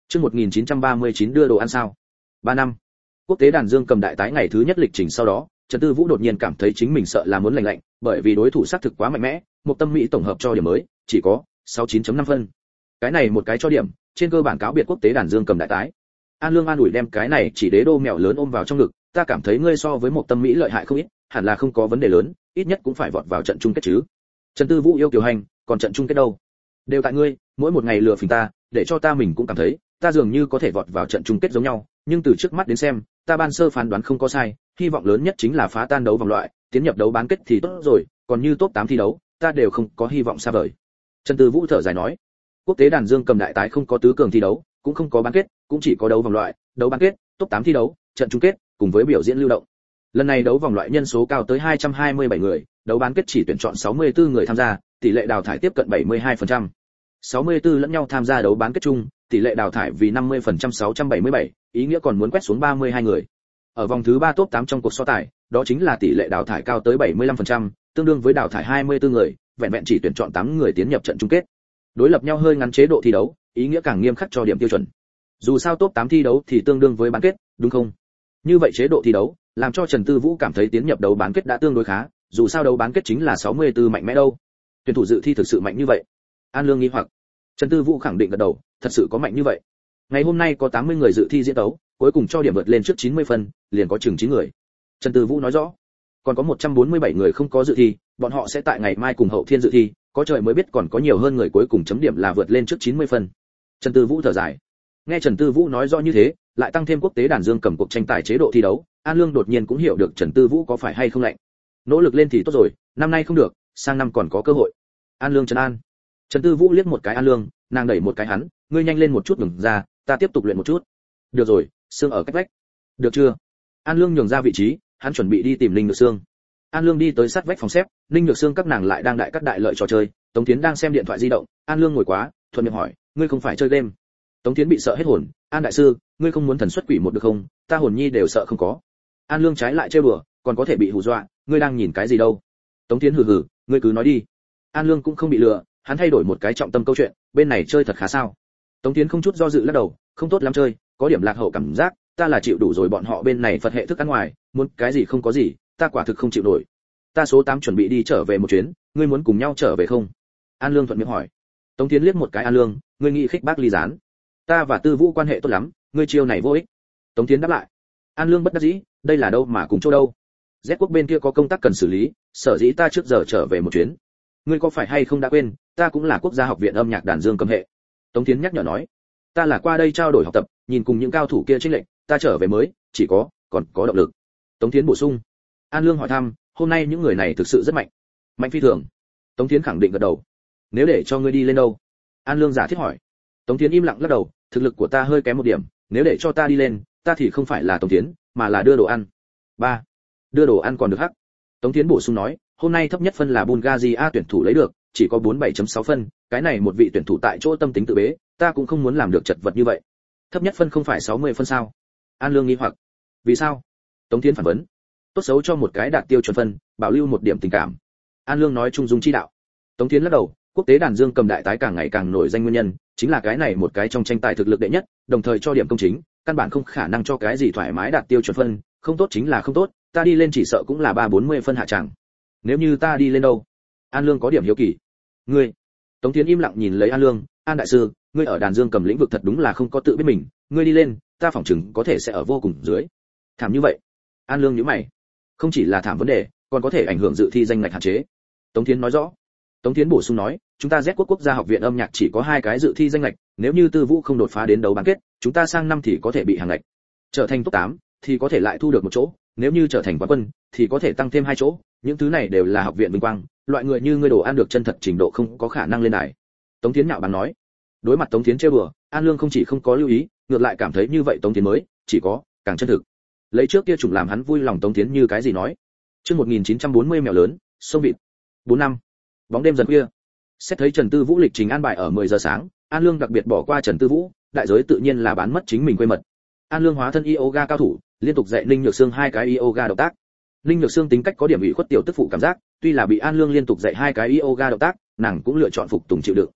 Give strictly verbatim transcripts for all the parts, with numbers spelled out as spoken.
Chương một nghìn chín trăm ba mươi chín đưa đồ ăn sao? ba năm. Quốc tế đàn dương cầm đại tái ngày thứ nhất lịch trình sau đó, Trần Tư Vũ đột nhiên cảm thấy chính mình sợ là muốn lành lạnh, bởi vì đối thủ xác thực quá mạnh mẽ, một tâm Mỹ tổng hợp cho điểm mới, chỉ có sáu mươi chín chấm năm phân. Cái này một cái cho điểm, trên cơ bản cáo biệt quốc tế đàn dương cầm đại tái. An Lương an ủi đem cái này chỉ đế đô mèo lớn ôm vào trong ngực, ta cảm thấy ngươi so với một tâm Mỹ lợi hại không ít, hẳn là không có vấn đề lớn, ít nhất cũng phải vọt vào trận chung kết chứ. Trần Tư Vũ yêu kiều hành, còn trận chung kết đâu? Đều tại ngươi, mỗi một ngày lừa phỉnh ta, để cho ta mình cũng cảm thấy, ta dường như có thể vọt vào trận chung kết giống nhau, nhưng từ trước mắt đến xem, ta ban sơ phán đoán không có sai, hy vọng lớn nhất chính là phá tan đấu vòng loại, tiến nhập đấu bán kết thì tốt rồi, còn như top tám thi đấu, ta đều không có hy vọng xa vời. Trần Tư Vũ thở dài nói, quốc tế đàn dương cầm đại tái không có tứ cường thi đấu, cũng không có bán kết, cũng chỉ có đấu vòng loại, đấu bán kết, top tám thi đấu, trận chung kết, cùng với biểu diễn lưu động. Lần này đấu vòng loại nhân số cao tới hai trăm hai mươi bảy người, đấu bán kết chỉ tuyển chọn sáu mươi tư người tham gia, tỷ lệ đào thải tiếp cận bảy mươi hai phần trăm. sáu mươi tư lẫn nhau tham gia đấu bán kết chung, tỷ lệ đào thải vì năm mươi phần trăm sáu trăm bảy mươi bảy, ý nghĩa còn muốn quét xuống ba mươi hai người. Ở vòng thứ ba top tám trong cuộc so tài, đó chính là tỷ lệ đào thải cao tới bảy mươi lăm phần trăm, tương đương với đào thải hai mươi tư người, vẹn vẹn chỉ tuyển chọn tám người tiến nhập trận chung kết. Đối lập nhau hơi ngắn chế độ thi đấu, ý nghĩa càng nghiêm khắc cho điểm tiêu chuẩn. Dù sao top tám thi đấu thì tương đương với bán kết, đúng không? Như vậy chế độ thi đấu, làm cho Trần Tư Vũ cảm thấy tiến nhập đấu bán kết đã tương đối khá, dù sao đấu bán kết chính là sáu mươi tư mạnh mẽ đâu. Tuyển thủ dự thi thực sự mạnh như vậy? An Lương nghi hoặc. Trần Tư Vũ khẳng định gật đầu, thật sự có mạnh như vậy. Ngày hôm nay có tám mươi người dự thi diễn tấu, cuối cùng cho điểm vượt lên trước chín mươi phân, liền có chừng chín người. Trần Tư Vũ nói rõ, còn có một trăm bốn mươi bảy người không có dự thi, bọn họ sẽ tại ngày mai cùng hậu thiên dự thi, có trời mới biết còn có nhiều hơn người cuối cùng chấm điểm là vượt lên trước chín mươi phân. Trần Tư Vũ thở dài. Nghe Trần Tư Vũ nói rõ như thế, lại tăng thêm quốc tế đàn dương cầm cuộc tranh tài chế độ thi đấu, An Lương đột nhiên cũng hiểu được Trần Tư Vũ có phải hay không lạnh. Nỗ lực lên thì tốt rồi, năm nay không được, sang năm còn có cơ hội. An Lương trấn an. Trần Tư Vũ liếc một cái An Lương, nàng đẩy một cái hắn, ngươi nhanh lên một chút ngừng ra, ta tiếp tục luyện một chút. Được rồi, xương ở cách vách. Được chưa? An Lương nhường ra vị trí, hắn chuẩn bị đi tìm Linh Nhược Xương. An Lương đi tới sát vách phòng xếp, Linh Nhược Xương các nàng lại đang đại cắt đại lợi trò chơi, Tống Thiến đang xem điện thoại di động, An Lương ngồi quá, thuận miệng hỏi, ngươi không phải chơi game? Tống Thiến bị sợ hết hồn, An đại sư, ngươi không muốn thần xuất quỷ một được không? Ta hồn nhi đều sợ không có. An Lương trái lại chơi bừa, còn có thể bị hù dọa, ngươi đang nhìn cái gì đâu? Tống Thiến hừ hừ, ngươi cứ nói đi. An Lương cũng không bị lừa, hắn thay đổi một cái trọng tâm câu chuyện, bên này chơi thật khá sao? Tống Thiến không chút do dự lắc đầu, không tốt lắm chơi, có điểm lạc hậu cảm giác, ta là chịu đủ rồi, bọn họ bên này Phật hệ thức ăn ngoài, muốn cái gì không có gì, ta quả thực không chịu nổi. Ta số tám chuẩn bị đi trở về một chuyến, ngươi muốn cùng nhau trở về không? An Lương thuận miệng hỏi. Tống Thiến liếc một cái An Lương, ngươi nghĩ khích bác ly gián? Ta và Tư Vũ quan hệ tốt lắm, ngươi chiêu này vô ích. Tống Thiến đáp lại. An Lương bất đắc dĩ, đây là đâu mà cùng chỗ đâu? Z quốc bên kia có công tác cần xử lý, sở dĩ ta trước giờ trở về một chuyến. Ngươi có phải hay không đã quên, ta cũng là quốc gia học viện âm nhạc đàn dương cầm hệ. Tống Thiến nhắc nhở nói, ta là qua đây trao đổi học tập, nhìn cùng những cao thủ kia chênh lệch, ta trở về mới, chỉ có, còn có động lực. Tống Thiến bổ sung. An Lương hỏi thăm, hôm nay những người này thực sự rất mạnh. Mạnh phi thường. Tống Thiến khẳng định gật đầu. Nếu để cho ngươi đi lên đâu? An Lương giả thiết hỏi. Tống Thiến im lặng lắc đầu, thực lực của ta hơi kém một điểm, nếu để cho ta đi lên, ta thì không phải là Tống Thiến, mà là đưa đồ ăn. ba. Đưa đồ ăn còn được hắc. Tống Thiến bổ sung nói, hôm nay thấp nhất phân là Bulgaria tuyển thủ lấy được, chỉ có bốn mươi bảy chấm sáu phân, cái này một vị tuyển thủ tại chỗ tâm tính tự bế, ta cũng không muốn làm được chật vật như vậy. Thấp nhất phân không phải sáu mươi phân sao? An Lương nghi hoặc. Vì sao? Tống Thiến phản vấn. Tốt xấu cho một cái đạt tiêu chuẩn phân, bảo lưu một điểm tình cảm. An Lương nói trung dung chi đạo. Tống Thiến lắc đầu, quốc tế đàn dương cầm đại tái càng ngày càng nổi danh nguyên nhân, chính là cái này một cái trong tranh tài thực lực đệ nhất, đồng thời cho điểm công chính, căn bản không khả năng cho cái gì thoải mái đạt tiêu chuẩn phân, không tốt chính là không tốt, ta đi lên chỉ sợ cũng là ba bốn mươi phân hạ tràng. Nếu như ta đi lên đâu? An Lương có điểm hiếu kỳ. Ngươi? Tống Thiến im lặng nhìn lấy An Lương, An đại sư, ngươi ở đàn dương cầm lĩnh vực thật đúng là không có tự biết mình, ngươi đi lên, ta phỏng chừng có thể sẽ ở vô cùng dưới. Thảm như vậy? An Lương nhíu mày. Không chỉ là thảm vấn đề, còn có thể ảnh hưởng dự thi danh ngạch hạn chế. Tống Thiến nói rõ. Tống Thiến bổ sung nói, chúng ta Z quốc quốc gia học viện âm nhạc chỉ có hai cái dự thi danh ngạch, nếu như Tư Vũ không đột phá đến đấu bán kết, chúng ta sang năm thì có thể bị hàng ngạch. Trở thành top tám thì có thể lại thu được một chỗ, nếu như trở thành quán quân thì có thể tăng thêm hai chỗ, những thứ này đều là học viện vinh quang, loại người như ngươi đồ ăn được chân thật trình độ không có khả năng lên đài. Tống Thiến nhạo báng nói. Đối mặt Tống Thiến trêu đùa, An Lương không chỉ không có lưu ý, ngược lại cảm thấy như vậy Tống Thiến mới chỉ có càng chân thực. Lấy trước kia chủng làm hắn vui lòng Tống Thiến như cái gì nói. Chương một nghìn chín trăm bốn mươi mèo lớn, sông vịt. bốn năm. Bóng đêm dần khuya. Xét thấy Trần Tư Vũ lịch trình an bài ở mười giờ sáng, An Lương đặc biệt bỏ qua Trần Tư Vũ, đại giới tự nhiên là bán mất chính mình quê mật. An Lương hóa thân yoga cao thủ, liên tục dạy Ninh Nhược Xương hai cái yoga động tác. Ninh Nhược Xương tính cách có điểm ủy khuất tiểu tức phụ cảm giác, tuy là bị An Lương liên tục dạy hai cái yoga động tác, nàng cũng lựa chọn phục tùng chịu đựng.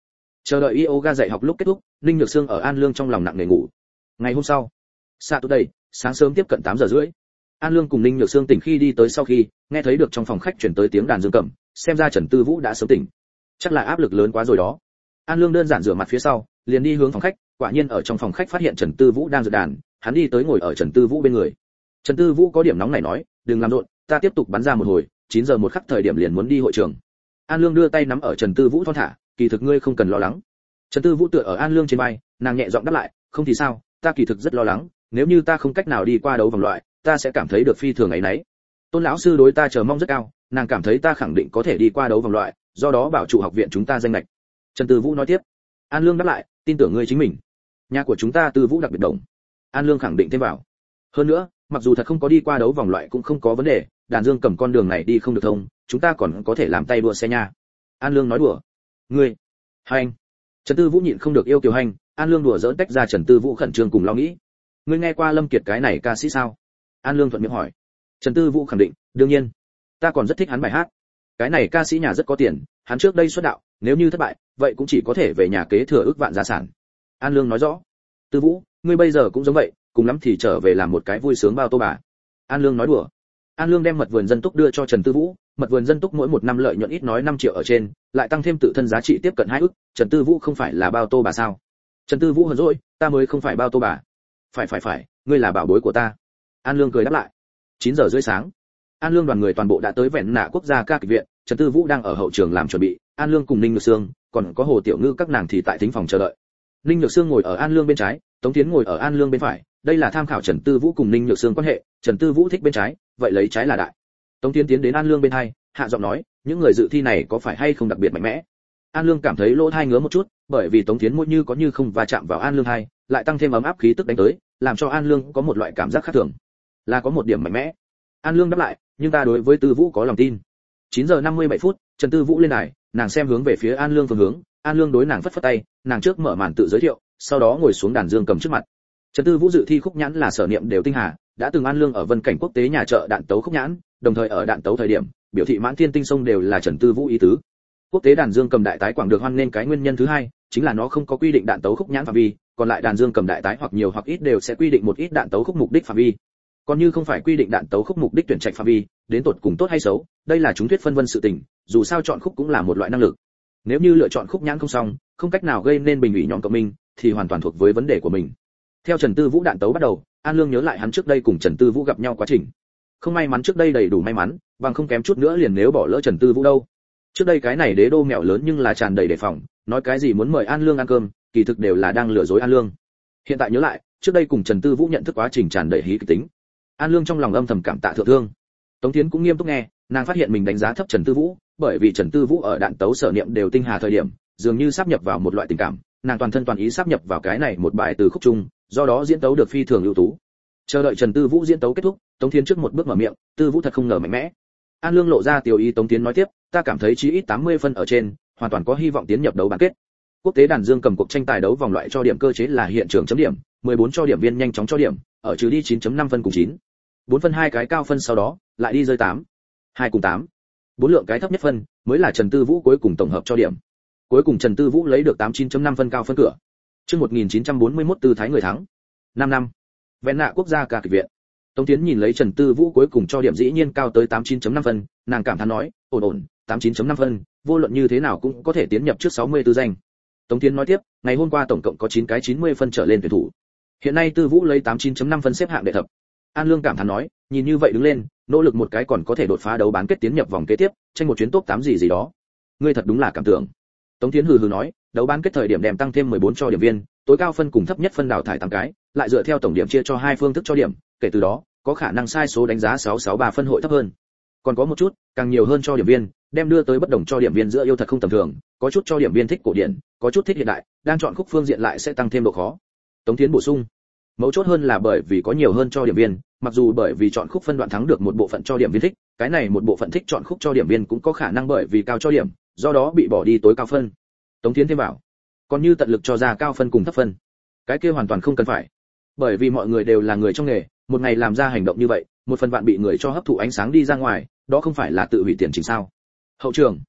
Chờ đợi yoga dạy học lúc kết thúc, Ninh Nhược Sương ở An Lương trong lòng nặng nề ngủ. Ngày hôm sau, Saturday, sáng sớm tiếp cận tám giờ rưỡi. An Lương cùng Ninh Nhược Sương tỉnh khi đi tới sau khi, nghe thấy được trong phòng khách truyền tới tiếng đàn dương cầm, xem ra Trần Tư Vũ đã sớm tỉnh. Chắc là áp lực lớn quá rồi đó. An Lương đơn giản rửa mặt phía sau, liền đi hướng phòng khách, quả nhiên ở trong phòng khách phát hiện Trần Tư Vũ đang dự đàn, hắn đi tới ngồi ở Trần Tư Vũ bên người. Trần Tư Vũ có điểm nóng này nói, đừng làm rộn, ta tiếp tục bắn ra một hồi, chín giờ một khắc thời điểm liền muốn đi hội trường. An Lương đưa tay nắm ở Trần Tư Vũ thon thả, kỳ thực ngươi không cần lo lắng. Trần Tư Vũ tựa ở An Lương trên vai, nàng nhẹ giọng đáp lại, không thì sao, ta kỳ thực rất lo lắng, nếu như ta không cách nào đi qua đấu vòng loại, ta sẽ cảm thấy được phi thường ấy nấy. Tôn lão sư đối ta chờ mong rất cao, nàng cảm thấy ta khẳng định có thể đi qua đấu vòng loại, do đó bảo trụ học viện chúng ta danh lệch. Trần Tư Vũ nói tiếp. An Lương đáp lại, tin tưởng ngươi chính mình. Nhà của chúng ta Tư Vũ đặc biệt đồng. An Lương khẳng định thêm vào. Hơn nữa, mặc dù thật không có đi qua đấu vòng loại cũng không có vấn đề, đàn dương cầm con đường này đi không được thông, chúng ta còn có thể làm tay đua xe nha. An Lương nói đùa. Ngươi, hành. Trần Tư Vũ nhịn không được yêu kiều hành, An Lương đùa giỡn tách ra Trần Tư Vũ khẩn trương cùng lo nghĩ. Ngươi nghe qua Lâm Kiệt cái này ca sĩ sao? An Lương thuận miệng hỏi. Trần Tư Vũ khẳng định, đương nhiên. Ta còn rất thích hắn bài hát. Cái này ca sĩ nhà rất có tiền, hắn trước đây xuất đạo, nếu như thất bại, vậy cũng chỉ có thể về nhà kế thừa ước vạn gia sản. An Lương nói rõ. Tư Vũ, ngươi bây giờ cũng giống vậy, cùng lắm thì trở về làm một cái vui sướng bao tô bà. An Lương nói đùa. An Lương đem mật vườn dân túc đưa cho Trần Tư Vũ, mật vườn dân túc mỗi một năm lợi nhuận ít nói năm triệu ở trên, lại tăng thêm tự thân giá trị tiếp cận hai ức, Trần Tư Vũ không phải là bao tô bà sao? Trần Tư Vũ hờn dỗi, ta mới không phải bao tô bà. Phải phải phải, ngươi là bảo bối của ta. An Lương cười đáp lại. chín giờ rưỡi sáng. An Lương đoàn người toàn bộ đã tới Vẹn Nạ Quốc gia ca kịch viện, Trần Tư Vũ đang ở hậu trường làm chuẩn bị, An Lương cùng Ninh Nhược Sương, còn có Hồ Tiểu Ngư các nàng thì tại thính phòng chờ đợi. Ninh Nhược Sương ngồi ở An Lương bên trái, Tống Tiến ngồi ở An Lương bên phải, đây là tham khảo Trần Tư Vũ cùng Ninh Nhược Sương quan hệ, Trần Tư Vũ thích bên trái, vậy lấy trái là đại. Tống Tiến tiến đến An Lương bên hai, hạ giọng nói, những người dự thi này có phải hay không đặc biệt mạnh mẽ? An Lương cảm thấy lỗ tai ngứa một chút, bởi vì Tống Tiến mỗi như có như không va chạm vào An Lương hai, lại tăng thêm ấm áp khí tức đánh tới, làm cho An Lương có một loại cảm giác khác thường. Là có một điểm mạnh mẽ. An Lương đáp lại, nhưng ta đối với Tư Vũ có lòng tin. chín giờ năm mươi bảy phút, Trần Tư Vũ lên đài, nàng xem hướng về phía An Lương phương hướng, An Lương đối nàng phất phất tay, nàng trước mở màn tự giới thiệu, sau đó ngồi xuống đàn dương cầm trước mặt. Trần Tư Vũ dự thi khúc nhãn là sở niệm đều tinh hà, đã từng An Lương ở Vân Cảnh Quốc tế nhà chợ đạn tấu khúc nhãn, đồng thời ở đạn tấu thời điểm, biểu thị mãn thiên tinh sông đều là Trần Tư Vũ ý tứ. Quốc tế đàn dương cầm đại tái quảng được hoan nên cái nguyên nhân thứ hai, chính là nó không có quy định đạn tấu khúc nhãn phạm vi, còn lại đàn dương cầm đại tái hoặc nhiều hoặc ít đều sẽ quy định một ít đạn tấu khúc mục đích phạm vi. Còn như không phải quy định đạn tấu khúc mục đích tuyển trạch phạm vi, đến tột cùng tốt hay xấu, đây là chúng thuyết phân vân sự tình, dù sao chọn khúc cũng là một loại năng lực. Nếu như lựa chọn khúc nhãn không xong, không cách nào gây nên bình ủy nhóm cộng minh, thì hoàn toàn thuộc với vấn đề của mình. Theo Trần Tư Vũ đạn tấu bắt đầu, An Lương nhớ lại hắn trước đây cùng Trần Tư Vũ gặp nhau quá trình. Không may mắn trước đây đầy đủ may mắn, bằng không kém chút nữa liền nếu bỏ lỡ Trần Tư Vũ đâu. Trước đây cái này đế đô mèo lớn nhưng là tràn đầy đề phòng, nói cái gì muốn mời An Lương ăn cơm, kỳ thực đều là đang lừa dối An Lương. Hiện tại nhớ lại, trước đây cùng Trần Tư Vũ nhận thức quá trình tràn đầy hí kịch tính. An Lương trong lòng âm thầm cảm tạ thượng thương. Tống Thiến cũng nghiêm túc nghe, nàng phát hiện mình đánh giá thấp Trần Tư Vũ, bởi vì Trần Tư Vũ ở đạn tấu sở niệm đều tinh hà thời điểm, dường như sáp nhập vào một loại tình cảm, nàng toàn thân toàn ý sáp nhập vào cái này một bài từ khúc chung, do đó diễn tấu được phi thường ưu tú. Chờ đợi Trần Tư Vũ diễn tấu kết thúc, Tống Thiến trước một bước mở miệng, Tư Vũ thật không ngờ mạnh mẽ. An Lương lộ ra tiểu ý, Tống Thiến nói tiếp, ta cảm thấy chí ít tám mươi phân ở trên, hoàn toàn có hy vọng tiến nhập đấu bán kết. Quốc tế đàn dương cầm cuộc tranh tài đấu vòng loại cho điểm cơ chế là hiện trường chấm điểm, mười bốn cho điểm viên nhanh chóng cho điểm, ở trừ đi chín chấm năm phân cùng chín. bốn phân hai cái cao phân sau đó, lại đi rơi tám. hai cùng tám. bốn lượng cái thấp nhất phân, mới là Trần Tư Vũ cuối cùng tổng hợp cho điểm. Cuối cùng Trần Tư Vũ lấy được tám mươi chín chấm năm phân cao phân cửa. Chương một nghìn chín trăm bốn mươi mốt tư thái người thắng. năm năm. Vẹn Nạ Quốc gia ca kịch viện. Tống Tiến nhìn lấy Trần Tư Vũ cuối cùng cho điểm dĩ nhiên cao tới tám mươi chín chấm năm phân, nàng cảm thán nói, ổn ổn, tám mươi chín chấm năm phân, vô luận như thế nào cũng có thể tiến nhập trước sáu mươi tư danh. Tống Tiến nói tiếp, ngày hôm qua tổng cộng có chín cái chín mươi phân trở lên tuyển thủ. Hiện nay Tư Vũ lấy tám mươi chín chấm năm phân xếp hạng đệ thập. An Lương cảm thán nói, nhìn như vậy đứng lên, nỗ lực một cái còn có thể đột phá đấu bán kết tiến nhập vòng kế tiếp, tranh một chuyến top tám gì gì đó. Ngươi thật đúng là cảm tưởng. Tống Tiến hừ hừ nói, đấu bán kết thời điểm đem tăng thêm mười bốn cho điểm viên, tối cao phân cùng thấp nhất phân đào thải tám cái, lại dựa theo tổng điểm chia cho hai phương thức cho điểm, kể từ đó, có khả năng sai số đánh giá sáu sáu ba phân hội thấp hơn. Còn có một chút, càng nhiều hơn cho điểm viên, đem đưa tới bất đồng cho điểm viên giữa yêu thật không tầm thường, có chút cho điểm viên thích cổ điển, có chút thích hiện đại, đang chọn khúc phương diện lại sẽ tăng thêm độ khó. Tống Tiến bổ sung, mấu chốt hơn là bởi vì có nhiều hơn cho điểm viên, mặc dù bởi vì chọn khúc phân đoạn thắng được một bộ phận cho điểm viên thích, cái này một bộ phận thích chọn khúc cho điểm viên cũng có khả năng bởi vì cao cho điểm, do đó bị bỏ đi tối cao phân. Tống Tiến thêm bảo, còn như tận lực cho ra cao phân cùng thấp phân, cái kia hoàn toàn không cần phải, bởi vì mọi người đều là người trong nghề, một ngày làm ra hành động như vậy, một phần vạn bị người cho hấp thụ ánh sáng đi ra ngoài, đó không phải là tự hủy tiền chính sao? Hậu trường,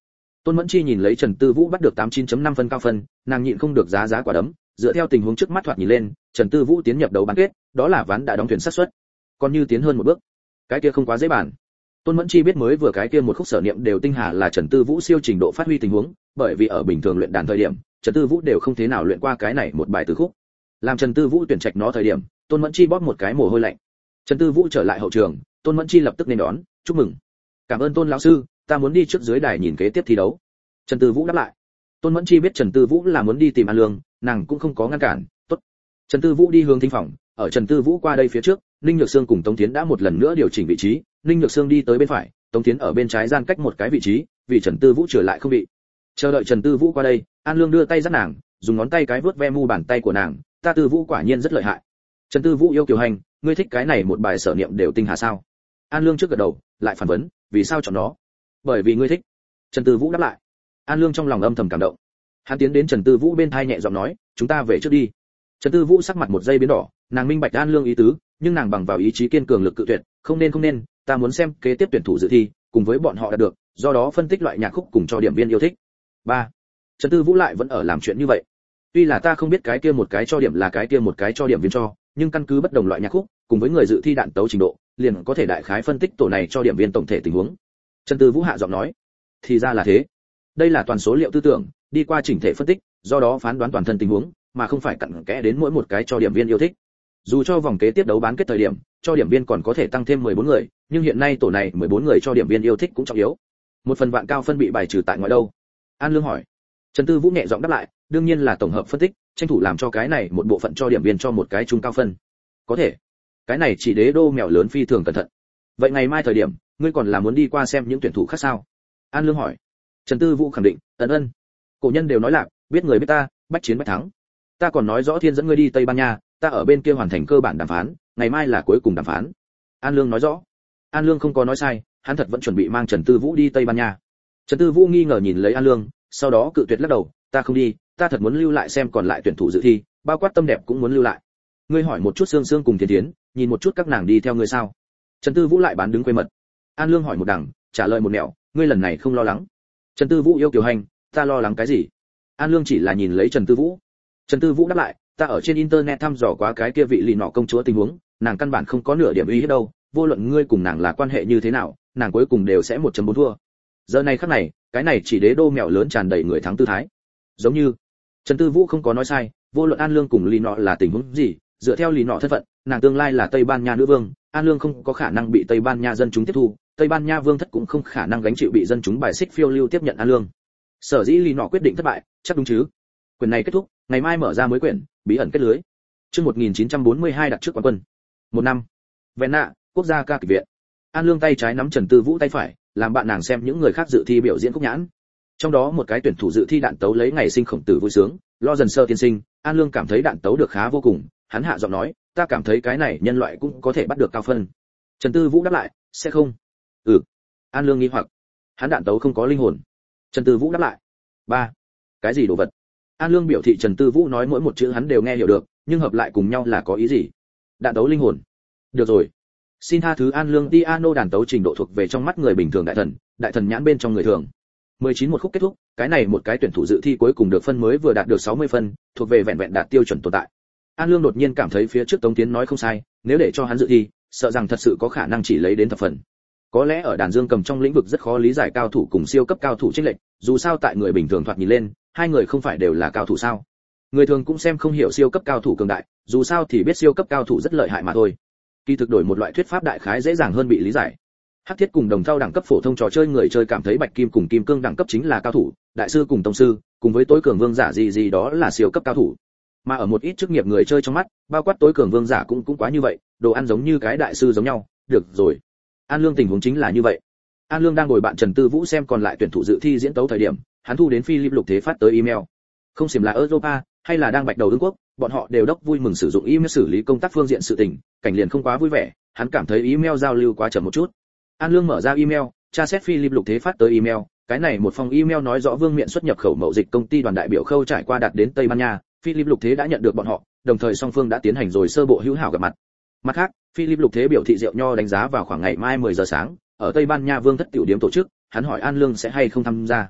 Tôn Mẫn Chi nhìn lấy Trần Tư Vũ bắt được tám mươi chín chấm năm phân cao phân, nàng nhịn không được giá giá quả đấm, dựa theo tình huống trước mắt thoạt nhìn lên, Trần Tư Vũ tiến nhập đấu bán kết, đó là ván đã đóng thuyền xác suất. Còn như tiến hơn một bước, cái kia không quá dễ bàn. Tôn Mẫn Chi biết mới vừa cái kia một khúc sở niệm đều tinh hà là Trần Tư Vũ siêu trình độ phát huy tình huống, bởi vì ở bình thường luyện đàn thời điểm, Trần Tư Vũ đều không thế nào luyện qua cái này một bài từ khúc. Làm Trần Tư Vũ tuyển trạch nó thời điểm, Tôn Mẫn Chi bóp một cái mồ hôi lạnh. Trần Tư Vũ trở lại hậu trường, Tôn Mẫn Chi lập tức nên đón, chúc mừng. Cảm ơn Tôn lão sư, ta muốn đi trước dưới đài nhìn kế tiếp thi đấu. Trần Tư Vũ đáp lại. Tôn Mẫn Chi biết Trần Tư Vũ là muốn đi tìm An Lương, nàng cũng không có ngăn cản, tốt. Trần Tư Vũ đi hướng thính phòng, ở Trần Tư Vũ qua đây phía trước, Ninh Nhược Sương cùng Tống Thiến đã một lần nữa điều chỉnh vị trí, Ninh Nhược Sương đi tới bên phải, Tống Thiến ở bên trái gian cách một cái vị trí, vì Trần Tư Vũ trở lại không bị. Chờ đợi Trần Tư Vũ qua đây, An Lương đưa tay dắt nàng, dùng ngón tay cái vuốt ve mu bàn tay của nàng, ta Tư Vũ quả nhiên rất lợi hại. Trần Tư Vũ yêu kiều hành, ngươi thích cái này một bài sở niệm đều tinh hà sao? An Lương trước gật đầu, lại phản vấn, vì sao chọn nó? Bởi vì ngươi thích. Trần Tư Vũ đáp lại. An Lương trong lòng âm thầm cảm động. Hắn tiến đến Trần Tư Vũ bên tai nhẹ giọng nói, chúng ta về trước đi. Trần Tư Vũ sắc mặt một giây biến đỏ, nàng minh bạch An Lương ý tứ, nhưng nàng bằng vào ý chí kiên cường lực cự tuyệt, không nên không nên, ta muốn xem kế tiếp tuyển thủ dự thi, cùng với bọn họ đạt được, do đó phân tích loại nhạc khúc cùng cho điểm viên yêu thích. ba. Trần Tư Vũ lại vẫn ở làm chuyện như vậy. Tuy là ta không biết cái kia một cái cho điểm là cái kia một cái cho điểm viên cho, nhưng căn cứ bất đồng loại nhạc khúc, cùng với người dự thi đạn tấu trình độ, liền có thể đại khái phân tích tổ này cho điểm viên tổng thể tình huống. Trần Tư Vũ hạ giọng nói, thì ra là thế. Đây là toàn số liệu tư tưởng, đi qua chỉnh thể phân tích, do đó phán đoán toàn thân tình huống, mà không phải cặn kẽ đến mỗi một cái cho điểm viên yêu thích. Dù cho vòng kế tiếp đấu bán kết thời điểm, cho điểm viên còn có thể tăng thêm mười bốn người, nhưng hiện nay tổ này mười bốn người cho điểm viên yêu thích cũng trọng yếu. Một phần vạn cao phân bị bài trừ tại ngoài đâu? An Lương hỏi. Trần Tư Vũ nhẹ giọng đáp lại, đương nhiên là tổng hợp phân tích, tranh thủ làm cho cái này một bộ phận cho điểm viên cho một cái trung cao phân. Có thể. Cái này chỉ đế đô mèo lớn phi thường cẩn thận. Vậy ngày mai thời điểm, ngươi còn là muốn đi qua xem những tuyển thủ khác sao? An Lương hỏi. Trần Tư Vũ khẳng định, ân ân. Cổ nhân đều nói là, biết người biết ta, bách chiến bách thắng. Ta còn nói rõ thiên dẫn ngươi đi Tây Ban Nha, ta ở bên kia hoàn thành cơ bản đàm phán, ngày mai là cuối cùng đàm phán. An Lương nói rõ. An Lương không có nói sai, hắn thật vẫn chuẩn bị mang Trần Tư Vũ đi Tây Ban Nha. Trần Tư Vũ nghi ngờ nhìn lấy An Lương, sau đó cự tuyệt lắc đầu, ta không đi, ta thật muốn lưu lại xem còn lại tuyển thủ dự thi, bao quát Tâm Đẹp cũng muốn lưu lại. Ngươi hỏi một chút Sương Sương cùng Thiến Thiến, nhìn một chút các nàng đi theo ngươi sao? Trần Tư Vũ lại bán đứng quê mật. An Lương hỏi một đằng, trả lời một nẻo, ngươi lần này không lo lắng? Trần Tư Vũ yêu kiều hành, ta lo lắng cái gì? An Lương chỉ là nhìn lấy Trần Tư Vũ. Trần Tư Vũ đáp lại, ta ở trên internet thăm dò quá cái kia vị lì nọ công chúa tình huống, nàng căn bản không có nửa điểm uy hiếp đâu, vô luận ngươi cùng nàng là quan hệ như thế nào, nàng cuối cùng đều sẽ một chấm bốn thua. Giờ này khắc này, cái này chỉ đế đô mèo lớn tràn đầy người thắng tư thái. Giống như Trần Tư Vũ không có nói sai, vô luận An Lương cùng lì nọ là tình huống gì, dựa theo lì nọ thân phận, nàng tương lai là Tây Ban Nha nữ vương, An Lương không có khả năng bị Tây Ban Nha dân chúng tiếp thu, Tây Ban Nha vương thất cũng không khả năng gánh chịu bị dân chúng bài xích phiêu lưu tiếp nhận An Lương. Sở dĩ lì nọ quyết định thất bại, chắc đúng chứ? Quyển này kết thúc, ngày mai mở ra mới quyển, bí ẩn kết lưới. Chương một nghìn chín trăm bốn mươi hai đặt trước quán quân. Một năm. Vẹn nạ, quốc gia ca kịch viện. An Lương tay trái nắm Trần Tư Vũ tay phải, làm bạn nàng xem những người khác dự thi biểu diễn khúc nhãn. Trong đó một cái tuyển thủ dự thi đạn tấu lấy ngày sinh khổng tử vui sướng, lo dần sơ tiên sinh, An Lương cảm thấy đạn tấu được khá vô cùng, hắn hạ giọng nói, ta cảm thấy cái này nhân loại cũng có thể bắt được cao phân. Trần Tư Vũ đáp lại, sẽ không? Ừ. An Lương nghi hoặc, hắn đạn tấu không có linh hồn. Trần Tư Vũ đáp lại, ba. Cái gì đồ vật? An Lương biểu thị Trần Tư Vũ nói mỗi một chữ hắn đều nghe hiểu được, nhưng hợp lại cùng nhau là có ý gì? Đạn tấu linh hồn. Được rồi. Xin tha thứ An Lương piano đàn tấu trình độ thuộc về trong mắt người bình thường đại thần, đại thần nhãn bên trong người thường. mười chín một khúc kết thúc, cái này một cái tuyển thủ dự thi cuối cùng được phân mới vừa đạt được sáu mươi phân, thuộc về vẹn vẹn đạt tiêu chuẩn tồn tại. An Lương đột nhiên cảm thấy phía trước Tống Tiến nói không sai, nếu để cho hắn dự thi, sợ rằng thật sự có khả năng chỉ lấy đến thập phần. Có lẽ ở đàn dương cầm trong lĩnh vực rất khó lý giải cao thủ cùng siêu cấp cao thủ chênh lệch, dù sao tại người bình thường thoạt nhìn lên, hai người không phải đều là cao thủ sao? Người thường cũng xem không hiểu siêu cấp cao thủ cường đại, dù sao thì biết siêu cấp cao thủ rất lợi hại mà thôi. Kỳ thực đổi một loại thuyết pháp đại khái dễ dàng hơn bị lý giải. Hắc thiết cùng đồng thau đẳng cấp phổ thông trò chơi người chơi cảm thấy bạch kim cùng kim cương đẳng cấp chính là cao thủ, đại sư cùng tông sư, cùng với tối cường vương giả gì gì đó là siêu cấp cao thủ. Mà ở một ít chức nghiệp người chơi trong mắt, bao quát tối cường vương giả cũng cũng quá như vậy, đồ ăn giống như cái đại sư giống nhau, được rồi. An Lương tình huống chính là như vậy. An Lương đang ngồi bạn Trần Tư Vũ xem còn lại tuyển thủ dự thi diễn tấu thời điểm, hắn thu đến Philip Lục Thế phát tới email. Không xiểm là Europa, hay là đang bạch đầu Ưng Quốc, bọn họ đều đốc vui mừng sử dụng email xử lý công tác phương diện sự tình, cảnh liền không quá vui vẻ, hắn cảm thấy email giao lưu quá chậm một chút. An Lương mở ra email, tra xét Philip Lục Thế phát tới email, cái này một phong email nói rõ Vương Miện xuất nhập khẩu mậu dịch công ty đoàn đại biểu Khâu trải qua đạt đến Tây Ban Nha, Philip Lục Thế đã nhận được bọn họ, đồng thời song phương đã tiến hành rồi sơ bộ hữu hảo gặp mặt. Mặt khác, Philip Lục Thế biểu thị rượu nho đánh giá vào khoảng ngày mai mười giờ sáng, ở Tây Ban Nha Vương thất tiểu điểm tổ chức, hắn hỏi An Lương sẽ hay không tham gia.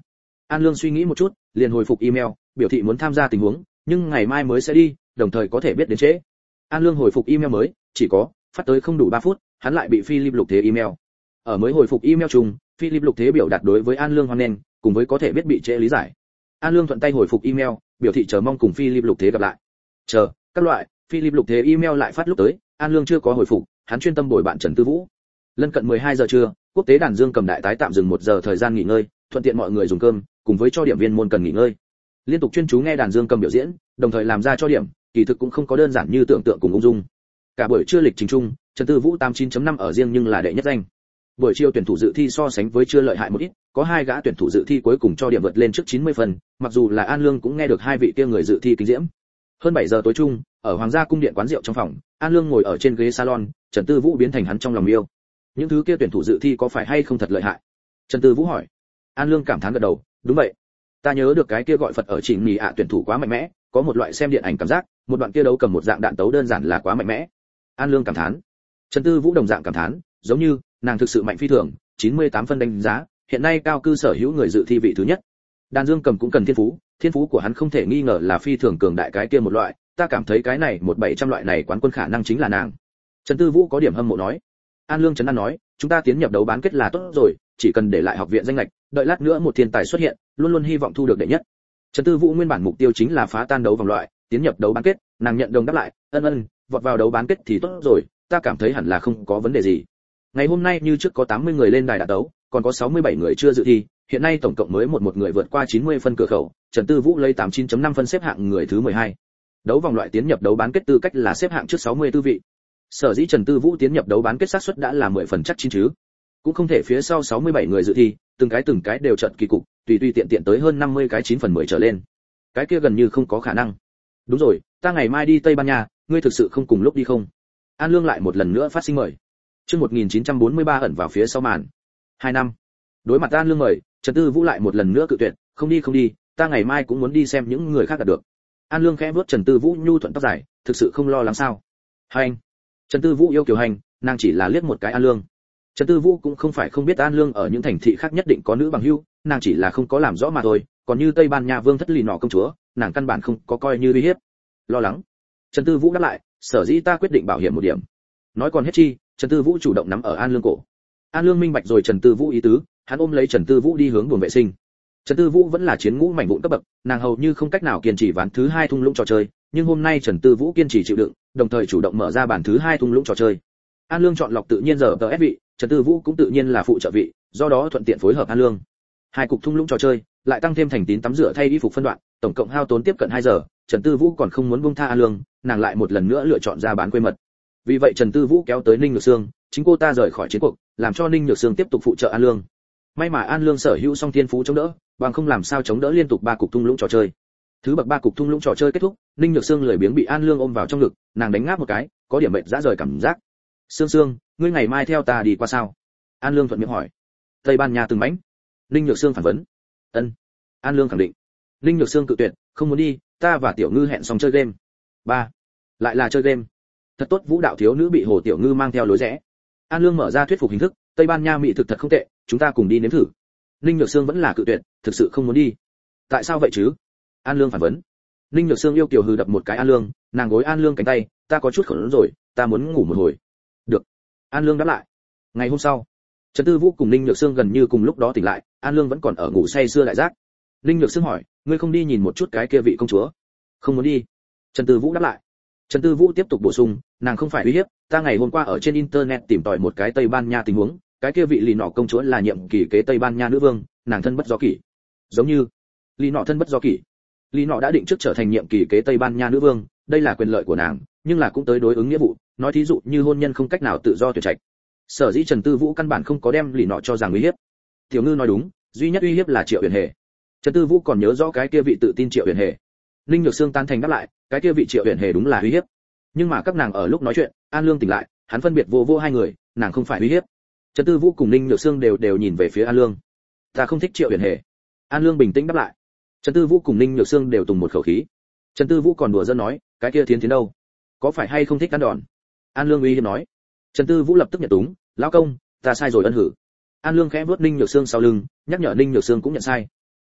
An Lương suy nghĩ một chút, liền hồi phục email, biểu thị muốn tham gia tình huống, nhưng ngày mai mới sẽ đi, đồng thời có thể biết đến trễ. An Lương hồi phục email mới, chỉ có phát tới không đủ ba phút, hắn lại bị Philip Lục Thế email. Ở mới hồi phục email chung, Philip Lục Thế biểu đạt đối với An Lương hoan nghênh, cùng với có thể biết bị trễ lý giải. An Lương thuận tay hồi phục email, biểu thị chờ mong cùng Philip Lục Thế gặp lại. Chờ, các loại, Philip Lục Thế email lại phát lúc tới, An Lương chưa có hồi phục, hắn chuyên tâm bồi bạn Trần Tư Vũ. Lân cận mười hai giờ trưa, quốc tế đàn dương cầm đại tái tạm dừng một giờ thời gian nghỉ ngơi, thuận tiện mọi người dùng cơm, cùng với cho điểm viên môn cần nghỉ ngơi. Liên tục chuyên chú nghe đàn dương cầm biểu diễn, đồng thời làm ra cho điểm, kỳ thực cũng không có đơn giản như tưởng tượng cùng ung dung. Cả buổi trưa lịch trình chung, Trần Tư Vũ tám mươi chín chấm năm ở riêng nhưng là đệ nhất danh. Buổi chiều tuyển thủ dự thi so sánh với chưa lợi hại một ít, có hai gã tuyển thủ dự thi cuối cùng cho điểm vượt lên trước chín mươi phần, mặc dù là An Lương cũng nghe được hai vị kia người dự thi kinh diễm. Hơn bảy giờ tối chung, ở Hoàng gia cung điện quán rượu trong phòng, An Lương ngồi ở trên ghế salon, Trần Tư Vũ biến thành hắn trong lòng yêu. Những thứ kia tuyển thủ dự thi có phải hay không thật lợi hại? Trần Tư Vũ hỏi. An Lương cảm thán gật đầu, đúng vậy. Ta nhớ được cái kia gọi Phật ở Trịnh Mì ạ tuyển thủ quá mạnh mẽ, có một loại xem điện ảnh cảm giác, một đoạn kia đấu cầm một dạng đạn tấu đơn giản là quá mạnh mẽ. An Lương cảm thán. Trần Tư Vũ đồng dạng cảm thán, giống như nàng thực sự mạnh phi thường, chín mươi tám phân đánh giá, hiện nay cao cư sở hữu người dự thi vị thứ nhất. Đàn dương cầm cũng cần thiên phú, thiên phú của hắn không thể nghi ngờ là phi thường cường đại cái kia một loại, ta cảm thấy cái này một bảy trăm loại này quán quân khả năng chính là nàng. Trần Tư Vũ có điểm hâm mộ nói. An Lương trấn an nói, chúng ta tiến nhập đấu bán kết là tốt rồi, chỉ cần để lại học viện danh lệch, đợi lát nữa một thiên tài xuất hiện, luôn luôn hy vọng thu được đệ nhất. Trần Tư Vũ nguyên bản mục tiêu chính là phá tan đấu vòng loại, tiến nhập đấu bán kết, nàng nhận đồng đáp lại, ân ân, vọt vào đấu bán kết thì tốt rồi, ta cảm thấy hẳn là không có vấn đề gì. Ngày hôm nay như trước có tám mươi người lên đài đá đấu, còn có sáu mươi bảy người chưa dự thi, hiện nay tổng cộng mới một một người vượt qua chín mươi phân cửa khẩu, Trần Tư Vũ lấy tám mươi chín chấm năm phân xếp hạng người thứ mười hai. Đấu vòng loại tiến nhập đấu bán kết tư cách là xếp hạng trước sáu mươi tư vị. Sở dĩ Trần Tư Vũ tiến nhập đấu bán kết xác suất đã là mười phần chắc chín chứ. Cũng không thể phía sau sáu mươi bảy người dự thi, từng cái từng cái đều trận kỳ cục, tùy tùy tiện tiện tới hơn năm mươi cái chín phần mười trở lên. Cái kia gần như không có khả năng. Đúng rồi, ta ngày mai đi Tây Ban Nha, ngươi thực sự không cùng lúc đi không? An Lương lại một lần nữa phát sinh mời. Chương một nghìn chín trăm bốn mươi ba ẩn vào phía sau màn. Hai năm. Đối mặt An Lương mời, Trần Tư Vũ lại một lần nữa cự tuyệt, không đi không đi, ta ngày mai cũng muốn đi xem những người khác đạt được. An Lương khẽ vuốt Trần Tư Vũ nhu thuận tóc dài, thực sự không lo lắng sao? Hành. Trần Tư Vũ yêu Kiều Hành, nàng chỉ là liếc một cái An Lương. Trần Tư Vũ cũng không phải không biết An Lương ở những thành thị khác nhất định có nữ bằng hữu, nàng chỉ là không có làm rõ mà thôi, còn như Tây Ban Nha vương thất lì nọ công chúa, nàng căn bản không có coi như uy hiếp. Lo lắng. Trần Tư Vũ đáp lại, sở dĩ ta quyết định bảo hiểm một điểm. Nói còn hết chi, Trần Tư Vũ chủ động nắm ở An Lương cổ. An Lương minh bạch rồi Trần Tư Vũ ý tứ, hắn ôm lấy Trần Tư Vũ đi hướng buồng vệ sinh. Trần Tư Vũ vẫn là chiến ngũ mảnh vụn cấp bậc, nàng hầu như không cách nào kiên trì ván thứ hai thung lũng trò chơi, nhưng hôm nay Trần Tư Vũ kiên trì chịu đựng, đồng thời chủ động mở ra bản thứ hai thung lũng trò chơi. An Lương chọn lọc tự nhiên giờ tờ ép vị, Trần Tư Vũ cũng tự nhiên là phụ trợ vị, do đó thuận tiện phối hợp An Lương. Hai cục thung lũng trò chơi, lại tăng thêm thành tín tắm rửa thay y phục phân đoạn, tổng cộng hao tốn tiếp cận hai giờ, Trần Tư Vũ còn không muốn buông tha An Lương, nàng lại một lần nữa lựa chọn ra bán quê mật. Vì vậy Trần Tư Vũ kéo tới Ninh Nhược Sương, chính cô ta rời khỏi chiến cuộc, làm cho Ninh Nhược Sương tiếp tục phụ trợ An Lương. May mà An Lương sở hữu song thiên phú chống đỡ, bằng không làm sao chống đỡ liên tục ba cục thung lũng trò chơi. Thứ bậc ba cục thung lũng trò chơi kết thúc, Ninh Nhược Sương lười biếng bị An Lương ôm vào trong ngực, nàng đánh ngáp một cái, có điểm mệt rã rời cảm giác. Sương Sương, ngươi ngày mai theo ta đi qua sao? An Lương thuận miệng hỏi. Tây Ban Nha từng bánh. Ninh Nhược Sương phản vấn. Ân. An Lương khẳng định. Ninh Nhược Sương cự tuyệt, không muốn đi, ta và Tiểu Ngư hẹn xong chơi game. Ba. Lại là chơi game. Thật tốt, vũ đạo thiếu nữ bị Hồ Tiểu Ngư mang theo lối rẽ. An Lương mở ra thuyết phục hình thức, Tây Ban Nha mỹ thực thật không tệ, chúng ta cùng đi nếm thử. Ninh Nhược Sương vẫn là cự tuyệt, thực sự không muốn đi. Tại sao vậy chứ? An Lương phản vấn. Ninh Nhược Sương yêu kiều hừ đập một cái An Lương, nàng gối An Lương cánh tay, ta có chút khẩn rồi, ta muốn ngủ một hồi. Được. An Lương đáp lại. Ngày hôm sau, Trần Tư Vũ cùng Ninh Nhược Sương gần như cùng lúc đó tỉnh lại, An Lương vẫn còn ở ngủ say sưa đại giác. Ninh Nhược Sương hỏi, ngươi không đi nhìn một chút cái kia vị công chúa? Không muốn đi. Trần Tư Vũ đáp lại. Trần Tư Vũ tiếp tục bổ sung, nàng không phải uy hiếp, ta ngày hôm qua ở trên internet tìm tòi một cái Tây Ban Nha tình huống, cái kia vị lì nọ công chúa là nhiệm kỳ kế Tây Ban Nha nữ vương, nàng thân bất do kỷ. Giống như lì nọ thân bất do kỷ. Lì nọ đã định trước trở thành nhiệm kỳ kế Tây Ban Nha nữ vương, đây là quyền lợi của nàng, nhưng là cũng tới đối ứng nghĩa vụ, nói thí dụ như hôn nhân không cách nào tự do tuyển trạch. Sở dĩ Trần Tư Vũ căn bản không có đem lì nọ cho rằng uy hiếp. Tiểu Ngư nói đúng, duy nhất uy hiếp là Triệu Uyển Hề. Trần Tư Vũ còn nhớ rõ cái kia vị tự tin Triệu Uyển Hề. Ninh Nhược Sương tan thành đáp lại, cái kia vị Triệu Uyển Hề đúng là uy hiếp. Nhưng mà các nàng ở lúc nói chuyện, An Lương tỉnh lại, hắn phân biệt vô vô hai người, nàng không phải uy hiếp. Trần Tư Vũ cùng Ninh Nhược Sương đều đều nhìn về phía An Lương. Ta không thích Triệu Uyển Hề. An Lương bình tĩnh đáp lại. Trần Tư Vũ cùng Ninh Nhược Sương đều tùng một khẩu khí. Trần Tư Vũ còn đùa giỡn nói, cái kia Thiến Thiến đâu? Có phải hay không thích ăn đòn? An Lương uy hiếp nói. Trần Tư Vũ lập tức nhận túng, lão công, ta sai rồi ân hử. An Lương khẽ vuốt Ninh Nhược Sương sau lưng, nhắc nhở Ninh Nhược Sương cũng nhận sai.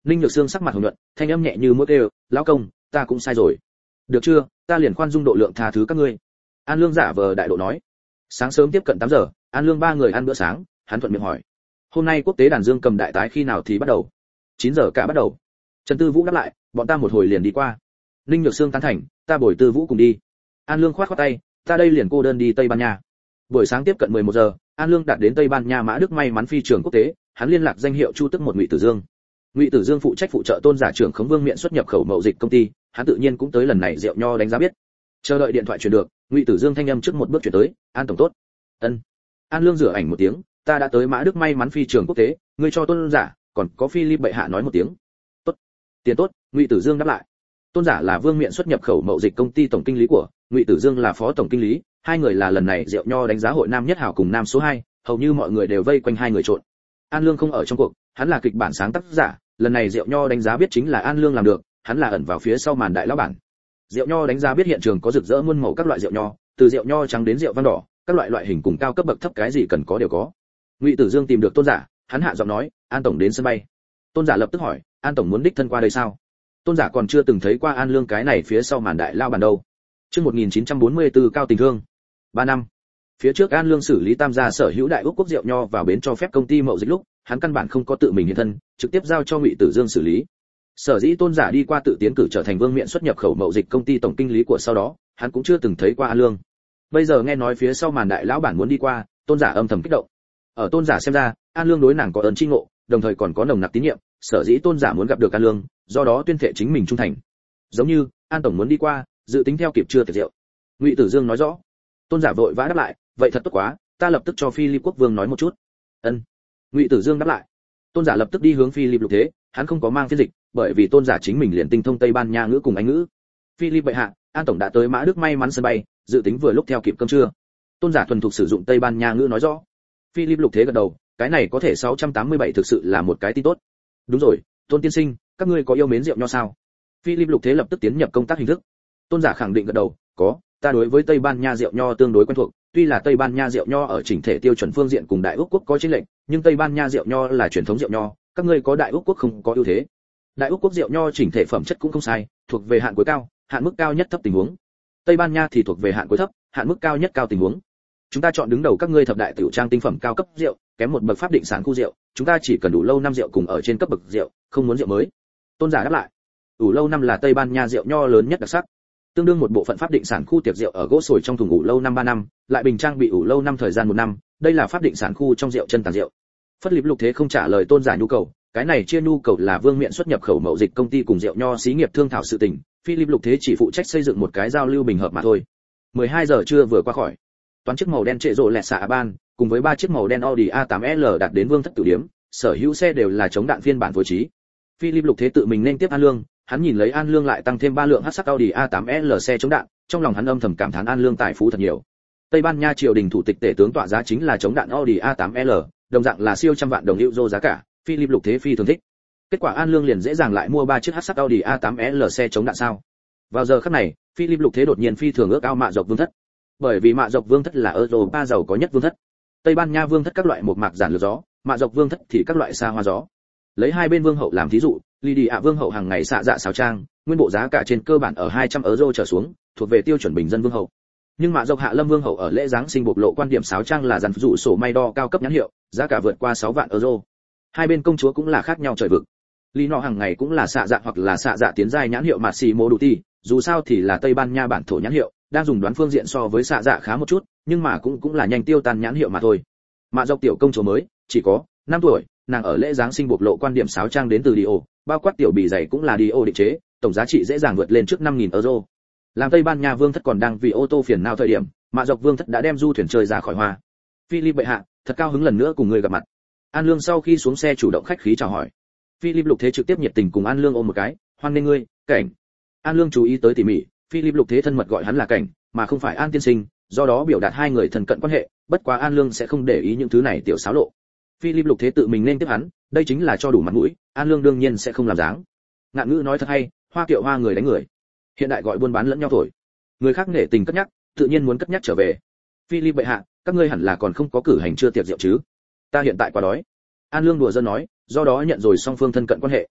Ninh Nhược Sương sắc mặt hồng nhuận, thanh âm nhẹ như mũi kêu, lão công, ta cũng sai rồi. Được chưa, ta liền khoan dung độ lượng tha thứ các ngươi. An Lương giả vờ đại độ nói. Sáng sớm tiếp cận tám giờ, An Lương ba người ăn bữa sáng, hắn thuận miệng hỏi, hôm nay quốc tế đàn dương cầm đại tái khi nào thì bắt đầu? chín giờ cả bắt đầu. Trần Tư Vũ đáp lại, bọn ta một hồi liền đi qua. Ninh Nhược Sương tán thành, ta bồi Tư Vũ cùng đi. An Lương khoát khoát tay, ta đây liền cô đơn đi Tây Ban Nha. Buổi sáng tiếp cận mười một giờ, An Lương đạt đến Tây Ban Nha Mã Đức may mắn phi trường quốc tế, hắn liên lạc danh hiệu Chu Tức một Ngụy Tử Dương. Ngụy Tử Dương phụ trách phụ trợ Tôn giả trưởng Khống Vương miện xuất nhập khẩu mậu dịch công ty, hắn tự nhiên cũng tới lần này rượu nho đánh giá biết. Chờ đợi điện thoại truyền được, Ngụy Tử Dương thanh âm trước một bước chuyển tới, An tổng tốt. Ân. An Lương rửa ảnh một tiếng, ta đã tới Mã Đức may mắn phi trường quốc tế, ngươi cho Tôn giả, còn có Philip bệ hạ nói một tiếng. Tốt. Tiền tốt, Ngụy Tử Dương đáp lại. Tôn giả là Vương miện xuất nhập khẩu mậu dịch công ty tổng kinh lý của, Ngụy Tử Dương là phó tổng kinh lý, hai người là lần này rượu nho đánh giá hội nam nhất hảo cùng nam số hai, hầu như mọi người đều vây quanh hai người trộn. An Lương không ở trong cuộc, hắn là kịch bản sáng tác giả, lần này rượu nho đánh giá biết chính là An Lương làm được, hắn là ẩn vào phía sau màn đại lão bản. Rượu nho đánh giá biết hiện trường có rực rỡ muôn màu các loại rượu nho, từ rượu nho trắng đến rượu vang đỏ, các loại loại hình cùng cao cấp bậc thấp cái gì cần có đều có. Ngụy Tử Dương tìm được Tôn giả, hắn hạ giọng nói, An tổng đến sân bay. Tôn giả lập tức hỏi, An tổng muốn đích thân qua đây sao? Tôn giả còn chưa từng thấy qua An Lương cái này phía sau màn đại lao bản đâu. Chương một nghìn chín trăm bốn mươi tư cao tình thương. ba năm. Phía trước An Lương xử lý tam gia sở hữu đại úc quốc rượu nho vào bến cho phép công ty mậu dịch lúc, hắn căn bản không có tự mình hiện thân, trực tiếp giao cho Ngụy Tử Dương xử lý. Sở dĩ Tôn giả đi qua tự tiến cử trở thành Vương miện xuất nhập khẩu mậu dịch công ty tổng kinh lý của sau đó, hắn cũng chưa từng thấy qua An Lương. Bây giờ nghe nói phía sau màn đại lão bản muốn đi qua, Tôn giả âm thầm kích động. Ở Tôn giả xem ra, An Lương đối nàng có ơn chi ngộ, đồng thời còn có nồng nặc tín nhiệm, sở dĩ Tôn giả muốn gặp được An Lương, do đó tuyên thệ chính mình trung thành. Giống như, An tổng muốn đi qua, dự tính theo kịp chưa tiệc rượu. Ngụy Tử Dương nói rõ. Tôn giả vội vã đáp lại, vậy thật tốt quá, ta lập tức cho Philip quốc vương nói một chút. Ân. Ngụy Tử Dương đáp lại. Tôn giả lập tức đi hướng Philip lục thế, hắn không có mang phiên dịch, bởi vì Tôn giả chính mình liền tinh thông Tây Ban Nha ngữ cùng Anh ngữ. Philip bệ hạ, An tổng đã tới Mã Đức may mắn sân bay, dự tính vừa lúc theo kịp cơm trưa. Tôn giả thuần thục sử dụng Tây Ban Nha ngữ nói rõ. Philip lục thế gật đầu, cái này có thể sáu trăm tám mươi bảy thực sự là một cái tin tốt. Đúng rồi, Tôn tiên sinh, các ngươi có yêu mến rượu nho sao? Philip lục thế lập tức tiến nhập công tác hình thức. Tôn giả khẳng định gật đầu, có, ta đối với Tây Ban Nha rượu nho tương đối quen thuộc, tuy là Tây Ban Nha rượu nho ở chỉnh thể tiêu chuẩn phương diện cùng Đại Úc quốc có chênh lệch, nhưng Tây Ban Nha rượu nho là truyền thống rượu nho, các ngươi có Đại Úc quốc không có ưu thế. Đại Úc quốc rượu nho chỉnh thể phẩm chất cũng không sai, thuộc về hạn cuối cao, hạn mức cao nhất thấp tình huống. Tây Ban Nha thì thuộc về hạn cuối thấp, hạn mức cao nhất cao tình huống. Chúng ta chọn đứng đầu các ngươi thập đại tiểu trang tinh phẩm cao cấp rượu, kém một bậc pháp định sản khu rượu, chúng ta chỉ cần đủ lâu năm rượu cùng ở trên cấp bậc rượu, không muốn rượu mới. Tôn giả đáp lại. Đủ lâu năm là Tây Ban Nha rượu nho lớn nhất đặc sắc. Tương đương một bộ phận pháp định sản khu tiệc rượu ở gỗ sồi trong thùng ủ lâu năm ba năm, lại bình trang bị ủ lâu năm thời gian một năm, đây là pháp định sản khu trong rượu chân tàn rượu. Phất Liệp lục thế không trả lời Tôn giả nhu cầu, cái này chia nhu cầu là Vương miện xuất nhập khẩu mậu dịch công ty cùng rượu nho xí nghiệp thương thảo sự tình, Philip lục thế chỉ phụ trách xây dựng một cái giao lưu bình hợp mà thôi. mười hai giờ trưa vừa qua khỏi, toán chiếc màu đen trệ rộ lẹt xạ ban, cùng với ba chiếc màu đen Audi A tám L đạt đến Vương thất tử điểm, sở hữu xe đều là chống đạn phiên bản phối trí. Philip lục thế tự mình nên tiếp An Lương, hắn nhìn lấy An Lương lại tăng thêm ba lượng hắc sắc Audi A tám L xe chống đạn, trong lòng hắn âm thầm cảm thán An Lương tài phú thật nhiều. Tây Ban Nha triều đình thủ tịch tể tướng tọa giá chính là chống đạn Audi A tám L, đồng dạng là siêu trăm vạn đồng euro giá cả, Philip lục thế phi thường thích. Kết quả An Lương liền dễ dàng lại mua ba chiếc hắc sắc Audi A tám L xe chống đạn sao? Vào giờ khắc này, Philip lục thế đột nhiên phi thường ước ao Mạ Dọc Vương thất. Bởi vì Mạ Dọc Vương thất là Europa giàu có nhất vương thất. Tây Ban Nha vương thất các loại một mạc giản lược gió, Mạ Dọc Vương thất thì các loại xa hoa gió. Lấy hai bên vương hậu làm thí dụ, Lydia vương hậu hàng ngày xạ dạ sáo trang, nguyên bộ giá cả trên cơ bản ở hai trăm euro trở xuống, thuộc về tiêu chuẩn bình dân vương hậu. Nhưng Mạ Dọc Hạ Lâm vương hậu ở lễ giáng sinh bộc lộ quan điểm sáo trang là dàn dụ sổ may đo cao cấp nhãn hiệu, giá cả vượt qua sáu vạn euro. Hai bên công chúa cũng là khác nhau trời vực. Lino hàng ngày cũng là xạ dạ hoặc là xạ dạ tiến giai nhãn hiệu Massimo Dutti, dù sao thì là Tây Ban Nha bản thổ nhãn hiệu, đang dùng đoán phương diện so với xạ dạ khá một chút, nhưng mà cũng cũng là nhanh tiêu tan nhãn hiệu mà thôi. Mạ Dọc tiểu công chúa mới, chỉ có năm tuổi, nàng ở lễ giáng sinh bộc lộ quan điểm sáo trang đến từ Dio, bao quát tiểu bì giày cũng là Dio định chế, tổng giá trị dễ dàng vượt lên trước năm nghìn euro. Làm Tây Ban Nha vương thất còn đang vì ô tô phiền não thời điểm, Mạ Dọc vương thất đã đem du thuyền chơi ra khỏi hoa. Philip bệ hạ, thật cao hứng lần nữa cùng người gặp mặt. An Lương sau khi xuống xe chủ động khách khí chào hỏi. Philip lục thế trực tiếp nhiệt tình cùng An Lương ôm một cái, hoan nghênh ngươi, cảnh. An Lương chú ý tới tỉ mỉ, Philip lục thế thân mật gọi hắn là cảnh, mà không phải An tiên sinh, do đó biểu đạt hai người thân cận quan hệ, bất quá An Lương sẽ không để ý những thứ này tiểu xáo lộ. Philip lục thế tự mình nên tiếp hắn, đây chính là cho đủ mặt mũi, An Lương đương nhiên sẽ không làm dáng. Ngạn ngữ nói thật hay, hoa kiệu hoa người đánh người. Hiện đại gọi buôn bán lẫn nhau thổi. Người khác nể tình cất nhắc, tự nhiên muốn cất nhắc trở về. Philip bệ hạ, các ngươi hẳn là còn không có cử hành chưa tiệc rượu chứ? Ta hiện tại quá đói. An Lương đùa giỡn nói, do đó nhận rồi song phương thân cận quan hệ.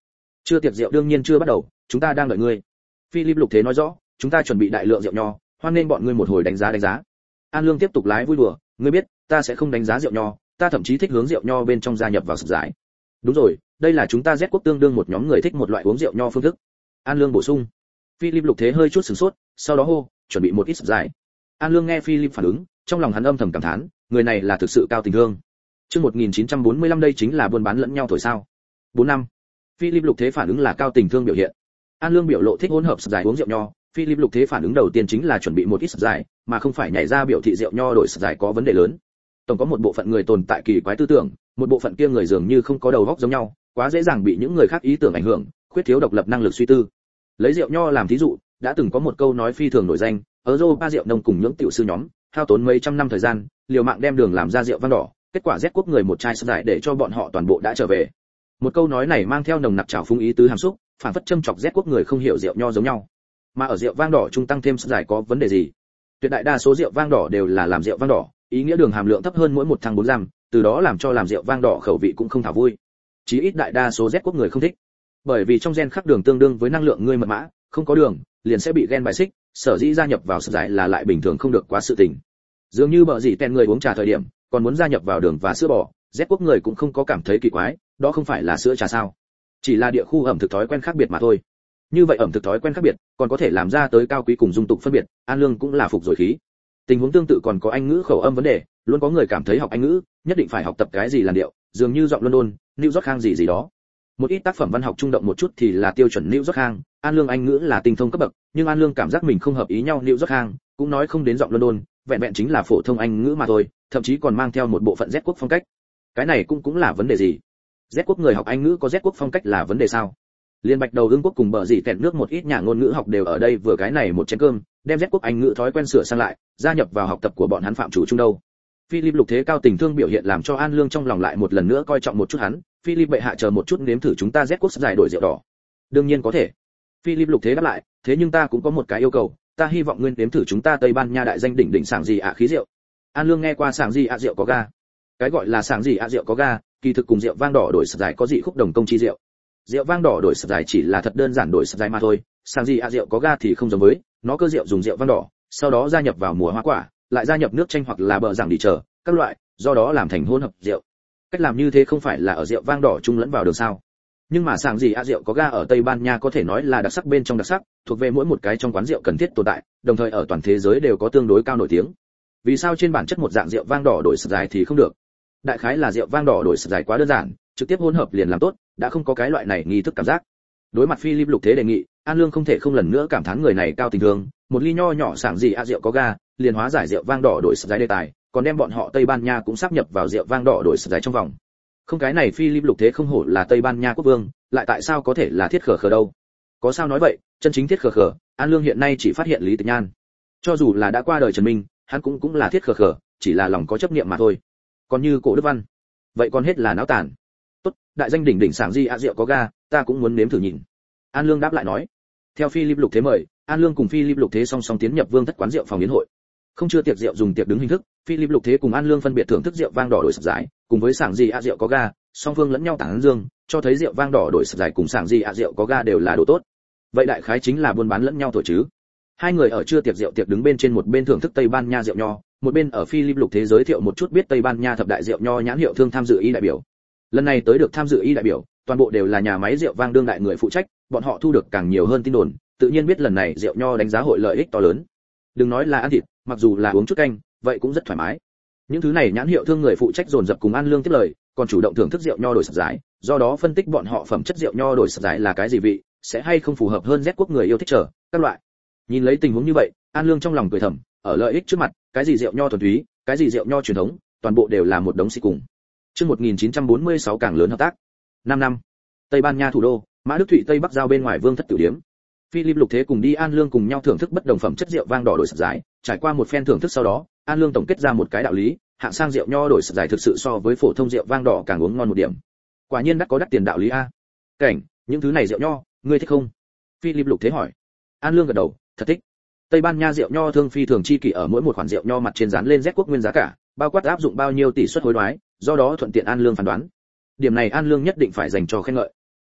Chưa tiệc rượu đương nhiên chưa bắt đầu, chúng ta đang đợi ngươi. Philip Lục Thế nói rõ, chúng ta chuẩn bị đại lượng rượu nho, hoan nghênh bọn ngươi một hồi đánh giá đánh giá. An Lương tiếp tục lái vui đùa, ngươi biết, ta sẽ không đánh giá rượu nho, ta thậm chí thích hướng rượu nho bên trong gia nhập vào sập giải. Đúng rồi, đây là chúng ta Z quốc tương đương một nhóm người thích một loại uống rượu nho phương thức. An Lương bổ sung. Philip Lục Thế hơi chút sửng sốt, sau đó hô, chuẩn bị một ít sập giải. An Lương nghe Philip phản ứng, trong lòng hắn âm thầm cảm thán, người này là thực sự cao tình thương. Chương một nghìn chín trăm bốn mươi lăm đây chính là buôn bán lẫn nhau thổi sao? bốn năm. Philip Lục Thế phản ứng là cao tình thương biểu hiện. An Lương biểu lộ thích hỗn hợp sập giải uống rượu nho, Philip Lục Thế phản ứng đầu tiên chính là chuẩn bị một ít sập giải, mà không phải nhảy ra biểu thị rượu nho đổi sập giải có vấn đề lớn. Tổng có một bộ phận người tồn tại kỳ quái tư tưởng, một bộ phận kia người dường như không có đầu óc giống nhau, quá dễ dàng bị những người khác ý tưởng ảnh hưởng, khuyết thiếu độc lập năng lực suy tư. Lấy rượu nho làm thí dụ, đã từng có một câu nói phi thường nổi danh, ở Europa rượu nông cùng những tiểu sư nhóm, hao tốn mấy trăm năm thời gian, liều mạng đem đường làm ra rượu vang đỏ, kết quả Z quốc người một chai sập giải để cho bọn họ toàn bộ đã trở về. Một câu nói này mang theo nồng nặc trào phúng ý tứ hàm xúc, phản phất châm chọc Z quốc người không hiểu rượu nho giống nhau. Mà ở rượu vang đỏ trung tăng thêm sập giải có vấn đề gì? Tuyệt đại đa số rượu vang đỏ đều là làm rượu vang đỏ, ý nghĩa đường hàm lượng thấp hơn mỗi một thang bốn gram, từ đó làm cho làm rượu vang đỏ khẩu vị cũng không thảo vui. Chí ít đại đa số Z quốc người không thích. Bởi vì trong gen khắc đường tương đương với năng lượng ngươi mật mã, không có đường, liền sẽ bị gen bài xích, sở dĩ gia nhập vào sập giải là lại bình thường không được quá sự tình. Dường như bợ gì tên người uống trà thời điểm, còn muốn gia nhập vào đường và sữa bò, Z quốc người cũng không có cảm thấy kỳ quái, đó không phải là sữa trà sao? Chỉ là địa khu ẩm thực thói quen khác biệt mà thôi. Như vậy ẩm thực thói quen khác biệt, còn có thể làm ra tới cao quý cùng dung tục phân biệt, An Lương cũng là phục rồi khí. Tình huống tương tự còn có Anh ngữ khẩu âm vấn đề, luôn có người cảm thấy học Anh ngữ, nhất định phải học tập cái gì làn điệu, dường như giọng London, New York Khang gì gì đó. Một ít tác phẩm văn học trung động một chút thì là tiêu chuẩn New York Khang, An Lương Anh ngữ là tinh thông cấp bậc, nhưng An Lương cảm giác mình không hợp ý nhau New York Khang, cũng nói không đến giọng London, vẹn vẹn chính là phổ thông Anh ngữ mà thôi, thậm chí còn mang theo một bộ phận Z quốc phong cách. Cái này cũng cũng là vấn đề gì? Z quốc người học Anh ngữ có Z quốc phong cách là vấn đề sao? Liên Bạch Đầu Ưng quốc cùng bờ gì tẹn nước một ít nhà ngôn ngữ học đều ở đây vừa cái này một chén cơm, đem Z quốc Anh ngữ thói quen sửa sang lại, gia nhập vào học tập của bọn hắn phạm chủ chung đâu. Philip Lục Thế cao tình thương biểu hiện làm cho An Lương trong lòng lại một lần nữa coi trọng một chút hắn, Philip bệ hạ chờ một chút nếm thử chúng ta Z quốc giải đổi rượu đỏ. Đương nhiên có thể. Philip Lục Thế đáp lại, thế nhưng ta cũng có một cái yêu cầu, ta hy vọng ngươi nếm thử chúng ta Tây Ban Nha đại danh đỉnh đỉnh sảng gì ạ khí rượu. An Lương nghe qua sảng gì ạ rượu có ga. Cái gọi là sảng gì ạ rượu có ga, kỳ thực cùng rượu vang đỏ đổi sập giải có dị khúc đồng công chi rượu. Rượu vang đỏ đổi sập giải chỉ là thật đơn giản đổi sập giải mà thôi, sảng gì ạ rượu có ga thì không giống với, nó cơ rượu dùng rượu vang đỏ, sau đó gia nhập vào mùa hoa quả, lại gia nhập nước chanh hoặc là bờ giảng đi chờ, các loại, do đó làm thành hỗn hợp rượu. Cách làm như thế không phải là ở rượu vang đỏ chung lẫn vào được sao? Nhưng mà sảng gì ạ rượu có ga ở Tây Ban Nha có thể nói là đặc sắc bên trong đặc sắc, thuộc về mỗi một cái trong quán rượu cần thiết tồn tại, đồng thời ở toàn thế giới đều có tương đối cao nổi tiếng. Vì sao trên bản chất một dạng rượu vang đỏ đổi sập giải thì không được? Đại khái là rượu vang đỏ đổi sập giải quá đơn giản, trực tiếp hỗn hợp liền làm tốt, đã không có cái loại này nghi thức cảm giác. Đối mặt Philip Lục Thế đề nghị, An Lương không thể không lần nữa cảm thán người này cao tình thương, một ly nho nhỏ sảng gì ạ rượu có ga, liền hóa giải rượu vang đỏ đổi sập giải đề tài, còn đem bọn họ Tây Ban Nha cũng sáp nhập vào rượu vang đỏ đổi sập giải trong vòng. Không cái này Philip Lục Thế không hổ là Tây Ban Nha quốc vương, lại tại sao có thể là thiết khờ khờ đâu? Có sao nói vậy, chân chính thiết khờ khờ, An Lương hiện nay chỉ phát hiện Lý Tịch Nhan. Cho dù là đã qua đời Trần Minh, hắn cũng cũng là thiết khờ khờ, chỉ là lòng có chấp niệm mà thôi. Còn như Cổ Đức Văn, vậy còn hết là náo tàn. Tốt, đại danh đỉnh đỉnh sảng gì ạ rượu có ga, ta cũng muốn nếm thử nhìn. An Lương đáp lại nói. Theo Philip Lục Thế mời, An Lương cùng Philip Lục Thế song song tiến nhập vương thất quán rượu phòng yến hội. Không chưa tiệc rượu dùng tiệc đứng hình thức, Philip Lục Thế cùng An Lương phân biệt thưởng thức rượu vang đỏ đổi sập giải, cùng với sảng gì ạ rượu có ga, song phương lẫn nhau tán dương, cho thấy rượu vang đỏ đổi sập giải cùng sảng gì ạ rượu có ga đều là đồ tốt. Vậy đại khái chính là buôn bán lẫn nhau thôi chứ. Hai người ở chưa tiệc rượu tiệc đứng bên trên một bên thưởng thức Tây Ban Nha rượu nho, một bên ở Philip Lục Thế giới thiệu một chút biết Tây Ban Nha thập đại rượu nho nhãn hiệu thương tham dự y đại biểu. Lần này tới được tham dự y đại biểu, toàn bộ đều là nhà máy rượu vang đương đại người phụ trách, bọn họ thu được càng nhiều hơn tin đồn, tự nhiên biết lần này rượu nho đánh giá hội lợi ích to lớn. Đừng nói là ăn thịt, mặc dù là uống chút canh, vậy cũng rất thoải mái. Những thứ này nhãn hiệu thương người phụ trách dồn dập cùng An Lương tiếp lời, còn chủ động thưởng thức rượu nho đổi sập giải, do đó phân tích bọn họ phẩm chất rượu nho đổi sập giải là cái gì vị, sẽ hay không phù hợp hơn Z quốc người yêu thích trở, các loại. Nhìn lấy tình huống như vậy, An Lương trong lòng cười thầm, ở lợi ích trước mặt, cái gì rượu nho thuần túy, cái gì rượu nho truyền thống, toàn bộ đều là một đống xì cùng. Chương một nghìn chín trăm bốn mươi sáu càng lớn hợp tác. năm năm. Tây Ban Nha thủ đô, Mã Đức Thụy Tây Bắc giao bên ngoài vương thất tiểu điếm. Philip Lục Thế cùng đi An Lương cùng nhau thưởng thức bất đồng phẩm chất rượu vang đỏ đổi sập giải, trải qua một phen thưởng thức sau đó, An Lương tổng kết ra một cái đạo lý, hạng sang rượu nho đổi sập giải thực sự so với phổ thông rượu vang đỏ càng uống ngon một điểm. Quả nhiên đắt có đắt tiền đạo lý a. Cảnh, những thứ này rượu nho, ngươi thích không? Philip Lục Thế hỏi. An Lương gật đầu, thật thích. Tây Ban Nha rượu nho thương phi thường chi kỷ ở mỗi một khoản rượu nho mặt trên dán lên Z quốc nguyên giá cả, bao quát áp dụng bao nhiêu tỷ suất hối đoái, do đó thuận tiện An Lương phán đoán. Điểm này An Lương nhất định phải dành cho khen ngợi.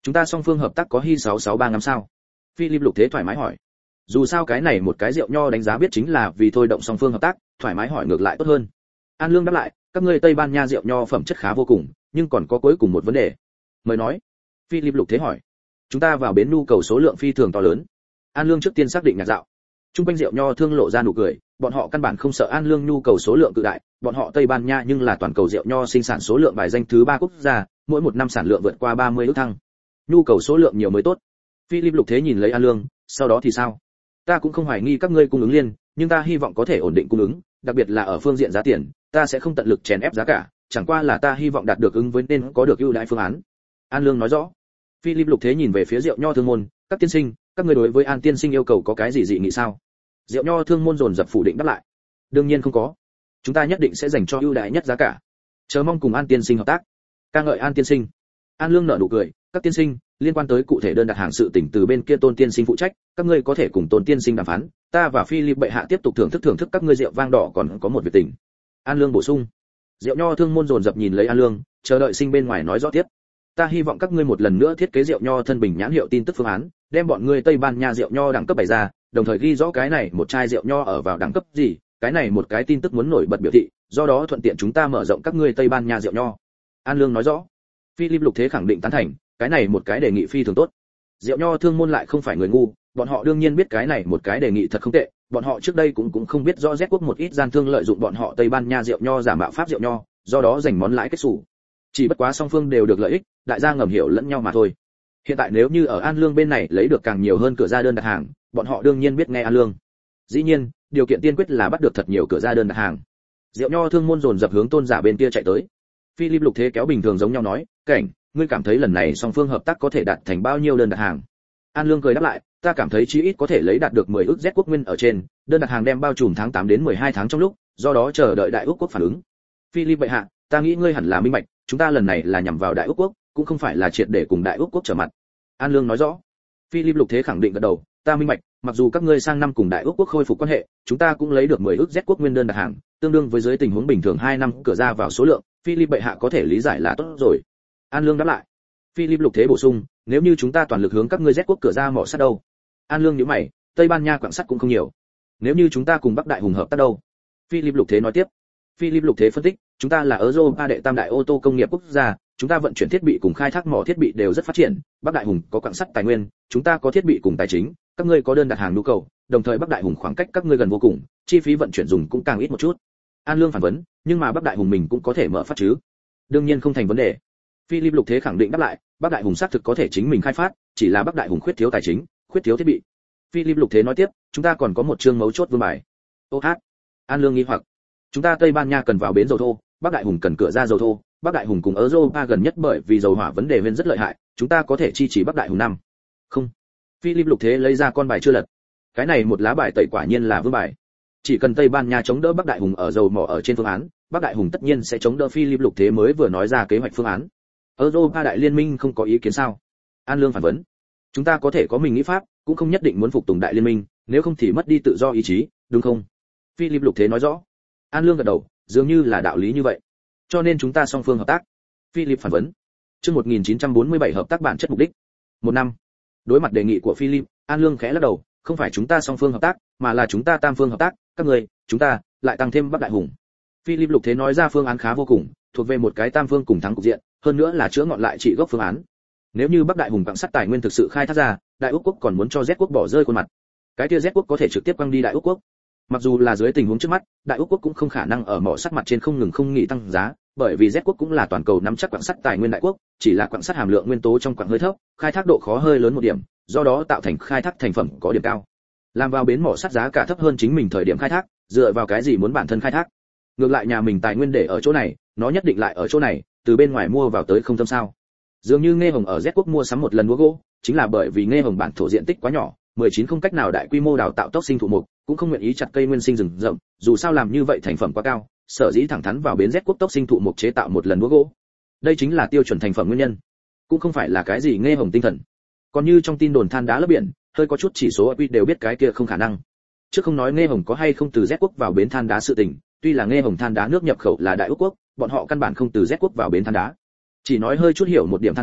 Chúng ta song phương hợp tác có hy sáu sáu ba ngắm sao? Philip Lục Thế thoải mái hỏi. Dù sao cái này một cái rượu nho đánh giá biết chính là vì thôi động song phương hợp tác, thoải mái hỏi ngược lại tốt hơn. An Lương đáp lại, các ngươi Tây Ban Nha rượu nho phẩm chất khá vô cùng, nhưng còn có cuối cùng một vấn đề. Mời nói. Philip Lục Thế hỏi. Chúng ta vào bến nhu cầu số lượng phi thường to lớn. An Lương trước tiên xác định nhạc dạo. Trung quanh rượu nho thương lộ ra nụ cười, bọn họ căn bản không sợ An Lương nhu cầu số lượng cự đại, bọn họ Tây Ban Nha nhưng là toàn cầu rượu nho sinh sản số lượng bài danh thứ ba quốc gia, mỗi một năm sản lượng vượt qua ba mươi ức thăng. Nhu cầu số lượng nhiều mới tốt. Philip Lục Thế nhìn lấy An Lương, sau đó thì sao? Ta cũng không hoài nghi các ngươi cung ứng liên, nhưng ta hy vọng có thể ổn định cung ứng, đặc biệt là ở phương diện giá tiền, ta sẽ không tận lực chèn ép giá cả, chẳng qua là ta hy vọng đạt được ứng với nên có được ưu đãi phương án. An Lương nói rõ. Philip Lục Thế nhìn về phía rượu nho thương môn, các tiên sinh, các ngươi đối với An tiên sinh yêu cầu có cái gì dị nghị sao? Rượu nho thương môn dồn dập phủ định đáp lại. Đương nhiên không có. Chúng ta nhất định sẽ dành cho ưu đãi nhất giá cả. Chờ mong cùng An tiên sinh hợp tác. Ca ngợi An tiên sinh. An Lương nở nụ cười, các tiên sinh, liên quan tới cụ thể đơn đặt hàng sự tỉnh từ bên kia Tôn tiên sinh phụ trách, các ngươi có thể cùng Tôn tiên sinh đàm phán, ta và Philip bệ hạ tiếp tục thưởng thức thưởng thức các ngươi rượu vang đỏ còn có một việc tình. An Lương bổ sung. Rượu nho thương môn dồn dập nhìn lấy An Lương, chờ đợi sinh bên ngoài nói rõ tiếp. Ta hy vọng các ngươi một lần nữa thiết kế rượu nho thân bình nhãn hiệu tin tức phương án, đem bọn ngươi Tây Ban Nha rượu nho đẳng cấp bày ra, đồng thời ghi rõ cái này một chai rượu nho ở vào đẳng cấp gì, cái này một cái tin tức muốn nổi bật biểu thị, do đó thuận tiện chúng ta mở rộng các ngươi Tây Ban Nha rượu nho. An Lương nói rõ. Philip Lục Thế khẳng định tán thành, cái này một cái đề nghị phi thường tốt. Rượu nho thương môn lại không phải người ngu, bọn họ đương nhiên biết cái này một cái đề nghị thật không tệ, bọn họ trước đây cũng cũng không biết rõ Z quốc một ít gian thương lợi dụng bọn họ Tây Ban Nha rượu nho giả mạo pháp rượu nho, do đó giành món lãi kết sủ. Chỉ bất quá song phương đều được lợi ích, đại gia ngầm hiểu lẫn nhau mà thôi. Hiện tại nếu như ở An Lương bên này lấy được càng nhiều hơn cửa ra đơn đặt hàng, bọn họ đương nhiên biết nghe An Lương. Dĩ nhiên, điều kiện tiên quyết là bắt được thật nhiều cửa ra đơn đặt hàng. Rượu nho thương môn dồn dập hướng Tôn giả bên kia chạy tới. Philip Lục Thế kéo bình thường giống nhau nói, "Cảnh, ngươi cảm thấy lần này song phương hợp tác có thể đạt thành bao nhiêu đơn đặt hàng?" An Lương cười đáp lại, "Ta cảm thấy chí ít có thể lấy đạt được mười ức Z quốc nguyên ở trên, đơn đặt hàng đem bao trùm tháng tám đến mười hai tháng trong lúc, do đó chờ đợi Đại Úc quốc phản ứng." Philip bệ hạ, ta nghĩ ngươi hẳn là minh bạch, chúng ta lần này là nhằm vào Đại Úc quốc, cũng không phải là triệt để cùng Đại Úc quốc trở mặt. An Lương nói rõ. Philip Lục Thế khẳng định gật đầu, ta minh bạch, mặc dù các ngươi sang năm cùng Đại Úc quốc khôi phục quan hệ, chúng ta cũng lấy được mười ức Z quốc nguyên đơn đặt hàng, tương đương với dưới tình huống bình thường hai năm cửa ra vào số lượng, Philip bệ hạ có thể lý giải là tốt rồi. An Lương đáp lại. Philip Lục Thế bổ sung, nếu như chúng ta toàn lực hướng các ngươi Z quốc cửa ra mỏ sắt đâu? An Lương nhíu mày, Tây Ban Nha quặng sắt cũng không nhiều. Nếu như chúng ta cùng Bắc Đại hùng hợp tác đâu? Philip Lục Thế nói tiếp. Philip Lục Thế phân tích, chúng ta là Europa đệ tam đại ô tô công nghiệp quốc gia, chúng ta vận chuyển thiết bị cùng khai thác mỏ thiết bị đều rất phát triển, Bắc Đại hùng có quặng sắt tài nguyên, chúng ta có thiết bị cùng tài chính, các ngươi có đơn đặt hàng nhu cầu, đồng thời Bắc Đại hùng khoảng cách các ngươi gần vô cùng, chi phí vận chuyển dùng cũng càng ít một chút. An Lương phản vấn, nhưng mà Bắc Đại hùng mình cũng có thể mở phát chứ? Đương nhiên không thành vấn đề. Philip Lục Thế khẳng định đáp lại, Bắc Đại hùng xác thực có thể chính mình khai phát, chỉ là Bắc Đại hùng khuyết thiếu tài chính, khuyết thiếu thiết bị. Philip Lục Thế nói tiếp, chúng ta còn có một chương mấu chốt vương bài. Ô hát. An Lương nghi hoặc, chúng ta Tây Ban Nha cần vào bến dầu thô, Bắc Đại hùng cần cửa ra dầu thô, Bắc Đại hùng cùng Europa gần nhất bởi vì dầu hỏa vấn đề viên rất lợi hại, chúng ta có thể chi trì Bắc Đại hùng năm. Không. Philip Lục Thế lấy ra con bài chưa lật. Cái này một lá bài tẩy quả nhiên là vương bài. Chỉ cần Tây Ban Nha chống đỡ Bắc Đại hùng ở dầu mỏ ở trên phương án, Bắc Đại hùng tất nhiên sẽ chống đỡ Philip Lục Thế mới vừa nói ra kế hoạch phương án. Europa đại liên minh không có ý kiến sao? An Lương phản vấn. Chúng ta có thể có mình nghĩ pháp, cũng không nhất định muốn phục tùng đại liên minh, nếu không thì mất đi tự do ý chí, đúng không? Philip Lục Thế nói rõ. An Lương gật đầu, dường như là đạo lý như vậy. Cho nên chúng ta song phương hợp tác. Philip phản vấn. Chương một nghìn chín trăm bốn mươi bảy hợp tác bản chất mục đích. Một năm. Đối mặt đề nghị của Philip, An Lương khẽ lắc đầu, không phải chúng ta song phương hợp tác, mà là chúng ta tam phương hợp tác, các người, chúng ta lại tăng thêm Bắc Đại hùng. Philip Lục Thế nói ra phương án khá vô cùng, thuộc về một cái tam phương cùng thắng cục diện, hơn nữa là chữa ngọn lại trị gốc phương án. Nếu như Bắc Đại hùng quặng sắt tài nguyên thực sự khai thác ra, Đại Úc quốc còn muốn cho Z quốc bỏ rơi khuôn mặt. Cái kia Z quốc có thể trực tiếp quăng đi Đại Úc quốc. Mặc dù là dưới tình huống trước mắt, Đại Úc quốc cũng không khả năng ở mỏ sắt mặt trên không ngừng không nghỉ tăng giá, bởi vì Z quốc cũng là toàn cầu nắm chắc quặng sắt tài nguyên đại quốc, chỉ là quặng sắt hàm lượng nguyên tố trong quặng hơi thấp, khai thác độ khó hơi lớn một điểm, do đó tạo thành khai thác thành phẩm có điểm cao. Làm vào bến mỏ sắt giá cả thấp hơn chính mình thời điểm khai thác, dựa vào cái gì muốn bản thân khai thác? Ngược lại nhà mình tài nguyên để ở chỗ này, nó nhất định lại ở chỗ này, từ bên ngoài mua vào tới không tâm sao? Dường như Nghe Hồng ở Z quốc mua sắm một lần lúa gỗ, chính là bởi vì Nghe Hồng bản thổ diện tích quá nhỏ, mười chín không cách nào đại quy mô đào tạo tốc sinh thụ mục, cũng không nguyện ý chặt cây nguyên sinh rừng rậm, dù sao làm như vậy thành phẩm quá cao, sở dĩ thẳng thắn vào bến Z quốc tốc sinh thụ mục chế tạo một lần lúa gỗ. Đây chính là tiêu chuẩn thành phẩm nguyên nhân, cũng không phải là cái gì Nghe Hồng tinh thần. Còn như trong tin đồn than đá lấp biển, hơi có chút chỉ số quy đều biết cái kia không khả năng. Chứ không nói Nghe Hồng có hay không từ Z quốc vào bến than đá sự tình, tuy là Nghe Hồng than đá nước nhập khẩu là Đại Úc quốc, bọn họ căn bản không từ Z quốc vào bến than đá. Chỉ nói hơi chút hiểu một điểm than đá,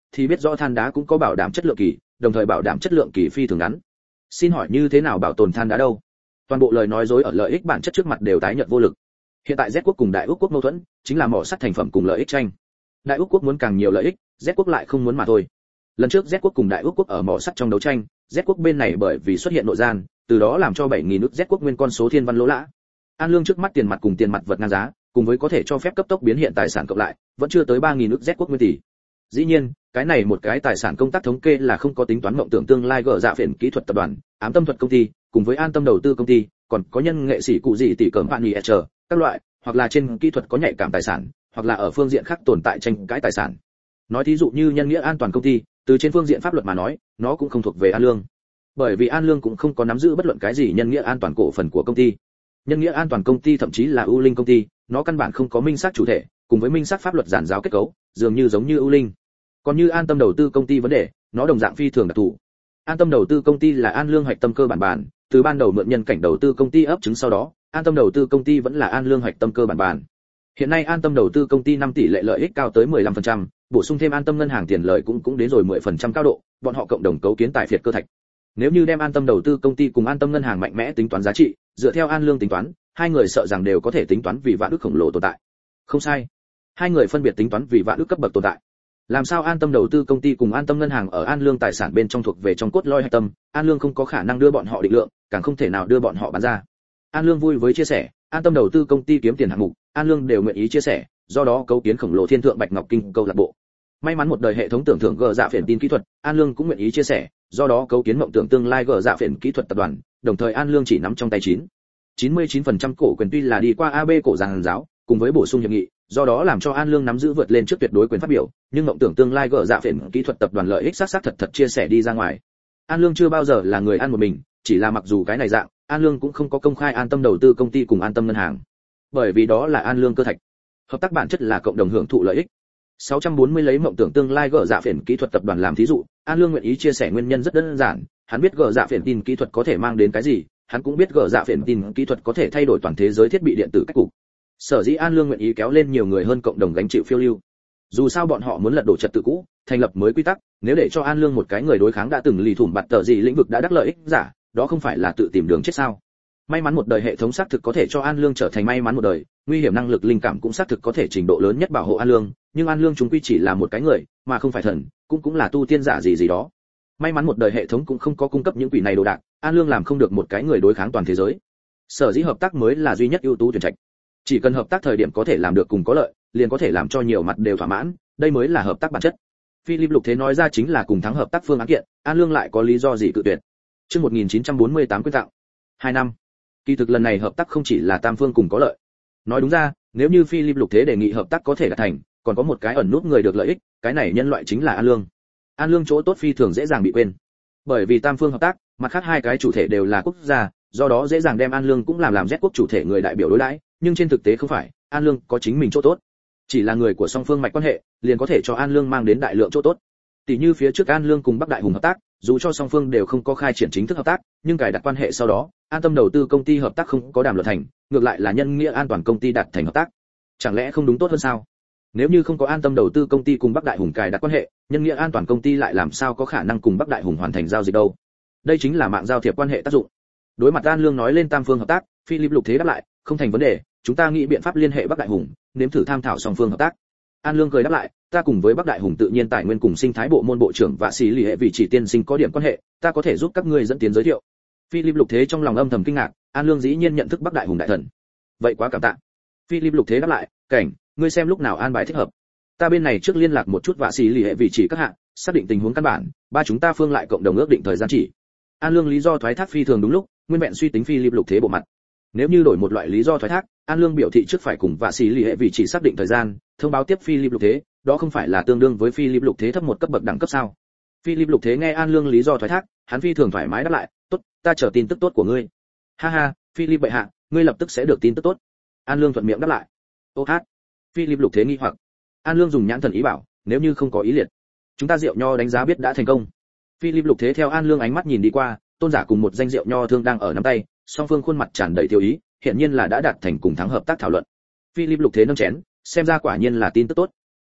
thì biết rõ than đá cũng có bảo đảm chất lượng kỳ, đồng thời bảo đảm chất lượng kỳ phi thường ngắn. Xin hỏi như thế nào bảo tồn than đá đâu? Toàn bộ lời nói dối ở lợi ích bản chất trước mặt đều tái nhợt vô lực. Hiện tại Z quốc cùng Đại Úc quốc mâu thuẫn, chính là mỏ sắt thành phẩm cùng lợi ích tranh. Đại Úc quốc muốn càng nhiều lợi ích, Z quốc lại không muốn mà thôi. Lần trước Z quốc cùng Đại Úc quốc ở mỏ sắt trong đấu tranh, Z quốc bên này bởi vì xuất hiện nội gian, từ đó làm cho bảy nghìn nước Z quốc nguyên con số thiên văn lỗ lã. An lương trước mắt tiền mặt cùng tiền mặt vật ngang giá, cùng với có thể cho phép cấp tốc biến hiện tài sản cộng lại, vẫn chưa tới ba nghìn nước Z quốc nguyên tỷ. Dĩ nhiên, cái này một cái tài sản công tác thống kê là không có tính toán mộng tưởng tương lai gỡ dạ phiền kỹ thuật tập đoàn, ám tâm thuật công ty, cùng với an tâm đầu tư công ty, còn có nhân nghệ sĩ cụ gì tỷ cẩm bạn nhì chờ, các loại, hoặc là trên kỹ thuật có nhạy cảm tài sản, hoặc là ở phương diện khác tồn tại tranh cãi tài sản. Nói thí dụ như nhân nghĩa an toàn công ty, từ trên phương diện pháp luật mà nói, nó cũng không thuộc về An Lương. Bởi vì An Lương cũng không có nắm giữ bất luận cái gì nhân nghĩa an toàn cổ phần của công ty. Nhân nghĩa an toàn công ty thậm chí là ưu linh công ty, nó căn bản không có minh xác chủ thể, cùng với minh xác pháp luật giản giáo kết cấu, dường như giống như ưu linh. Còn như an tâm đầu tư công ty vấn đề, nó đồng dạng phi thường đặc thù. An tâm đầu tư công ty là An Lương hoạch tâm cơ bản bản, từ ban đầu mượn nhân cảnh đầu tư công ty ấp trứng sau đó, an tâm đầu tư công ty vẫn là An Lương hoạch tâm cơ bản bản. Hiện nay an tâm đầu tư công ty năm tỷ lệ lợi ích cao tới mười lăm phần trăm, bổ sung thêm an tâm ngân hàng tiền lợi cũng cũng đến rồi mười phần trăm cao độ, bọn họ cộng đồng cấu kiến tài phiệt cơ thạch. Nếu như đem an tâm đầu tư công ty cùng an tâm ngân hàng mạnh mẽ tính toán giá trị, dựa theo An Lương tính toán, hai người sợ rằng đều có thể tính toán vì vạn ức khổng lồ tồn tại. Không sai, hai người phân biệt tính toán vì vạn ức cấp bậc tồn tại. Làm sao an tâm đầu tư công ty cùng an tâm ngân hàng ở An Lương tài sản bên trong thuộc về trong cốt lõi hạch tâm, An Lương không có khả năng đưa bọn họ định lượng, càng không thể nào đưa bọn họ bán ra. An Lương vui với chia sẻ, an tâm đầu tư công ty kiếm tiền hạng mục, An Lương đều nguyện ý chia sẻ, do đó cấu kiến khổng lồ thiên thượng bạch ngọc kinh câu lạc bộ. May mắn một đời hệ thống tưởng thưởng gờ dạ phiền tin kỹ thuật, An Lương cũng nguyện ý chia sẻ, do đó cấu kiến mộng tưởng tương lai gờ dạ phiền kỹ thuật tập đoàn, đồng thời An Lương chỉ nắm trong tay chín chín mươi chín phần trăm cổ quyền tuy là đi qua a bê cổ giàn giáo, cùng với bổ sung hiệp nghị, do đó làm cho An Lương nắm giữ vượt lên trước tuyệt đối quyền phát biểu, nhưng mộng tưởng tương lai gỡ dạ phiền kỹ thuật tập đoàn lợi ích sát sát thật thật chia sẻ đi ra ngoài. An Lương chưa bao giờ là người ăn một mình, chỉ là mặc dù cái này dạng, An Lương cũng không có công khai an tâm đầu tư công ty cùng an tâm ngân hàng, bởi vì đó là An Lương cơ thạch. Hợp tác bản chất là cộng đồng hưởng thụ lợi ích. sáu trăm bốn mươi lấy mộng tưởng tương lai gỡ dạ phiền kỹ thuật tập đoàn làm thí dụ, An Lương nguyện ý chia sẻ nguyên nhân rất đơn giản, hắn biết gỡ dạ phiền tin kỹ thuật có thể mang đến cái gì, hắn cũng biết gỡ dạ phiền tin kỹ thuật có thể thay đổi toàn thế giới thiết bị điện tử cách cục. Sở dĩ An Lương nguyện ý kéo lên nhiều người hơn cộng đồng gánh chịu phiêu lưu. Dù sao bọn họ muốn lật đổ trật tự cũ, thành lập mới quy tắc, nếu để cho An Lương một cái người đối kháng đã từng lì thủng bạt tờ gì lĩnh vực đã đắc lợi ích giả, đó không phải là tự tìm đường chết sao? May mắn một đời hệ thống xác thực có thể cho An Lương trở thành may mắn một đời, nguy hiểm năng lực linh cảm cũng xác thực có thể trình độ lớn nhất bảo hộ An Lương, nhưng An Lương chúng quy chỉ là một cái người, mà không phải thần, cũng cũng là tu tiên giả gì gì đó. May mắn một đời hệ thống cũng không có cung cấp những quỷ này đồ đạc, An Lương làm không được một cái người đối kháng toàn thế giới. Sở dĩ hợp tác mới là duy nhất ưu tú tuyển trạch. Chỉ cần hợp tác thời điểm có thể làm được cùng có lợi, liền có thể làm cho nhiều mặt đều thỏa mãn, đây mới là hợp tác bản chất. Philip Lục Thế nói ra chính là cùng thắng hợp tác phương án kiện, An Lương lại có lý do gì cự tuyệt? Chương một nghìn chín trăm bốn mươi tám quyên tặng. hai năm. Kỳ thực lần này hợp tác không chỉ là tam phương cùng có lợi. Nói đúng ra, nếu như Philip Lục Thế đề nghị hợp tác có thể đạt thành, còn có một cái ẩn nút người được lợi ích, cái này nhân loại chính là An Lương. An Lương chỗ tốt phi thường dễ dàng bị quên. Bởi vì tam phương hợp tác, mặt khác hai cái chủ thể đều là quốc gia, do đó dễ dàng đem An Lương cũng làm làm Z quốc chủ thể người đại biểu đối đãi, nhưng trên thực tế không phải, An Lương có chính mình chỗ tốt. Chỉ là người của song phương mạch quan hệ, liền có thể cho An Lương mang đến đại lượng chỗ tốt. Tỷ như phía trước An Lương cùng Bắc Đại Hùng hợp tác, dù cho song phương đều không có khai triển chính thức hợp tác, nhưng cài đặt quan hệ sau đó, An Tâm đầu tư công ty hợp tác không có đàm luận thành, ngược lại là Nhân Nghĩa An toàn công ty đạt thành hợp tác. Chẳng lẽ không đúng tốt hơn sao? Nếu như không có An Tâm đầu tư công ty cùng Bắc Đại Hùng cài đặt quan hệ, Nhân Nghĩa An toàn công ty lại làm sao có khả năng cùng Bắc Đại Hùng hoàn thành giao dịch đâu? Đây chính là mạng giao thiệp quan hệ tác dụng. Đối mặt An Lương nói lên tam phương hợp tác, Philip Lục Thế đáp lại, không thành vấn đề, chúng ta nghĩ biện pháp liên hệ Bắc Đại Hùng, nếm thử tham thảo song phương hợp tác. An Lương cười đáp lại, ta cùng với Bắc Đại Hùng tự nhiên tài nguyên cùng sinh thái bộ môn bộ trưởng và sĩ lý hệ vị chỉ tiên sinh có điểm quan hệ, ta có thể giúp các ngươi dẫn tiến giới thiệu. Philip Lục Thế trong lòng âm thầm kinh ngạc, An Lương dĩ nhiên nhận thức Bắc Đại Hùng đại thần. Vậy quá cảm tạ. Philip Lục Thế đáp lại, cảnh, ngươi xem lúc nào an bài thích hợp. Ta bên này trước liên lạc một chút và sĩ lý hệ vị chỉ các hạng, xác định tình huống căn bản, ba chúng ta phương lại cộng đồng ước định thời gian chỉ. An Lương lý do thoái thác phi thường đúng lúc, nguyên vẹn suy tính Philip Lục Thế bộ mặt. Nếu như đổi một loại lý do thoái thác, An Lương biểu thị trước phải cùng và sĩ lý hệ vị chỉ xác định thời gian, thông báo tiếp Philip Lục Thế, đó không phải là tương đương với Philip Lục Thế thấp một cấp bậc đẳng cấp sao? Philip Lục Thế nghe An Lương lý do thoái thác, hắn phi thường thoải mái đáp lại, tốt, ta chờ tin tức tốt của ngươi. Ha ha, Philip bệ hạ, ngươi lập tức sẽ được tin tức tốt. An Lương thuận miệng đáp lại. Ô hát. Philip Lục Thế nghi hoặc. An Lương dùng nhãn thần ý bảo, nếu như không có ý liệt, chúng ta rượu nho đánh giá biết đã thành công. Philip Lục Thế theo An Lương ánh mắt nhìn đi qua, tôn giả cùng một danh rượu nho thương đang ở nắm tay, song phương khuôn mặt tràn đầy tiêu ý, hiện nhiên là đã đạt thành cùng thắng hợp tác thảo luận. Philip Lục Thế nâng chén, xem ra quả nhiên là tin tức tốt.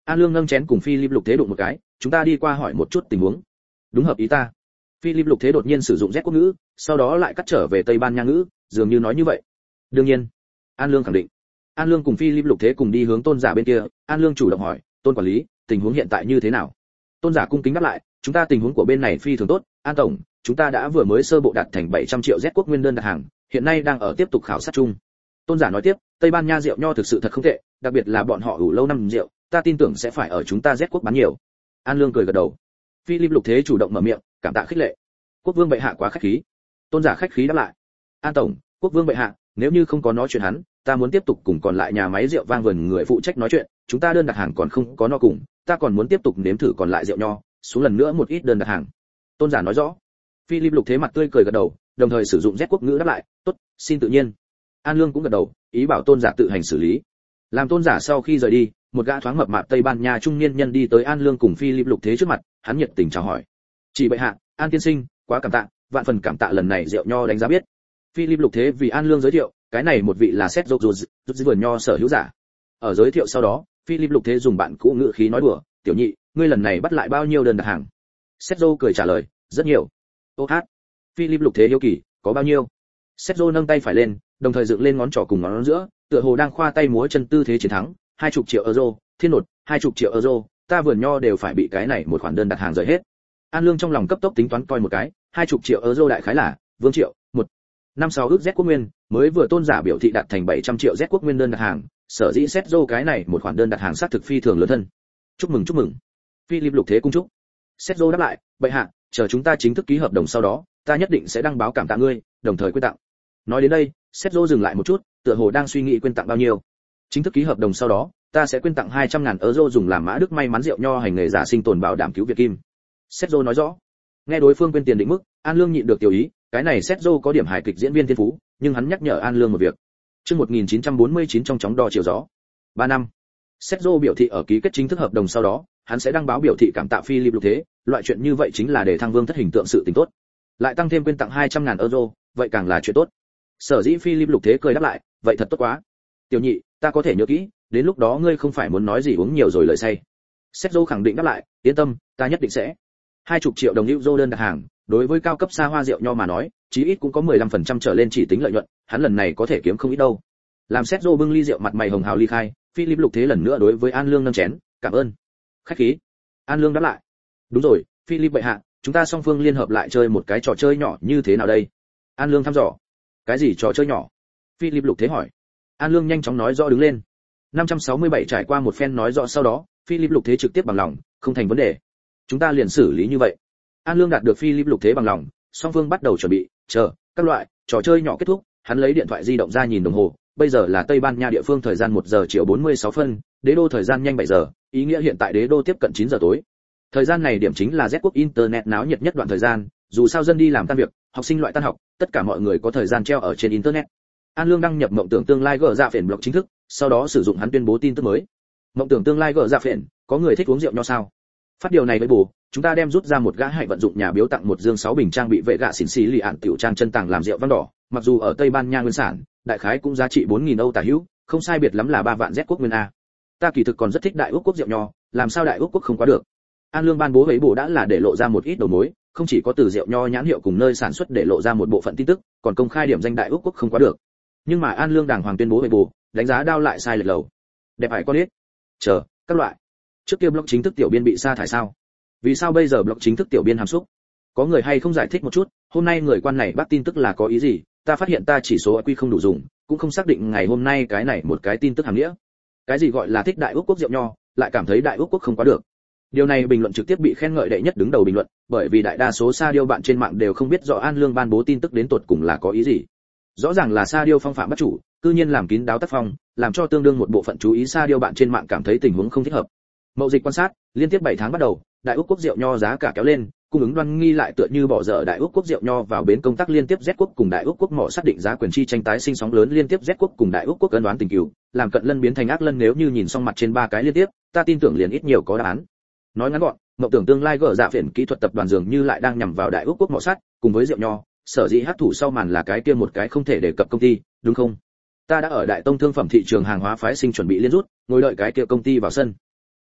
An Lương nâng chén cùng Philip Lục Thế đụng một cái, chúng ta đi qua hỏi một chút tình huống. Đúng hợp ý ta. Philip Lục Thế đột nhiên sử dụng Z quốc ngữ, sau đó lại cắt trở về Tây Ban Nha ngữ, dường như nói như vậy. Đương nhiên. An Lương khẳng định. An Lương cùng Philip Lục Thế cùng đi hướng Tôn giả bên kia, An Lương chủ động hỏi, Tôn quản lý, tình huống hiện tại như thế nào? Tôn giả cung kính đáp lại, chúng ta tình huống của bên này phi thường tốt, An tổng, chúng ta đã vừa mới sơ bộ đạt thành bảy trăm triệu Z quốc nguyên đơn đặt hàng, hiện nay đang ở tiếp tục khảo sát chung. Tôn giả nói tiếp, Tây Ban Nha rượu nho thực sự thật không tệ, đặc biệt là bọn họ ủ lâu năm rượu, ta tin tưởng sẽ phải ở chúng ta Z quốc bán nhiều. An Lương cười gật đầu. Philip Lục Thế chủ động mở miệng, cảm tạ khích lệ. Quốc vương bệ hạ quá khách khí. Tôn giả khách khí đáp lại. An tổng, quốc vương bệ hạ, nếu như không có nói chuyện hắn, ta muốn tiếp tục cùng còn lại nhà máy rượu vang vườn người phụ trách nói chuyện, chúng ta đơn đặt hàng còn không có no cùng, ta còn muốn tiếp tục nếm thử còn lại rượu nho, xuống lần nữa một ít đơn đặt hàng. Tôn giả nói rõ. Philip Lục Thế mặt tươi cười gật đầu, đồng thời sử dụng Z quốc ngữ đáp lại, tốt, xin tự nhiên. An Lương cũng gật đầu, ý bảo Tôn giả tự hành xử lý. Làm Tôn giả sau khi rời đi, một gã thoáng mập mạp Tây Ban Nha trung niên nhân đi tới An Lương cùng Philip Lục Thế trước mặt, hắn nhiệt tình chào hỏi. Chỉ bệ hạ, An tiên sinh, quá cảm tạ, vạn phần cảm tạ lần này rượu nho đánh giá biết. Philip Lục Thế vì An Lương giới thiệu, cái này một vị là Seth Jones, giúp vườn nho sở hữu giả. Ở giới thiệu sau đó, Philip Lục Thế dùng bạn cũ ngữ khí nói đùa, tiểu nhị, ngươi lần này bắt lại bao nhiêu đơn đặt hàng? Seth Jones cười trả lời, rất nhiều. Ô hát. Philip Lục Thế hiếu kỳ, có bao nhiêu? Seth Jones nâng tay phải lên, đồng thời dựng lên ngón trỏ cùng ngón giữa, tựa hồ đang khoa tay múa chân tư thế chiến thắng, hai chục triệu euro, thiên nột, hai chục triệu euro, ta vườn nho đều phải bị cái này một khoản đơn đặt hàng rời hết. An Lương trong lòng cấp tốc tính toán coi một cái, hai chục triệu euro đại khái là, vương triệu, một năm sáu ước Z quốc nguyên, mới vừa Tôn giả biểu thị đạt thành bảy trăm triệu Z quốc nguyên đơn đặt hàng, sở dĩ Seth Jones cái này một khoản đơn đặt hàng xác thực phi thường lớn thân. Chúc mừng chúc mừng. Philip Lục Thế cung chúc. Seth Jones đáp lại, bệ hạ, chờ chúng ta chính thức ký hợp đồng sau đó, ta nhất định sẽ đăng báo cảm tạ ngươi, đồng thời quyên tặng. Nói đến đây, Seth Jones dừng lại một chút, tựa hồ đang suy nghĩ quyên tặng bao nhiêu. Chính thức ký hợp đồng sau đó, ta sẽ quyên tặng hai trăm ngàn euro dùng làm mã đức may mắn rượu nho hành nghề giả sinh tồn bảo đảm cứu Việt Kim. Seth Jones nói rõ. Nghe đối phương quyên tiền định mức, An Lương nhịn được tiểu ý, cái này Seth Jones có điểm hài kịch diễn viên thiên phú, nhưng hắn nhắc nhở An Lương một việc. Chương một nghìn chín trăm bốn mươi chín trong chóng đo chiều gió. ba năm. Seth Jones biểu thị ở ký kết chính thức hợp đồng sau đó, hắn sẽ đăng báo biểu thị cảm tạ Philip Lục Thế, loại chuyện như vậy chính là để thăng vương thất hình tượng sự tình tốt. Lại tăng thêm quyên tặng hai trăm ngàn euro, vậy càng là chuyện tốt. Sở dĩ Philip Lục Thế cười đáp lại, vậy thật tốt quá. Tiểu nhị, ta có thể nhớ kỹ, đến lúc đó ngươi không phải muốn nói gì uống nhiều rồi lời say. Seth Jones khẳng định đáp lại, yên tâm, ta nhất định sẽ. Hai chục triệu đồng euro đơn đặt hàng, đối với cao cấp xa hoa rượu nho mà nói, chí ít cũng có mười lăm phần trăm trở lên chỉ tính lợi nhuận, hắn lần này có thể kiếm không ít đâu. Làm Seth Jones bưng ly rượu mặt mày hồng hào ly khai, Philip Lục Thế lần nữa đối với An Lương nâng chén, cảm ơn. Khách khí. An Lương đáp lại. Đúng rồi, Philip bệ hạ, chúng ta song phương liên hợp lại chơi một cái trò chơi nhỏ như thế nào đây? An Lương thăm dò. Cái gì trò chơi nhỏ? Philip Lục Thế hỏi. An Lương nhanh chóng nói rõ đứng lên. năm trăm sáu mươi bảy trải qua một phen nói rõ sau đó, Philip Lục Thế trực tiếp bằng lòng, không thành vấn đề. Chúng ta liền xử lý như vậy. An Lương đạt được Philip Lục Thế bằng lòng, song phương bắt đầu chuẩn bị, chờ các loại trò chơi nhỏ kết thúc, hắn lấy điện thoại di động ra nhìn đồng hồ, bây giờ là Tây Ban Nha địa phương thời gian một giờ chiều bốn mươi sáu phân, Đế đô thời gian nhanh bảy giờ, ý nghĩa hiện tại Đế đô tiếp cận chín giờ tối. Thời gian này điểm chính là Z quốc internet náo nhiệt nhất đoạn thời gian, dù sao dân đi làm tan việc, học sinh loại tan học, tất cả mọi người có thời gian treo ở trên internet. An Lương đăng nhập mộng tưởng tương lai gỡ dạ phền blog chính thức, sau đó sử dụng hắn tuyên bố tin tức mới. Mộng tưởng tương lai gỡ dạ phền, có người thích uống rượu nho sao? Phát điều này với bù, chúng ta đem rút ra một gã hạnh vận dụng nhà biếu tặng một dương sáu bình trang bị vệ gạ xỉn xì lì ạn tiểu trang chân tàng làm rượu vang đỏ, mặc dù ở Tây Ban Nha nguyên sản, đại khái cũng giá trị bốn nghìn Âu tả hữu, không sai biệt lắm là ba vạn Z quốc nguyên a. Ta kỳ thực còn rất thích Đại Úc quốc rượu nho, làm sao Đại Úc quốc không quá được? An Lương ban bố với bù đã là để lộ ra một ít đầu mối, không chỉ có từ rượu nho nhãn hiệu cùng nơi sản xuất để lộ ra một bộ phận tin tức, còn công khai điểm danh Đại Úc quốc không quá được. Nhưng mà An Lương đàng hoàng tuyên bố với bù, đánh giá đao lại sai lệch lầu. Đẹp hải con ít. Chờ, các loại. Trước kia blog chính thức tiểu biên bị sa thải sao? Vì sao bây giờ blog chính thức tiểu biên hàm xúc? Có người hay không giải thích một chút, hôm nay người quan này bắt tin tức là có ý gì? Ta phát hiện ta chỉ số i kiu không đủ dùng, cũng không xác định ngày hôm nay cái này một cái tin tức hàm nghĩa. Cái gì gọi là thích Đại Úc quốc rượu nho, lại cảm thấy Đại Úc quốc không quá được. Điều này bình luận trực tiếp bị khen ngợi đệ nhất đứng đầu bình luận, bởi vì đại đa số sa điêu bạn trên mạng đều không biết rõ An Lương ban bố tin tức đến tột cùng là có ý gì. Rõ ràng là sa điêu phong phạm bắt chủ, cư nhiên làm kín đáo tác phong, làm cho tương đương một bộ phận chú ý sa điêu bạn trên mạng cảm thấy tình huống không thích hợp. Mậu dịch quan sát, liên tiếp bảy tháng bắt đầu, Đại Úc quốc rượu nho giá cả kéo lên, cung ứng đoan nghi lại tựa như bỏ dở Đại Úc quốc rượu nho vào bến công tác liên tiếp Z quốc cùng Đại Úc quốc mỏ xác định giá quyền chi tranh tái sinh sóng lớn liên tiếp Z quốc cùng Đại Úc quốc ân đoán tình cừu, làm cận lân biến thành ác lân nếu như nhìn xong mặt trên ba cái liên tiếp, ta tin tưởng liền ít nhiều có đáp án. Nói ngắn gọn, mộng tưởng tương lai gỡ dạ phiền kỹ thuật tập đoàn dường như lại đang nhằm vào Đại Úc quốc mỏ sắt, cùng với rượu nho, sở dĩ hắc thủ sau màn là cái kia một cái không thể đề cập công ty, đúng không? Ta đã ở Đại Tông thương phẩm thị trường hàng hóa phái sinh chuẩn bị liên rút, ngồi đợi cái kia công ty vào sân.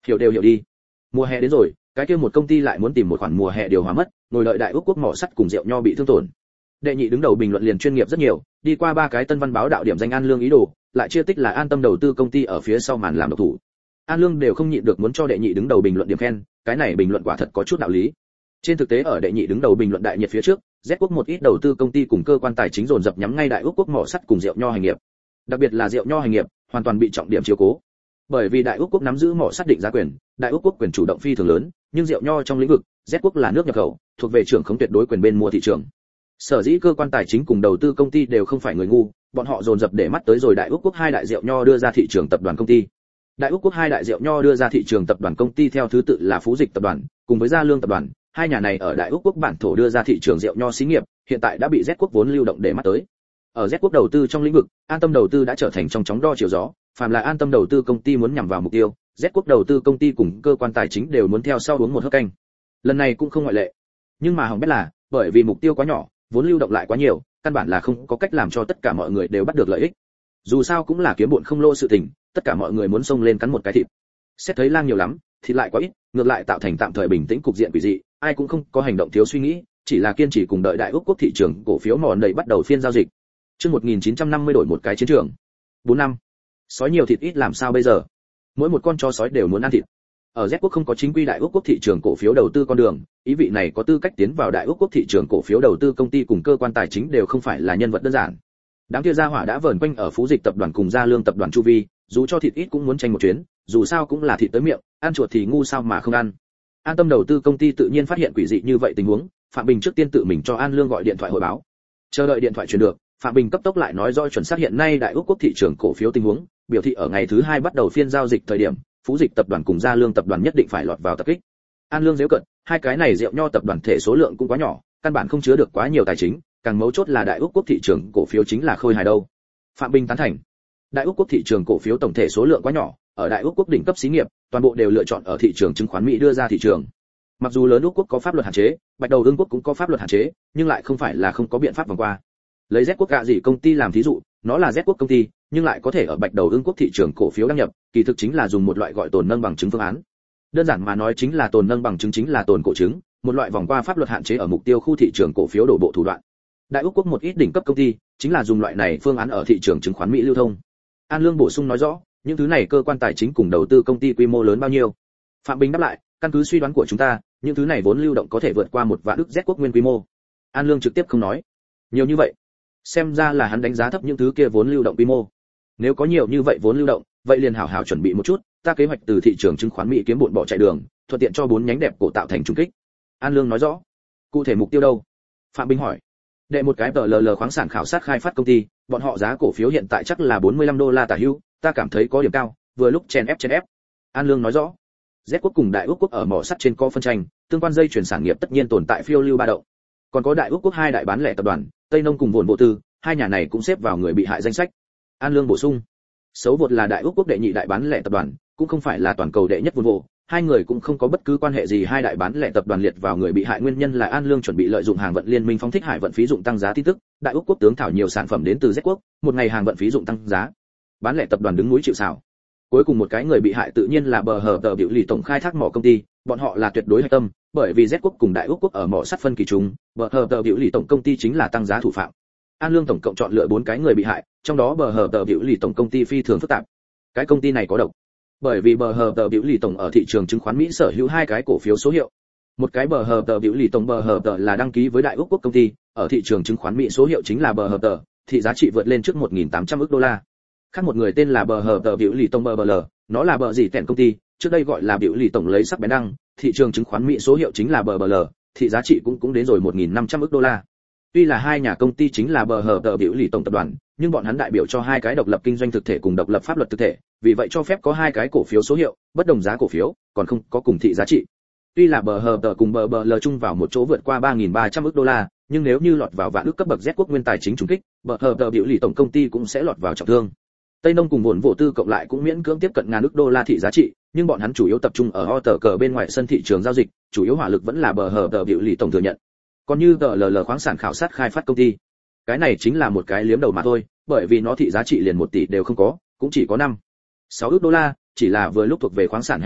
Hiểu đều hiểu đi. Mùa hè đến rồi, cái kia một công ty lại muốn tìm một khoản mùa hè điều hòa mất, ngồi đợi Đại Úc Quốc mỏ sắt cùng rượu nho bị thương tổn. Đệ nhị đứng đầu bình luận liền chuyên nghiệp rất nhiều, đi qua ba cái Tân Văn báo đạo điểm danh An Lương ý đồ, lại chia tích là An Tâm đầu tư công ty ở phía sau màn làm độc thủ. An Lương đều không nhịn được muốn cho đệ nhị đứng đầu bình luận điểm khen, cái này bình luận quả thật có chút đạo lý. Trên thực tế ở đệ nhị đứng đầu bình luận đại nhiệt phía trước, Z Quốc một ít đầu tư công ty cùng cơ quan tài chính dồn dập nhắm ngay Đại Úc Quốc mỏ sắt cùng rượu nho hành nghiệp. Đặc biệt là rượu nho hành nghiệp, hoàn toàn bị trọng điểm chiếu cố. Bởi vì Đại Úc Quốc nắm giữ mỏ sắt định giá quyền, Đại Úc Quốc quyền chủ động phi thường lớn, nhưng rượu nho trong lĩnh vực, Z Quốc là nước nhập khẩu, thuộc về trưởng không tuyệt đối quyền bên mua thị trường. Sở dĩ cơ quan tài chính cùng đầu tư công ty đều không phải người ngu, bọn họ dồn dập để mắt tới rồi Đại Úc Quốc hai đại rượu nho đưa ra thị trường tập đoàn công ty. Đại Úc Quốc hai đại rượu nho đưa ra thị trường tập đoàn công ty theo thứ tự là Phú Dịch tập đoàn, cùng với Gia Lương tập đoàn, hai nhà này ở Đại Úc Quốc bản thổ đưa ra thị trường rượu nho xí nghiệp, hiện tại đã bị Z Quốc vốn lưu động để mắt tới. Ở Z Quốc đầu tư trong lĩnh vực, An Tâm đầu tư đã trở thành trong chóng đo chiều gió, phàm là An Tâm đầu tư công ty muốn nhằm vào mục tiêu, Z Quốc đầu tư công ty cùng cơ quan tài chính đều muốn theo sau uống một hớp canh. Lần này cũng không ngoại lệ. Nhưng mà hỏng bét là, bởi vì mục tiêu quá nhỏ, vốn lưu động lại quá nhiều, căn bản là không có cách làm cho tất cả mọi người đều bắt được lợi ích. Dù sao cũng là kiếm bộn không lô sự tình, tất cả mọi người muốn xông lên cắn một cái thịt. Xét thấy lang nhiều lắm, thịt lại quá ít, ngược lại tạo thành tạm thời bình tĩnh cục diện quỷ dị, ai cũng không có hành động thiếu suy nghĩ, chỉ là kiên trì cùng đợi Đại Úc Quốc thị trường cổ phiếu mòn đầy bắt đầu phiên giao dịch. Chương một nghìn chín trăm năm mươi đổi một cái chiến trường. bốn năm. Sói nhiều thịt ít làm sao bây giờ? Mỗi một con chó sói đều muốn ăn thịt. Ở Z Quốc không có chính quy Đại Úc Quốc thị trường cổ phiếu đầu tư con đường, ý vị này có tư cách tiến vào Đại Úc Quốc thị trường cổ phiếu đầu tư công ty cùng cơ quan tài chính đều không phải là nhân vật đơn giản. Đám kia gia hỏa đã vờn quanh ở Phú Dịch tập đoàn cùng Gia Lương tập đoàn chu vi, dù cho thịt ít cũng muốn tranh một chuyến, dù sao cũng là thịt tới miệng, ăn chuột thì ngu sao mà không ăn. An Tâm đầu tư công ty tự nhiên phát hiện quỷ dị như vậy tình huống, Phạm Bình trước tiên tự mình cho An Lương gọi điện thoại hồi báo. Chờ đợi điện thoại truyền được, Phạm Bình cấp tốc lại nói rõ chuẩn xác hiện nay Đại Úc Quốc thị trường cổ phiếu tình huống, biểu thị ở ngày thứ hai bắt đầu phiên giao dịch thời điểm, Phú Dịch tập đoàn cùng Gia Lương tập đoàn nhất định phải lọt vào tập kích. An Lương giễu cận, hai cái này rượu nho tập đoàn thể số lượng cũng quá nhỏ, căn bản không chứa được quá nhiều tài chính, càng mấu chốt là Đại Úc Quốc thị trường cổ phiếu chính là khôi hài đâu. Phạm Bình tán thành. Đại Úc Quốc thị trường cổ phiếu tổng thể số lượng quá nhỏ, ở Đại Úc Quốc đỉnh cấp xí nghiệp, toàn bộ đều lựa chọn ở thị trường chứng khoán Mỹ đưa ra thị trường. Mặc dù lớn Úc Quốc có pháp luật hạn chế, Bạch Đầu Ưng Quốc cũng có pháp luật hạn chế, nhưng lại không phải là không có biện pháp vòng qua. Lấy Z Quốc gạ gì công ty làm thí dụ, nó là Z Quốc công ty, nhưng lại có thể ở Bạch Đầu Ưng Quốc thị trường cổ phiếu đăng nhập, kỳ thực chính là dùng một loại gọi tồn nâng bằng chứng phương án. Đơn giản mà nói chính là tồn nâng bằng chứng chính là tồn cổ chứng, một loại vòng qua pháp luật hạn chế ở mục tiêu khu thị trường cổ phiếu đổ bộ thủ đoạn. Đại Úc Quốc một ít đỉnh cấp công ty, chính là dùng loại này phương án ở thị trường chứng khoán Mỹ lưu thông. An Lương bổ sung nói rõ, những thứ này cơ quan tài chính cùng đầu tư công ty quy mô lớn bao nhiêu? Phạm Bình đáp lại, căn cứ suy đoán của chúng ta, những thứ này vốn lưu động có thể vượt qua một vạn ức Z Quốc nguyên quy mô. An Lương trực tiếp không nói. Nhiều như vậy, xem ra là hắn đánh giá thấp những thứ kia vốn lưu động quy mô. Nếu có nhiều như vậy vốn lưu động, vậy liền hảo hảo chuẩn bị một chút, ta kế hoạch từ thị trường chứng khoán Mỹ kiếm bộn bỏ chạy đường, thuận tiện cho bốn nhánh đẹp cổ tạo thành trùng kích. An Lương nói rõ. Cụ thể mục tiêu đâu? Phạm Bình hỏi. Đệ một cái tờ lờ lờ khoáng sản khảo sát khai phát công ty, bọn họ giá cổ phiếu hiện tại chắc là bốn mươi lăm đô la tả hữu, ta cảm thấy có điểm cao, vừa lúc chèn ép chèn ép. An Lương nói rõ. Z Quốc cùng Đại Úc Quốc ở mỏ sắt trên có phân tranh, tương quan dây chuyển sản nghiệp tất nhiên tồn tại phiêu lưu ba động. Còn có Đại Úc Quốc hai đại bán lẻ tập đoàn, Tây Nông cùng Vồn Bộ Tư, hai nhà này cũng xếp vào người bị hại danh sách. An Lương bổ sung. Xấu vột là Đại Úc Quốc đệ nhị đại bán lẻ tập đoàn, cũng không phải là toàn cầu đệ nhất Vồn Bộ, hai người cũng không có bất cứ quan hệ gì. Hai đại bán lẻ tập đoàn liệt vào người bị hại nguyên nhân là An Lương chuẩn bị lợi dụng hàng vận liên minh phóng thích hải vận phí dụng tăng giá tin tức, Đại Úc Quốc tướng thảo nhiều sản phẩm đến từ Z Quốc, một ngày hàng vận phí dụng tăng giá. Bán lẻ tập đoàn đứng núi chịu sào. Cuối cùng một cái người bị hại tự nhiên là bờ hờ tờ biểu lì tổng khai thác mỏ công ty, bọn họ là tuyệt đối hạch tâm, bởi vì Z Quốc cùng Đại Úc Quốc ở mỏ sắt phân kỳ chung, bờ hờ tờ biểu lì tổng công ty chính là tăng giá thủ phạm. An Lương tổng cộng chọn lựa bốn cái người bị hại, trong đó bờ hờ tờ biểu lì tổng công ty phi thường phức tạp. Cái công ty này có độc, bởi vì bờ hờ tờ biểu lì tổng ở thị trường chứng khoán Mỹ sở hữu hai cái cổ phiếu số hiệu. Một cái bờ hờ tờ biểu lì tổng bờ hờ tờ là đăng ký với Đại Úc Quốc công ty, ở thị trường chứng khoán Mỹ số hiệu chính là bờ hờ tờ, thị giá trị vượt lên trước một nghìn tám trăm ức đô la. Khác một người tên là bờ hờ tờ biểu lì tổng bờ bờ lờ, nó là bờ gì tẹn công ty, trước đây gọi là biểu lì tổng lấy sắc bén đăng, thị trường chứng khoán Mỹ số hiệu chính là bờ bờ lờ, thị giá trị cũng cũng đến rồi một nghìn năm trăm ức đô la. Tuy là hai nhà công ty chính là bờ hờ tờ biểu lì tổng tập đoàn, nhưng bọn hắn đại biểu cho hai cái độc lập kinh doanh thực thể cùng độc lập pháp luật thực thể, vì vậy cho phép có hai cái cổ phiếu số hiệu, bất đồng giá cổ phiếu, còn không có cùng thị giá trị. Tuy là bờ hờ tờ cùng bờ bờ lờ chung vào một chỗ vượt qua ba nghìn ba trăm ức đô la, nhưng nếu như lọt vào vạn ức cấp bậc Z Quốc nguyên tài chính trùng kích, bờ hờ tờ biểu lì tổng công ty cũng sẽ lọt vào trọng thương. Tây Nông cùng Vồn Bộ Tư cộng lại cũng miễn cưỡng tiếp cận ngàn ức đô la thị giá trị, nhưng bọn hắn chủ yếu tập trung ở o tờ cờ bên ngoài sân thị trường giao dịch, chủ yếu hỏa lực vẫn là bờ hờ tờ biểu lì tổng thừa nhận. Còn như tờ lờ lờ khoáng sản khảo sát khai phát công ty, cái này chính là một cái liếm đầu mà thôi, bởi vì nó thị giá trị liền một tỷ đều không có, cũng chỉ có năm sáu ức đô la, chỉ là vừa lúc thuộc về khoáng sản hành nghiệp,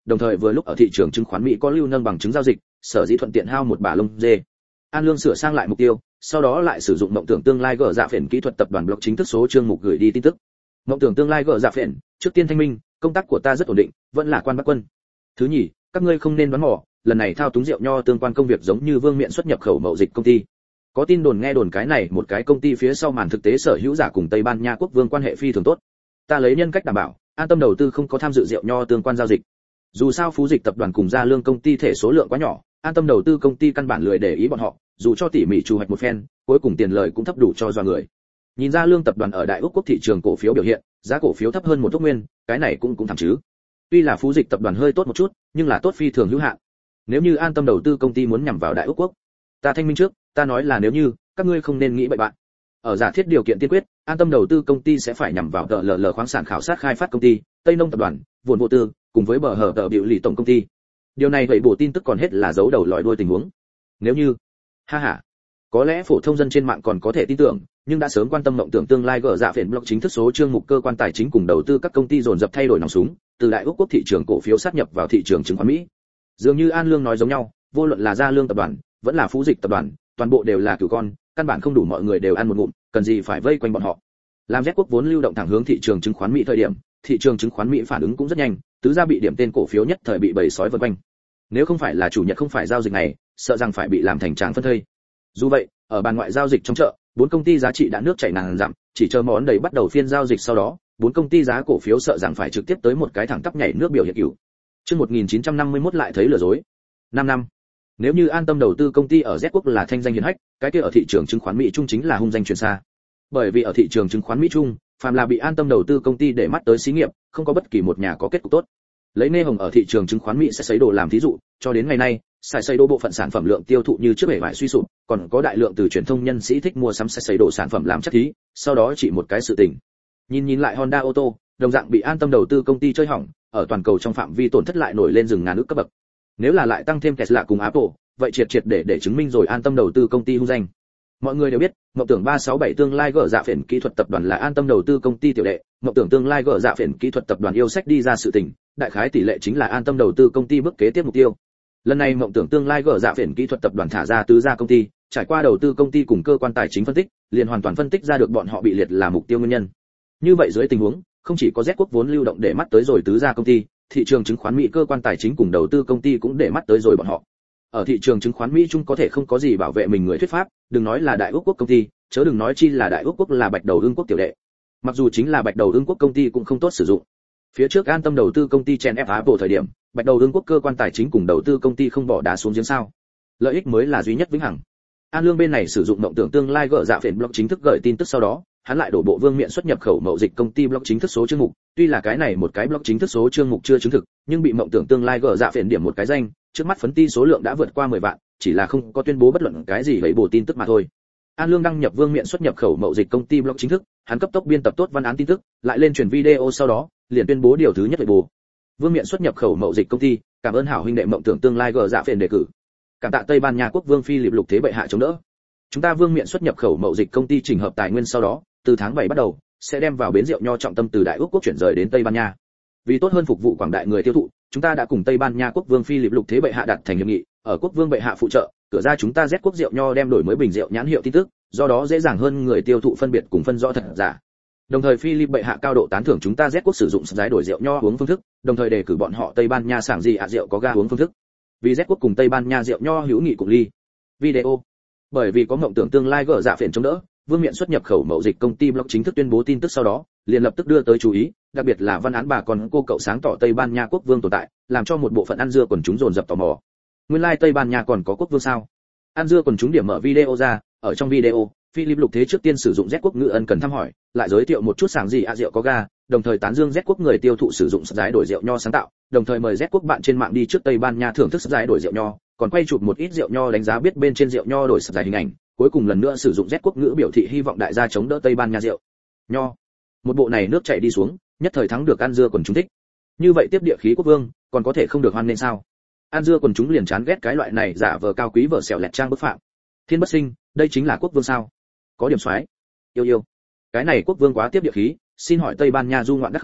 đồng thời vừa lúc ở thị trường chứng khoán Mỹ có lưu nâng bằng chứng giao dịch, sở dĩ thuận tiện hao một bả lông dê. An Lương sửa sang lại mục tiêu, sau đó lại sử dụng mộng tưởng tương lai gỡ dạ phiền kỹ thuật tập đoàn block chính thức số chương mục gửi đi tin tức. Mộng tưởng tương lai gỡ dạ phiền, trước tiên thanh minh, công tác của ta rất ổn định, vẫn là quan Bắc Quân. Thứ nhì, các ngươi không nên đoán mò, lần này thao túng rượu nho tương quan công việc giống như Vương Miện xuất nhập khẩu mậu dịch công ty. Có tin đồn nghe đồn cái này một cái công ty phía sau màn thực tế sở hữu giả cùng Tây Ban Nha quốc vương quan hệ phi thường tốt. Ta lấy nhân cách đảm bảo, an tâm đầu tư không có tham dự rượu nho tương quan giao dịch. Dù sao Phú Dịch tập đoàn cùng Gia Lương công ty thể số lượng quá nhỏ, an tâm đầu tư công ty căn bản lười để ý bọn họ, dù cho tỉ mỉ chủ hoạch một phen, cuối cùng tiền lời cũng thấp đủ cho doa người. Nhìn Gia Lương tập đoàn ở Đại Úc quốc thị trường cổ phiếu biểu hiện, giá cổ phiếu thấp hơn một thúc nguyên, cái này cũng cũng thẳng chứ. Tuy là Phú Dịch tập đoàn hơi tốt một chút, nhưng là tốt phi thường hữu hạn. Nếu như an tâm đầu tư công ty muốn nhằm vào Đại Úc quốc, ta thanh minh trước, ta nói là nếu như, các ngươi không nên nghĩ bậy bạn. Ở giả thiết điều kiện tiên quyết, an tâm đầu tư công ty sẽ phải nhằm vào tờ lờ lờ khoáng sản khảo sát khai phát công ty, Tây Nông tập đoàn, Vườn Bộ Tư, cùng với bờ hở tờ biểu lì tổng công ty. Điều này vậy bộ tin tức còn hết là giấu đầu lòi đuôi tình huống. Nếu như, ha ha, có lẽ phổ thông dân trên mạng còn có thể tin tưởng, nhưng đã sớm quan tâm mộng tưởng tương lai gỡ dạ phiền block chính thức số chương mục cơ quan tài chính cùng đầu tư các công ty dồn dập thay đổi nòng súng, từ Đại Úc quốc thị trường cổ phiếu sát nhập vào thị trường chứng khoán Mỹ. Dường như An Lương nói giống nhau, vô luận là Gia Lương tập đoàn, vẫn là Phú Dịch tập đoàn, toàn bộ đều là cửu con, căn bản không đủ mọi người đều ăn một ngụm, cần gì phải vây quanh bọn họ. Làm Z quốc vốn lưu động thẳng hướng thị trường chứng khoán Mỹ thời điểm, thị trường chứng khoán Mỹ phản ứng cũng rất nhanh, tứ gia bị điểm tên cổ phiếu nhất thời bị bầy sói vây quanh. Nếu không phải là chủ nhật không phải giao dịch này, sợ rằng phải bị làm thành tràng phân thây. Dù vậy, ở bàn ngoại giao dịch trong chợ, bốn công ty giá trị đã nước chảy ngàn dặm, chỉ chờ món đầy bắt đầu phiên giao dịch sau đó, bốn công ty giá cổ phiếu sợ rằng phải trực tiếp tới một cái thẳng tắp nhảy nước biểu hiện cửu. Chương một nghìn chín trăm năm mươi mốt lại thấy lừa dối. năm năm. Nếu như an tâm đầu tư công ty ở Z quốc là thanh danh hiển hách, cái kia ở thị trường chứng khoán Mỹ Trung chính là hung danh truyền xa. Bởi vì ở thị trường chứng khoán Mỹ Trung, phàm là bị an tâm đầu tư công ty để mắt tới xí nghiệp, không có bất kỳ một nhà có kết cục tốt. Lấy Nê Hồng ở thị trường chứng khoán Mỹ sẽ sấy đồ làm thí dụ, cho đến ngày nay, sai sấy đồ bộ phận sản phẩm lượng tiêu thụ như trước bể bại suy sụp, còn có đại lượng từ truyền thông nhân sĩ thích mua sắm sai sấy đồ sản phẩm làm chất thí, sau đó chỉ một cái sự tình. Nhìn nhìn lại Honda ô tô, đồng dạng bị an tâm đầu tư công ty chơi hỏng, ở toàn cầu trong phạm vi tổn thất lại nổi lên rừng ngàn ức cấp bậc. Nếu là lại tăng thêm Tesla cùng Apple, vậy triệt triệt để để chứng minh rồi an tâm đầu tư công ty hung danh. Mọi người đều biết, mộng tưởng ba sáu bảy tương lai gỡ dạ phiền kỹ thuật tập đoàn là an tâm đầu tư công ty tiểu đệ, mộng tưởng tương lai gỡ dạ phiền kỹ thuật tập đoàn yêu sách đi ra sự tình, đại khái tỷ lệ chính là an tâm đầu tư công ty bước kế tiếp mục tiêu. Lần này mộng tưởng tương lai gỡ dạ phiền kỹ thuật tập đoàn thả ra tứ gia công ty, trải qua đầu tư công ty cùng cơ quan tài chính phân tích, liền hoàn toàn phân tích ra được bọn họ bị liệt là mục tiêu nguyên nhân. Như vậy dưới tình huống, không chỉ có Z quốc vốn lưu động để mắt tới rồi tứ gia công ty, thị trường chứng khoán Mỹ cơ quan tài chính cùng đầu tư công ty cũng để mắt tới rồi bọn họ. Ở thị trường chứng khoán Mỹ chung có thể không có gì bảo vệ mình người thuyết pháp, đừng nói là Đại Úc quốc công ty, chớ đừng nói chi là Đại Úc quốc là Bạch Đầu Ưng quốc tiểu đệ. Mặc dù chính là Bạch Đầu Ưng quốc công ty cũng không tốt sử dụng. Phía trước an tâm đầu tư công ty chèn ép Apple thời điểm, Bạch Đầu Ưng quốc cơ quan tài chính cùng đầu tư công ty không bỏ đá xuống giếng sao? Lợi ích mới là duy nhất vĩnh hằng. An Lương bên này sử dụng mộng tưởng tương lai gỡ dạ phiền block chính thức gửi tin tức sau đó, hắn lại đổ bộ Vương Miện xuất nhập khẩu mậu dịch công ty block chính thức số chương mục, tuy là cái này một cái block chính thức số chương mục chưa chứng thực, nhưng bị mộng tưởng tương lai gỡ dạ phiền điểm một cái danh, trước mắt phấn ti số lượng đã vượt qua mười vạn, chỉ là không có tuyên bố bất luận cái gì lấy bổ tin tức mà thôi. An Lương đăng nhập Vương Miện xuất nhập khẩu mậu dịch công ty block chính thức, hắn cấp tốc biên tập tốt văn án tin tức, lại lên truyền video sau đó, liền tuyên bố điều thứ nhất lấy bổ. Vương Miện xuất nhập khẩu mậu dịch công ty, cảm ơn hảo huynh đệ mộng tưởng tương lai gỡ dạ phiền đề cử. Cảm tạ Tây Ban Nha quốc vương Phi Lịp Lục Thế bệ hạ chống đỡ. Chúng ta Vương Miện xuất nhập khẩu mậu dịch công ty chỉnh hợp tài nguyên sau đó, từ tháng bảy bắt đầu, sẽ đem vào bến rượu nho trọng tâm từ Đại Úc quốc chuyển rời đến Tây Ban Nha. Vì tốt hơn phục vụ quảng đại người tiêu thụ, chúng ta đã cùng Tây Ban Nha quốc vương Phi Lịp Lục Thế bệ hạ đặt thành hiệp nghị, ở quốc vương bệ hạ phụ trợ, cửa ra chúng ta Z quốc rượu nho đem đổi mới bình rượu nhãn hiệu tin tức, do đó dễ dàng hơn người tiêu thụ phân biệt cùng phân rõ thật giả. Đồng thời Phi Lip bệ hạ cao độ tán thưởng chúng ta Z quốc sử dụng giái đổi rượu nho uống phương thức, đồng thời đề cử bọn họ Tây Ban Nha sảng gì ạ rượu có ga uống phương thức. Vì Z quốc cùng Tây Ban Nha rượu nho hữu nghị cùng ly. Video. Bởi vì có mộng tưởng tương lai gỡ dạ phiền chống đỡ, Vương Miện xuất nhập khẩu mậu dịch công ty block chính thức tuyên bố tin tức sau đó, liền lập tức đưa tới chú ý, đặc biệt là văn án bà còn cô cậu sáng tỏ Tây Ban Nha quốc vương tồn tại, làm cho một bộ phận ăn dưa quần chúng dồn dập tò mò. Nguyên lai like Tây Ban Nha còn có quốc vương sao? Ăn dưa quần chúng điểm mở video ra, ở trong video, Philip Lục Thế trước tiên sử dụng Z quốc ngữ ân cần thăm hỏi, lại giới thiệu một chút sảng gì ạ rượu có ga, đồng thời tán dương Z quốc người tiêu thụ sử dụng giái đổi rượu nho sáng tạo, đồng thời mời Z quốc bạn trên mạng đi trước Tây Ban Nha thưởng thức giái đổi rượu nho, còn quay chụp một ít rượu nho đánh giá biết bên trên rượu nho đổi giái hình ảnh, cuối cùng lần nữa sử dụng Z quốc ngữ biểu thị hy vọng đại gia chống đỡ Tây Ban Nha rượu nho. Một bộ này nước chảy đi xuống, nhất thời thắng được ăn dưa quần chúng thích. Như vậy tiếp địa khí quốc vương, còn có thể không được hoan nên sao? Ăn dưa quần chúng liền chán ghét cái loại này giả vờ cao quý vợ xẻo lẹt trang bức phạm. Thiên bất sinh, đây chính là quốc vương sao? Có điểm soái. Yêu yêu. Cái này quốc vương quá tiếp địa khí, xin hỏi Tây Ban Nha du ngoạn đắt không?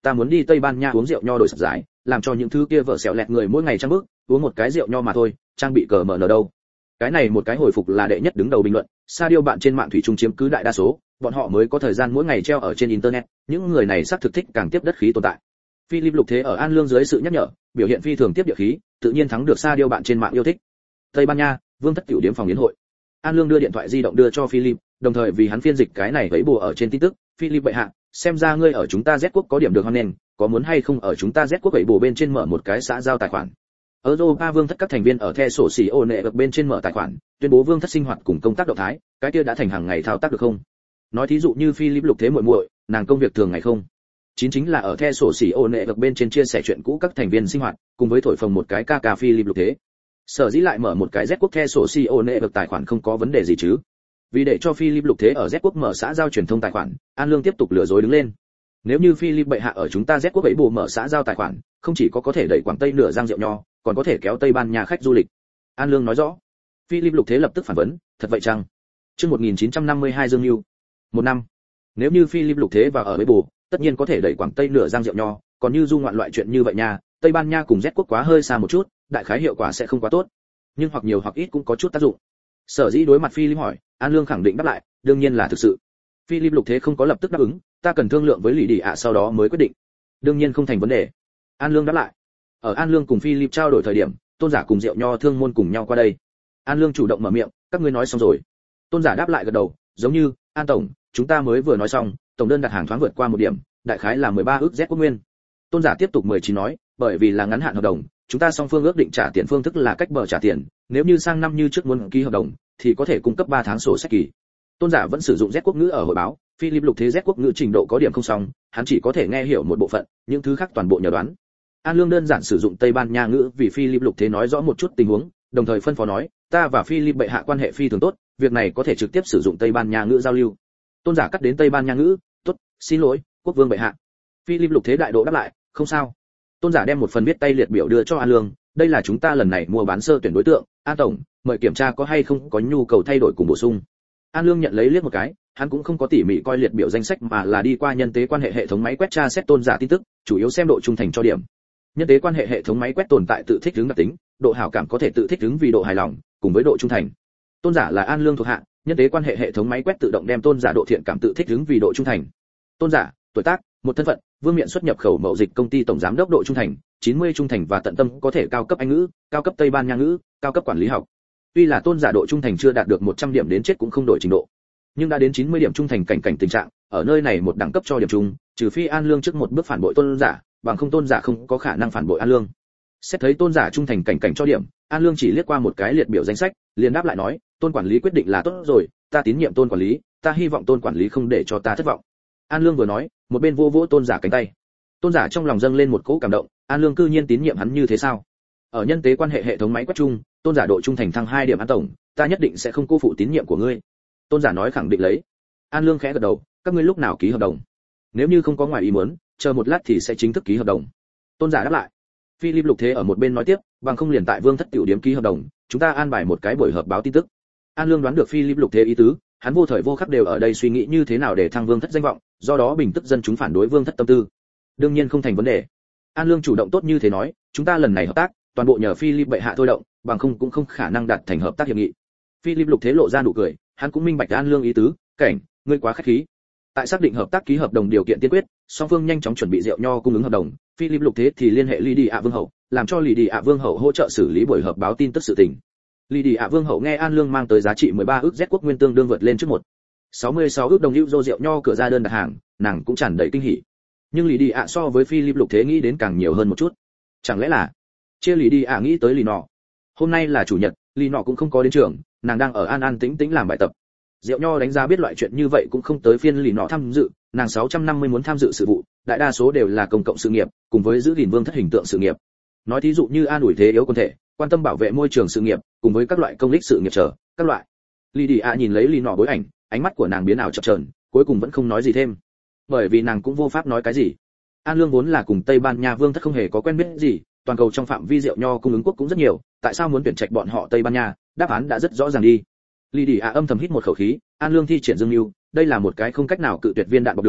ta muốn đi Tây Ban Nha uống rượu nho đổi sập giải, làm cho những thứ kia vợ xẻo lẹt người mỗi ngày trăm bước, uống một cái rượu nho mà thôi, trang bị cờ mở nở đâu. Cái này một cái hồi phục là đệ nhất đứng đầu bình luận, Sadio bạn trên mạng thủy chung chiếm cứ đại đa số, bọn họ mới có thời gian mỗi ngày treo ở trên internet, những người này xác thực thích càng tiếp đất khí tồn tại. Philip Lục Thế ở An Lương dưới sự nhắc nhở, biểu hiện phi thường tiếp địa khí, tự nhiên thắng được Sadio bạn trên mạng yêu thích. Tây Ban Nha, Vương thất tiểu điểm phòng yến hội. An Lương đưa điện thoại di động đưa cho Philip, đồng thời vì hắn phiên dịch cái này với bùa ở trên tin tức. Philip bệ hạ, xem ra ngươi ở chúng ta Z quốc có điểm được hoan nghênh, có muốn hay không ở chúng ta Z quốc vậy bùa bên trên mở một cái xã giao tài khoản. Europa Vương thất các thành viên ở the sổ xỉ ô nệ bên trên mở tài khoản, tuyên bố Vương thất sinh hoạt cùng công tác động thái, cái kia đã thành hàng ngày thao tác được không? Nói thí dụ như Philip Lục Thế muội muội, nàng công việc thường ngày không? Chín chính là ở the sổ xỉ ô nệ bên trên chia sẻ chuyện cũ các thành viên sinh hoạt, cùng với thổi phồng một cái ca ca Philip Lục Thế. Sở dĩ lại mở một cái Z quốc the sổ xỉ ô nệ tài khoản không có vấn đề gì chứ? Vì để cho Philip Lục Thế ở Z quốc mở xã giao truyền thông tài khoản, An Lương tiếp tục lừa dối đứng lên. Nếu như Philip bệ hạ ở chúng ta Z quốc ấy bù mở xã giao tài khoản, không chỉ có có thể đẩy Quảng Tây nửa giang rượu nho, còn có thể kéo Tây Ban Nha khách du lịch. An Lương nói rõ. Philip Lục Thế lập tức phản vấn, thật vậy chăng? Chương một nghìn chín trăm năm mươi hai Dương Nưu. Một năm. Nếu như Philip Lục Thế vào ở ấy bù, tất nhiên có thể đẩy Quảng Tây nửa giang rượu nho, còn như du ngoạn loại chuyện như vậy nha, Tây Ban Nha cùng Z quốc quá hơi xa một chút, đại khái hiệu quả sẽ không quá tốt, nhưng hoặc nhiều hoặc ít cũng có chút tác dụng. Sở dĩ đối mặt Philip hỏi, An Lương khẳng định đáp lại, đương nhiên là thực sự. Philip Lục Thế không có lập tức đáp ứng, ta cần thương lượng với Lý Đi ạ sau đó mới quyết định. Đương nhiên không thành vấn đề. An Lương đáp lại. Ở An Lương cùng Philip trao đổi thời điểm, Tôn giả cùng rượu nho thương môn cùng nhau qua đây. An Lương chủ động mở miệng, các ngươi nói xong rồi. Tôn giả đáp lại gật đầu, giống như, An tổng, chúng ta mới vừa nói xong, tổng đơn đặt hàng thoáng vượt qua một điểm, đại khái là mười ba ức Z quốc nguyên. Tôn giả tiếp tục mười chín nói, bởi vì là ngắn hạn hợp đồng, chúng ta song phương ước định trả tiền phương thức là cách bờ trả tiền, nếu như sang năm như trước muốn ký hợp đồng, thì có thể cung cấp ba tháng sổ sách kỳ. Tôn giả vẫn sử dụng Z quốc ngữ ở hội báo, Philip Lục Thế Z quốc ngữ trình độ có điểm không xong, hắn chỉ có thể nghe hiểu một bộ phận, những thứ khác toàn bộ nhờ đoán. An Lương đơn giản sử dụng Tây Ban Nha ngữ vì Philip Lục Thế nói rõ một chút tình huống, đồng thời phân phó nói, ta và Philip bệ hạ quan hệ phi thường tốt, việc này có thể trực tiếp sử dụng Tây Ban Nha ngữ giao lưu. Tôn giả cắt đến Tây Ban Nha ngữ, tốt, xin lỗi, quốc vương bệ hạ. Philip Lục Thế đại độ đáp lại, không sao. Tôn giả đem một phần viết tay liệt biểu đưa cho An Lương, đây là chúng ta lần này mua bán sơ tuyển đối tượng, An tổng, mời kiểm tra có hay không có nhu cầu thay đổi cùng bổ sung. An Lương nhận lấy liếc một cái, hắn cũng không có tỉ mỉ coi liệt biểu danh sách mà là đi qua nhân tế quan hệ hệ thống máy quét tra xét tôn giả tin tức, chủ yếu xem độ trung thành cho điểm. Nhân tế quan hệ hệ thống máy quét tồn tại tự thích ứng đặc tính, độ hảo cảm có thể tự thích ứng vì độ hài lòng, cùng với độ trung thành. Tôn giả là An Lương thuộc hạ, nhân tế quan hệ hệ thống máy quét tự động đem tôn giả độ thiện cảm tự thích ứng vì độ trung thành. Tôn giả, tuổi tác, một thân phận, vương miện xuất nhập khẩu mậu dịch công ty tổng giám đốc độ trung thành, chín mươi trung thành và tận tâm có thể cao cấp Anh ngữ, cao cấp Tây Ban Nha ngữ, cao cấp quản lý học. Tuy là tôn giả độ trung thành chưa đạt được một trăm điểm đến chết cũng không đổi trình độ, nhưng đã đến chín mươi điểm trung thành cảnh cảnh tình trạng, ở nơi này một đẳng cấp cho điểm trung, trừ phi An Lương trước một bước phản bội tôn giả, bằng không tôn giả không có khả năng phản bội An Lương. Xét thấy tôn giả trung thành cảnh cảnh cho điểm, An Lương chỉ liếc qua một cái liệt biểu danh sách, liền đáp lại nói, tôn quản lý quyết định là tốt rồi, ta tín nhiệm tôn quản lý, ta hy vọng tôn quản lý không để cho ta thất vọng. An Lương vừa nói, một bên vô vỗ tôn giả cánh tay. Tôn giả trong lòng dâng lên một cỗ cảm động, An Lương cư nhiên tín nhiệm hắn như thế sao? Ở nhân tế quan hệ hệ thống máy quét chung, tôn giả độ trung thành thăng hai điểm. An tổng, ta nhất định sẽ không cô phụ tín nhiệm của ngươi. Tôn giả nói khẳng định lấy. An Lương khẽ gật đầu, các ngươi lúc nào ký hợp đồng? Nếu như không có ngoài ý muốn, chờ một lát thì sẽ chính thức ký hợp đồng. Tôn giả đáp lại. Philip Lục Thế ở một bên nói tiếp, bằng không liền tại Vương thất tiểu điểm ký hợp đồng, chúng ta an bài một cái buổi họp báo tin tức. An Lương đoán được Philip Lục Thế ý tứ, hắn vô thời vô khắc đều ở đây suy nghĩ như thế nào để thăng Vương thất danh vọng, do đó bình tức dân chúng phản đối Vương thất tâm tư. Đương nhiên không thành vấn đề. An Lương chủ động tốt như thế nói, chúng ta lần này hợp tác, toàn bộ nhờ Philip bệ hạ thôi động, bằng không cũng không khả năng đạt thành hợp tác hiệp nghị. Philip Lục Thế lộ ra nụ cười, hắn cũng minh bạch An Lương ý tứ, cảnh, ngươi quá khách khí. Tại xác định hợp tác ký hợp đồng điều kiện tiên quyết, song phương nhanh chóng chuẩn bị rượu nho cung ứng hợp đồng, Philip Lục Thế thì liên hệ Lydia Vương hậu, làm cho Lydia Vương hậu hỗ trợ xử lý buổi họp báo tin tức sự tình. Lydia Vương hậu nghe An Lương mang tới giá trị mười ba ức Z quốc nguyên tương đương vượt lên trước một sáu mươi sáu ức đồng euro rượu nho cửa ra đơn đặt hàng, nàng cũng tràn đầy kinh hỉ. Nhưng Lydia so với Philip Lục Thế nghĩ đến càng nhiều hơn một chút. Chẳng lẽ là chia Lydia nghĩ tới Lino. Hôm nay là chủ nhật, Lino cũng không có đến trường, nàng đang ở an an tĩnh tĩnh làm bài tập. Diệu Nho đánh giá biết loại chuyện như vậy cũng không tới phiên Lino tham dự, nàng sáu trăm năm mươi muốn tham dự sự vụ, đại đa số đều là công cộng sự nghiệp, cùng với giữ gìn vương thất hình tượng sự nghiệp. Nói thí dụ như an ủi thế yếu quân thể, quan tâm bảo vệ môi trường sự nghiệp, cùng với các loại công lý sự nghiệp trở, các loại. Lydia nhìn lấy Lino bối ảnh, ánh mắt của nàng biến ảo chập chờn, cuối cùng vẫn không nói gì thêm. Bởi vì nàng cũng vô pháp nói cái gì. An Lương vốn là cùng Tây Ban Nha vương thất không hề có quen biết gì, toàn cầu trong phạm vi rượu nho cung ứng quốc cũng rất nhiều, tại sao muốn tuyển trạch bọn họ Tây Ban Nha, đáp án đã rất rõ ràng đi. Lydia âm thầm hít một khẩu khí, An Lương thi triển dương lưu, đây là một cái không cách nào cự tuyệt viên đạn bọc đường,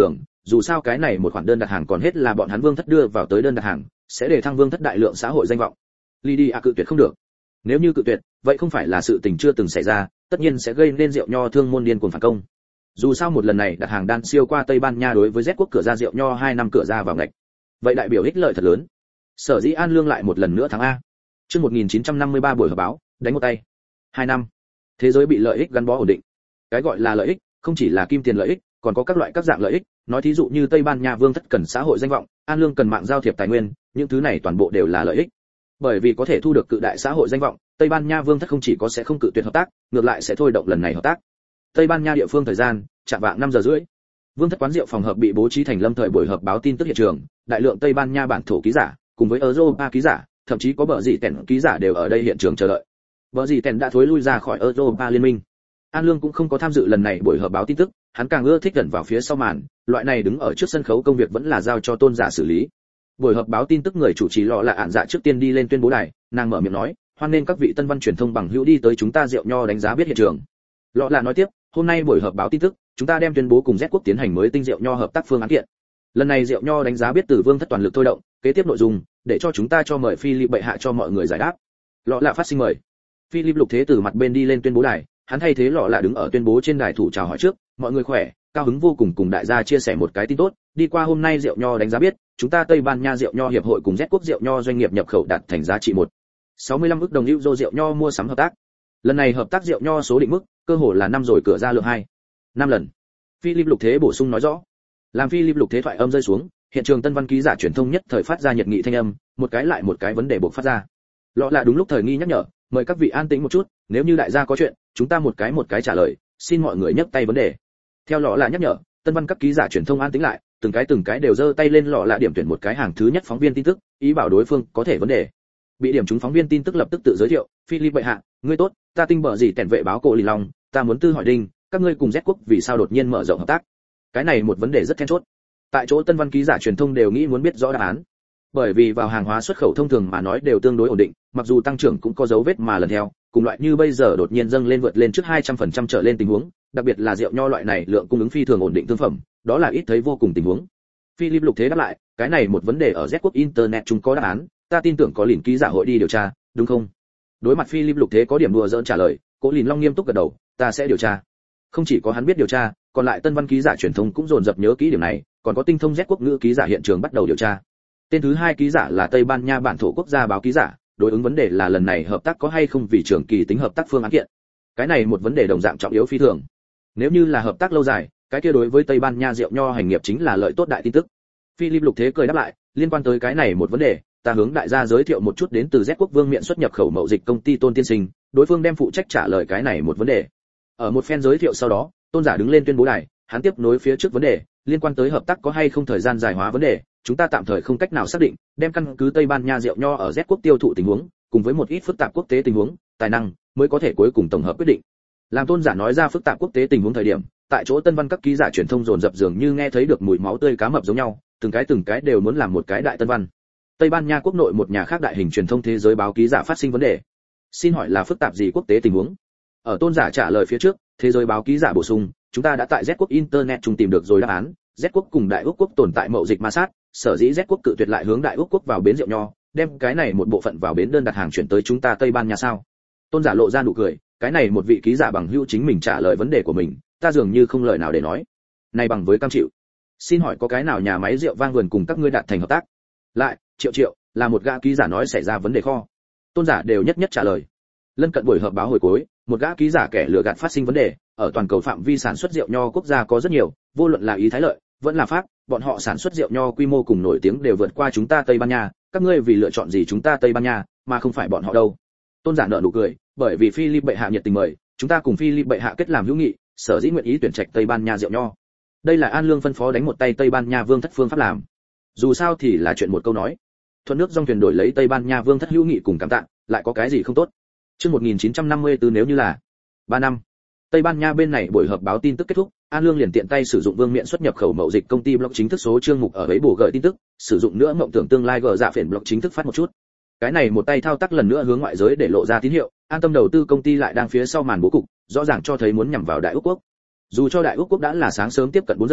dù sao cái này một khoản đơn đặt hàng còn hết là bọn hắn Vương thất đưa vào tới đơn đặt hàng, sẽ để thăng Vương thất đại lượng xã hội danh vọng. Lydia cự tuyệt không được. Nếu như cự tuyệt, vậy không phải là sự tình chưa từng xảy ra, tất nhiên sẽ gây nên rượu nho thương môn điên cuồng phản công. Dù sao một lần này đặt hàng đan siêu qua Tây Ban Nha đối với Z quốc cửa ra rượu nho hai năm cửa ra vào ngạch. Vậy đại biểu ích lợi thật lớn. Sở dĩ An Lương lại một lần nữa thắng a. Chương một nghìn chín trăm năm mươi ba buổi họp báo, đánh một tay. hai năm. Thế giới bị lợi ích gắn bó ổn định. Cái gọi là lợi ích, không chỉ là kim tiền lợi ích, còn có các loại các dạng lợi ích, nói thí dụ như Tây Ban Nha Vương thất cần xã hội danh vọng, An Lương cần mạng giao thiệp tài nguyên, những thứ này toàn bộ đều là lợi ích. Bởi vì có thể thu được cự đại xã hội danh vọng, Tây Ban Nha Vương thất không chỉ có sẽ không cự tuyệt hợp tác, ngược lại sẽ thôi động lần này hợp tác. Tây Ban Nha địa phương thời gian, chạm vạng năm giờ rưỡi. Vương thất quán rượu phòng hợp bị bố trí thành lâm thời buổi họp báo tin tức hiện trường, đại lượng Tây Ban Nha bản thổ ký giả, cùng với Europa ký giả, thậm chí có bờ gì tèn ký giả đều ở đây hiện trường chờ đợi. Bờ gì tèn đã thối lui ra khỏi Europa liên minh. An Lương cũng không có tham dự lần này buổi họp báo tin tức, hắn càng ưa thích gần vào phía sau màn, loại này đứng ở trước sân khấu công việc vẫn là giao cho tôn giả xử lý. Buổi họp báo tin tức người chủ trì lọ là ản dạ trước tiên đi lên tuyên bố đài, nàng mở miệng nói, hoan nên các vị tân văn truyền thông bằng hữu đi tới chúng ta rượu nho đánh giá biết hiện trường. Lọ là nói tiếp, hôm nay buổi họp báo tin tức, chúng ta đem tuyên bố cùng Z quốc tiến hành mới tinh rượu nho hợp tác phương án kiện. Lần này rượu nho đánh giá biết từ Vương thất toàn lực thôi động, kế tiếp nội dung, để cho chúng ta cho mời Philip bệ hạ cho mọi người giải đáp. Lọ là phát sinh mời. Philip lục thế từ mặt bên đi lên tuyên bố đài, hắn thay thế lọ là đứng ở tuyên bố trên đài thủ chào hỏi trước, mọi người khỏe, cao hứng vô cùng cùng đại gia chia sẻ một cái tin tốt, đi qua hôm nay rượu nho đánh giá biết, chúng ta Tây Ban Nha rượu nho hiệp hội cùng Z quốc rượu nho doanh nghiệp nhập khẩu đạt thành giá trị một sáu mươi lăm ức đồng euro rượu nho mua sắm hợp tác. Lần này hợp tác rượu nho số định mức, cơ hồ là năm rồi cửa ra lượng hai năm lần. Philip lục thế bổ sung nói rõ. Làm Philip lục thế thoại âm rơi xuống, hiện trường tân văn ký giả truyền thông nhất thời phát ra nhiệt nghị thanh âm, một cái lại một cái vấn đề buộc phát ra. Lọ là đúng lúc thời nghi nhắc nhở, mời các vị an tĩnh một chút, nếu như đại gia có chuyện, chúng ta một cái một cái trả lời, xin mọi người nhấc tay vấn đề. Theo lọ là nhắc nhở, tân văn các ký giả truyền thông an tĩnh lại, từng cái từng cái đều giơ tay lên lọ là điểm tuyển một cái hàng thứ nhất phóng viên tin tức, ý bảo đối phương có thể vấn đề. Bị điểm trúng phóng viên tin tức lập tức tự giới thiệu, Philip bệ hạ, ngươi tốt, ta tinh bờ gì tèn vệ báo cổ lì long, ta muốn tư hỏi đinh, các ngươi cùng Z quốc vì sao đột nhiên mở rộng hợp tác? Cái này một vấn đề rất then chốt. Tại chỗ tân văn ký giả truyền thông đều nghĩ muốn biết rõ đáp án. Bởi vì vào hàng hóa xuất khẩu thông thường mà nói đều tương đối ổn định, mặc dù tăng trưởng cũng có dấu vết mà lần theo, cùng loại như bây giờ đột nhiên dâng lên vượt lên trước hai trăm phần trăm trở lên tình huống, đặc biệt là rượu nho loại này lượng cung ứng phi thường ổn định thương phẩm, đó là ít thấy vô cùng tình huống. Philip lục thế đáp lại, cái này một vấn đề ở Z quốc internet chúng có đáp án, ta tin tưởng có liền ký giả hội đi điều tra, đúng không? Đối mặt Philip lục thế có điểm đùa giỡn trả lời, Cố Lìn Long nghiêm túc gật đầu, ta sẽ điều tra. Không chỉ có hắn biết điều tra, còn lại tân văn ký giả truyền thông cũng dồn dập nhớ kỹ điểm này, còn có tinh thông Z quốc ngữ ký giả hiện trường bắt đầu điều tra. Tên thứ hai ký giả là Tây Ban Nha bản thổ quốc gia báo ký giả, đối ứng vấn đề là lần này hợp tác có hay không vì trường kỳ tính hợp tác phương án kiện. Cái này một vấn đề đồng dạng trọng yếu phi thường. Nếu như là hợp tác lâu dài, cái kia đối với Tây Ban Nha rượu nho hành nghiệp chính là lợi tốt đại tin tức. Philip lục thế cười đáp lại, liên quan tới cái này một vấn đề, ta hướng đại gia giới thiệu một chút đến từ Z quốc vương miện xuất nhập khẩu mậu dịch công ty Tôn Tiên Sinh, đối phương đem phụ trách trả lời cái này một vấn đề. Ở một phen giới thiệu sau đó, Tôn giả đứng lên tuyên bố đài, hắn tiếp nối phía trước vấn đề, liên quan tới hợp tác có hay không thời gian dài hóa vấn đề, chúng ta tạm thời không cách nào xác định, đem căn cứ Tây Ban Nha rượu nho ở Z quốc tiêu thụ tình huống, cùng với một ít phức tạp quốc tế tình huống, tài năng mới có thể cuối cùng tổng hợp quyết định. Làm Tôn giả nói ra phức tạp quốc tế tình huống thời điểm, tại chỗ tân văn các ký giả truyền thông dồn dập dường như nghe thấy được mùi máu tươi cá mập giống nhau, từng cái từng cái đều muốn làm một cái đại tân văn. Tây Ban Nha quốc nội một nhà khác đại hình truyền thông thế giới báo ký giả phát sinh vấn đề. Xin hỏi là phức tạp gì quốc tế tình huống? Ở Tôn giả trả lời phía trước, thế giới báo ký giả bổ sung, chúng ta đã tại Z quốc internet chung tìm được rồi đáp án, Z quốc cùng Đại Úc quốc tồn tại mậu dịch ma sát, sở dĩ Z quốc cự tuyệt lại hướng Đại Úc quốc vào bến rượu nho, đem cái này một bộ phận vào bến đơn đặt hàng chuyển tới chúng ta Tây Ban Nha sao? Tôn giả lộ ra nụ cười, cái này một vị ký giả bằng hữu chính mình trả lời vấn đề của mình, ta dường như không lời nào để nói. Này bằng với cam chịu. Xin hỏi có cái nào nhà máy rượu vang vườn cùng các ngươi đạt thành hợp tác? Lại, Triệu Triệu, là một gã ký giả nói xảy ra vấn đề kho. Tôn giả đều nhất nhất trả lời. Lân cận buổi họp báo hồi cuối, một gã ký giả kẻ lừa gạt phát sinh vấn đề, ở toàn cầu phạm vi sản xuất rượu nho quốc gia có rất nhiều, vô luận là Ý Thái Lợi, vẫn là Pháp, bọn họ sản xuất rượu nho quy mô cùng nổi tiếng đều vượt qua chúng ta Tây Ban Nha, các ngươi vì lựa chọn gì chúng ta Tây Ban Nha, mà không phải bọn họ đâu. Tôn giả nở nụ cười, bởi vì Philip bệ hạ nhiệt tình mời, chúng ta cùng Philip bệ hạ kết làm hữu nghị, sở dĩ nguyện ý tuyển trạch Tây Ban Nha rượu nho. Đây là An Lương phân phó đánh một tay Tây Ban Nha vương thất phương pháp làm. Dù sao thì là chuyện một câu nói. Thuận nước dòng thuyền đổi lấy Tây Ban Nha vương thất hữu nghị cùng cảm tạ, lại có cái gì không tốt. Chương một nghìn chín trăm năm mươi tư nếu như là ba năm. Tây Ban Nha bên này buổi họp báo tin tức kết thúc, An Lương liền tiện tay sử dụng vương miện xuất nhập khẩu mậu dịch công ty blog chính thức số chương mục ở ấy bổ gợi tin tức, sử dụng nữa mộng tưởng tương lai gờ dạ phiền blog chính thức phát một chút. Cái này một tay thao tác lần nữa hướng ngoại giới để lộ ra tín hiệu, an tâm đầu tư công ty lại đang phía sau màn bố cục, rõ ràng cho thấy muốn nhằm vào Đại Úc quốc. Dù cho Đại Úc quốc đã là sáng sớm tiếp cận bốn giờ,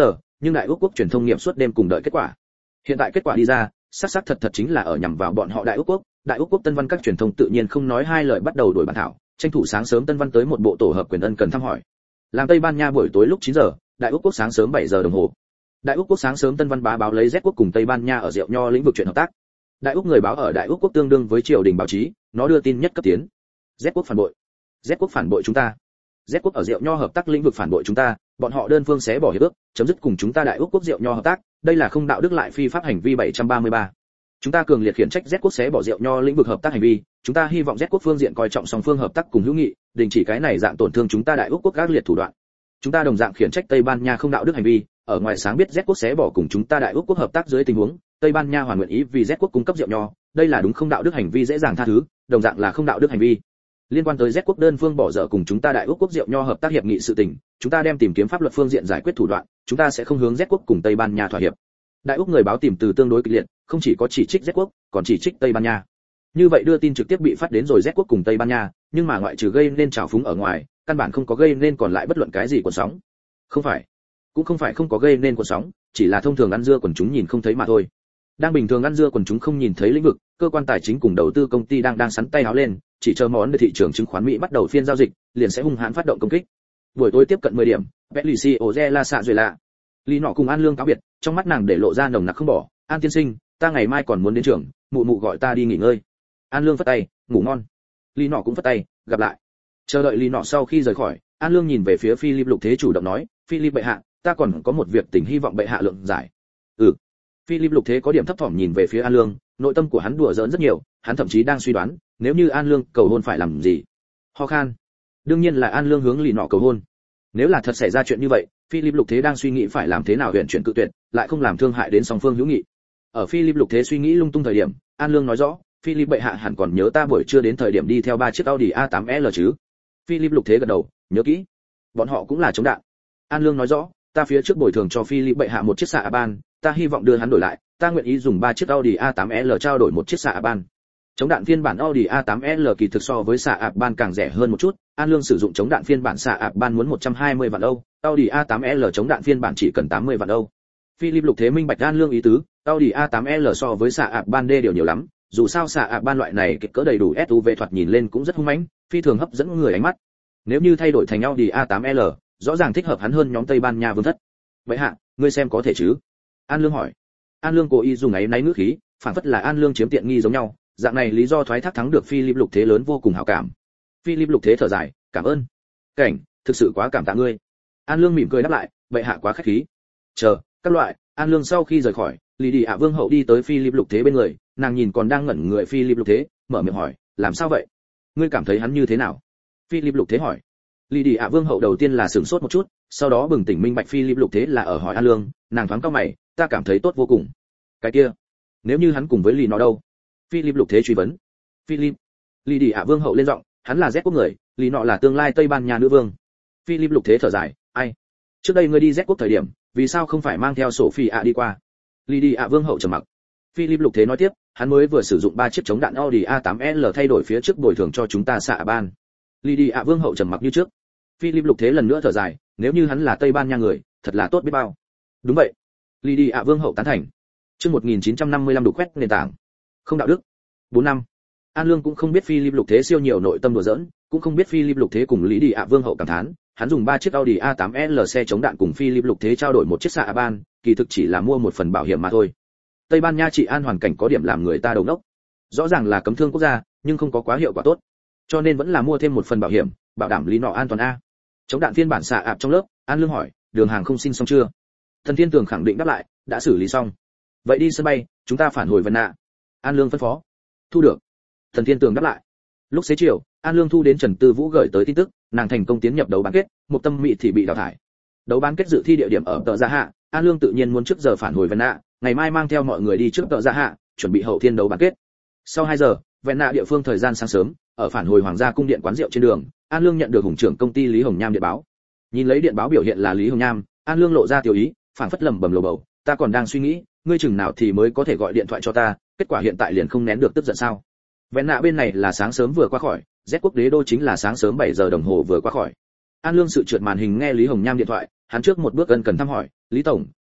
nhưng đại úc quốc truyền thông nghiệp suốt đêm cùng đợi kết quả. Hiện tại kết quả đi ra, xác xác thật thật chính là ở nhằm vào bọn họ đại úc quốc. Đại úc quốc Tân Văn các truyền thông tự nhiên không nói hai lời bắt đầu đổi bản thảo, tranh thủ sáng sớm Tân Văn tới một bộ tổ hợp quyền ân cần thăm hỏi. Làm Tây Ban Nha buổi tối lúc chín giờ, đại úc quốc sáng sớm bảy giờ đồng hồ. Đại úc quốc sáng sớm Tân Văn bá báo lấy Z quốc cùng Tây Ban Nha ở rượu nho lĩnh vực chuyện hợp tác. Đại úc người báo ở đại úc quốc tương đương với triều đình báo chí, nó đưa tin nhất cấp tiến. Z quốc phản bội. Z quốc phản bội chúng ta. Z quốc ở rượu nho hợp tác lĩnh vực phản bội chúng ta, bọn họ đơn phương xé bỏ hiệp ước, chấm dứt cùng chúng ta đại úc quốc rượu nho hợp tác, đây là không đạo đức lại phi pháp hành vi bảy trăm ba mươi ba. Chúng ta cường liệt khiển trách Z quốc xé bỏ rượu nho lĩnh vực hợp tác hành vi, chúng ta hy vọng Z quốc phương diện coi trọng song phương hợp tác cùng hữu nghị, đình chỉ cái này dạng tổn thương chúng ta đại úc quốc các liệt thủ đoạn. Chúng ta đồng dạng khiển trách Tây Ban Nha không đạo đức hành vi, ở ngoài sáng biết Z quốc xé bỏ cùng chúng ta đại úc quốc hợp tác dưới tình huống, Tây Ban Nha hoàn nguyện ý vì Z quốc cung cấp rượu nho, đây là đúng không đạo đức hành vi dễ dàng tha thứ, đồng dạng là không đạo đức hành vi. Liên quan tới Z quốc đơn phương bỏ dở cùng chúng ta đại úc quốc rượu nho hợp tác hiệp nghị sự tình, chúng ta đem tìm kiếm pháp luật phương diện giải quyết thủ đoạn, chúng ta sẽ không hướng Z quốc cùng Tây Ban Nha thỏa hiệp. Đại úc người báo tìm từ tương đối kịch liệt, không chỉ có chỉ trích Z quốc, còn chỉ trích Tây Ban Nha. Như vậy đưa tin trực tiếp bị phát đến rồi Z quốc cùng Tây Ban Nha, nhưng mà ngoại trừ gây nên trào phúng ở ngoài, căn bản không có gây nên còn lại bất luận cái gì cuộn sóng. Không phải, cũng không phải không có gây nên cuộn sóng, chỉ là thông thường ăn dưa quần chúng nhìn không thấy mà thôi. Đang bình thường ăn dưa quần chúng không nhìn thấy lĩnh vực, cơ quan tài chính cùng đầu tư công ty đang đang sắn tay áo lên, chỉ chờ món để thị trường chứng khoán Mỹ bắt đầu phiên giao dịch, liền sẽ hung hãn phát động công kích. Buổi tối tiếp cận mười điểm, Felicio La Sạ rồi lạ. Lý nọ cùng An Lương cáo biệt, trong mắt nàng để lộ ra nồng nặc không bỏ, "An tiên sinh, ta ngày mai còn muốn đến trường, mụ mụ gọi ta đi nghỉ ngơi." An Lương phất tay, "Ngủ ngon." Lý nọ cũng phất tay, "Gặp lại." Chờ đợi Lý nọ sau khi rời khỏi, An Lương nhìn về phía Philip Lục Thế chủ động nói, "Philip bệ hạ, ta còn có một việc tình hy vọng bệ hạ lượng giải." "Ừ." Philip Lục Thế có điểm thấp thỏm nhìn về phía An Lương, nội tâm của hắn đùa giỡn rất nhiều, hắn thậm chí đang suy đoán, nếu như An Lương cầu hôn phải làm gì. Ho khan. Đương nhiên là An Lương hướng Lý nọ cầu hôn. Nếu là thật xảy ra chuyện như vậy, Philip Lục Thế đang suy nghĩ phải làm thế nào huyền chuyển cự tuyệt, lại không làm thương hại đến song phương hữu nghị. Ở Philip Lục Thế suy nghĩ lung tung thời điểm, An Lương nói rõ, "Philip bệ hạ hẳn còn nhớ ta buổi trưa đến thời điểm đi theo ba chiếc Audi A tám L chứ?" Philip Lục Thế gật đầu, "Nhớ kỹ. Bọn họ cũng là chống đạn." An Lương nói rõ, "Ta phía trước bồi thường cho Philip bệ hạ một chiếc xạ ban, ta hy vọng đưa hắn đổi lại, ta nguyện ý dùng ba chiếc Audi A tám L trao đổi một chiếc xạ ban." Chống đạn phiên bản Audi A tám L kỳ thực so với xạ ban càng rẻ hơn một chút, An Lương sử dụng chống đạn phiên bản xạ ban muốn một trăm hai mươi vạn Âu, Audi A tám L chống đạn phiên bản chỉ cần tám mươi vạn Âu. Philip Lục Thế minh bạch An Lương ý tứ, Audi A tám L so với xạ ban đê điều nhiều lắm, dù sao xạ ban loại này kích cỡ đầy đủ ét u vê thoạt nhìn lên cũng rất hung mãnh, phi thường hấp dẫn người ánh mắt. Nếu như thay đổi thành Audi A tám L, rõ ràng thích hợp hắn hơn nhóm Tây Ban Nha vương thất. "Vậy hạ, ngươi xem có thể chứ?" An Lương hỏi. An Lương cố ý dùng ấy náy ngữ khí, phản phất là An Lương chiếm tiện nghi giống nhau, dạng này lý do thoái thác thắng được Philip Lục Thế lớn vô cùng hảo cảm. Philip Lục Thế thở dài, "Cảm ơn. Cảnh, thực sự quá cảm tạ ngươi." An Lương mỉm cười đáp lại, "Bệ hạ quá khách khí." Chờ, các loại, An Lương sau khi rời khỏi, Lý Đi ạ Vương hậu đi tới Philip Lục Thế bên người, nàng nhìn còn đang ngẩn người Philip Lục Thế, mở miệng hỏi, "Làm sao vậy? Ngươi cảm thấy hắn như thế nào?" Philip Lục Thế hỏi. Lý Đi ạ Vương hậu đầu tiên là sửng sốt một chút, sau đó bừng tỉnh minh bạch Philip Lục Thế là ở hỏi An Lương, nàng thoáng cau mày, "Ta cảm thấy tốt vô cùng." "Cái kia, nếu như hắn cùng với Lý nó đâu?" Philip Lục Thế truy vấn. "Philip." Lý Đi ạ Vương hậu lên giọng, "Hắn là Z quốc người, Lý nọ là tương lai Tây Ban Nha nữ vương." Philip Lục Thế thở dài, "Ai? Trước đây ngươi đi Z quốc thời điểm, vì sao không phải mang theo Sophie ạ đi qua?" Lý Đi ạ Vương hậu trầm mặc. Philip Lục Thế nói tiếp, "Hắn mới vừa sử dụng ba chiếc chống đạn Audi A tám L thay đổi phía trước bồi thường cho chúng ta xạ ban." Lý Đi ạ Vương hậu trầm mặc như trước. Philip Lục Thế lần nữa thở dài, "Nếu như hắn là Tây Ban Nha người, thật là tốt biết bao." "Đúng vậy." Lý Đi ạ Vương hậu tán thành. Chương một nghìn chín trăm năm mươi lăm đủ quét nền tảng. Không đạo đức. bốn năm. An Lương cũng không biết Philip Lục Thế siêu nhiều nội tâm đùa giỡn, cũng không biết Philip Lục Thế cùng Lý Đi ạ Vương hậu cảm thán, hắn dùng ba chiếc Audi A tám L xe chống đạn cùng Philip Lục Thế trao đổi một chiếc xạ ban, kỳ thực chỉ là mua một phần bảo hiểm mà thôi. Tây Ban Nha trị an hoàn cảnh có điểm làm người ta đầu óc. Rõ ràng là cấm thương quốc gia, nhưng không có quá hiệu quả tốt, cho nên vẫn là mua thêm một phần bảo hiểm, bảo đảm lý nọ an toàn a. Chống đạn phiên bản xạ ạp trong lớp, An Lương hỏi, "Đường hàng không xin xong chưa?" Thần Thiên Tường khẳng định đáp lại, "Đã xử lý xong." "Vậy đi sân bay, chúng ta phản hồi Vân Nạ." An Lương phân phó. "Thu được." Thần Thiên Tường đáp lại. Lúc xế chiều, An Lương thu đến Trần Tư Vũ gửi tới tin tức, nàng thành công tiến nhập đấu bán kết, một tâm mị thì bị đào thải. Đấu bán kết dự thi địa điểm ở Tợ Gia Hạ, An Lương tự nhiên muốn trước giờ phản hồi Vân Nạ, ngày mai mang theo mọi người đi trước Tợ Gia Hạ, chuẩn bị hậu thiên đấu bán kết. Sau hai giờ, Vân Nạ địa phương thời gian sáng sớm, ở phản hồi Hoàng gia cung điện quán rượu trên đường, An Lương nhận được hùng trưởng công ty Lý Hồng Nham điện báo. Nhìn lấy điện báo biểu hiện là Lý Hồng Nham, An Lương lộ ra tiểu ý, phảng phất lẩm bẩm lầu bầu, "Ta còn đang suy nghĩ, ngươi chừng nào thì mới có thể gọi điện thoại cho ta, kết quả hiện tại liền không nén được tức giận sao?" Vẹn nạ bên này là sáng sớm vừa qua khỏi, Z quốc đế đô chính là sáng sớm bảy giờ đồng hồ vừa qua khỏi. An Lương sự trượt màn hình nghe Lý Hồng Nham điện thoại, hắn trước một bước ân cần thăm hỏi, "Lý tổng,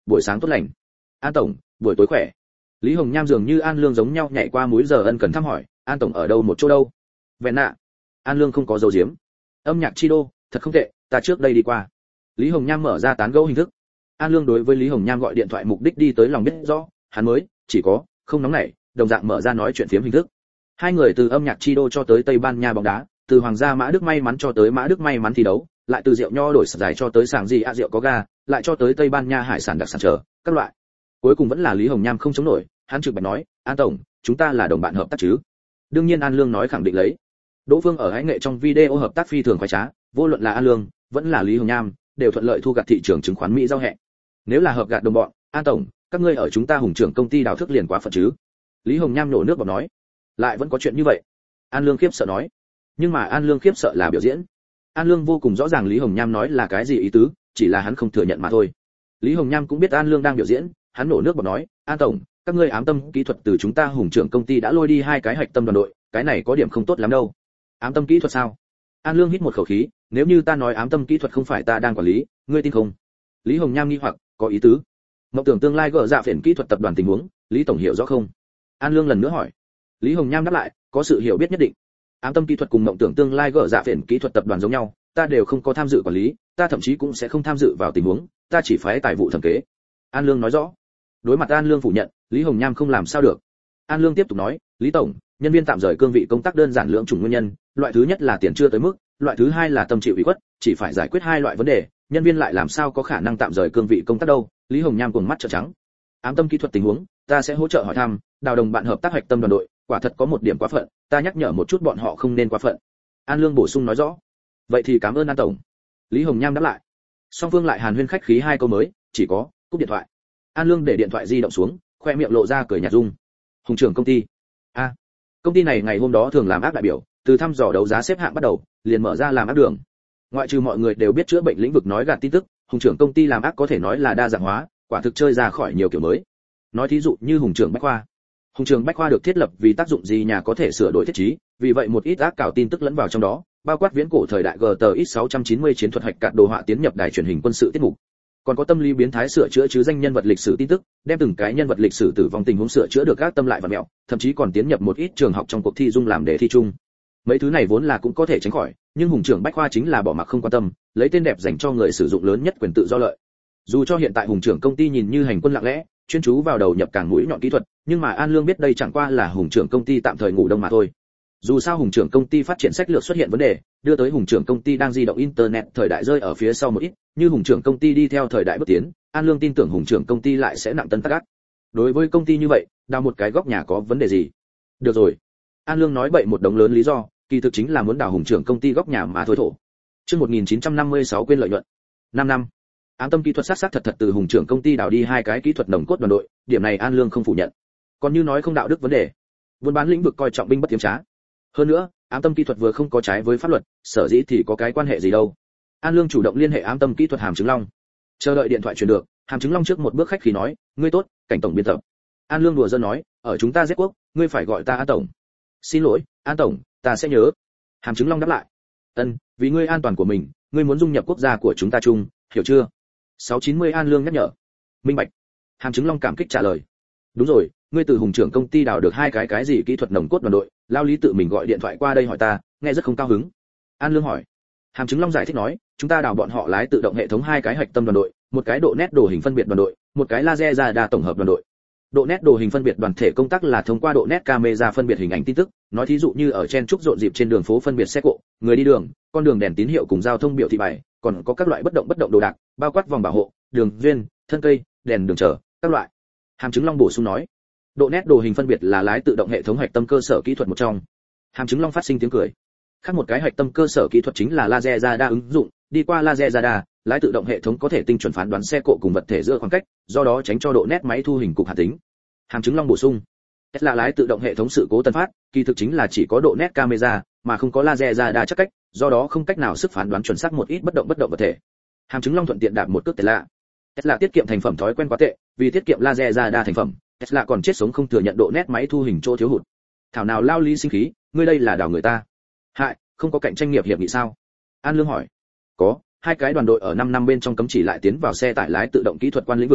buổi sáng tốt lành. An tổng, buổi tối khỏe. Lý Hồng Nham dường như An Lương giống nhau nhảy qua múi giờ ân cần thăm hỏi, An tổng ở đâu một chỗ đâu? Vẹn nạ. An Lương không có dấu diếm. Âm nhạc chi đô, thật không tệ, ta trước đây đi qua. Lý Hồng Nham mở ra tán gẫu hình thức. An Lương đối với Lý Hồng Nham gọi điện thoại mục đích đi tới lòng biết rõ, hắn mới chỉ có không nóng nảy, đồng dạng mở ra nói chuyện phiếm hình thức. Hai người từ âm nhạc chi đô cho tới Tây Ban Nha bóng đá, từ Hoàng gia Mã Đức may mắn cho tới Mã Đức may mắn thi đấu, lại từ rượu nho đổi giải cho tới sàng gì a rượu có ga, lại cho tới Tây Ban Nha hải sản đặc sản trở, các loại. Cuối cùng vẫn là Lý Hồng Nham không chống nổi, hắn trực bạch nói, An tổng, chúng ta là đồng bạn hợp tác chứ? Đương nhiên An Lương nói khẳng định lấy. Đỗ Phương ở hãy nghệ trong video hợp tác phi thường khoái trá, vô luận là An Lương, vẫn là Lý Hồng Nham, đều thuận lợi thu gặt thị trường chứng khoán Mỹ giao hẹn. Nếu là hợp gạt đồng bọn, An tổng, các ngươi ở chúng ta Hùng trưởng công ty đào thức liền quá phận chứ? Lý Hồng Nham nổ nước bọt nói. Lại vẫn có chuyện như vậy? An Lương khiếp sợ nói. Nhưng mà An Lương khiếp sợ là biểu diễn. An Lương vô cùng rõ ràng Lý Hồng Nham nói là cái gì ý tứ, chỉ là hắn không thừa nhận mà thôi. Lý Hồng Nham cũng biết An Lương đang biểu diễn, hắn nổ nước bọt nói, An tổng, các ngươi ám tâm kỹ thuật từ chúng ta Hùng trưởng công ty đã lôi đi hai cái hạch tâm đoàn đội, cái này có điểm không tốt lắm đâu. Ám tâm kỹ thuật sao? An Lương hít một khẩu khí, nếu như ta nói ám tâm kỹ thuật không phải ta đang quản lý, ngươi tin không? Lý Hồng Nham nghi hoặc, có ý tứ. Mộng tưởng tương lai gỡ dạ phiền kỹ thuật tập đoàn tình huống, Lý tổng hiểu rõ không? An Lương lần nữa hỏi. Lý Hồng Nham đáp lại, có sự hiểu biết nhất định. Ám tâm kỹ thuật cùng mộng tưởng tương lai gỡ dạ phiền kỹ thuật tập đoàn giống nhau, ta đều không có tham dự quản lý, ta thậm chí cũng sẽ không tham dự vào tình huống, ta chỉ phái tài vụ thẩm kế. An Lương nói rõ. Đối mặt An Lương phủ nhận, Lý Hồng Nham không làm sao được. An Lương tiếp tục nói, Lý tổng, nhân viên tạm rời cương vị công tác đơn giản lưỡng chủng nguyên nhân, loại thứ nhất là tiền chưa tới mức, loại thứ hai là tâm chịu ủy khuất, chỉ phải giải quyết hai loại vấn đề, nhân viên lại làm sao có khả năng tạm rời cương vị công tác đâu? Lý Hồng Nham cuồng mắt trợn trắng. Ám tâm kỹ thuật tình huống, ta sẽ hỗ trợ hỏi thăm, đào đồng bạn hợp tác hoạch tâm đoàn đội, quả thật có một điểm quá phận, ta nhắc nhở một chút bọn họ không nên quá phận. An Lương bổ sung nói rõ. Vậy thì cảm ơn An tổng. Lý Hồng Nham đáp lại. Song phương lại hàn huyên khách khí hai câu mới, chỉ có cúp điện thoại. An Lương để điện thoại di động xuống, khoe miệng lộ ra cười nhạt dung. Hùng trưởng công ty. A, à, công ty này ngày hôm đó thường làm ác đại biểu, từ thăm dò đấu giá xếp hạng bắt đầu, liền mở ra làm ác đường. Ngoại trừ mọi người đều biết chữa bệnh lĩnh vực nói gạt tin tức, Hùng trưởng công ty làm ác có thể nói là đa dạng hóa, quả thực chơi ra khỏi nhiều kiểu mới. Nói thí dụ như Hùng trưởng Bách Khoa. Hùng trưởng Bách Khoa được thiết lập vì tác dụng gì nhà có thể sửa đổi thiết trí, vì vậy một ít ác cào tin tức lẫn vào trong đó, bao quát viễn cổ thời đại giê tê ích sáu trăm chín mươi chiến thuật hạch cạt đồ họa tiến nhập đài truyền hình quân sự tiết mục. Còn có tâm lý biến thái sửa chữa chứ danh nhân vật lịch sử tin tức, đem từng cái nhân vật lịch sử tử vong tình huống sửa chữa được các tâm lại và mẹo, thậm chí còn tiến nhập một ít trường học trong cuộc thi dung làm đề thi chung. Mấy thứ này vốn là cũng có thể tránh khỏi, nhưng Hùng trưởng Bách Khoa chính là bỏ mặc không quan tâm, lấy tên đẹp dành cho người sử dụng lớn nhất quyền tự do lợi. Dù cho hiện tại Hùng trưởng công ty nhìn như hành quân lặng lẽ, chuyên chú vào đầu nhập càng mũi nhọn kỹ thuật, nhưng mà An Lương biết đây chẳng qua là Hùng trưởng công ty tạm thời ngủ đông mà thôi. Dù sao Hùng trưởng công ty phát triển sách lược xuất hiện vấn đề, đưa tới Hùng trưởng công ty đang di động internet thời đại rơi ở phía sau một ít, như Hùng trưởng công ty đi theo thời đại bước tiến, An Lương tin tưởng Hùng trưởng công ty lại sẽ nặng tân tắc ác. Đối với công ty như vậy, đào một cái góc nhà có vấn đề gì? Được rồi. An Lương nói bậy một đống lớn lý do, kỳ thực chính là muốn đào Hùng trưởng công ty góc nhà mà thôi thổ. Chương một nghìn chín trăm năm mươi sáu quên lợi nhuận. năm năm. Ám tâm kỹ thuật sát sát thật thật từ Hùng trưởng công ty đào đi hai cái kỹ thuật nồng cốt đoàn đội, điểm này An Lương không phủ nhận. Còn như nói không đạo đức vấn đề, buôn bán lĩnh vực coi trọng binh bất tiếm trá. Hơn nữa, ám tâm kỹ thuật vừa không có trái với pháp luật, sở dĩ thì có cái quan hệ gì đâu. An Lương chủ động liên hệ ám tâm kỹ thuật Hàm Chứng Long. Chờ đợi điện thoại truyền được, Hàm Chứng Long trước một bước khách khí nói, ngươi tốt, cảnh tổng biên tập. An Lương đùa giỡn nói, ở chúng ta giết quốc, ngươi phải gọi ta An tổng. Xin lỗi, An tổng, ta sẽ nhớ. Hàm Chứng Long đáp lại. Ân, vì ngươi an toàn của mình, ngươi muốn dung nhập quốc gia của chúng ta chung, hiểu chưa? sáu chín mươi An Lương nhắc nhở. Minh bạch. Hàm Chứng Long cảm kích trả lời. Đúng rồi, ngươi từ Hùng trưởng công ty đào được hai cái cái gì kỹ thuật nồng cốt đoàn đội, lao lý tự mình gọi điện thoại qua đây hỏi ta, nghe rất không cao hứng. An Lương hỏi. Hàm Chứng Long giải thích nói, chúng ta đào bọn họ lái tự động hệ thống hai cái hạch tâm đoàn đội, một cái độ nét đồ hình phân biệt đoàn đội, một cái laser radar tổng hợp đoàn đội. Độ nét đồ hình phân biệt đoàn thể công tác là thông qua độ nét camera phân biệt hình ảnh tin tức, nói thí dụ như ở chen trúc rộn dịp trên đường phố phân biệt xe cộ, người đi đường, con đường đèn tín hiệu cùng giao thông biểu thị bài, còn có các loại bất động bất động đồ đạc, bao quát vòng bảo hộ, đường duyên, thân cây, đèn đường chờ, các loại. Hàm Chứng Long bổ sung nói, độ nét đồ hình phân biệt là lái tự động hệ thống hạch tâm cơ sở kỹ thuật một trong. Hàm Chứng Long phát sinh tiếng cười. Khác một cái hạch tâm cơ sở kỹ thuật chính là laser radar ứng dụng, đi qua laser radar, lái tự động hệ thống có thể tinh chuẩn phán đoán xe cộ cùng vật thể giữa khoảng cách, do đó tránh cho độ nét máy thu hình cục hạt tính. Hàm Chứng Long bổ sung, Tesla lái tự động hệ thống sự cố tân phát, kỳ thực chính là chỉ có độ nét camera, mà không có laser radar chắc cách, do đó không cách nào sức phán đoán chuẩn xác một ít bất động bất động vật thể. Hàm Chứng Long thuận tiện đạp một cước Tesla. Tesla tiết kiệm thành phẩm thói quen quá tệ, vì tiết kiệm laser radar thành phẩm, Tesla còn chết sống không thừa nhận độ nét máy thu hình chỗ thiếu hụt. Thảo nào lao lý sinh khí, ngươi đây là đào người ta. Hại, không có cạnh tranh nghiệp hiệp nghị sao? An Lương hỏi. Có, hai cái đoàn đội ở năm năm bên trong cấm chỉ lại tiến vào xe tải lái tự động kỹ thuật quan lĩnh vực.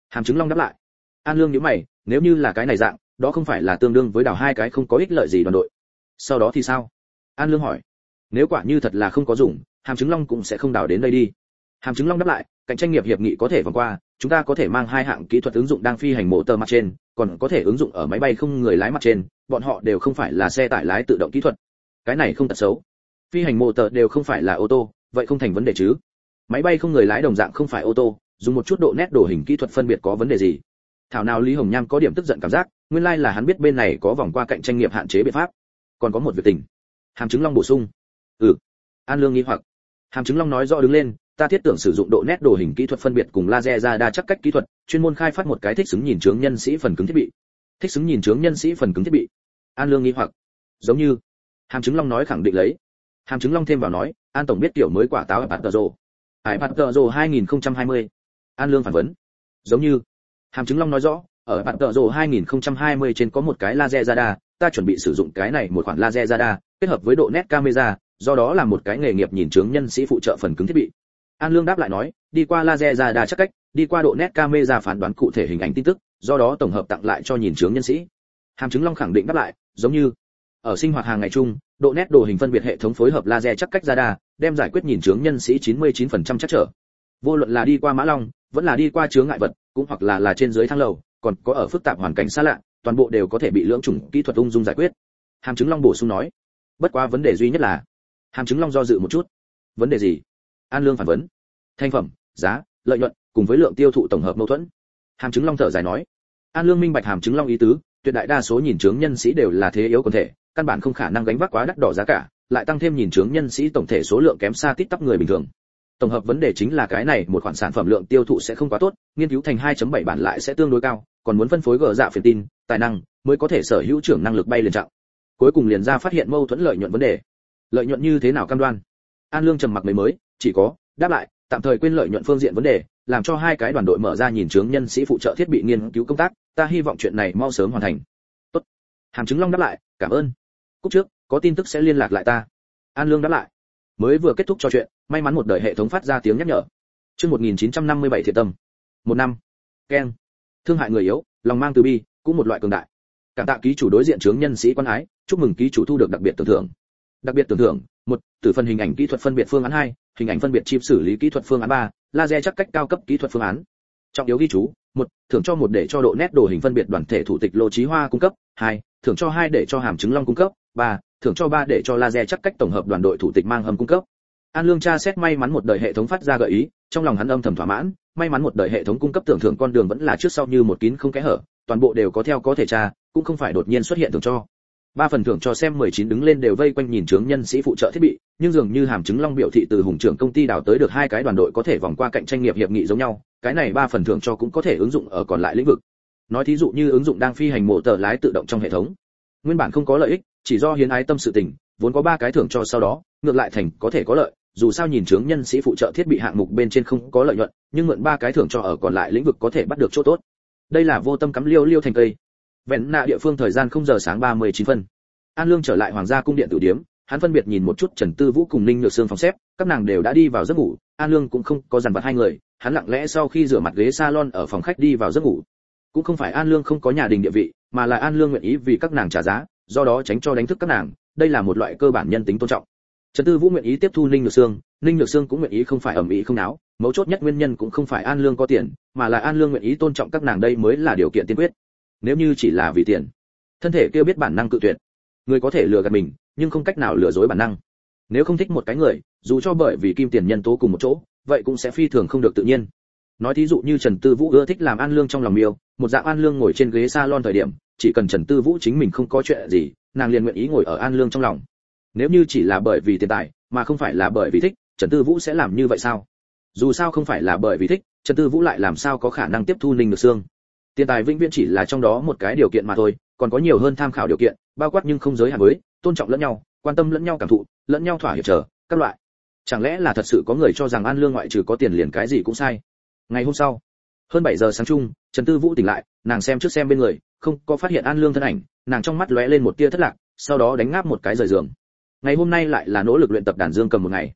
Hàm Trứng Long đáp lại. An Lương nhíu mày, nếu như là cái này dạng, đó không phải là tương đương với đào hai cái không có ích lợi gì đoàn đội. Sau đó thì sao? An Lương hỏi. Nếu quả như thật là không có dụng, Hàm Trứng Long cũng sẽ không đào đến đây đi. Hàm Trứng Long đáp lại, cạnh tranh nghiệp hiệp nghị có thể vòng qua, chúng ta có thể mang hai hạng kỹ thuật ứng dụng đang phi hành mô tơ mặt trên, còn có thể ứng dụng ở máy bay không người lái mặt trên, bọn họ đều không phải là xe tải lái tự động kỹ thuật. Cái này không tật xấu. Phi hành mô tơ đều không phải là ô tô, vậy không thành vấn đề chứ? Máy bay không người lái đồng dạng không phải ô tô, dùng một chút độ nét đồ hình kỹ thuật phân biệt có vấn đề gì? Thảo nào Lý Hồng Nham có điểm tức giận cảm giác, nguyên lai là hắn biết bên này có vòng qua cạnh tranh nghiệp hạn chế biện pháp. Còn có một việc tình. Hàm Trứng Long bổ sung. Ừ. An Lương nghi hoặc. Hàm Trứng Long nói rõ đứng lên, ta thiết tưởng sử dụng độ nét đồ hình kỹ thuật phân biệt cùng laser ra đa chắc cách kỹ thuật, chuyên môn khai phát một cái thích xứng nhìn chướng nhân sĩ phần cứng thiết bị. Thích xứng nhìn chướng nhân sĩ phần cứng thiết bị. An Lương nghi hoặc. Giống như. Hàm Trứng Long nói khẳng định lấy. Hàm Trứng Long thêm vào nói, An tổng biết kiểu mới quả táo iPad Pro. iPad Pro hai không hai không. An Lương phản vấn. Giống như. Hàm Trứng Long nói rõ, ở iPad Pro hai không hai không trên có một cái laser radar, ta chuẩn bị sử dụng cái này một khoản laser radar, kết hợp với độ nét camera, do đó là một cái nghề nghiệp nhìn chướng nhân sĩ phụ trợ phần cứng thiết bị. An Lương đáp lại nói, đi qua laser radar chắc cách, đi qua độ nét camera phán đoán cụ thể hình ảnh tin tức, do đó tổng hợp tặng lại cho nhìn chướng nhân sĩ. Hàm Trứng Long khẳng định đáp lại, giống như ở sinh hoạt hàng ngày chung, độ nét đồ hình phân biệt hệ thống phối hợp laser chắc cách radar, đem giải quyết nhìn chướng nhân sĩ chín mươi chín phần trăm chắc trở. Vô luận là đi qua mã long, vẫn là đi qua chướng ngại vật, cũng hoặc là là trên dưới thang lầu, còn có ở phức tạp hoàn cảnh xa lạ, toàn bộ đều có thể bị lưỡng chủng kỹ thuật ung dung giải quyết. Hàm Trứng Long bổ sung nói, bất quá vấn đề duy nhất là. Hàm Trứng Long do dự một chút. Vấn đề gì? An Lương phản vấn. Thành phẩm, giá, lợi nhuận, cùng với lượng tiêu thụ tổng hợp mâu thuẫn. Hàm Trứng Long thở dài nói. An Lương minh bạch Hàm Trứng Long ý tứ, tuyệt đại đa số nhìn chướng nhân sĩ đều là thế yếu quần thể, căn bản không khả năng gánh vác quá đắt đỏ giá cả, lại tăng thêm nhìn chướng nhân sĩ tổng thể số lượng kém xa tít tắp người bình thường. Tổng hợp vấn đề chính là cái này một khoản sản phẩm lượng tiêu thụ sẽ không quá tốt, nghiên cứu thành hai chấm bảy bản lại sẽ tương đối cao, còn muốn phân phối gỡ dạ phiền tin, tài năng mới có thể sở hữu trưởng năng lực bay liền trạng. Cuối cùng liền ra phát hiện mâu thuẫn lợi nhuận vấn đề. Lợi nhuận như thế nào cam đoan? An Lương trầm mặc mấy mới, chỉ có đáp lại, tạm thời quên lợi nhuận phương diện vấn đề, làm cho hai cái đoàn đội mở ra nhìn chướng nhân sĩ phụ trợ thiết bị nghiên cứu công tác, ta hy vọng chuyện này mau sớm hoàn thành. Tốt. Hàm Trứng Long đáp lại, cảm ơn. Cúp trước, có tin tức sẽ liên lạc lại ta. An Lương đáp lại. Mới vừa kết thúc trò chuyện, may mắn một đời hệ thống phát ra tiếng nhắc nhở. Chương một nghìn chín trăm năm mươi bảy thiện tâm. Một năm. Ken. Thương hại người yếu, lòng mang từ bi, cũng một loại cường đại. Cảm tạ ký chủ đối diện chướng nhân sĩ quan ái, chúc mừng ký chủ thu được đặc biệt tưởng thưởng. Đặc biệt tưởng thưởng, một, từ phần hình ảnh kỹ thuật phân biệt phương án hai, hình ảnh phân biệt chip xử lý kỹ thuật phương án ba, laser chắc cách cao cấp kỹ thuật phương án. Trọng yếu ghi chú, một, thưởng cho một để cho độ nét đồ hình phân biệt đoàn thể thủ tịch Lô Chí Hoa cung cấp, hai, thưởng cho hai để cho Hàm Trứng Long cung cấp, ba, thưởng cho ba để cho laser chắc cách tổng hợp đoàn đội thủ tịch Mang Hầm cung cấp. An Lương tra xét may mắn một đời hệ thống phát ra gợi ý, trong lòng hắn âm thầm thỏa mãn, may mắn một đời hệ thống cung cấp tưởng thưởng con đường vẫn là trước sau như một kín không kẽ hở, toàn bộ đều có theo có thể tra, cũng không phải đột nhiên xuất hiện thưởng cho. Ba phần thưởng cho xem mười chín đứng lên đều vây quanh nhìn chướng nhân sĩ phụ trợ thiết bị, nhưng dường như Hàm Trứng Long biểu thị từ Hùng trưởng công ty đào tới được hai cái đoàn đội có thể vòng qua cạnh tranh nghiệp hiệp nghị giống nhau, cái này ba phần thưởng cho cũng có thể ứng dụng ở còn lại lĩnh vực. Nói thí dụ như ứng dụng đang phi hành mô tờ lái tự động trong hệ thống. Nguyên bản không có lợi ích, chỉ do hiến ái tâm sự tình, vốn có ba cái thưởng cho sau đó, ngược lại thành có thể có lợi, dù sao nhìn chướng nhân sĩ phụ trợ thiết bị hạng mục bên trên không có lợi nhuận, nhưng mượn ba cái thưởng cho ở còn lại lĩnh vực có thể bắt được chỗ tốt. Đây là vô tâm cắm liêu liêu thành cây. Vẹn nạ địa phương thời gian không giờ sáng ba mươi chín phân. An Lương trở lại Hoàng gia cung điện tử điếm, hắn phân biệt nhìn một chút Trần Tư Vũ cùng Ninh Nhược Sương phòng xếp, các nàng đều đã đi vào giấc ngủ, An Lương cũng không có dằn vặt hai người, hắn lặng lẽ sau khi rửa mặt ghế salon ở phòng khách đi vào giấc ngủ. Cũng không phải An Lương không có nhà đình địa vị, mà là An Lương nguyện ý vì các nàng trả giá, do đó tránh cho đánh thức các nàng, đây là một loại cơ bản nhân tính tôn trọng. Trần Tư Vũ nguyện ý tiếp thu Ninh Nhược Sương, Ninh Nhược Sương cũng nguyện ý không phải ầm ĩ không náo, mấu chốt nhất nguyên nhân cũng không phải An Lương có tiền, mà là An Lương nguyện ý tôn trọng các nàng, đây mới là điều kiện tiên quyết. Nếu như chỉ là vì tiền, thân thể kia biết bản năng cự tuyệt. Người có thể lừa gạt mình, nhưng không cách nào lừa dối bản năng. Nếu không thích một cái người, dù cho bởi vì kim tiền nhân tố cùng một chỗ, vậy cũng sẽ phi thường không được tự nhiên. Nói thí dụ như Trần Tư Vũ ưa thích làm An Lương trong lòng miêu, một dạng An Lương ngồi trên ghế salon thời điểm, chỉ cần Trần Tư Vũ chính mình không có chuyện gì, nàng liền nguyện ý ngồi ở An Lương trong lòng. Nếu như chỉ là bởi vì tiền tài, mà không phải là bởi vì thích, Trần Tư Vũ sẽ làm như vậy sao? Dù sao không phải là bởi vì thích, Trần Tư Vũ lại làm sao có khả năng tiếp thu Ninh Nhược Sương? Tiền tài vĩnh viễn chỉ là trong đó một cái điều kiện mà thôi, còn có nhiều hơn tham khảo điều kiện, bao quát nhưng không giới hạn với tôn trọng lẫn nhau, quan tâm lẫn nhau cảm thụ, lẫn nhau thỏa hiệp chờ các loại. Chẳng lẽ là thật sự có người cho rằng An Lương ngoại trừ có tiền liền cái gì cũng sai? Ngày hôm sau, hơn bảy giờ sáng chung, Trần Tư Vũ tỉnh lại, nàng xem trước xem bên người, không có phát hiện An Lương thân ảnh, nàng trong mắt lóe lên một tia thất lạc, sau đó đánh ngáp một cái rời giường. Ngày hôm nay lại là nỗ lực luyện tập đàn dương cầm một ngày.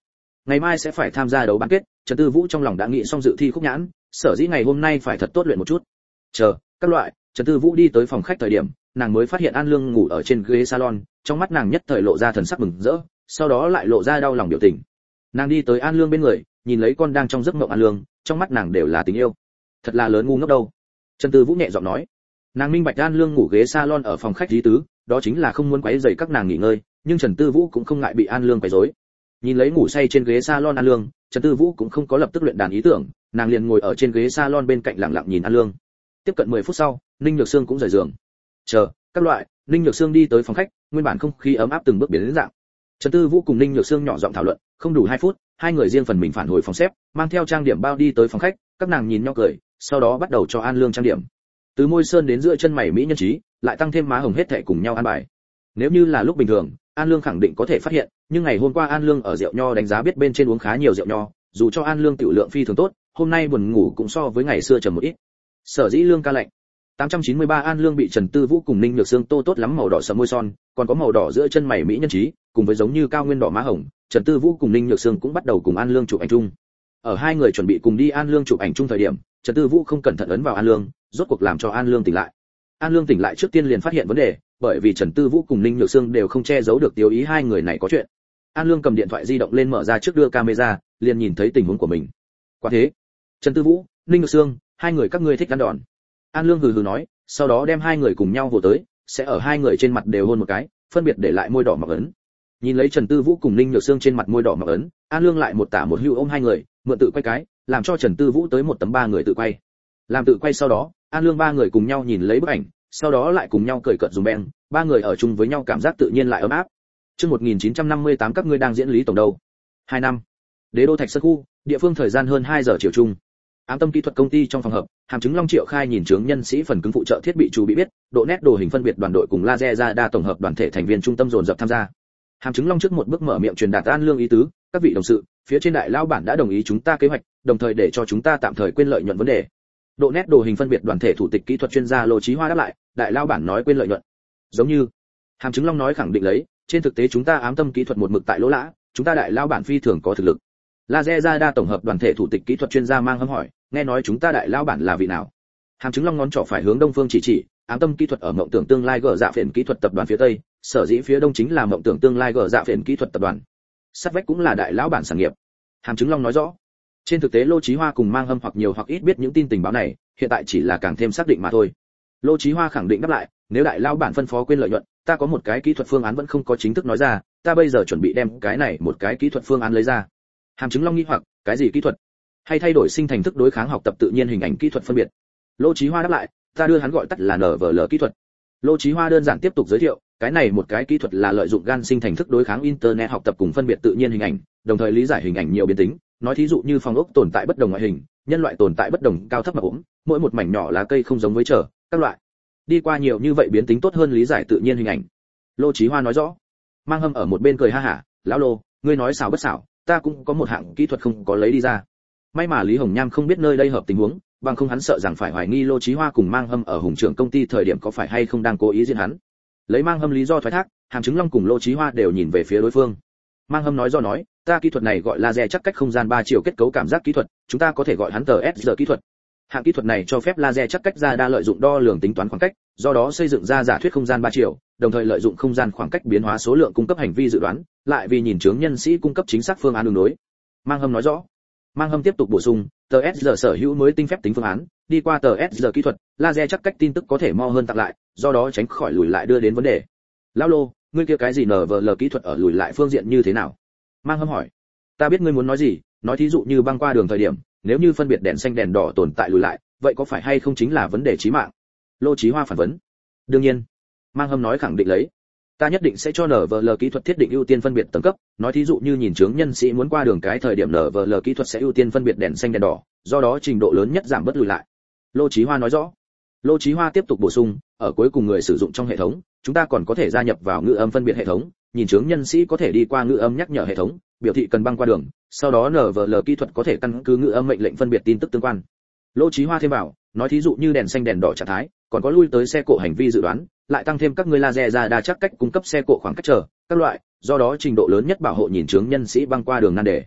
Ngày mai sẽ phải tham gia đấu bán kết, Trần Tư Vũ trong lòng đã nghĩ xong dự thi khúc nhãn, sở dĩ ngày hôm nay phải thật tốt luyện một chút. Chờ, các loại, Trần Tư Vũ đi tới phòng khách thời điểm, nàng mới phát hiện An Lương ngủ ở trên ghế salon, trong mắt nàng nhất thời lộ ra thần sắc mừng rỡ, sau đó lại lộ ra đau lòng biểu tình. Nàng đi tới An Lương bên người, nhìn lấy con đang trong giấc mộng An Lương, trong mắt nàng đều là tình yêu. Thật là lớn ngu ngốc đâu. Trần Tư Vũ nhẹ giọng nói. Nàng minh bạch An Lương ngủ ghế salon ở phòng khách lý tứ, đó chính là không muốn quấy rầy các nàng nghỉ ngơi, nhưng Trần Tư Vũ cũng không ngại bị An Lương quấy rối. Nhìn lấy ngủ say trên ghế salon An Lương, Trần Tư Vũ cũng không có lập tức luyện đàn ý tưởng, nàng liền ngồi ở trên ghế salon bên cạnh lặng lặng nhìn An Lương. Tiếp cận mười phút sau, Ninh Nhược Sương cũng rời giường. Chờ, các loại, Ninh Nhược Sương đi tới phòng khách, nguyên bản không khí ấm áp từng bước biến đến dạng. Trần Tư Vũ cùng Ninh Nhược Sương nhỏ giọng thảo luận, không đủ hai phút, hai người riêng phần mình phản hồi phòng xếp, mang theo trang điểm bao đi tới phòng khách, các nàng nhìn nhau cười, sau đó bắt đầu cho An Lương trang điểm. Từ môi sơn đến giữa chân mày mỹ nhân trí, lại tăng thêm má hồng hết thảy cùng nhau an bài. Nếu như là lúc bình thường, An Lương khẳng định có thể phát hiện, nhưng ngày hôm qua An Lương ở rượu nho đánh giá biết bên trên uống khá nhiều rượu nho, dù cho An Lương tiểu lượng phi thường tốt, hôm nay buồn ngủ cũng so với ngày xưa trầm một ít. Sở dĩ Lương ca lạnh. tám trăm chín mươi ba An Lương bị Trần Tư Vũ cùng Ninh Nhược Sương tô tốt lắm màu đỏ sẫm môi son, còn có màu đỏ giữa chân mày mỹ nhân trí, cùng với giống như cao nguyên đỏ má hồng, Trần Tư Vũ cùng Ninh Nhược Sương cũng bắt đầu cùng An Lương chụp ảnh chung. Ở hai người chuẩn bị cùng đi An Lương chụp ảnh chung thời điểm, Trần Tư Vũ không cẩn thận ấn vào An Lương, rốt cuộc làm cho An Lương tỉnh lại. An Lương tỉnh lại trước tiên liền phát hiện vấn đề, bởi vì Trần Tư Vũ cùng Ninh Nhược Sương đều không che giấu được tiêu ý hai người này có chuyện. An Lương cầm điện thoại di động lên mở ra trước đưa camera, liền nhìn thấy tình huống của mình. Quả thế, Trần Tư Vũ, Ninh Nhược Sương, hai người các ngươi thích ăn đòn. An Lương hừ hừ nói, sau đó đem hai người cùng nhau vồ tới, sẽ ở hai người trên mặt đều hôn một cái, phân biệt để lại môi đỏ mặc ấn. Nhìn lấy Trần Tư Vũ cùng Ninh Nhược Sương trên mặt môi đỏ mặc ấn, An Lương lại một tả một hữu ôm hai người, mượn tự quay cái, làm cho Trần Tư Vũ tới một tấm ba người tự quay. Làm tự quay sau đó, An Lương ba người cùng nhau nhìn lấy bức ảnh, sau đó lại cùng nhau cười cợt dùng beng, ba người ở chung với nhau cảm giác tự nhiên lại ấm áp. Chương một nghìn chín trăm năm mươi tám các ngươi đang diễn lý tổng đâu? hai năm. Đế đô Thạch Sơn khu, địa phương thời gian hơn hai giờ chiều chung. Ám Tâm kỹ thuật công ty trong phòng hợp, Hàm Chứng Long Triệu Khai nhìn chướng nhân sĩ phần cứng phụ trợ thiết bị chú bị biết, độ nét đồ hình phân biệt đoàn đội cùng laser ra đa tổng hợp đoàn thể thành viên trung tâm dồn dập tham gia. Hàm Chứng Long trước một bước mở miệng truyền đạt An Lương ý tứ, các vị đồng sự, phía trên đại lao bản đã đồng ý chúng ta kế hoạch, đồng thời để cho chúng ta tạm thời quên lợi nhuận vấn đề. Độ nét đồ hình phân biệt đoàn thể thủ tịch kỹ thuật chuyên gia Lô Chí Hoa đáp lại, đại lao bản nói quên lợi nhuận. Giống như Hàm Chứng Long nói khẳng định lấy, trên thực tế chúng ta Ám Tâm kỹ thuật một mực tại lỗ lã, chúng ta đại lao bản phi thường có thực lực. Laser ra đa tổng hợp đoàn thể thủ tịch kỹ thuật chuyên gia mang hâm hỏi, nghe nói chúng ta đại lao bản là vị nào? Hàm Chứng Long ngón trỏ phải hướng đông phương chỉ chỉ, Ám Tâm kỹ thuật ở mộng tưởng tương lai gở dạ phiền kỹ thuật tập đoàn phía tây, sở dĩ phía đông chính là mộng tưởng tương lai gở dạ phiền kỹ thuật tập đoàn. Sát vách cũng là đại lão bản sản nghiệp. Hàm Chứng Long nói rõ. Trên thực tế Lô Chí Hoa cùng mang hâm hoặc nhiều hoặc ít biết những tin tình báo này, hiện tại chỉ là càng thêm xác định mà thôi. Lô Chí Hoa khẳng định đáp lại, nếu đại lão bản phân phó quên lợi nhuận, ta có một cái kỹ thuật phương án vẫn không có chính thức nói ra, ta bây giờ chuẩn bị đem cái này một cái kỹ thuật phương án lấy ra. Hàm Chứng Long nghi hoặc, cái gì kỹ thuật? Hay thay đổi sinh thành thức đối kháng học tập tự nhiên hình ảnh kỹ thuật phân biệt? Lô Chí Hoa đáp lại, ta đưa hắn gọi tắt là en vê lờ kỹ thuật. Lô Chí Hoa đơn giản tiếp tục giới thiệu, cái này một cái kỹ thuật là lợi dụng gan sinh thành thức đối kháng internet học tập cùng phân biệt tự nhiên hình ảnh, đồng thời lý giải hình ảnh nhiều biến tính, nói thí dụ như phòng ốc tồn tại bất đồng ngoại hình, nhân loại tồn tại bất đồng cao thấp mập ốm, mỗi một mảnh nhỏ lá cây không giống với trở, các loại. Đi qua nhiều như vậy biến tính tốt hơn lý giải tự nhiên hình ảnh. Lô Chí Hoa nói rõ. Mang hâm ở một bên cười ha hả, lão Lô, ngươi nói xảo bất xảo, ta cũng có một hạng kỹ thuật không có lấy đi ra. May mà Lý Hồng Nham không biết nơi đây hợp tình huống, bằng không hắn sợ rằng phải hoài nghi Lô Chí Hoa cùng Mang Hâm ở Hùng Trưởng công ty thời điểm có phải hay không đang cố ý diễn hắn. Lấy Mang Hâm lý do thoái thác, Hàm Chứng Long cùng Lô Chí Hoa đều nhìn về phía đối phương. Mang Hâm nói do nói, ta kỹ thuật này gọi là laser chắc cách không gian ba chiều kết cấu cảm giác kỹ thuật, chúng ta có thể gọi hắn tờ ét giê kỹ thuật. Hạng kỹ thuật này cho phép laser chắc cách ra đa lợi dụng đo lường tính toán khoảng cách, do đó xây dựng ra giả thuyết không gian ba chiều, đồng thời lợi dụng không gian khoảng cách biến hóa số lượng cung cấp hành vi dự đoán, lại vì nhìn chướng nhân sĩ cung cấp chính xác phương án đường đối. Mang Hâm nói rõ. Mang Hâm tiếp tục bổ sung, tờ ét giê sở hữu mới tinh phép tính phương án, đi qua tờ ét giê kỹ thuật, laser chắc cách tin tức có thể mo hơn tặng lại, do đó tránh khỏi lùi lại đưa đến vấn đề. Lão Lô, ngươi kia cái gì en vê lờ kỹ thuật ở lùi lại phương diện như thế nào? Mang Hâm hỏi. Ta biết ngươi muốn nói gì, nói thí dụ như băng qua đường thời điểm, nếu như phân biệt đèn xanh đèn đỏ tồn tại lùi lại, vậy có phải hay không chính là vấn đề chí mạng? Lô Chí Hoa phản vấn. Đương nhiên. Mang Hâm nói khẳng định lấy. Ta nhất định sẽ cho en vê lờ kỹ thuật thiết định ưu tiên phân biệt tầng cấp, nói thí dụ như nhìn chướng nhân sĩ muốn qua đường cái thời điểm en vê lờ kỹ thuật sẽ ưu tiên phân biệt đèn xanh đèn đỏ, do đó trình độ lớn nhất giảm bớt lùi lại. Lô Chí Hoa nói rõ. Lô Chí Hoa tiếp tục bổ sung, ở cuối cùng người sử dụng trong hệ thống, chúng ta còn có thể gia nhập vào ngữ âm phân biệt hệ thống, nhìn chướng nhân sĩ có thể đi qua ngữ âm nhắc nhở hệ thống, biểu thị cần băng qua đường, sau đó en vê lờ kỹ thuật có thể căn cứ ngữ âm mệnh lệnh phân biệt tin tức tương quan. Lô Chí Hoa thêm vào, nói thí dụ như đèn xanh đèn đỏ trạng thái, còn có lui tới xe cộ hành vi dự đoán, lại tăng thêm các ngươi laser ra đa chắc cách cung cấp xe cộ khoảng cách chờ, các loại, do đó trình độ lớn nhất bảo hộ nhìn chướng nhân sĩ băng qua đường nan đề.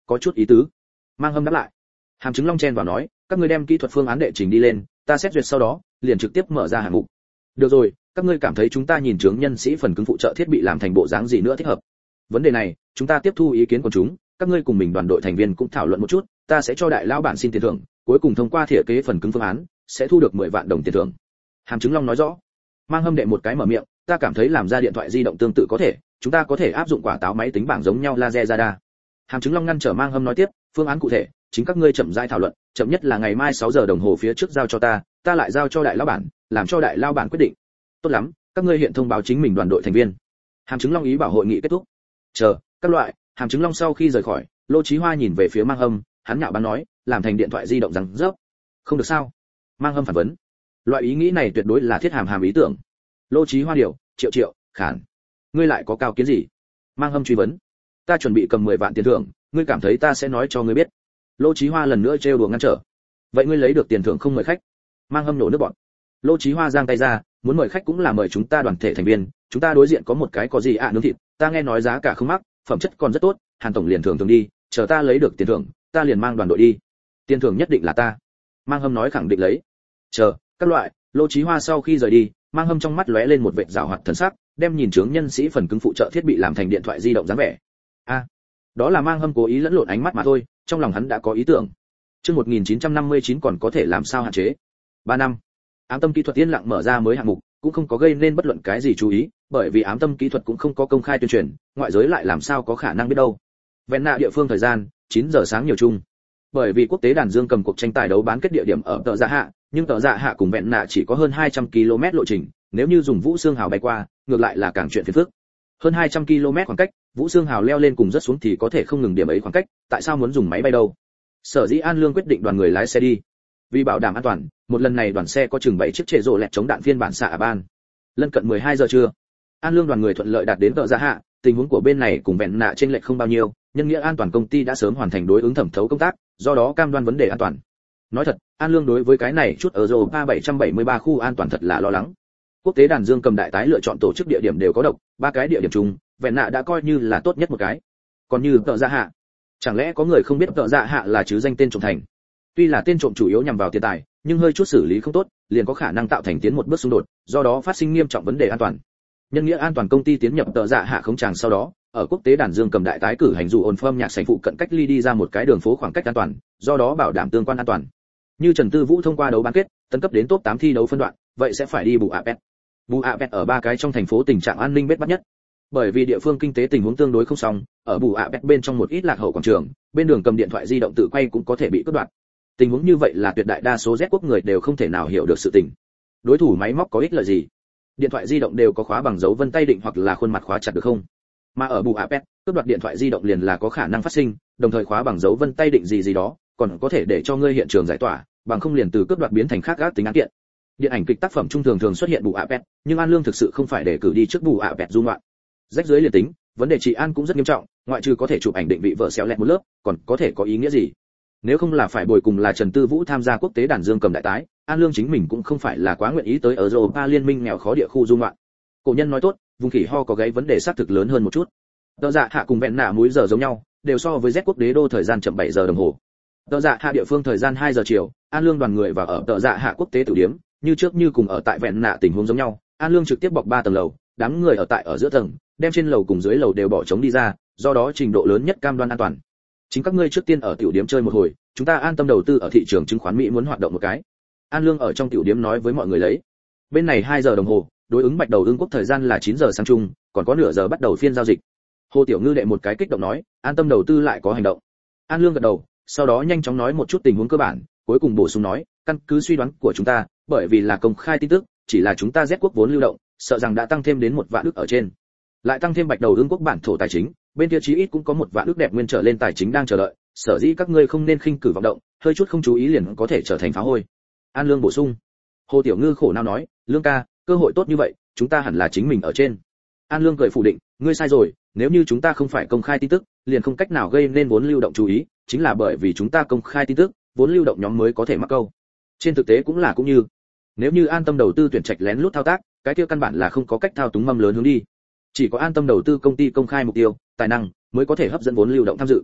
có chút ý tứ. Mang Hâm đáp lại. Hàm Trứng Long chen vào nói, các ngươi đem kỹ thuật phương án đệ trình đi lên, ta xét duyệt sau đó, liền trực tiếp mở ra hạng mục. Được rồi, các ngươi cảm thấy chúng ta nhìn chướng nhân sĩ phần cứng phụ trợ thiết bị làm thành bộ dáng gì nữa thích hợp? Vấn đề này, chúng ta tiếp thu ý kiến của chúng, các ngươi cùng mình đoàn đội thành viên cũng thảo luận một chút, ta sẽ cho đại lão bản xin tiền thưởng, cuối cùng thông qua thiết kế phần cứng phương án, sẽ thu được mười vạn đồng tiền thưởng. Hàm Trứng Long nói rõ. Mang Hâm đệ một cái mở miệng, ta cảm thấy làm ra điện thoại di động tương tự có thể, chúng ta có thể áp dụng quả táo máy tính bảng giống nhau laser radar. Hàm Trứng Long ngăn trở Mang Hâm nói tiếp, phương án cụ thể, chính các ngươi chậm rãi thảo luận, chậm nhất là ngày mai sáu giờ đồng hồ phía trước giao cho ta, ta lại giao cho đại lão bản, làm cho đại lão bản quyết định. Tốt lắm, các ngươi hiện thông báo chính mình đoàn đội thành viên. Hàm Trứng Long ý bảo hội nghị kết thúc. Chờ, các loại, Hàm Trứng Long sau khi rời khỏi, Lô Chí Hoa nhìn về phía Mang Hâm, hắn nhạo báng nói, làm thành điện thoại di động rằng rớp. Không được sao? Mang Hâm phản vấn. Loại ý nghĩ này tuyệt đối là thiết hàm hàm ý tưởng. Lô Chí Hoa điều, triệu triệu, khản. Ngươi lại có cao kiến gì? Mang Hâm truy vấn. Ta chuẩn bị cầm mười vạn tiền thưởng, ngươi cảm thấy ta sẽ nói cho ngươi biết. Lô Chí Hoa lần nữa trêu đùa ngăn trở. Vậy ngươi lấy được tiền thưởng không mời khách? Mang Hâm nổ nước bọt. Lô Chí Hoa giang tay ra, muốn mời khách cũng là mời chúng ta đoàn thể thành viên, chúng ta đối diện có một cái có gì ạ à, nướng thịt, ta nghe nói giá cả không mắc, phẩm chất còn rất tốt, Hàn tổng liền thưởng thường đi, chờ ta lấy được tiền thưởng, ta liền mang đoàn đội đi. Tiền thưởng nhất định là ta. Mang Hâm nói khẳng định lấy. Chờ, các loại, Lô Chí Hoa sau khi rời đi, Mang Hâm trong mắt lóe lên một vệt giảo hoạt thần sắc, đem nhìn chướng nhân sĩ phần cứng phụ trợ thiết bị làm thành điện thoại di động dáng vẻ. A, à, đó là Mang Hâm cố ý lẫn lộn ánh mắt mà thôi, trong lòng hắn đã có ý tưởng. Chương một nghìn chín trăm năm mươi chín còn có thể làm sao hạn chế? ba năm. Ám tâm kỹ thuật yên lặng mở ra mới hạng mục, cũng không có gây nên bất luận cái gì chú ý, bởi vì ám tâm kỹ thuật cũng không có công khai tuyên truyền, ngoại giới lại làm sao có khả năng biết đâu. Vẹn nạ địa phương thời gian, chín giờ sáng nhiều chung. Bởi vì quốc tế đàn dương cầm cuộc tranh tài đấu bán kết địa điểm ở tợ dạ hạ, nhưng tợ dạ hạ cùng vẹn nạ chỉ có hơn hai trăm ki lô mét lộ trình, nếu như dùng Vũ Xương Hào bay qua, ngược lại là càng chuyện phiền phức. Hơn hai trăm ki lô mét khoảng cách, Vũ Xương Hào leo lên cùng rất xuống thì có thể không ngừng điểm ấy khoảng cách, tại sao muốn dùng máy bay đâu? Sở dĩ An Lương quyết định đoàn người lái xe đi. Vì bảo đảm an toàn, một lần này đoàn xe có chừng bảy chiếc trệ rồ lẹt chống đạn phiên bản xạ ban. Lân cận mười hai giờ trưa, An Lương đoàn người thuận lợi đạt đến tợ dạ hạ, tình huống của bên này cùng vẹn nạ trên lệch không bao nhiêu, nhân nghĩa an toàn công ty đã sớm hoàn thành đối ứng thẩm thấu công tác, do đó cam đoan vấn đề an toàn. Nói thật, An Lương đối với cái này chút ở Europa bảy trăm bảy mươi ba khu an toàn thật là lo lắng. Quốc tế đàn dương cầm đại tái lựa chọn tổ chức địa điểm đều có độc, ba cái địa điểm chung, vẹn nạ đã coi như là tốt nhất một cái. Còn như tợ dạ hạ, chẳng lẽ có người không biết tợ dạ hạ là chứ danh tên trộm thành? Tuy là tên trộm chủ yếu nhằm vào tiền tài, nhưng hơi chút xử lý không tốt, liền có khả năng tạo thành tiến một bước xung đột, do đó phát sinh nghiêm trọng vấn đề an toàn. Nhân nghĩa an toàn công ty tiến nhập tợ dạ hạ khống tràng sau đó, ở quốc tế đàn dương cầm đại tái cử hành dù ồn phơm nhạc sảnh phụ cận cách ly đi ra một cái đường phố khoảng cách an toàn, do đó bảo đảm tương quan an toàn. Như Trần Tư Vũ thông qua đấu bán kết, tấn cấp đến top tám thi đấu phân đoạn, vậy sẽ phải đi Bù A Pet. Bù A Pet ở ba cái trong thành phố tình trạng an ninh bết bát nhất. Bởi vì địa phương kinh tế tình huống tương đối không xong, ở Bù A Pet bên trong một ít lạc hậu quảng trường, bên đường cầm điện thoại di động tự quay cũng có thể bị cướp đoạt. Tình huống như vậy là tuyệt đại đa số Z quốc người đều không thể nào hiểu được sự tình. Đối thủ máy móc có ích lợi gì? Điện thoại di động đều có khóa bằng dấu vân tay định hoặc là khuôn mặt khóa chặt được không? Mà ở Bù A Pet, cướp đoạt điện thoại di động liền là có khả năng phát sinh, đồng thời khóa bằng dấu vân tay định gì gì đó, còn có thể để cho ngươi hiện trường giải tỏa, bằng không liền từ cướp đoạt biến thành khác gác tính án kiện. Điện ảnh kịch tác phẩm trung thường thường xuất hiện Bù A Pet, nhưng An Lương thực sự không phải để cử đi trước Bù A Pet du ngoạn. Rách dưới liền tính, vấn đề trị an cũng rất nghiêm trọng, ngoại trừ có thể chụp ảnh định vị vợ xéo lẹt một lớp, còn có thể có ý nghĩa gì? Nếu không là phải bồi cùng là Trần Tư Vũ tham gia quốc tế đàn dương cầm đại tái, An Lương chính mình cũng không phải là quá nguyện ý tới ở Europa liên minh nghèo khó địa khu du ngoạn. Cổ nhân nói tốt, vùng khỉ ho có gáy vấn đề xác thực lớn hơn một chút. Tợ dạ hạ cùng vẹn nạ múi giờ giống nhau, đều so với Z quốc đế đô thời gian chậm bảy giờ đồng hồ. Tợ dạ hạ địa phương thời gian hai giờ chiều, An Lương đoàn người vào ở tợ dạ hạ quốc tế tử điếm, như trước như cùng ở tại vẹn nạ tình huống giống nhau, An Lương trực tiếp bọc ba tầng lầu, đám người ở tại ở giữa tầng, đem trên lầu cùng dưới lầu đều bỏ trống đi ra, do đó trình độ lớn nhất cam đoan an toàn. Chính các ngươi trước tiên ở tiểu điếm chơi một hồi, chúng ta an tâm đầu tư ở thị trường chứng khoán Mỹ muốn hoạt động một cái. An Lương ở trong tiểu điếm nói với mọi người lấy. Bên này hai giờ đồng hồ, đối ứng bạch đầu ương quốc thời gian là chín giờ sáng chung, còn có nửa giờ bắt đầu phiên giao dịch. Hồ Tiểu Ngư đệ một cái kích động nói, an tâm đầu tư lại có hành động. An Lương gật đầu, sau đó nhanh chóng nói một chút tình huống cơ bản, cuối cùng bổ sung nói, căn cứ suy đoán của chúng ta, bởi vì là công khai tin tức, chỉ là chúng ta Z quốc vốn lưu động, sợ rằng đã tăng thêm đến một vạn ức ở trên. Lại tăng thêm bạch đầu ương quốc bản thổ tài chính, bên kia chí ít cũng có một vạn ức đẹp nguyên trở lên tài chính đang chờ đợi, sở dĩ các ngươi không nên khinh cử vọng động, hơi chút không chú ý liền có thể trở thành phá hôi. An Lương bổ sung. Hồ Tiểu Ngư khổ não nói, Lương ca, cơ hội tốt như vậy, chúng ta hẳn là chính mình ở trên. An Lương cười phủ định, ngươi sai rồi, nếu như chúng ta không phải công khai tin tức, liền không cách nào gây nên vốn lưu động chú ý, chính là bởi vì chúng ta công khai tin tức, vốn lưu động nhóm mới có thể mắc câu. Trên thực tế cũng là cũng như, nếu như an tâm đầu tư tuyển trạch lén lút thao tác, cái kia căn bản là không có cách thao túng mâm lớn hướng đi. Chỉ có an tâm đầu tư công ty công khai mục tiêu, tài năng mới có thể hấp dẫn vốn lưu động tham dự.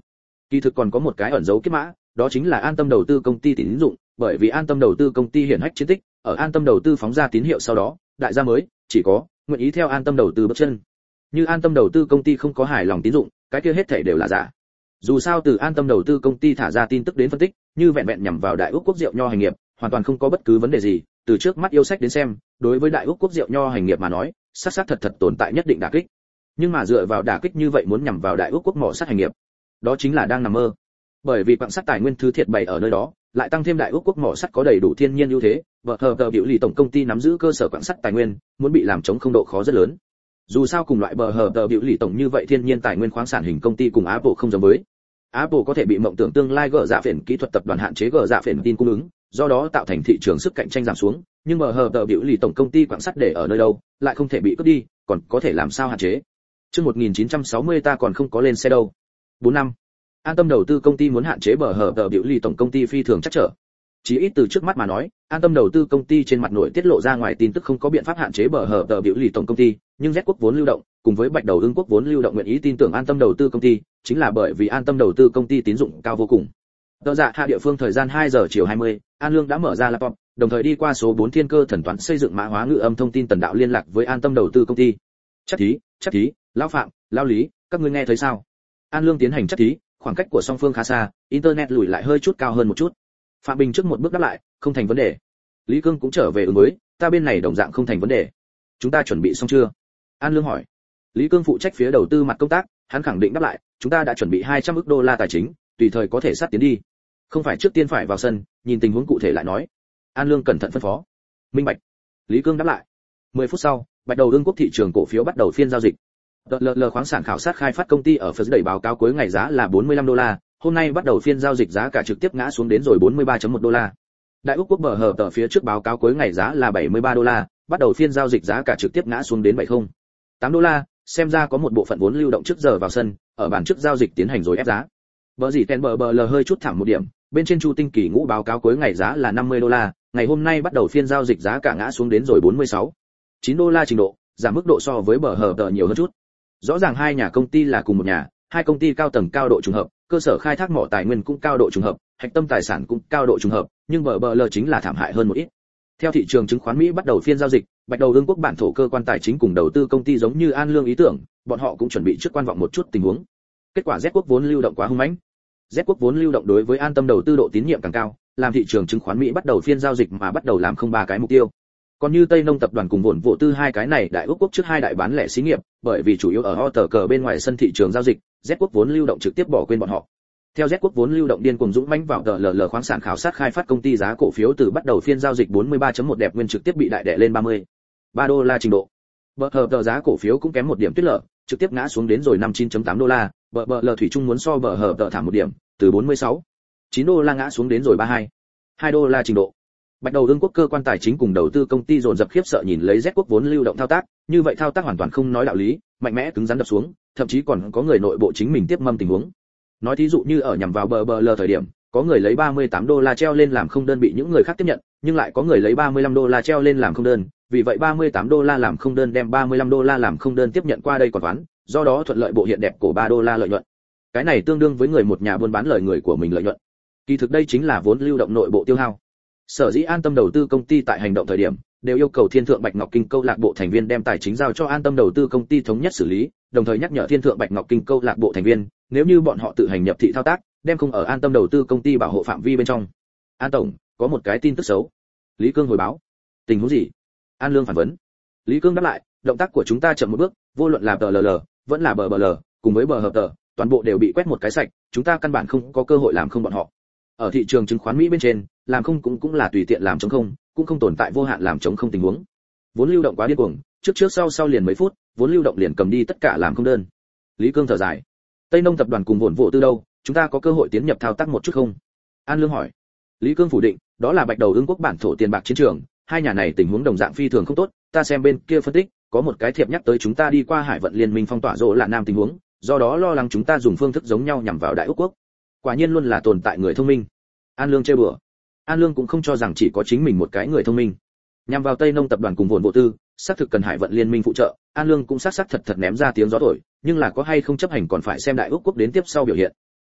Kỳ thực còn có một cái ẩn dấu kết mã, đó chính là An Tâm đầu tư công ty tín dụng, bởi vì An Tâm đầu tư công ty hiển hách chiến tích, ở An Tâm đầu tư phóng ra tín hiệu sau đó, đại gia mới chỉ có nguyện ý theo An Tâm đầu tư bước chân. Như An Tâm đầu tư công ty không có hài lòng tín dụng, cái kia hết thảy đều là giả. Dù sao từ An Tâm đầu tư công ty thả ra tin tức đến phân tích, như vẹn vẹn nhằm vào Đại Úc quốc rượu nho hành nghiệp, hoàn toàn không có bất cứ vấn đề gì, từ trước mắt yêu sách đến xem, đối với Đại Úc quốc rượu nho hành nghiệp mà nói, xác xác thật thật tồn tại nhất định đả kích. Nhưng mà dựa vào đả kích như vậy muốn nhằm vào Đại Úc quốc mỏ sắt hành nghiệp, đó chính là đang nằm mơ. Bởi vì quặng sắt tài nguyên thứ thiệt bày ở nơi đó, lại tăng thêm Đại Úc quốc mỏ sắt có đầy đủ thiên nhiên ưu thế, vợ hờ tờ biểu lì tổng công ty nắm giữ cơ sở quặng sắt tài nguyên, muốn bị làm chống không độ khó rất lớn. Dù sao cùng loại bờ hờ tờ biểu lì tổng như vậy thiên nhiên tài nguyên khoáng sản hình công ty cùng Apple không giống với. Apple có thể bị mộng tưởng tương lai gỡ dạ phiền kỹ thuật tập đoàn hạn chế gỡ dạ phiền tin cung ứng, do đó tạo thành thị trường sức cạnh tranh giảm xuống, nhưng bờ hờ tờ biểu lì tổng công ty quặng sắt để ở nơi đâu, lại không thể bị cướp đi, còn có thể làm sao hạn chế. Chương một nghìn chín trăm sáu mươi ta còn không có lên xe đâu. bốn năm. An Tâm đầu tư công ty muốn hạn chế bờ hờ tờ biểu lì tổng công ty phi thường chắc trở. Chỉ ít từ trước mắt mà nói, An Tâm đầu tư công ty trên mặt nội tiết lộ ra ngoài tin tức không có biện pháp hạn chế bờ hờ tờ biểu lì tổng công ty, nhưng Z quốc vốn lưu động, cùng với Bạch Đầu Ưng quốc vốn lưu động nguyện ý tin tưởng An Tâm đầu tư công ty, chính là bởi vì An Tâm đầu tư công ty tín dụng cao vô cùng. Tờ dạ hạ địa phương thời gian hai giờ chiều hai mươi, An Lương đã mở ra laptop, đồng thời đi qua số bốn thiên cơ thần toán xây dựng mã hóa ngữ âm thông tin tần đạo liên lạc với An Tâm đầu tư công ty. Chắc thí, chắc thí, lão Phạm, lão Lý, các ngươi nghe thấy sao? An Lương tiến hành chắc thí, khoảng cách của song phương khá xa, internet lùi lại hơi chút cao hơn một chút. Phạm Bình trước một bước đáp lại, không thành vấn đề. Lý Cương cũng trở về ứng với, ta bên này đồng dạng không thành vấn đề. Chúng ta chuẩn bị xong chưa? An Lương hỏi. Lý Cương phụ trách phía đầu tư mặt công tác, hắn khẳng định đáp lại, chúng ta đã chuẩn bị hai trăm ức đô la tài chính, tùy thời có thể sát tiến đi. Không phải trước tiên phải vào sân, nhìn tình huống cụ thể lại nói. An Lương cẩn thận phân phó. Minh bạch. Lý Cương đáp lại. mười phút sau, Bạch Đầu Ưng quốc thị trường cổ phiếu bắt đầu phiên giao dịch. đê lờ lờ khoáng sản khảo sát khai phát công ty ở Phật đẩy báo cáo cuối ngày giá là bốn mươi lăm đô la, hôm nay bắt đầu phiên giao dịch giá cả trực tiếp ngã xuống đến rồi bốn mươi ba chấm một đô la. Đại Úc quốc bờ hờ tờ phía trước báo cáo cuối ngày giá là bảy mươi ba đô la, bắt đầu phiên giao dịch giá cả trực tiếp ngã xuống đến bảy mươi tám đô la, xem ra có một bộ phận vốn lưu động trước giờ vào sân, ở bản trước giao dịch tiến hành rồi ép giá. Bờ gì ten bờ bờ lờ hơi chút thảm một điểm, bên trên Chu Tinh Kỳ ngũ báo cáo cuối ngày giá là năm mươi đô la, ngày hôm nay bắt đầu phiên giao dịch giá cả ngã xuống đến rồi bốn mươi sáu, chín đô la trình độ, giảm mức độ so với bờ hờ tờ nhiều hơn chút. Rõ ràng hai nhà công ty là cùng một nhà, hai công ty cao tầng cao độ trùng hợp, cơ sở khai thác mỏ tài nguyên cũng cao độ trùng hợp, hạch tâm tài sản cũng cao độ trùng hợp, nhưng bờ bờ lờ chính là thảm hại hơn một ít. Theo thị trường chứng khoán Mỹ bắt đầu phiên giao dịch, Bạch Đầu Ưng quốc bản thổ cơ quan tài chính cùng đầu tư công ty giống như An Lương ý tưởng, bọn họ cũng chuẩn bị trước quan vọng một chút tình huống. Kết quả Z quốc vốn lưu động quá hung mãnh. Z quốc vốn lưu động đối với An Tâm đầu tư độ tín nhiệm càng cao, làm thị trường chứng khoán Mỹ bắt đầu phiên giao dịch mà bắt đầu làm không ba cái mục tiêu. Còn như Tây Nông tập đoàn cùng vốn vụ tư hai cái này đại Úc quốc trước hai đại bán lẻ xí nghiệp, bởi vì chủ yếu ở ho tờ cờ bên ngoài sân thị trường giao dịch, Z quốc vốn lưu động trực tiếp bỏ quên bọn họ. Theo Z quốc vốn lưu động điên cuồng dũng mãnh vào đê lờ lờ khoáng sản khảo sát khai phát công ty giá cổ phiếu từ bắt đầu phiên giao dịch bốn mươi ba chấm một đẹp nguyên trực tiếp bị đại đè lên ba mươi ba đô la trình độ. Bờ hờ tờ giá cổ phiếu cũng kém một điểm tuyết lở, trực tiếp ngã xuống đến rồi năm mươi chín chấm tám đô la, bờ bờ lờ thủy chung muốn so bờ hờ tờ thảm một điểm, từ bốn mươi sáu chín đô la ngã xuống đến rồi ba mươi hai hai đô la trình độ. Bạch Đầu Ưng quốc cơ quan tài chính cùng đầu tư công ty dồn dập khiếp sợ nhìn lấy Z quốc vốn lưu động thao tác, như vậy thao tác hoàn toàn không nói đạo lý, mạnh mẽ cứng rắn đập xuống, thậm chí còn có người nội bộ chính mình tiếp mâm tình huống. Nói thí dụ như ở nhằm vào bờ bờ lờ thời điểm, có người lấy ba mươi tám đô la treo lên làm không đơn bị những người khác tiếp nhận, nhưng lại có người lấy ba mươi lăm đô la treo lên làm không đơn, vì vậy ba mươi tám đô la làm không đơn đem ba mươi lăm đô la làm không đơn tiếp nhận qua đây còn toán, do đó thuận lợi bộ hiện đẹp cổ ba đô la lợi nhuận. Cái này tương đương với người một nhà buôn bán lời người của mình lợi nhuận. Kỳ thực đây chính là vốn lưu động nội bộ tiêu hao. Sở dĩ An Tâm đầu tư công ty tại hành động thời điểm đều yêu cầu Thiên Thượng Bạch Ngọc Kinh câu lạc bộ thành viên đem tài chính giao cho An Tâm đầu tư công ty thống nhất xử lý, đồng thời nhắc nhở Thiên Thượng Bạch Ngọc Kinh câu lạc bộ thành viên, nếu như bọn họ tự hành nhập thị thao tác, đem không ở An Tâm đầu tư công ty bảo hộ phạm vi bên trong. An tổng, có một cái tin tức xấu. Lý Cương hồi báo. Tình huống gì? An Lương phản vấn. Lý Cương đáp lại, động tác của chúng ta chậm một bước, vô luận là tờ lờ lờ, vẫn là bờ bờ lờ, cùng với bờ hợp tờ, toàn bộ đều bị quét một cái sạch, chúng ta căn bản không có cơ hội làm không bọn họ. Ở thị trường chứng khoán Mỹ bên trên, làm không cũng cũng là tùy tiện làm chống không, cũng không tồn tại vô hạn làm chống không tình huống. Vốn lưu động quá điên cuồng, trước trước sau sau liền mấy phút, vốn lưu động liền cầm đi tất cả làm không đơn. Lý Cương thở dài. Tây Nông tập đoàn cùng vốn vụ tư đâu, chúng ta có cơ hội tiến nhập thao tác một chút không? An Lương hỏi. Lý Cương phủ định, đó là Bạch Đầu Ưng quốc bản thổ tiền bạc chiến trường, hai nhà này tình huống đồng dạng phi thường không tốt, ta xem bên kia phân tích, có một cái thiệp nhắc tới chúng ta đi qua Hải vận liên minh phong tỏa rỗ là nam tình huống, do đó lo lắng chúng ta dùng phương thức giống nhau nhằm vào Đại Úc quốc. Quả nhiên luôn là tồn tại người thông minh. An Lương trêu đùa. An Lương cũng không cho rằng chỉ có chính mình một cái người thông minh. Nhằm vào Tây Nông tập đoàn cùng vốn bộ tư, xác thực cần Hải vận liên minh phụ trợ, An Lương cũng xác xác thật thật ném ra tiếng gió thổi, nhưng là có hay không chấp hành còn phải xem Đại Úc quốc đến tiếp sau biểu hiện.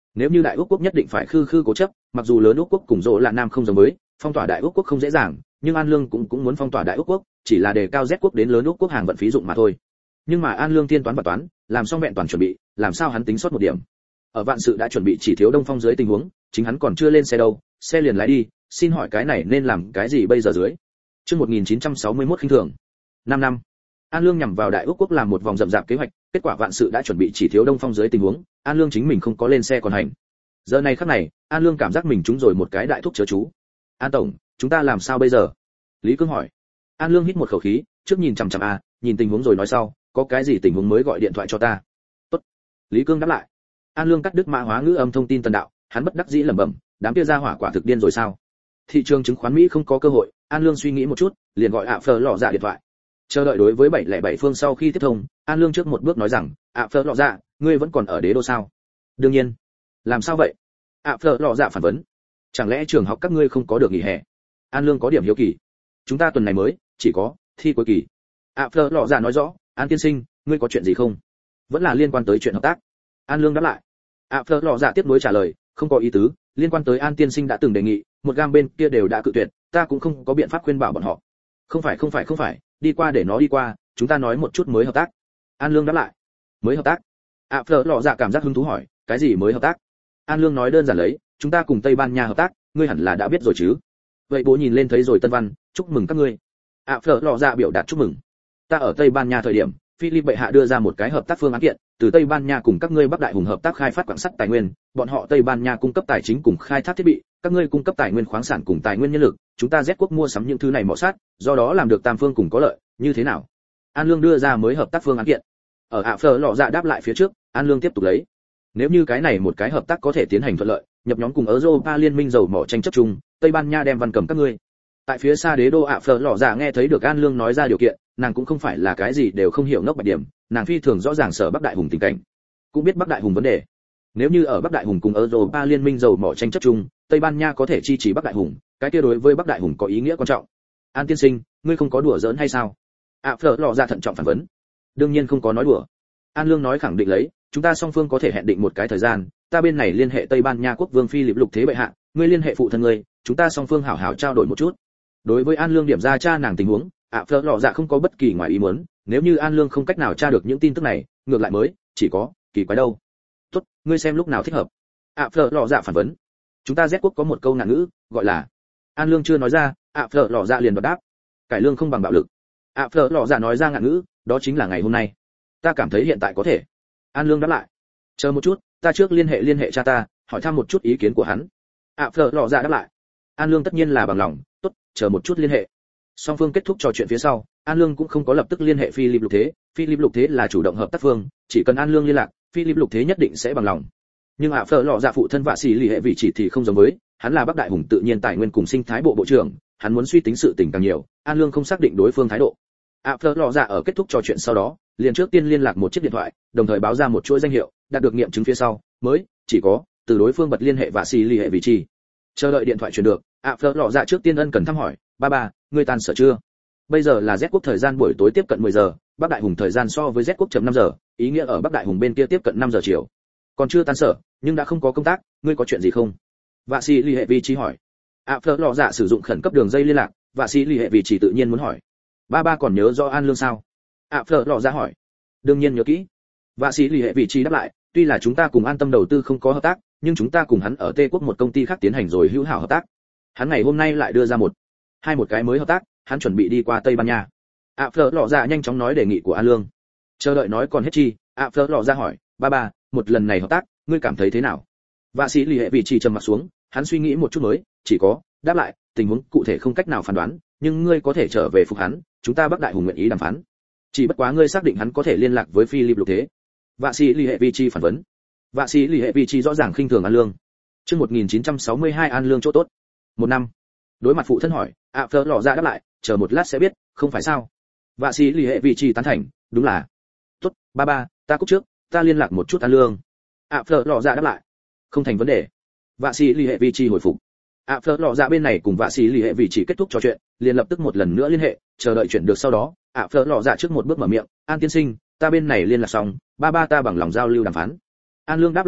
Nếu như đại úc quốc nhất định phải khư khư cố chấp, mặc dù lớn úc quốc cùng dỗ là nam không giống với, phong tỏa đại úc quốc không dễ dàng, nhưng An Lương cũng cũng muốn phong tỏa đại úc quốc, chỉ là đề cao Z quốc đến lớn úc quốc hàng vận phí dụng mà thôi. Nhưng mà An Lương tiên toán và toán, làm xong vẹn toàn chuẩn bị, làm sao hắn tính sót một điểm. Ở vạn sự đã chuẩn bị chỉ thiếu Đông Phong dưới tình huống, chính hắn còn chưa lên xe đâu, xe liền lái đi, xin hỏi cái này nên làm cái gì bây giờ dưới. Chương một nghìn chín trăm sáu mươi mốt khinh thường. năm năm. An Lương nhằm vào đại úc quốc làm một vòng rậm rạp kế hoạch, kết quả vạn sự đã chuẩn bị chỉ thiếu Đông Phong dưới tình huống, An Lương chính mình không có lên xe còn hành. Giờ này khắc này, An Lương cảm giác mình trúng rồi một cái đại thúc chớ chú. An tổng, chúng ta làm sao bây giờ? Lý Cương hỏi. An Lương hít một khẩu khí, trước nhìn chằm chằm a, nhìn tình huống rồi nói sau, có cái gì tình huống mới gọi điện thoại cho ta. Tốt. Lý Cương đáp lại. An Lương cắt đứt mã hóa ngữ âm thông tin tần đạo, hắn bất đắc dĩ lẩm bẩm, đám kia ra hỏa quả thực điên rồi sao? Thị trường chứng khoán Mỹ không có cơ hội, An Lương suy nghĩ một chút, liền gọi ạ Phở lọ dạ điện thoại. Chờ đợi đối với bảy lẻ bảy phương sau khi tiếp thông, An Lương trước một bước nói rằng, ạ Phở lọ dạ, ngươi vẫn còn ở đế đô sao? Đương nhiên. Làm sao vậy? ạ Phở lọ dạ phản vấn. Chẳng lẽ trường học các ngươi không có được nghỉ hè? An Lương có điểm hiếu kỳ. Chúng ta tuần này mới chỉ có thi cuối kỳ. ạ Phở lọ dạ nói rõ, An tiên sinh, ngươi có chuyện gì không? Vẫn là liên quan tới chuyện hợp tác. An Lương đáp lại. ạ Phở lọ dạ tiếp nối trả lời, không có ý tứ, liên quan tới An tiên sinh đã từng đề nghị, một gam bên kia đều đã cự tuyệt, ta cũng không có biện pháp khuyên bảo bọn họ. Không phải không phải không phải, đi qua để nó đi qua, chúng ta nói một chút mới hợp tác. An Lương đáp lại. Mới hợp tác? ạ Phở lọ dạ cảm giác hứng thú hỏi, cái gì mới hợp tác? An Lương nói đơn giản lấy, chúng ta cùng Tây Ban Nha hợp tác, ngươi hẳn là đã biết rồi chứ? Vậy bố nhìn lên thấy rồi Tân Văn, chúc mừng các ngươi. ạ Phở lọ dạ biểu đạt chúc mừng. Ta ở Tây Ban Nha thời điểm, Philip bệ hạ đưa ra một cái hợp tác phương án kiện, từ Tây Ban Nha cùng các ngươi Bắc Đại Hùng hợp tác khai phát quặng sắt tài nguyên, bọn họ Tây Ban Nha cung cấp tài chính cùng khai thác thiết bị, các ngươi cung cấp tài nguyên khoáng sản cùng tài nguyên nhân lực, chúng ta Z quốc mua sắm những thứ này mỏ sắt, do đó làm được tam phương cùng có lợi, như thế nào? An Lương đưa ra mới hợp tác phương án kiện. Ở ạ Phở lọ dạ đáp lại phía trước, An Lương tiếp tục lấy. Nếu như cái này một cái hợp tác có thể tiến hành thuận lợi, nhập nhóm cùng Europa liên minh dầu mỏ tranh chấp chung, Tây Ban Nha đem văn cầm các ngươi. Tại phía xa đế đô ạ Phở lọ dạ nghe thấy được An Lương nói ra điều kiện, nàng cũng không phải là cái gì đều không hiểu ngốc bạch điểm, nàng phi thường rõ ràng sở Bắc Đại Hùng tình cảnh, cũng biết Bắc Đại Hùng vấn đề. Nếu như ở Bắc Đại Hùng cùng Europa liên minh dầu mỏ tranh chấp chung, Tây Ban Nha có thể chi trì Bắc Đại Hùng, cái kia đối với Bắc Đại Hùng có ý nghĩa quan trọng. An tiên sinh, ngươi không có đùa giỡn hay sao? ạ Phở lọ dạ thận trọng phản vấn. Đương nhiên không có nói đùa. An Lương nói khẳng định lấy, chúng ta song phương có thể hẹn định một cái thời gian, ta bên này liên hệ Tây Ban Nha quốc vương Philip lục thế bệ hạ, ngươi liên hệ phụ thân ngươi, chúng ta song phương hảo hảo trao đổi một chút. Đối với An Lương điểm ra cha nàng tình huống, ạ Phở lọ dạ không có bất kỳ ngoài ý muốn, nếu như An Lương không cách nào tra được những tin tức này, ngược lại mới chỉ có kỳ quái đâu. Tốt, ngươi xem lúc nào thích hợp. ạ Phở lọ dạ phản vấn. Chúng ta Z quốc có một câu ngạn ngữ, gọi là. An Lương chưa nói ra, ạ Phở lọ dạ liền đoạt đáp. Cải lương không bằng bạo lực. ạ Phở lọ dạ nói ra ngạn ngữ, đó chính là ngày hôm nay. Ta cảm thấy hiện tại có thể. An Lương đáp lại. Chờ một chút, ta trước liên hệ liên hệ cha ta, hỏi thăm một chút ý kiến của hắn. ạ Phở lọ dạ đáp lại. An Lương tất nhiên là bằng lòng, tốt, chờ một chút liên hệ. Song phương kết thúc trò chuyện phía sau, An Lương cũng không có lập tức liên hệ Philip lục thế, Philip lục thế là chủ động hợp tác phương, chỉ cần An Lương liên lạc, Philip lục thế nhất định sẽ bằng lòng. Nhưng ạ Phở lọ dạ phụ thân vạ sĩ lì hệ vị chỉ thì không giống với, hắn là Bắc Đại Hùng tự nhiên tài nguyên cùng sinh thái bộ bộ trưởng, hắn muốn suy tính sự tình càng nhiều, An Lương không xác định đối phương thái độ. ạ Phở lọ dạ ở kết thúc trò chuyện sau đó, liền trước tiên liên lạc một chiếc điện thoại, đồng thời báo ra một chuỗi danh hiệu, đạt được nghiệm chứng phía sau, mới chỉ có từ đối phương bật liên hệ vạ sĩ lì hệ vị chỉ. Chờ đợi điện thoại truyền được, ạ Phở lọ dạ trước tiên ân cần thăm hỏi, ba ba, ngươi tan sở chưa? Bây giờ là Z quốc thời gian buổi tối tiếp cận mười giờ, Bắc Đại Hùng thời gian so với Z quốc chậm năm giờ, ý nghĩa ở Bắc Đại Hùng bên kia tiếp cận năm giờ chiều. Còn chưa tan sở, nhưng đã không có công tác, ngươi có chuyện gì không? Vạ sĩ Ly hệ vị trí hỏi. ạ Phở lọ dạ sử dụng khẩn cấp đường dây liên lạc, Vạ sĩ Ly hệ vị trí tự nhiên muốn hỏi. Ba ba còn nhớ rõ An Lương sao? ạ Phở lọ dạ hỏi. Đương nhiên nhớ kỹ. Vạ sĩ Ly hệ vị trí đáp lại, tuy là chúng ta cùng An Tâm đầu tư không có hợp tác, nhưng chúng ta cùng hắn ở Tây quốc một công ty khác tiến hành rồi hữu hảo hợp tác. Hắn ngày hôm nay lại đưa ra một hai một cái mới hợp tác, hắn chuẩn bị đi qua Tây Ban Nha. ạ Phở lọ dạ nhanh chóng nói đề nghị của An Lương. Chờ đợi nói còn hết chi, ạ Phở lọ dạ hỏi, ba ba, một lần này hợp tác, ngươi cảm thấy thế nào? Vạ sĩ Lì hệ vị chỉ trầm mặt xuống, hắn suy nghĩ một chút mới, chỉ có đáp lại, tình huống cụ thể không cách nào phán đoán, nhưng ngươi có thể trở về phục hắn, chúng ta Bắc Đại Hùng nguyện ý đàm phán. Chỉ bất quá ngươi xác định hắn có thể liên lạc với Philip lục thế. Vạ sĩ Lì hệ vị chỉ phản vấn. Vạ sĩ Lì hệ vị chỉ rõ ràng khinh thường An Lương. Chương một nghìn chín trăm sáu mươi hai An Lương chỗ tốt. Một năm. Đối mặt phụ thân hỏi, ạ Phở lọ dạ đáp lại, chờ một lát sẽ biết, không phải sao? Vạ sĩ Lì hệ vị chỉ tán thành, đúng là. Tốt, ba ba, ta cúp trước, ta liên lạc một chút An Lương. ạ Phở lọ dạ đáp lại, không thành vấn đề. Vạ sĩ Lì hệ vị chỉ hồi phục. ạ Phở lọ dạ bên này cùng Vạ sĩ Lì hệ vị chỉ kết thúc trò chuyện, liền lập tức một lần nữa liên hệ, chờ đợi chuyển được sau đó, ạ Phở lọ dạ trước một bước mở miệng, An tiên sinh, ta bên này liên lạc xong, ba ba ta bằng lòng giao lưu đàm phán. An Lương đáp lại nói,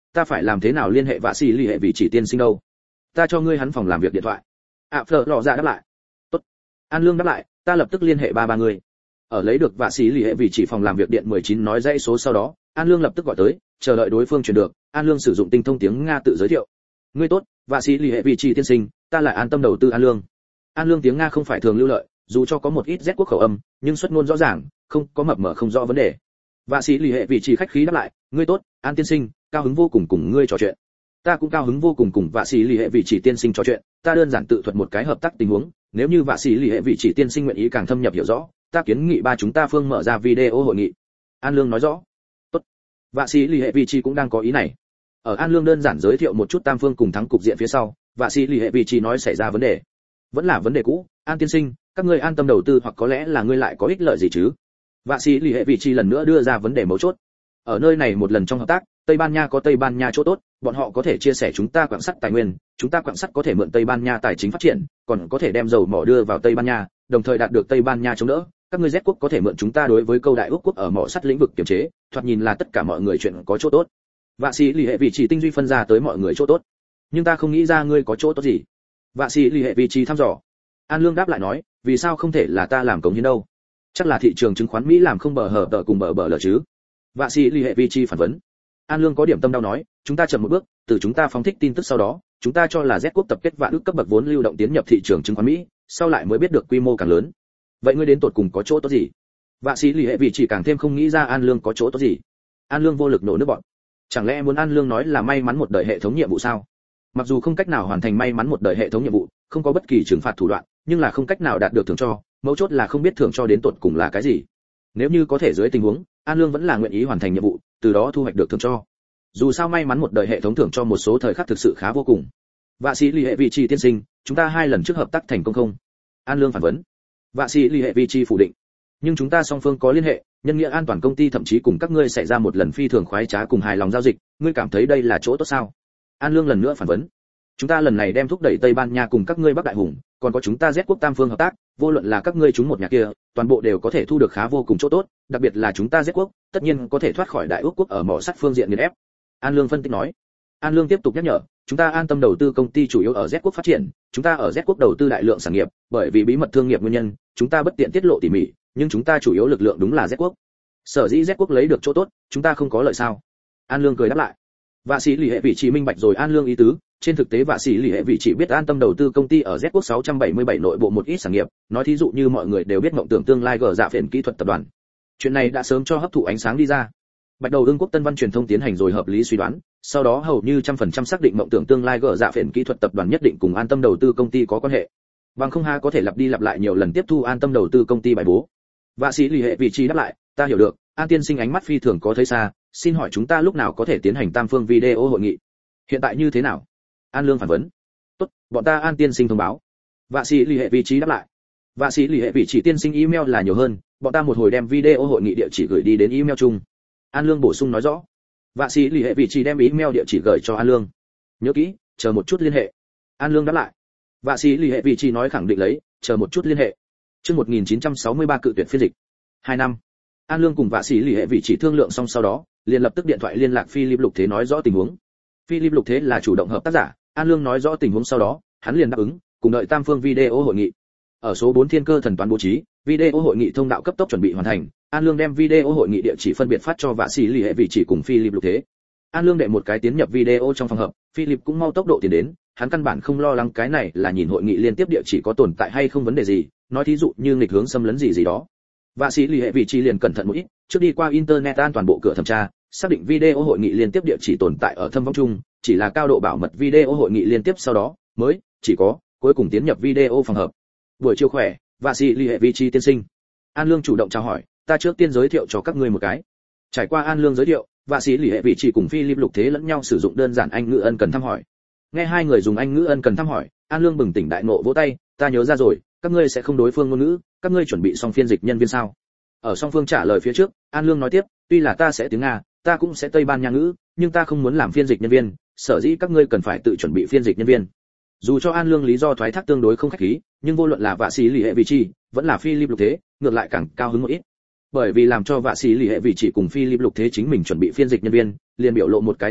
ta phải làm thế nào liên hệ vạ sĩ lì hệ vị chỉ tiên sinh đâu? Ta cho ngươi hắn phòng làm việc điện thoại. ạ phở lò dạ đáp lại. Tốt. An Lương đáp lại, ta lập tức liên hệ ba ba người. Ở lấy được vạ sĩ lì hệ vị chỉ phòng làm việc điện mười chín nói dãy số sau đó, An Lương lập tức gọi tới, chờ đợi đối phương truyền được. An Lương sử dụng tinh thông tiếng Nga tự giới thiệu. Ngươi tốt, vạ sĩ lì hệ vị chỉ tiên sinh, ta là An Tâm đầu tư An Lương. An Lương tiếng Nga không phải thường lưu lợi, dù cho có một ít Z quốc khẩu âm, nhưng xuất ngôn rõ ràng, không có mập mờ không rõ vấn đề. Vạ sĩ lì hệ vị chỉ khách khí đáp lại, ngươi tốt, An tiên sinh, cao hứng vô cùng cùng ngươi trò chuyện. Ta cũng cao hứng vô cùng cùng vạ sĩ lì hệ vị chỉ tiên sinh trò chuyện, ta đơn giản tự thuật một cái hợp tác tình huống, nếu như vạ sĩ lì hệ vị chỉ tiên sinh nguyện ý càng thâm nhập hiểu rõ, ta kiến nghị ba chúng ta phương mở ra video hội nghị. An Lương nói rõ. Tốt. Vạ sĩ lì hệ vị chỉ cũng đang có ý này. Ở An Lương đơn giản giới thiệu một chút tam phương cùng thắng cục diện phía sau, vạ sĩ lì hệ vị chỉ nói xảy ra vấn đề. Vẫn là vấn đề cũ, An tiên sinh, các ngươi an tâm đầu tư hoặc có lẽ là ngươi lại có ích lợi gì chứ? Vạ sĩ lì hệ vị chỉ lần nữa đưa ra vấn đề mấu chốt. Ở nơi này một lần trong hợp tác, Tây Ban Nha có Tây Ban Nha chỗ tốt, bọn họ có thể chia sẻ chúng ta quặng sắt tài nguyên, chúng ta quặng sắt có thể mượn Tây Ban Nha tài chính phát triển, còn có thể đem dầu mỏ đưa vào Tây Ban Nha, đồng thời đạt được Tây Ban Nha chống đỡ. Các ngươi Z quốc có thể mượn chúng ta đối với câu đại ước quốc ở mỏ sắt lĩnh vực kiểm chế, thoạt nhìn là tất cả mọi người chuyện có chỗ tốt. Vạ sĩ lì hệ vị chỉ tinh duy phân ra tới mọi người chỗ tốt, nhưng ta không nghĩ ra ngươi có chỗ tốt gì. Vạ sĩ lì hệ vị chỉ thăm dò. An Lương đáp lại nói, vì sao không thể là ta làm cống hiến đâu? Chắc là thị trường chứng khoán Mỹ làm không bờ hở tờ cùng bờ bờ lờ chứ? Vạ sĩ lì hệ vị chỉ phản vấn. An Lương có điểm tâm đau nói, chúng ta chậm một bước, từ chúng ta phóng thích tin tức sau đó, chúng ta cho là Z quốc tập kết vạn ước cấp bậc vốn lưu động tiến nhập thị trường chứng khoán Mỹ, sau lại mới biết được quy mô càng lớn. Vậy ngươi đến tột cùng có chỗ tốt gì? Vạ sĩ lì hệ vị chỉ càng thêm không nghĩ ra An Lương có chỗ tốt gì. An Lương vô lực nổ nước bọt. Chẳng lẽ muốn An Lương nói là may mắn một đời hệ thống nhiệm vụ sao? Mặc dù không cách nào hoàn thành may mắn một đời hệ thống nhiệm vụ, không có bất kỳ trừng phạt thủ đoạn, nhưng là không cách nào đạt được thưởng cho, mấu chốt là không biết thưởng cho đến tột cùng là cái gì. Nếu như có thể dưới tình huống, An Lương vẫn là nguyện ý hoàn thành nhiệm vụ, từ đó thu hoạch được thưởng cho. Dù sao may mắn một đời hệ thống thưởng cho một số thời khắc thực sự khá vô cùng. Vạ sĩ lì hệ vị chỉ tiên sinh, chúng ta hai lần trước hợp tác thành công không? An Lương phản vấn. Vạ sĩ lì hệ vị chỉ phủ định. Nhưng chúng ta song phương có liên hệ, nhân nghĩa an toàn công ty thậm chí cùng các ngươi xảy ra một lần phi thường khoái trá cùng hài lòng giao dịch, ngươi cảm thấy đây là chỗ tốt sao? An Lương lần nữa phản vấn. Chúng ta lần này đem thúc đẩy Tây Ban Nha cùng các ngươi Bắc Đại Hùng, còn có chúng ta Z quốc tam phương hợp tác, vô luận là các ngươi chúng một nhà kia, toàn bộ đều có thể thu được khá vô cùng chỗ tốt, đặc biệt là chúng ta Z quốc, tất nhiên có thể thoát khỏi Đại Úc quốc ở mỏ sắt phương diện nghiền ép. An Lương phân tích nói. An Lương tiếp tục nhắc nhở, chúng ta an tâm đầu tư công ty chủ yếu ở Z quốc phát triển, chúng ta ở Z quốc đầu tư đại lượng sản nghiệp, bởi vì bí mật thương nghiệp nguyên nhân, chúng ta bất tiện tiết lộ tỉ mỉ, nhưng chúng ta chủ yếu lực lượng đúng là Z quốc. Sở dĩ Z quốc lấy được chỗ tốt, chúng ta không có lợi sao? An Lương cười đáp lại. Vạ sĩ lì hệ vị chỉ minh bạch rồi An Lương ý tứ, trên thực tế vạ sĩ lì hệ vị chỉ biết an tâm đầu tư công ty ở Z quốc sáu trăm bảy mươi bảy nội bộ một ít sản nghiệp, nói thí dụ như mọi người đều biết mộng tưởng tương lai gờ dạ phiền kỹ thuật tập đoàn. Chuyện này đã sớm cho hấp thụ ánh sáng đi ra. Bạch đầu Ưng Quốc Tân Văn truyền thông tiến hành rồi hợp lý suy đoán, sau đó hầu như trăm phần trăm xác định mộng tưởng tương lai gờ dạ phiền kỹ thuật tập đoàn nhất định cùng an tâm đầu tư công ty có quan hệ. Bằng không ha có thể lặp đi lặp lại nhiều lần tiếp thu an tâm đầu tư công ty bài bố. Vạ sĩ lì hệ vị chỉ đáp lại, ta hiểu được, An tiên sinh ánh mắt phi thường có thấy xa, xin hỏi chúng ta lúc nào có thể tiến hành tam phương video hội nghị? Hiện tại như thế nào? An Lương phản vấn. Tốt, bọn ta An tiên sinh thông báo. Vạ sĩ lì hệ vị trí đáp lại. Vạ sĩ lì hệ vị chỉ tiên sinh email là nhiều hơn, bọn ta một hồi đem video hội nghị địa chỉ gửi đi đến email chung. An Lương bổ sung nói rõ. Vạ sĩ lì hệ vị chỉ đem email địa chỉ gửi cho An Lương. Nhớ kỹ, chờ một chút liên hệ. An Lương đáp lại. Vạ sĩ lì hệ vị chỉ nói khẳng định lấy, chờ một chút liên hệ. Chương một nghìn chín trăm sáu mươi ba cự tuyệt phiên dịch. Hai năm. An Lương cùng vạ sĩ lì hệ vị chỉ thương lượng xong sau đó, liền lập tức điện thoại liên lạc Philip Lục Thế nói rõ tình huống. Philip Lục Thế là chủ động hợp tác giả, An Lương nói rõ tình huống sau đó, hắn liền đáp ứng, cùng đợi tam phương video hội nghị. Ở số bốn Thiên Cơ Thần Toán bố trí, video hội nghị thông đạo cấp tốc chuẩn bị hoàn thành, An Lương đem video hội nghị địa chỉ phân biệt phát cho vạ sĩ lì hệ vị chỉ cùng Philip Lục Thế. An Lương đệ một cái tiến nhập video trong phòng hợp, Philip cũng mau tốc độ tiến đến, hắn căn bản không lo lắng cái này là nhìn hội nghị liên tiếp địa chỉ có tồn tại hay không vấn đề gì, nói thí dụ như nghịch hướng xâm lấn gì gì đó. Vạ sĩ lì hệ vị trí liền cẩn thận một ít, trước đi qua internet an toàn bộ cửa thẩm tra, xác định video hội nghị liên tiếp địa chỉ tồn tại ở thâm vong chung, chỉ là cao độ bảo mật video hội nghị liên tiếp sau đó mới chỉ có cuối cùng tiến nhập video phòng hợp. Buổi chiều khỏe, vạ sĩ lì hệ vị trí tiên sinh. An Lương chủ động chào hỏi, ta trước tiên giới thiệu cho các ngươi một cái. Trải qua An Lương giới thiệu, vạ sĩ lì hệ vị trí cùng Philip Lục Thế lẫn nhau sử dụng đơn giản Anh ngữ ân cần thăm hỏi. Nghe hai người dùng Anh ngữ ân cần thăm hỏi, An Lương bừng tỉnh đại ngộ vỗ tay, ta nhớ ra rồi, các ngươi sẽ không đối phương ngôn ngữ, các ngươi chuẩn bị xong phiên dịch nhân viên sao? Ở song phương trả lời phía trước, An Lương nói tiếp, tuy là ta sẽ tiếng Nga, ta cũng sẽ Tây Ban Nha ngữ, nhưng ta không muốn làm phiên dịch nhân viên, sở dĩ các ngươi cần phải tự chuẩn bị phiên dịch nhân viên. Dù cho An Lương lý do thoái thác tương đối không khách khí, nhưng vô luận là vạ sĩ lì hệ vị trí, vẫn là Philip Lục Thế, ngược lại càng cao hứng một ít. Bởi vì làm cho vạ sĩ lì hệ vị trí cùng Philip Lục Thế chính mình chuẩn bị phiên dịch nhân viên, liền biểu lộ một cái thái độ,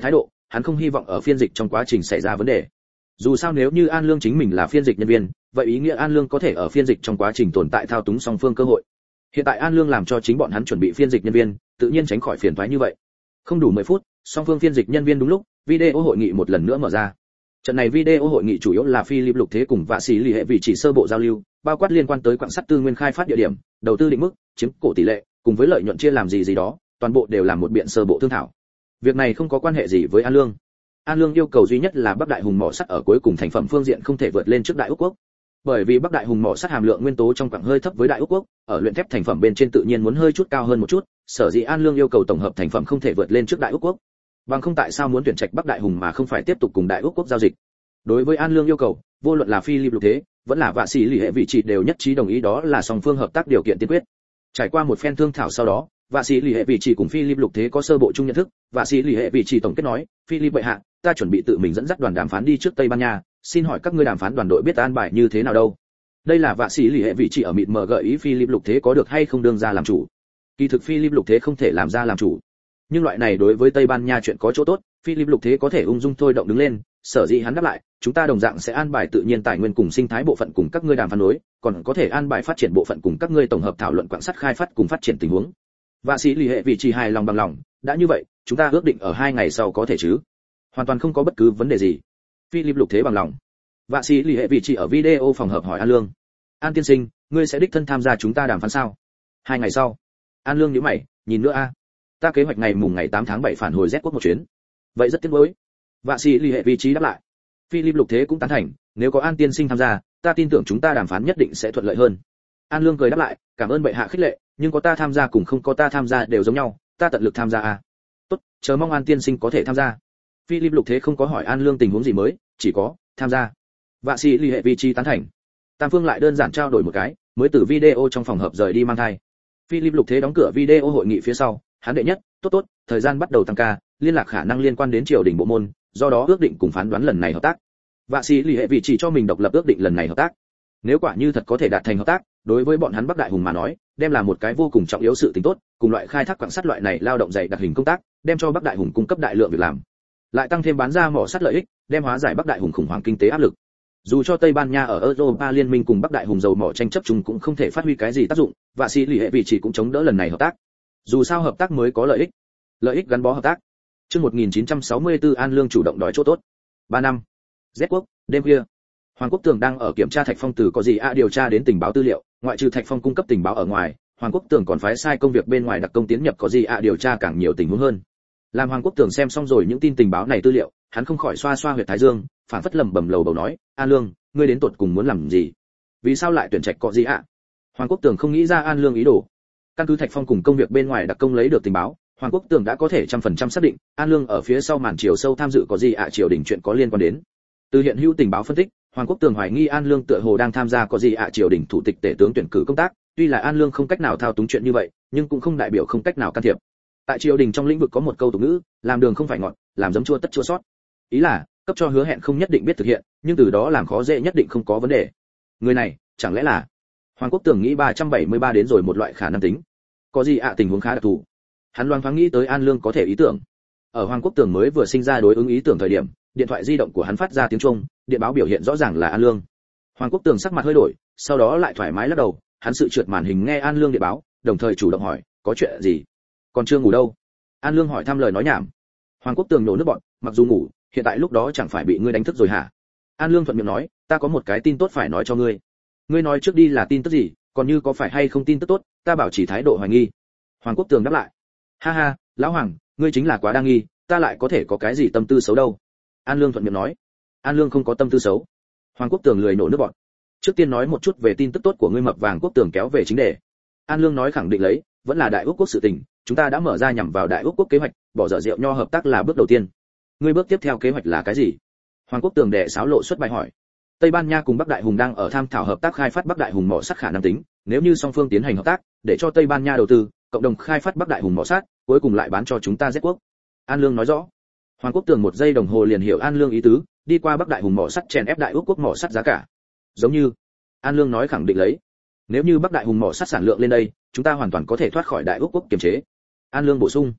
hắn không hy vọng ở phiên dịch trong quá trình xảy ra vấn đề. Dù sao nếu như An Lương chính mình là phiên dịch nhân viên, vậy ý nghĩa An Lương có thể ở phiên dịch trong quá trình tồn tại thao túng song phương cơ hội. Hiện tại An Lương làm cho chính bọn hắn chuẩn bị phiên dịch nhân viên, tự nhiên tránh khỏi phiền toái như vậy. Không đủ mười phút, song phương phiên dịch nhân viên đúng lúc, video hội nghị một lần nữa mở ra. Trận này video hội nghị chủ yếu là Philip Lục Thế cùng Vạ Sĩ Lý hệ vị chỉ sơ bộ giao lưu, bao quát liên quan tới quặng sắt tư nguyên khai phát địa điểm, đầu tư định mức, chiếm cổ tỷ lệ, cùng với lợi nhuận chia làm gì gì đó, toàn bộ đều là một biện sơ bộ thương thảo. Việc này không có quan hệ gì với An Lương. An Lương yêu cầu duy nhất là Bắc Đại Hùng mỏ sắt ở cuối cùng thành phẩm phương diện không thể vượt lên trước Đại Úc quốc. Bởi vì Bắc Đại Hùng mỏ sắt hàm lượng nguyên tố trong quặng hơi thấp với Đại Úc quốc, ở luyện thép thành phẩm bên trên tự nhiên muốn hơi chút cao hơn một chút, sở dĩ An Lương yêu cầu tổng hợp thành phẩm không thể vượt lên trước Đại Úc quốc. Bằng không tại sao muốn tuyển trạch Bắc Đại Hùng mà không phải tiếp tục cùng Đại Úc quốc giao dịch. Đối với An Lương yêu cầu, vô luận là Philip Lục Thế, vẫn là Vạ Sĩ Lý hệ vị chỉ đều nhất trí đồng ý, đó là song phương hợp tác điều kiện tiên quyết. Trải qua một phen thương thảo sau đó, Vạ Sĩ Lý hệ vị chỉ cùng Philip Lục Thế có sơ bộ chung nhận thức. Vạ Sĩ Lý hệ vị chỉ tổng kết nói, Philip bệ hạ, ta chuẩn bị tự mình dẫn dắt đoàn đàm phán đi trước Tây Ban Nha, xin hỏi các ngươi đàm phán đoàn đội biết an bài như thế nào đâu? Đây là Vạ Sĩ Lý hệ vị chỉ ở mịt mờ gợi ý Philip Lục Thế có được hay không đương ra làm chủ. Kỳ thực Philip Lục Thế không thể làm ra làm chủ, nhưng loại này đối với Tây Ban Nha chuyện có chỗ tốt, Philip Lục Thế có thể ung dung thôi động đứng lên. Sở dĩ hắn đáp lại, chúng ta đồng dạng sẽ an bài tự nhiên tài nguyên cùng sinh thái bộ phận cùng các ngươi đàm phán đối, còn có thể an bài phát triển bộ phận cùng các ngươi tổng hợp thảo luận quặng sắt khai phát cùng phát triển tình huống. Vạ Sĩ Lý hệ vị chỉ hài lòng bằng lòng, đã như vậy, chúng ta ước định ở hai ngày sau có thể chứ? Hoàn toàn không có bất cứ vấn đề gì. Philip Lục Thế bằng lòng. Vạ Sĩ Lý hệ vị chỉ ở video phòng hợp hỏi An Lương, An tiên sinh, ngươi sẽ đích thân tham gia chúng ta đàm phán sao? Hai ngày sau. An Lương nhíu mày, nhìn nữa a, ta kế hoạch ngày mùng ngày tám tháng bảy phản hồi Z quốc một chuyến. Vậy rất tiếc nuối. Vạ Sĩ Lý hệ vị trí đáp lại. Philip Lục Thế cũng tán thành, nếu có An tiên sinh tham gia, ta tin tưởng chúng ta đàm phán nhất định sẽ thuận lợi hơn. An Lương cười đáp lại, cảm ơn bệ hạ khích lệ, nhưng có ta tham gia cùng không có ta tham gia đều giống nhau, ta tận lực tham gia a. Tốt, chờ mong An tiên sinh có thể tham gia. Philip Lục Thế không có hỏi An Lương tình huống gì mới, chỉ có tham gia. Vạ Sĩ Lý hệ vị trí tán thành. Tam phương lại đơn giản trao đổi một cái, mới từ video trong phòng hợp rời đi mang thai. Philip Lục Thế đóng cửa video hội nghị phía sau, hắn đệ nhất, tốt tốt, thời gian bắt đầu tăng ca, liên lạc khả năng liên quan đến triều đình bộ môn, do đó ước định cùng phán đoán lần này hợp tác. Vạ Sĩ Lý hệ vị chỉ cho mình độc lập ước định lần này hợp tác. Nếu quả như thật có thể đạt thành hợp tác, đối với bọn hắn Bắc Đại Hùng mà nói, đem là một cái vô cùng trọng yếu sự tình tốt, cùng loại khai thác quặng sắt loại này lao động dày đặc hình công tác, đem cho Bắc Đại Hùng cung cấp đại lượng việc làm. Lại tăng thêm bán ra mỏ sắt lợi ích, đem hóa giải Bắc Đại Hùng khủng hoảng kinh tế áp lực. Dù cho Tây Ban Nha ở Europa liên minh cùng Bắc Đại Hùng dầu mỏ tranh chấp chung cũng không thể phát huy cái gì tác dụng, Vạ Sĩ Lý hệ vị chỉ cũng chống đỡ lần này hợp tác. Dù sao hợp tác mới có lợi ích, lợi ích gắn bó hợp tác. Chương một nghìn chín trăm sáu mươi tư An Lương chủ động đòi chỗ tốt. ba năm. Z quốc, đêm khuya. Hoàng Quốc Tường đang ở kiểm tra Thạch Phong từ có gì ạ điều tra đến tình báo tư liệu, ngoại trừ Thạch Phong cung cấp tình báo ở ngoài, Hoàng Quốc Tường còn phái sai công việc bên ngoài đặc công tiến nhập có gì ạ điều tra càng nhiều tình huống hơn. Làm Hoàng Quốc Tường xem xong rồi những tin tình báo này tư liệu, hắn không khỏi xoa xoa huyệt thái dương, phản phất lẩm bẩm lầu bầu nói, An Lương, ngươi đến tột cùng muốn làm gì? Vì sao lại tuyển trạch có gì ạ? Hoàng Quốc Tường không nghĩ ra An Lương ý đồ. Căn cứ Thạch Phong cùng công việc bên ngoài đặc công lấy được tình báo, Hoàng Quốc Tường đã có thể trăm phần trăm xác định, An Lương ở phía sau màn chiều sâu tham dự có gì ạ triều đình chuyện có liên quan đến. Từ hiện hữu tình báo phân tích, Hoàng Quốc Tường hoài nghi An Lương tựa hồ đang tham gia có gì ạ triều đình thủ tịch tể tướng tuyển cử công tác, tuy là An Lương không cách nào thao túng chuyện như vậy, nhưng cũng không đại biểu không cách nào can thiệp. Tại triều đình trong lĩnh vực có một câu tục ngữ, làm đường không phải ngọt, làm giấm chua tất chua sót. Ý là, cấp cho hứa hẹn không nhất định biết thực hiện, nhưng từ đó làm khó dễ nhất định không có vấn đề. Người này, chẳng lẽ là Hoàng Quốc Tường nghĩ ba trăm bảy mươi ba đến rồi một loại khả năng tính. Có gì ạ tình huống khá đặc thù. Hắn loáng thoáng nghĩ tới An Lương có thể ý tưởng. Ở Hoàng Quốc Tường mới vừa sinh ra đối ứng ý tưởng thời điểm, điện thoại di động của hắn phát ra tiếng chuông, điện báo biểu hiện rõ ràng là An Lương. Hoàng Quốc Tường sắc mặt hơi đổi, sau đó lại thoải mái lắc đầu, hắn sự trượt màn hình nghe An Lương điện báo, đồng thời chủ động hỏi, có chuyện gì? Còn chưa ngủ đâu? An Lương hỏi thăm lời nói nhảm. Hoàng Quốc Tường nổ nước bọt, mặc dù ngủ, hiện tại lúc đó chẳng phải bị ngươi đánh thức rồi hả? An Lương thuận miệng nói, ta có một cái tin tốt phải nói cho ngươi. Ngươi nói trước đi là tin tức gì, còn như có phải hay không tin tức tốt, ta bảo chỉ thái độ hoài nghi. Hoàng Quốc Tường đáp lại, ha ha, lão Hoàng, ngươi chính là quá đa nghi, ta lại có thể có cái gì tâm tư xấu đâu. An Lương thuận miệng nói, An Lương không có tâm tư xấu. Hoàng Quốc Tường lười nổ nước bọt. Trước tiên nói một chút về tin tức tốt của ngươi mập vàng. Quốc Tường kéo về chính đề. An Lương nói khẳng định lấy, vẫn là Đại Úc quốc sự tình, chúng ta đã mở ra nhằm vào Đại Úc quốc kế hoạch, bỏ dở rượu nho hợp tác là bước đầu tiên. Ngươi bước tiếp theo kế hoạch là cái gì? Hoàng Quốc Tường đệ sáo lộ xuất bài hỏi. Tây Ban Nha cùng Bắc Đại Hùng đang ở tham thảo hợp tác khai phát Bắc Đại Hùng mỏ sắt khả năng tính, nếu như song phương tiến hành hợp tác, để cho Tây Ban Nha đầu tư, cộng đồng khai phát Bắc Đại Hùng mỏ sắt, cuối cùng lại bán cho chúng ta Z quốc. An Lương nói rõ. Hoàng Quốc Tường một giây đồng hồ liền hiểu An Lương ý tứ, đi qua Bắc Đại Hùng mỏ sắt chèn ép Đại Úc quốc mỏ sắt giá cả. Giống như, An Lương nói khẳng định lấy, nếu như Bắc Đại Hùng mỏ sắt sản lượng lên đây, chúng ta hoàn toàn có thể thoát khỏi Đại Úc quốc kiềm chế. An Lương bổ sung.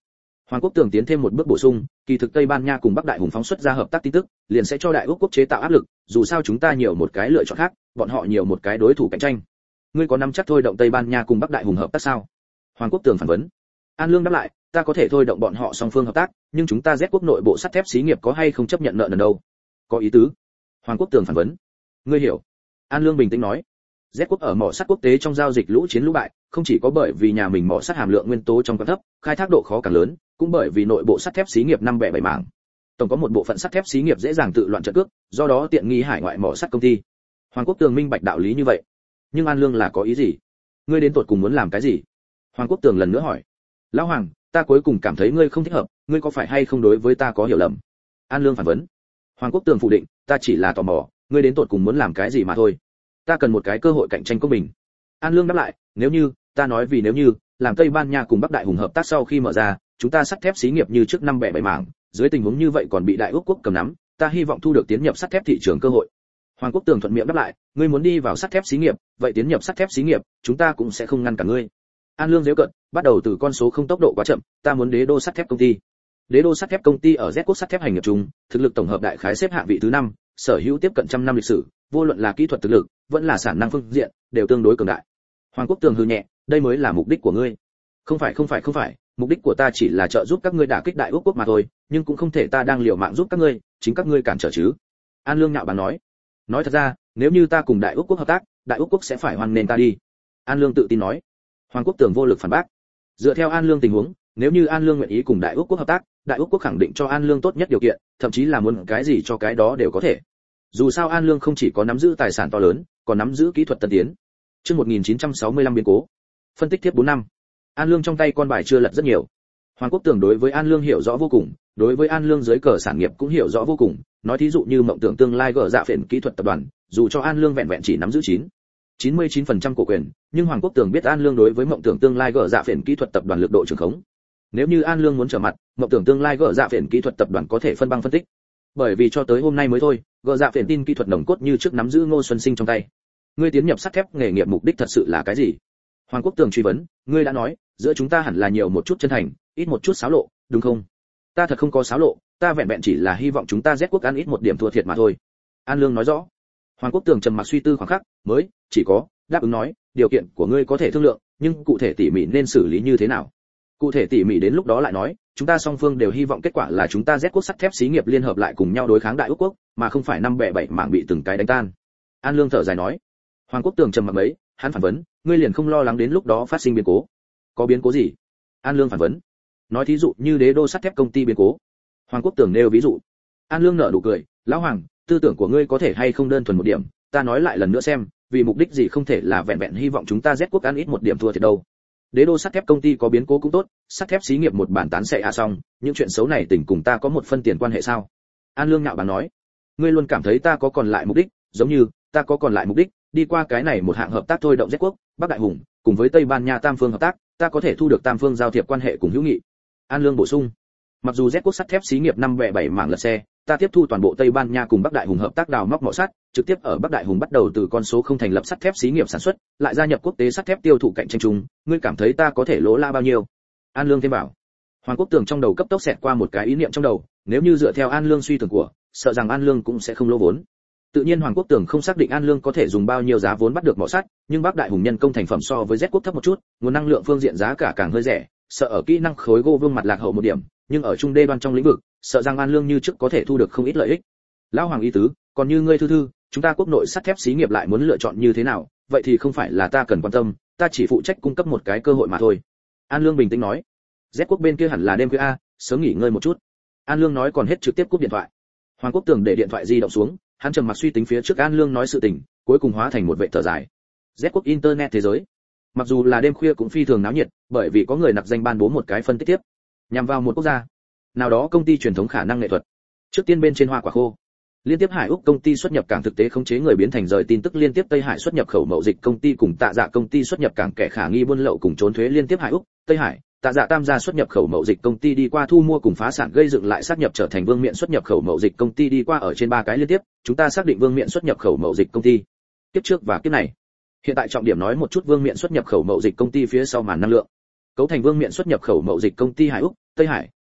Hoàng Quốc Tường tiến thêm một bước bổ sung, kỳ thực Tây Ban Nha cùng Bắc Đại Hùng phóng xuất ra hợp tác tin tức, liền sẽ cho Đại Úc quốc chế tạo áp lực, dù sao chúng ta nhiều một cái lựa chọn khác, bọn họ nhiều một cái đối thủ cạnh tranh. Ngươi có nắm chắc thôi động Tây Ban Nha cùng Bắc Đại Hùng hợp tác sao? Hoàng Quốc Tường phản vấn. An Lương đáp lại, ta có thể thôi động bọn họ song phương hợp tác, nhưng chúng ta Z quốc nội bộ sắt thép xí nghiệp có hay không chấp nhận nợ nần đâu? Có ý tứ. Hoàng Quốc Tường phản vấn. Ngươi hiểu. An Lương bình tĩnh nói. Z quốc ở mỏ sắt quốc tế trong giao dịch lũ chiến lũ bại, không chỉ có bởi vì nhà mình mỏ sắt hàm lượng nguyên tố trong còn thấp, khai thác độ khó càng lớn, cũng bởi vì nội bộ sắt thép xí nghiệp năm bẻ bảy mảng. Tổng có một bộ phận sắt thép xí nghiệp dễ dàng tự loạn trận cước, do đó tiện nghi hải ngoại mỏ sắt công ty. Hoàng Quốc Tường minh bạch đạo lý như vậy. Nhưng An Lương là có ý gì? Ngươi đến tột cùng muốn làm cái gì? Hoàng Quốc Tường lần nữa hỏi. Lão Hoàng, ta cuối cùng cảm thấy ngươi không thích hợp, ngươi có phải hay không đối với ta có hiểu lầm? An Lương phản vấn. Hoàng Quốc Tường phủ định, ta chỉ là tò mò, ngươi đến tột cùng muốn làm cái gì mà thôi. Ta cần một cái cơ hội cạnh tranh công bình. An Lương đáp lại, nếu như, ta nói vì nếu như, làm Tây Ban Nha cùng Bắc Đại Hùng hợp tác sau khi mở ra, chúng ta sắt thép xí nghiệp như trước năm bẻ bảy mảng, dưới tình huống như vậy còn bị Đại Úc quốc cầm nắm, ta hy vọng thu được tiến nhập sắt thép thị trường cơ hội. Hoàng Quốc Tường thuận miệng đáp lại, ngươi muốn đi vào sắt thép xí nghiệp, vậy tiến nhập sắt thép xí nghiệp, chúng ta cũng sẽ không ngăn cản ngươi. An Lương giễu cợt, bắt đầu từ con số không tốc độ quá chậm, ta muốn Đế đô sắt thép công ty. Đế đô sắt thép công ty ở Z quốc sắt thép hành nghiệp chung, thực lực tổng hợp đại khái xếp hạng vị thứ năm, sở hữu tiếp cận trăm năm lịch sử, vô luận là kỹ thuật thực lực, vẫn là sản năng phương diện, đều tương đối cường đại. Hoàng Quốc Tường hừ nhẹ, đây mới là mục đích của ngươi. Không phải không phải không phải, mục đích của ta chỉ là trợ giúp các ngươi đả kích Đại Úc quốc mà thôi, nhưng cũng không thể ta đang liều mạng giúp các ngươi, chính các ngươi cản trở chứ. An Lương nhạo báng nói. Nói thật ra, nếu như ta cùng Đại Úc quốc hợp tác, Đại Úc quốc sẽ phải hoan nên ta đi. An Lương tự tin nói. Hoàng Quốc Tường vô lực phản bác. Dựa theo An Lương tình huống, nếu như An Lương nguyện ý cùng Đại Úc quốc hợp tác, Đại Úc quốc khẳng định cho An Lương tốt nhất điều kiện, thậm chí là muốn cái gì cho cái đó đều có thể. Dù sao An Lương không chỉ có nắm giữ tài sản to lớn, còn nắm giữ kỹ thuật tân tiến. Chương một nghìn chín trăm sáu mươi lăm biến cố. Phân tích tiếp bốn năm. An Lương trong tay con bài chưa lật rất nhiều. Hoàng Quốc Tường đối với An Lương hiểu rõ vô cùng, đối với An Lương dưới cờ sản nghiệp cũng hiểu rõ vô cùng, nói thí dụ như mộng tưởng tương lai gỡ dạ phiền kỹ thuật tập đoàn, dù cho An Lương vẹn vẹn chỉ nắm giữ chín chín mươi chín phần trăm cổ quyền, nhưng Hoàng Quốc Tường biết An Lương đối với mộng tưởng tương lai gỡ dạ phiền kỹ thuật tập đoàn lực độ trường khống. Nếu như An Lương muốn trở mặt, mộng tưởng tương lai gỡ dạ phiền kỹ thuật tập đoàn có thể phân băng phân tích. Bởi vì cho tới hôm nay mới thôi, gỡ dạ phiền tin kỹ thuật nồng cốt như trước nắm giữ Ngô Xuân Sinh trong tay. Ngươi tiến nhập sắt thép nghề nghiệp mục đích thật sự là cái gì? Hoàng Quốc Tường truy vấn, ngươi đã nói, giữa chúng ta hẳn là nhiều một chút chân thành, ít một chút xáo lộ, đúng không? Ta thật không có xáo lộ, ta vẹn vẹn chỉ là hy vọng chúng ta Z quốc ăn ít một điểm thua thiệt mà thôi. An Lương nói rõ. Hoàng Quốc Tường trầm mặc suy tư khoảng khắc, mới chỉ có đáp ứng nói, điều kiện của ngươi có thể thương lượng, nhưng cụ thể tỉ mỉ nên xử lý như thế nào? Cụ thể tỉ mỉ đến lúc đó lại nói, chúng ta song phương đều hy vọng kết quả là chúng ta Z quốc sắt thép xí nghiệp liên hợp lại cùng nhau đối kháng Đại Úc quốc, mà không phải năm bẻ bảy mảng bị từng cái đánh tan. An Lương thở dài nói. Hoàng Quốc Tường trầm mặc mấy, hắn phản vấn, ngươi liền không lo lắng đến lúc đó phát sinh biến cố? Có biến cố gì? An Lương phản vấn. Nói thí dụ như Đế đô sắt thép công ty biến cố. Hoàng Quốc Tường nêu ví dụ. An Lương nở nụ cười, lão Hoàng, tư tưởng của ngươi có thể hay không đơn thuần một điểm, ta nói lại lần nữa xem, vì mục đích gì không thể là vẹn vẹn hy vọng chúng ta Z quốc ăn ít một điểm thua thiệt đâu. Đế đô sắt thép công ty có biến cố cũng tốt, sắt thép xí nghiệp một bản tán sẽ hạ xong, những chuyện xấu này tỉnh cùng ta có một phân tiền quan hệ sao? An Lương nhạo báng nói. Ngươi luôn cảm thấy ta có còn lại mục đích, giống như ta có còn lại mục đích, đi qua cái này một hạng hợp tác thôi động Z quốc, Bắc Đại Hùng, cùng với Tây Ban Nha tam phương hợp tác, ta có thể thu được tam phương giao thiệp quan hệ cùng hữu nghị. An Lương bổ sung. Mặc dù Z quốc sắt thép xí nghiệp năm bẻ bảy mảng lật xe, ta tiếp thu toàn bộ Tây Ban Nha cùng Bắc Đại Hùng hợp tác đào móc mỏ sắt, trực tiếp ở Bắc Đại Hùng bắt đầu từ con số không thành lập sắt thép xí nghiệp sản xuất, lại gia nhập quốc tế sắt thép tiêu thụ cạnh tranh chung, ngươi cảm thấy ta có thể lỗ la bao nhiêu? An Lương thêm bảo. Hoàng Quốc Tường trong đầu cấp tốc xẹt qua một cái ý niệm trong đầu, nếu như dựa theo An Lương suy tưởng của, sợ rằng An Lương cũng sẽ không lỗ vốn. Tự nhiên Hoàng Quốc Tường không xác định An Lương có thể dùng bao nhiêu giá vốn bắt được mỏ sắt, nhưng Bắc Đại Hùng nhân công thành phẩm so với Z quốc thấp một chút, nguồn năng lượng phương diện giá cả càng hơi rẻ, sợ ở kỹ năng khối gỗ vương mặt lạc hậu một điểm, nhưng ở trung đê đoan trong lĩnh vực, sợ rằng An Lương như trước có thể thu được không ít lợi ích. Lão Hoàng ý tứ, còn như ngươi thư thư, chúng ta quốc nội sắt thép xí nghiệp lại muốn lựa chọn như thế nào, vậy thì không phải là ta cần quan tâm, ta chỉ phụ trách cung cấp một cái cơ hội mà thôi. An Lương bình tĩnh nói. Z quốc bên kia hẳn là đêm khuya a, sớm nghỉ ngơi một chút. An Lương nói còn hết trực tiếp cúp điện thoại. Hoàng Quốc Tường để điện thoại di động xuống, hắn trầm mặc suy tính phía trước An Lương nói sự tình, cuối cùng hóa thành một vệ thở dài. Z quốc internet thế giới, mặc dù là đêm khuya cũng phi thường náo nhiệt, bởi vì có người nặc danh ban bố một cái phân tích tiếp, nhằm vào một quốc gia nào đó công ty truyền thống khả năng nghệ thuật. Trước tiên bên trên hoa quả khô, liên tiếp Hải Úc công ty xuất nhập cảng thực tế khống chế người biến thành rời tin tức liên tiếp Tây Hải xuất nhập khẩu mậu dịch công ty cùng Tạ Dạ công ty xuất nhập cảng kẻ khả nghi buôn lậu cùng trốn thuế liên tiếp Hải Úc, Tây Hải, Tạ Dạ tam gia xuất nhập khẩu mậu dịch công ty đi qua thu mua cùng phá sản gây dựng lại sát nhập trở thành Vương Miện xuất nhập khẩu mậu dịch công ty đi qua ở trên ba cái liên tiếp, chúng ta xác định Vương Miện xuất nhập khẩu mậu dịch công ty. Tiếp trước và kiếp này. Hiện tại trọng điểm nói một chút Vương Miện xuất nhập khẩu mậu dịch công ty phía sau màn năng lượng. Cấu thành Vương Miện xuất nhập khẩu mậu dịch công ty Hải Úc, Tây Hải,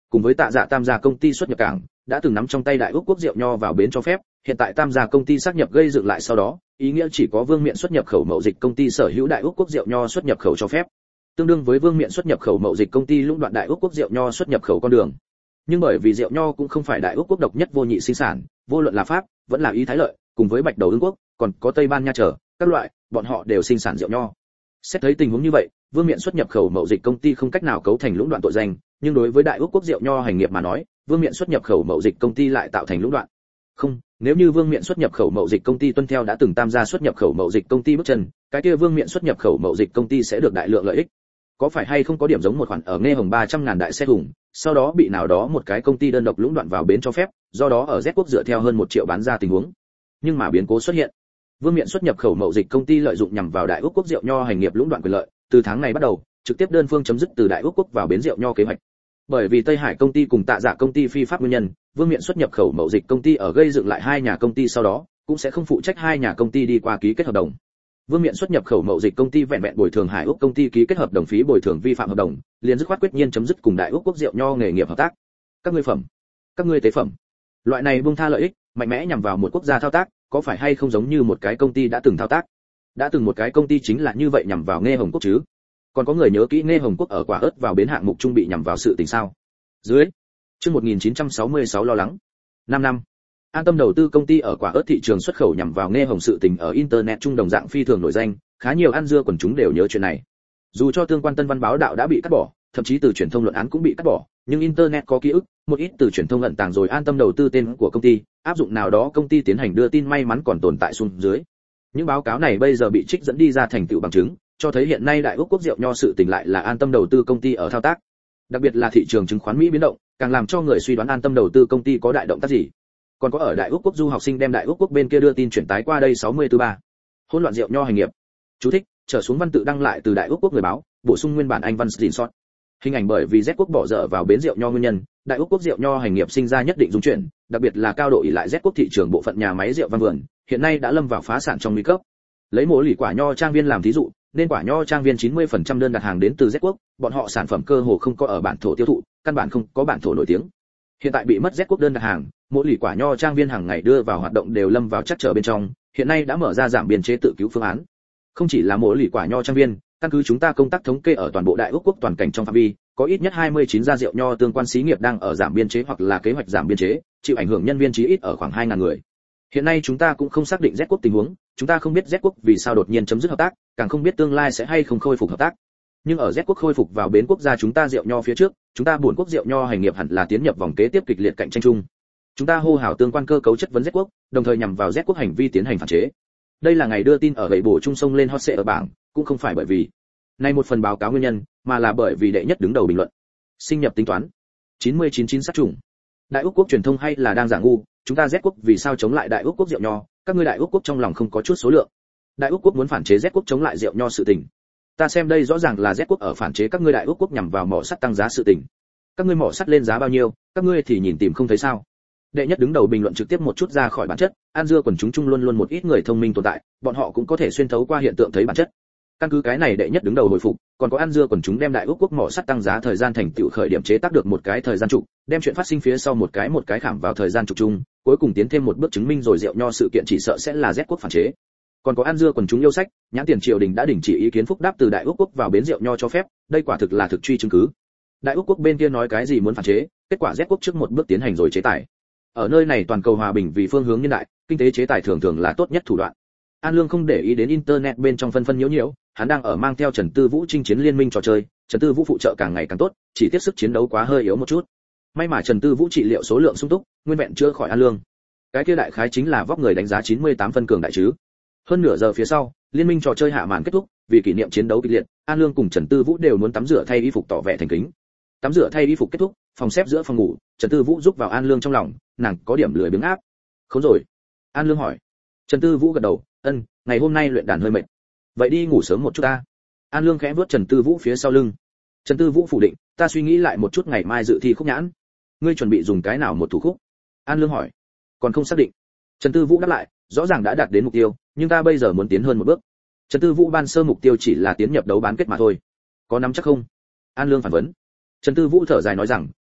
cùng với Tạ Dạ Tam gia công ty xuất nhập cảng, đã từng nắm trong tay Đại Úc quốc rượu nho vào bến cho phép, hiện tại Tam gia công ty xác nhập gây dựng lại sau đó, ý nghĩa chỉ có Vương Miện xuất nhập khẩu mậu dịch công ty sở hữu Đại Úc quốc rượu nho xuất nhập khẩu cho phép. Tương đương với Vương Miện xuất nhập khẩu mậu dịch công ty lũng đoạn Đại Úc quốc rượu nho xuất nhập khẩu con đường. Nhưng bởi vì rượu nho cũng không phải Đại Úc quốc độc nhất vô nhị sinh sản, vô luận là Pháp, vẫn là Ý Thái Lợi, cùng với Bạch Đầu Ưng quốc, còn có Tây Ban Nha chờ, các loại, bọn họ đều sinh sản rượu nho. Xét thấy tình huống như vậy, Vương Miện xuất nhập khẩu mậu dịch công ty không cách nào cấu thành lũng đoạn tội danh, nhưng đối với Đại Úc quốc rượu nho hành nghiệp mà nói, Vương Miện xuất nhập khẩu mậu dịch công ty lại tạo thành lũng đoạn. Không, nếu như Vương Miện xuất nhập khẩu mậu dịch công ty tuân theo đã từng Tam gia xuất nhập khẩu mậu dịch công ty bước chân, cái kia Vương Miện xuất nhập khẩu mậu dịch công ty sẽ được đại lượng lợi ích. Có phải hay không có điểm giống một khoản ở Nghe Hồng ba trăm ngàn đại xe hùng, sau đó bị nào đó một cái công ty đơn độc lũng đoạn vào bến cho phép, do đó ở Z quốc dựa theo hơn một triệu bán ra tình huống. Nhưng mà biến cố xuất hiện. Vương Miện xuất nhập khẩu mậu dịch công ty lợi dụng nhằm vào Đại Úc quốc rượu nho hành nghiệp lũng đoạn quyền lợi, từ tháng này bắt đầu, trực tiếp đơn phương chấm dứt từ Đại Úc quốc vào bến rượu nho kế hoạch. Bởi vì Tây Hải công ty cùng Tạ Dạ công ty phi pháp nguyên nhân, Vương Miện xuất nhập khẩu mậu dịch công ty ở gây dựng lại hai nhà công ty sau đó, cũng sẽ không phụ trách hai nhà công ty đi qua ký kết hợp đồng. Vương Miện xuất nhập khẩu mậu dịch công ty vẹn vẹn bồi thường Hải Úc công ty ký kết hợp đồng phí bồi thường vi phạm hợp đồng, liền dứt khoát quyết nhiên chấm dứt cùng Đại Úc quốc rượu nho nghề nghiệp hợp tác. Các ngươi phẩm, các ngươi tế phẩm. Loại này buông tha lợi ích, mạnh mẽ nhằm vào một quốc gia thao tác, có phải hay không giống như một cái công ty đã từng thao tác? Đã từng một cái công ty chính là như vậy nhằm vào Nghe Hồng quốc chứ? Còn có người nhớ kỹ Nghe Hồng quốc ở quả ớt vào bến hạng mục trung bị nhằm vào sự tình sao? Dưới chương một nghìn chín trăm sáu mươi sáu lo lắng. năm năm. An tâm đầu tư công ty ở quả ớt thị trường xuất khẩu nhằm vào Nghe Hồng sự tình ở internet trung đồng dạng phi thường nổi danh, khá nhiều ăn dưa quần chúng đều nhớ chuyện này. Dù cho tương quan Tân Văn báo đạo đã bị cắt bỏ, thậm chí từ truyền thông luận án cũng bị cắt bỏ, nhưng internet có ký ức, một ít từ truyền thông ẩn tàng rồi An tâm đầu tư tên của công ty, áp dụng nào đó công ty tiến hành đưa tin may mắn còn tồn tại xuống dưới. Những báo cáo này bây giờ bị trích dẫn đi ra thành tựu bằng chứng, cho thấy hiện nay Đại Úc quốc rượu nho sự tình lại là An tâm đầu tư công ty ở thao tác. Đặc biệt là thị trường chứng khoán Mỹ biến động, càng làm cho người suy đoán An tâm đầu tư công ty có đại động tác gì. Còn có ở Đại Úc quốc du học sinh đem Đại Úc quốc bên kia đưa tin chuyển tái qua đây sáu mươi tư ba. Hỗn loạn rượu nho hành nghiệp. Chú thích: trở xuống văn tự đăng lại từ Đại Úc quốc người báo, bổ sung nguyên bản Anh văn screenshot. Hình ảnh bởi vì Z quốc bỏ dở vào bến rượu nho nguyên nhân, Đại Úc quốc rượu nho hành nghiệp sinh ra nhất định dung chuyển, đặc biệt là cao độ ỷ lại Z quốc thị trường bộ phận nhà máy rượu văn vườn, hiện nay đã lâm vào phá sản trong nguy cấp. Lấy mổ lì quả nho trang viên làm thí dụ, nên quả nho trang viên chín mươi phần trăm đơn đặt hàng đến từ Z quốc, bọn họ sản phẩm cơ hồ không có ở bản thổ tiêu thụ, căn bản không có bản thổ nổi tiếng. Hiện tại bị mất Z quốc đơn đặt hàng, mỗi lì quả nho trang viên hàng ngày đưa vào hoạt động đều lâm vào trắc trở bên trong, hiện nay đã mở ra giảm biên chế tự cứu phương án. Không chỉ là mỗi lì quả nho trang viên, căn cứ chúng ta công tác thống kê ở toàn bộ Đại Úc quốc toàn cảnh trong phạm vi, có ít nhất hai mươi chín gia rượu nho tương quan xí nghiệp đang ở giảm biên chế hoặc là kế hoạch giảm biên chế, chịu ảnh hưởng nhân viên chí ít ở khoảng hai nghìn người. Hiện nay chúng ta cũng không xác định Z quốc tình huống, chúng ta không biết Z quốc vì sao đột nhiên chấm dứt hợp tác, càng không biết tương lai sẽ hay không khôi phục hợp tác. Nhưng ở Z quốc khôi phục vào bến quốc gia chúng ta rượu nho phía trước, chúng ta buồn quốc rượu nho hành nghiệp hẳn là tiến nhập vòng kế tiếp kịch liệt cạnh tranh chung. Chúng ta hô hào tương quan cơ cấu chất vấn Z quốc, đồng thời nhằm vào Z quốc hành vi tiến hành phản chế. Đây là ngày đưa tin ở gậy bổ trung sông lên hot search ở bảng, cũng không phải bởi vì này một phần báo cáo nguyên nhân, mà là bởi vì đệ nhất đứng đầu bình luận. Sinh nhập tính toán. chín mươi chín chín sát trùng. Đại Úc quốc truyền thông hay là đang giả ngu, chúng ta Z quốc vì sao chống lại Đại Úc quốc rượu nho, các ngươi Đại Úc quốc trong lòng không có chút số lượng. Đại Úc quốc muốn phản chế Z quốc chống lại rượu nho sự tình. Ta xem đây rõ ràng là Z quốc ở phản chế các ngươi Đại Úc quốc nhằm vào mỏ sắt tăng giá sự tình. Các ngươi mỏ sắt lên giá bao nhiêu, các ngươi thì nhìn tìm không thấy sao? Đệ nhất đứng đầu bình luận trực tiếp một chút ra khỏi bản chất, an dưa quần chúng chung luôn luôn một ít người thông minh tồn tại, bọn họ cũng có thể xuyên thấu qua hiện tượng thấy bản chất. Căn cứ cái này đệ nhất đứng đầu hồi phục, còn có an dưa quần chúng đem Đại Úc quốc mỏ sắt tăng giá thời gian thành tựu khởi điểm chế tác được một cái thời gian trục, đem chuyện phát sinh phía sau một cái một cái khảm vào thời gian trục chung, cuối cùng tiến thêm một bước chứng minh rồi rượu nho sự kiện chỉ sợ sẽ là Z quốc phản chế. Còn có an dưa quần chúng yêu sách, nhãn tiền triều đình đã đình chỉ ý kiến phúc đáp từ Đại Úc quốc vào bến rượu nho cho phép, đây quả thực là thực truy chứng cứ. Đại Úc quốc bên kia nói cái gì muốn phản chế, kết quả Z quốc trước một bước tiến hành rồi chế tài. Ở nơi này toàn cầu hòa bình vì phương hướng nhân đại, kinh tế chế tài thường thường là tốt nhất thủ đoạn. An Lương không để ý đến internet bên trong phân phân nhiễu nhiễu, hắn đang ở mang theo Trần Tư Vũ chinh chiến liên minh trò chơi, Trần Tư Vũ phụ trợ càng ngày càng tốt, chỉ tiếc sức chiến đấu quá hơi yếu một chút. May mà Trần Tư Vũ trị liệu số lượng sung túc, nguyên vẹn chữa khỏi An Lương. Cái kia đại khái chính là vóc người đánh giá chín mươi tám phân cường đại chứ. Hơn nửa giờ phía sau, liên minh trò chơi hạ màn kết thúc, vì kỷ niệm chiến đấu kịch liệt, An Lương cùng Trần Tư Vũ đều muốn tắm rửa thay y phục tỏ vẻ thành kính. Tắm rửa thay y phục kết thúc, phòng xếp giữa phòng ngủ, Trần Tư Vũ giúp vào An Lương trong lòng, nàng có điểm lười biếng áp. Không rồi. An Lương hỏi. Trần Tư Vũ gật đầu, ân, ngày hôm nay luyện đàn hơi mệt. Vậy đi ngủ sớm một chút ta. An Lương khẽ vuốt Trần Tư Vũ phía sau lưng. Trần Tư Vũ phủ định, ta suy nghĩ lại một chút ngày mai dự thi khúc nhãn. Ngươi chuẩn bị dùng cái nào một thủ khúc? An Lương hỏi. Còn không xác định. Trần Tư Vũ đáp lại, rõ ràng đã đạt đến mục tiêu, nhưng ta bây giờ muốn tiến hơn một bước. Trần Tư Vũ ban sơ mục tiêu chỉ là tiến nhập đấu bán kết mà thôi. Có nắm chắc không? An Lương phản vấn. Trần Tư Vũ thở dài nói rằng,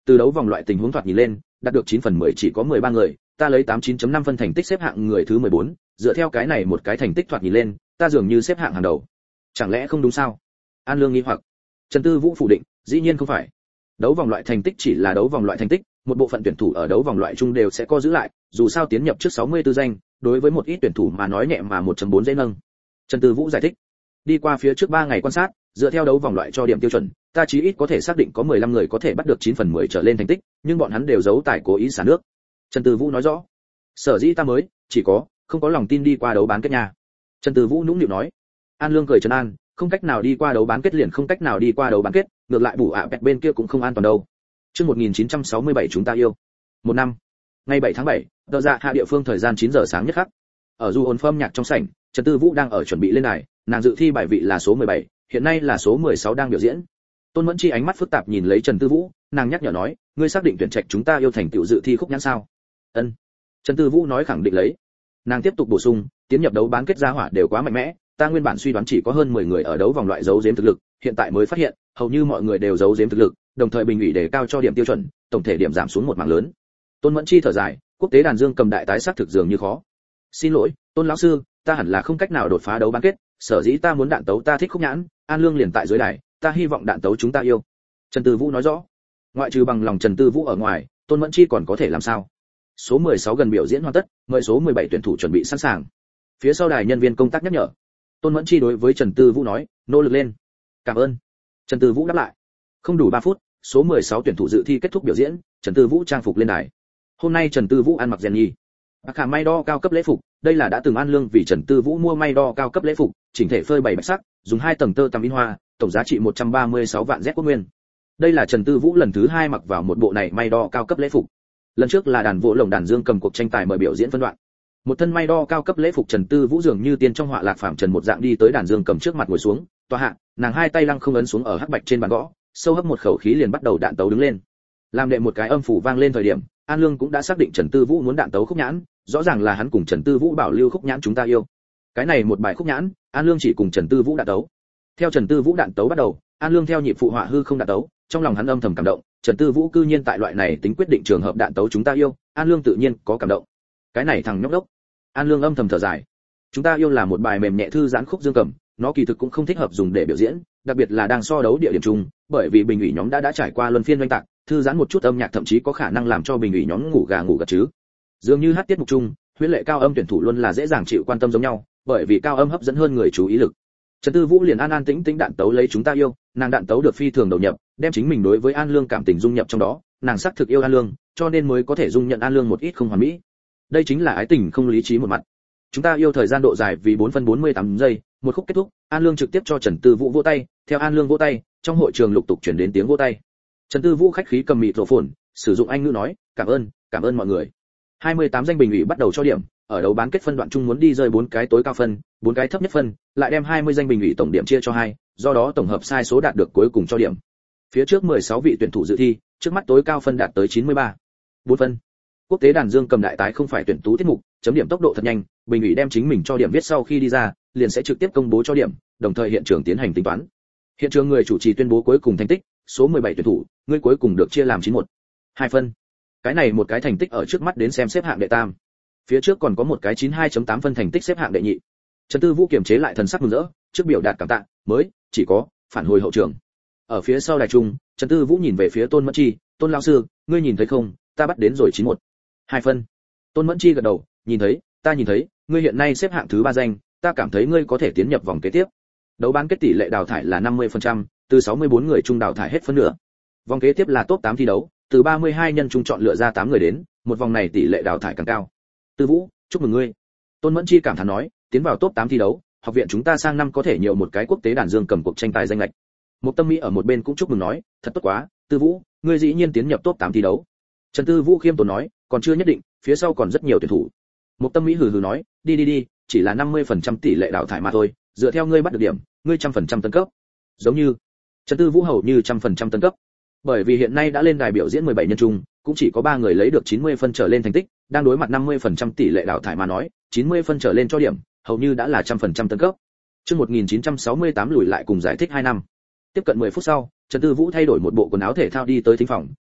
từ đấu vòng loại tình huống thoạt nhìn lên, đạt được chín phần mười chỉ có mười ba người, ta lấy tám mươi chín chấm năm phân thành tích xếp hạng người thứ mười bốn, dựa theo cái này một cái thành tích thoạt nhìn lên, ta dường như xếp hạng hàng đầu. Chẳng lẽ không đúng sao? An Lương nghi hoặc. Trần Tư Vũ phủ định, dĩ nhiên không phải. Đấu vòng loại thành tích chỉ là đấu vòng loại thành tích, một bộ phận tuyển thủ ở đấu vòng loại chung đều sẽ có giữ lại, dù sao tiến nhập trước sáu mươi tư danh, đối với một ít tuyển thủ mà nói nhẹ mà một chấm bốn dễ nâng. Trần Tư Vũ giải thích. Đi qua phía trước ba ngày quan sát, dựa theo đấu vòng loại cho điểm tiêu chuẩn, ta chí ít có thể xác định có mười lăm người có thể bắt được chín phần mười trở lên thành tích, nhưng bọn hắn đều giấu tài cố ý xả nước. Trần Tư Vũ nói rõ. Sở dĩ ta mới chỉ có không có lòng tin đi qua đấu bán kết nhà. Trần Tư Vũ nũng nịu nói. An Lương cười trấn an, không cách nào đi qua đấu bán kết liền không cách nào đi qua đấu bán kết, ngược lại bù ạ bẹt bên kia cũng không an toàn đâu. Chương một nghìn chín trăm sáu mươi bảy chúng ta yêu. Một năm. Ngày bảy tháng bảy, tờ dạ hạ địa phương thời gian chín giờ sáng nhất khắc. Ở du hồn phâm nhạc trong sảnh, Trần Tư Vũ đang ở chuẩn bị lên đài, nàng dự thi bài vị là số mười bảy, hiện nay là số mười sáu đang biểu diễn. Tôn Mẫn Chi ánh mắt phức tạp nhìn lấy Trần Tư Vũ, nàng nhắc nhở nói, ngươi xác định tuyển trạch chúng ta yêu thành tựu dự thi khúc nhãn sao? Ân. Trần Tư Vũ nói khẳng định lấy. Nàng tiếp tục bổ sung, tiến nhập đấu bán kết gia hỏa đều quá mạnh mẽ, ta nguyên bản suy đoán chỉ có hơn mười người ở đấu vòng loại giấu giếm thực lực, hiện tại mới phát hiện, hầu như mọi người đều giấu giếm thực lực, đồng thời bình ủy đề cao cho điểm tiêu chuẩn, tổng thể điểm giảm xuống một mảng lớn. Tôn Mẫn Chi thở dài, quốc tế đàn dương cầm đại tái xác thực dường như khó. Xin lỗi, Tôn lão sư, ta hẳn là không cách nào đột phá đấu bán kết, sở dĩ ta muốn đạn tấu ta thích khúc nhãn, An Lương liền tại dưới đài, ta hy vọng đạn tấu chúng ta yêu. Trần Tư Vũ nói rõ. Ngoại trừ bằng lòng Trần Tư Vũ ở ngoài, Tôn Mẫn Chi còn có thể làm sao? Số mười sáu gần biểu diễn hoàn tất, mời số mười bảy tuyển thủ chuẩn bị sẵn sàng. Phía sau đài nhân viên công tác nhắc nhở. Tôn Mẫn Chi đối với Trần Tư Vũ nói, nỗ lực lên. Cảm ơn. Trần Tư Vũ đáp lại. Không đủ ba phút, số mười sáu tuyển thủ dự thi kết thúc biểu diễn, Trần Tư Vũ trang phục lên đài. Hôm nay Trần Tư Vũ ăn mặc rèn nhì. Bạc khả may đo cao cấp lễ phục, đây là đã từng An Lương vì Trần Tư Vũ mua may đo cao cấp lễ phục, chỉnh thể phơi bảy bạch sắc, dùng hai tầng tơ tằm in hoa, tổng giá trị một trăm ba mươi sáu vạn Z quốc nguyên. Đây là Trần Tư Vũ lần thứ hai mặc vào một bộ này may đo cao cấp lễ phục. Lần trước là đàn vỗ lồng đàn dương cầm cuộc tranh tài mời biểu diễn phân đoạn. Một thân may đo cao cấp lễ phục Trần Tư Vũ dường như tiên trong họa lạc phàm trần một dạng đi tới đàn dương cầm trước mặt ngồi xuống, tọa hạ, nàng hai tay lăng không ấn xuống ở hắc bạch trên bàn gõ, sâu hấp một khẩu khí liền bắt đầu đạn tấu đứng lên. Làm đệ một cái âm phủ vang lên thời điểm, An Lương cũng đã xác định Trần Tư Vũ muốn đạn tấu khúc nhãn, rõ ràng là hắn cùng Trần Tư Vũ bảo lưu khúc nhãn chúng ta yêu. Cái này một bài khúc nhãn, An Lương chỉ cùng Trần Tư Vũ đạn tấu. Theo Trần Tư Vũ đạn tấu bắt đầu, An Lương theo nhịp phụ họa hư không đạn tấu, trong lòng hắn âm thầm cảm động, Trần Tư Vũ cư nhiên tại loại này tính quyết định trường hợp đạn tấu chúng ta yêu, An Lương tự nhiên có cảm động. Cái này thằng nhóc đốc. An Lương âm thầm thở dài. Chúng ta yêu là một bài mềm nhẹ thư giãn khúc dương cầm, nó kỳ thực cũng không thích hợp dùng để biểu diễn, đặc biệt là đang so đấu địa điểm chung, bởi vì bình ủy nhóm đã đã trải qua luân phiên oanh tạc, thư giãn một chút âm nhạc thậm chí có khả năng làm cho bình ủy nhóm ngủ gà ngủ gật chứ. Dường như hát tiết mục chung, huyễn lệ cao âm tuyển thủ luôn là dễ dàng chịu quan tâm giống nhau, bởi vì cao âm hấp dẫn hơn người chú ý lực. Trần Tư Vũ liền an an tĩnh tĩnh đạn tấu lấy chúng ta yêu, nàng đạn tấu được phi thường đầu nhập, đem chính mình đối với An Lương cảm tình dung nhập trong đó, nàng xác thực yêu An Lương, cho nên mới có thể dung nhận An Lương một ít không hoàn mỹ. Đây chính là ái tình không lý trí một mặt. Chúng ta yêu thời gian độ dài vì bốn phân bốn mươi tám giây, một khúc kết thúc, An Lương trực tiếp cho Trần Tư Vũ vỗ tay, theo An Lương vỗ tay, trong hội trường lục tục truyền đến tiếng vỗ tay. Trần Tư Vũ khách khí cầm mịt rổ phồn, sử dụng Anh ngữ nói, cảm ơn, cảm ơn mọi người. hai mươi tám danh bình ủy bắt đầu cho điểm, ở đấu bán kết phân đoạn chung muốn đi rơi bốn cái tối cao phân, bốn cái thấp nhất phân, lại đem hai mươi danh bình ủy tổng điểm chia cho hai, do đó tổng hợp sai số đạt được cuối cùng cho điểm. Phía trước mười sáu vị tuyển thủ dự thi, trước mắt tối cao phân đạt tới chín mươi ba. bốn phân. Quốc tế đàn dương cầm đại tái không phải tuyển tú tiết mục, chấm điểm tốc độ thật nhanh, bình ủy đem chính mình cho điểm viết sau khi đi ra, liền sẽ trực tiếp công bố cho điểm, đồng thời hiện trường tiến hành tính toán. Hiện trường người chủ trì tuyên bố cuối cùng thành tích, số mười bảy tuyển thủ, người cuối cùng được chia làm chín một. hai phân. Cái này một cái thành tích ở trước mắt đến xem xếp hạng đệ tam. Phía trước còn có một cái chín mươi hai chấm tám phân thành tích xếp hạng đệ nhị. Trần Tư Vũ kiềm chế lại thần sắc mừng rỡ, trước biểu đạt cảm tạ, mới chỉ có phản hồi hậu trường. Ở phía sau đài trung, Trần Tư Vũ nhìn về phía Tôn Mẫn Chi, "Tôn lão sư, ngươi nhìn thấy không, ta bắt đến rồi chín một. hai phân." Tôn Mẫn Chi gật đầu, "Nhìn thấy, ta nhìn thấy, ngươi hiện nay xếp hạng thứ ba danh, ta cảm thấy ngươi có thể tiến nhập vòng kế tiếp." Đấu bán kết tỷ lệ đào thải là năm mươi phần trăm, từ sáu mươi bốn người chung đào thải hết phân nửa. Vòng kế tiếp là top tám thi đấu, từ ba mươi hai nhân chung chọn lựa ra tám người đến, một vòng này tỷ lệ đào thải càng cao. Tư Vũ, chúc mừng ngươi. Tôn Mẫn Chi cảm thán nói, tiến vào top tám thi đấu, học viện chúng ta sang năm có thể nhiều một cái quốc tế đàn dương cầm cuộc tranh tài danh lệch. Một Tâm Mỹ ở một bên cũng chúc mừng nói, thật tốt quá, Tư Vũ, ngươi dĩ nhiên tiến nhập top tám thi đấu. Trần Tư Vũ khiêm tốn nói, còn chưa nhất định, phía sau còn rất nhiều tuyển thủ. Một Tâm Mỹ hừ hừ nói, đi đi đi, chỉ là năm mươi phần trăm tỷ lệ đào thải mà thôi, dựa theo ngươi bắt được điểm, ngươi một trăm phần trăm tấn cấp. Giống như Trần Tư Vũ hầu như một trăm phần trăm tấn cấp. Bởi vì hiện nay đã lên đài biểu diễn mười bảy nhân chung, cũng chỉ có ba người lấy được chín mươi phân trở lên thành tích, đang đối mặt năm mươi phần trăm tỷ lệ đào thải mà nói, chín mươi phân trở lên cho điểm, hầu như đã là một trăm phần trăm tấn cấp. Chương một nghìn chín trăm sáu mươi tám lùi lại cùng giải thích hai năm. Tiếp cận mười phút sau, Trần Tư Vũ thay đổi một bộ quần áo thể thao đi tới thính phòng,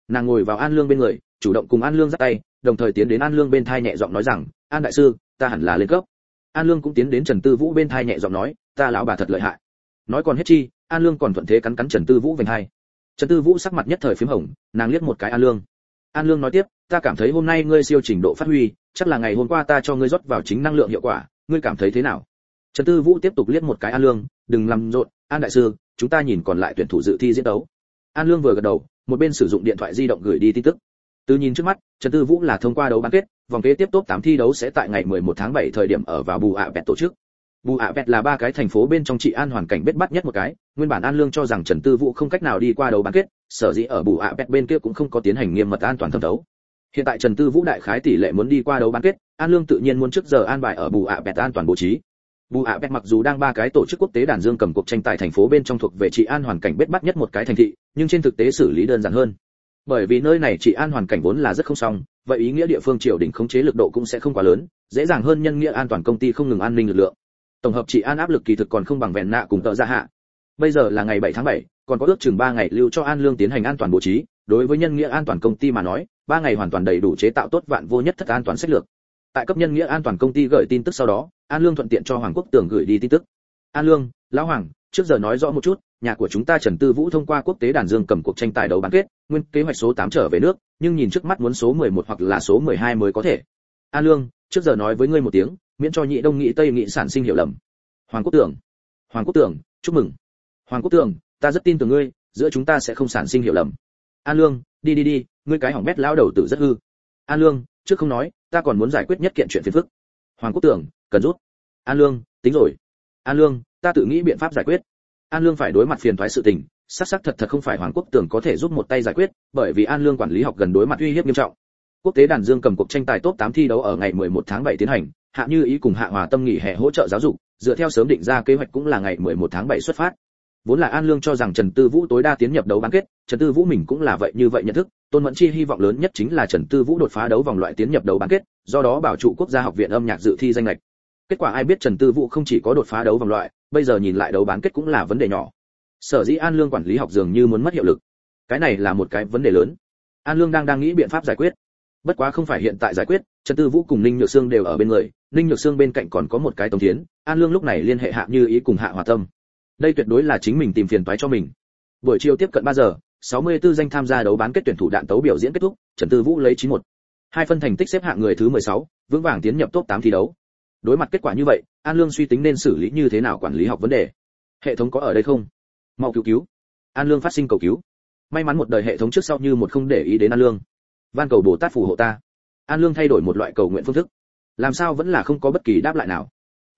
nàng ngồi vào An Lương bên người, chủ động cùng An Lương giắt tay, đồng thời tiến đến An Lương bên thai nhẹ giọng nói rằng, An đại sư, ta hẳn là lên cấp. An Lương cũng tiến đến Trần Tư Vũ bên thai nhẹ giọng nói, ta lão bà thật lợi hại. Nói còn hết chi, An Lương còn thuận thế cắn cắn Trần Tư Vũ vành hai. Trần Tư Vũ sắc mặt nhất thời phím hồng, nàng liếc một cái An Lương. An Lương nói tiếp, ta cảm thấy hôm nay ngươi siêu trình độ phát huy, chắc là ngày hôm qua ta cho ngươi rót vào chính năng lượng hiệu quả, ngươi cảm thấy thế nào? Trần Tư Vũ tiếp tục liếc một cái An Lương, đừng làm rộn, An đại sư, chúng ta nhìn còn lại tuyển thủ dự thi diễn đấu. An Lương vừa gật đầu, một bên sử dụng điện thoại di động gửi đi tin tức. Từ nhìn trước mắt, Trần Tư Vũ là thông qua đấu bán kết, vòng kế tiếp top tám thi đấu sẽ tại ngày mười một tháng bảy thời điểm ở vào Bù ạ Vẹt tổ chức. Bù ạ Vẹt là ba cái thành phố bên trong trị an hoàn cảnh bết bát nhất một cái, nguyên bản An Lương cho rằng Trần Tư Vũ không cách nào đi qua đấu bán kết, sở dĩ ở Bù ạ Vẹt bên kia cũng không có tiến hành nghiêm mật an toàn thẩm đấu. Hiện tại Trần Tư Vũ đại khái tỷ lệ muốn đi qua đấu bán kết, An Lương tự nhiên muốn trước giờ an bài ở Bù ạ Vẹt an toàn bố trí. Bù ạ Vẹt mặc dù đang ba cái tổ chức quốc tế đàn dương cầm cuộc tranh tài thành phố bên trong thuộc về trị an hoàn cảnh bết bát nhất một cái thành thị, nhưng trên thực tế xử lý đơn giản hơn. Bởi vì nơi này trị an hoàn cảnh vốn là rất không xong, vậy ý nghĩa địa phương triều đình khống chế lực độ cũng sẽ không quá lớn, dễ dàng hơn nhân nghĩa an toàn công ty không ngừng an ninh lực lượng. Tổng hợp trị an áp lực kỳ thực còn không bằng vẹn nạ cùng tợ dạ hạ. Bây giờ là ngày bảy tháng bảy, còn có ước chừng ba ngày lưu cho An Lương tiến hành an toàn bố trí, đối với nhân nghĩa an toàn công ty mà nói, ba ngày hoàn toàn đầy đủ chế tạo tốt vạn vô nhất thất an toàn sách lược. Tại cấp nhân nghĩa an toàn công ty gửi tin tức sau đó, An Lương thuận tiện cho Hoàng Quốc Tường gửi đi tin tức. An Lương, lão Hoàng, trước giờ nói rõ một chút, nhà của chúng ta Trần Tư Vũ thông qua quốc tế đàn dương cầm cuộc tranh tài đấu bán kết, nguyên kế hoạch số tám trở về nước, nhưng nhìn trước mắt muốn số mười một hoặc là số mười hai mới có thể. An Lương, trước giờ nói với ngươi một tiếng, miễn cho nhị đông nghị tây nghị sản sinh hiểu lầm. Hoàng Quốc Tường, Hoàng Quốc Tường, chúc mừng. Hoàng Quốc Tường, ta rất tin tưởng ngươi, giữa chúng ta sẽ không sản sinh hiểu lầm. An Lương, đi đi đi, ngươi cái hỏng bét lão đầu tử rất hư. An Lương, trước không nói, ta còn muốn giải quyết nhất kiện chuyện phiền phức. Hoàng Quốc Tường, cần rút. An Lương, tính rồi. An Lương, ta tự nghĩ biện pháp giải quyết. An Lương phải đối mặt phiền toái sự tình, xác xác thật thật không phải Hoàng Quốc Tường có thể giúp một tay giải quyết, bởi vì An Lương quản lý học gần đối mặt uy hiếp nghiêm trọng. Quốc tế đàn dương cầm cuộc tranh tài top tám thi đấu ở ngày mười một tháng bảy tiến hành, Hạ Như Ý cùng Hạ Hòa Tâm nghỉ hè hỗ trợ giáo dục, dựa theo sớm định ra kế hoạch cũng là ngày mười một tháng bảy xuất phát. Vốn là An Lương cho rằng Trần Tư Vũ tối đa tiến nhập đấu bán kết, Trần Tư Vũ mình cũng là vậy như vậy nhận thức, Tôn Mẫn Chi hy vọng lớn nhất chính là Trần Tư Vũ đột phá đấu vòng loại tiến nhập đấu bán kết, do đó bảo trụ quốc gia học viện âm nhạc dự thi danh lệch. Kết quả ai biết Trần Tư Vũ không chỉ có đột phá đấu vòng loại, bây giờ nhìn lại đấu bán kết cũng là vấn đề nhỏ. Sở dĩ An Lương quản lý học dường như muốn mất hiệu lực. Cái này là một cái vấn đề lớn. An Lương đang đang nghĩ biện pháp giải quyết. Bất quá không phải hiện tại giải quyết, Trần Tư Vũ cùng Ninh Nhược Sương đều ở bên người, Ninh Nhược Sương bên cạnh còn có một cái Tống Thiến, An Lương lúc này liên hệ Hạ Như Ý cùng Hạ Hòa Tâm. Đây tuyệt đối là chính mình tìm phiền toái cho mình. Buổi chiều tiếp cận ba giờ, sáu mươi tư danh tham gia đấu bán kết tuyển thủ đạn tấu biểu diễn kết thúc, Trần Tư Vũ lấy chín một. Hai phân thành tích xếp hạng người thứ mười sáu, vững vàng tiến nhập top tám thi đấu. Đối mặt kết quả như vậy, An Lương suy tính nên xử lý như thế nào quản lý học vấn đề. Hệ thống có ở đây không? Mau cứu cứu. An Lương phát sinh cầu cứu. May mắn một đời hệ thống trước sau như một không để ý đến An Lương. Van cầu Bồ Tát phù hộ ta. An Lương thay đổi một loại cầu nguyện phương thức. Làm sao vẫn là không có bất kỳ đáp lại nào.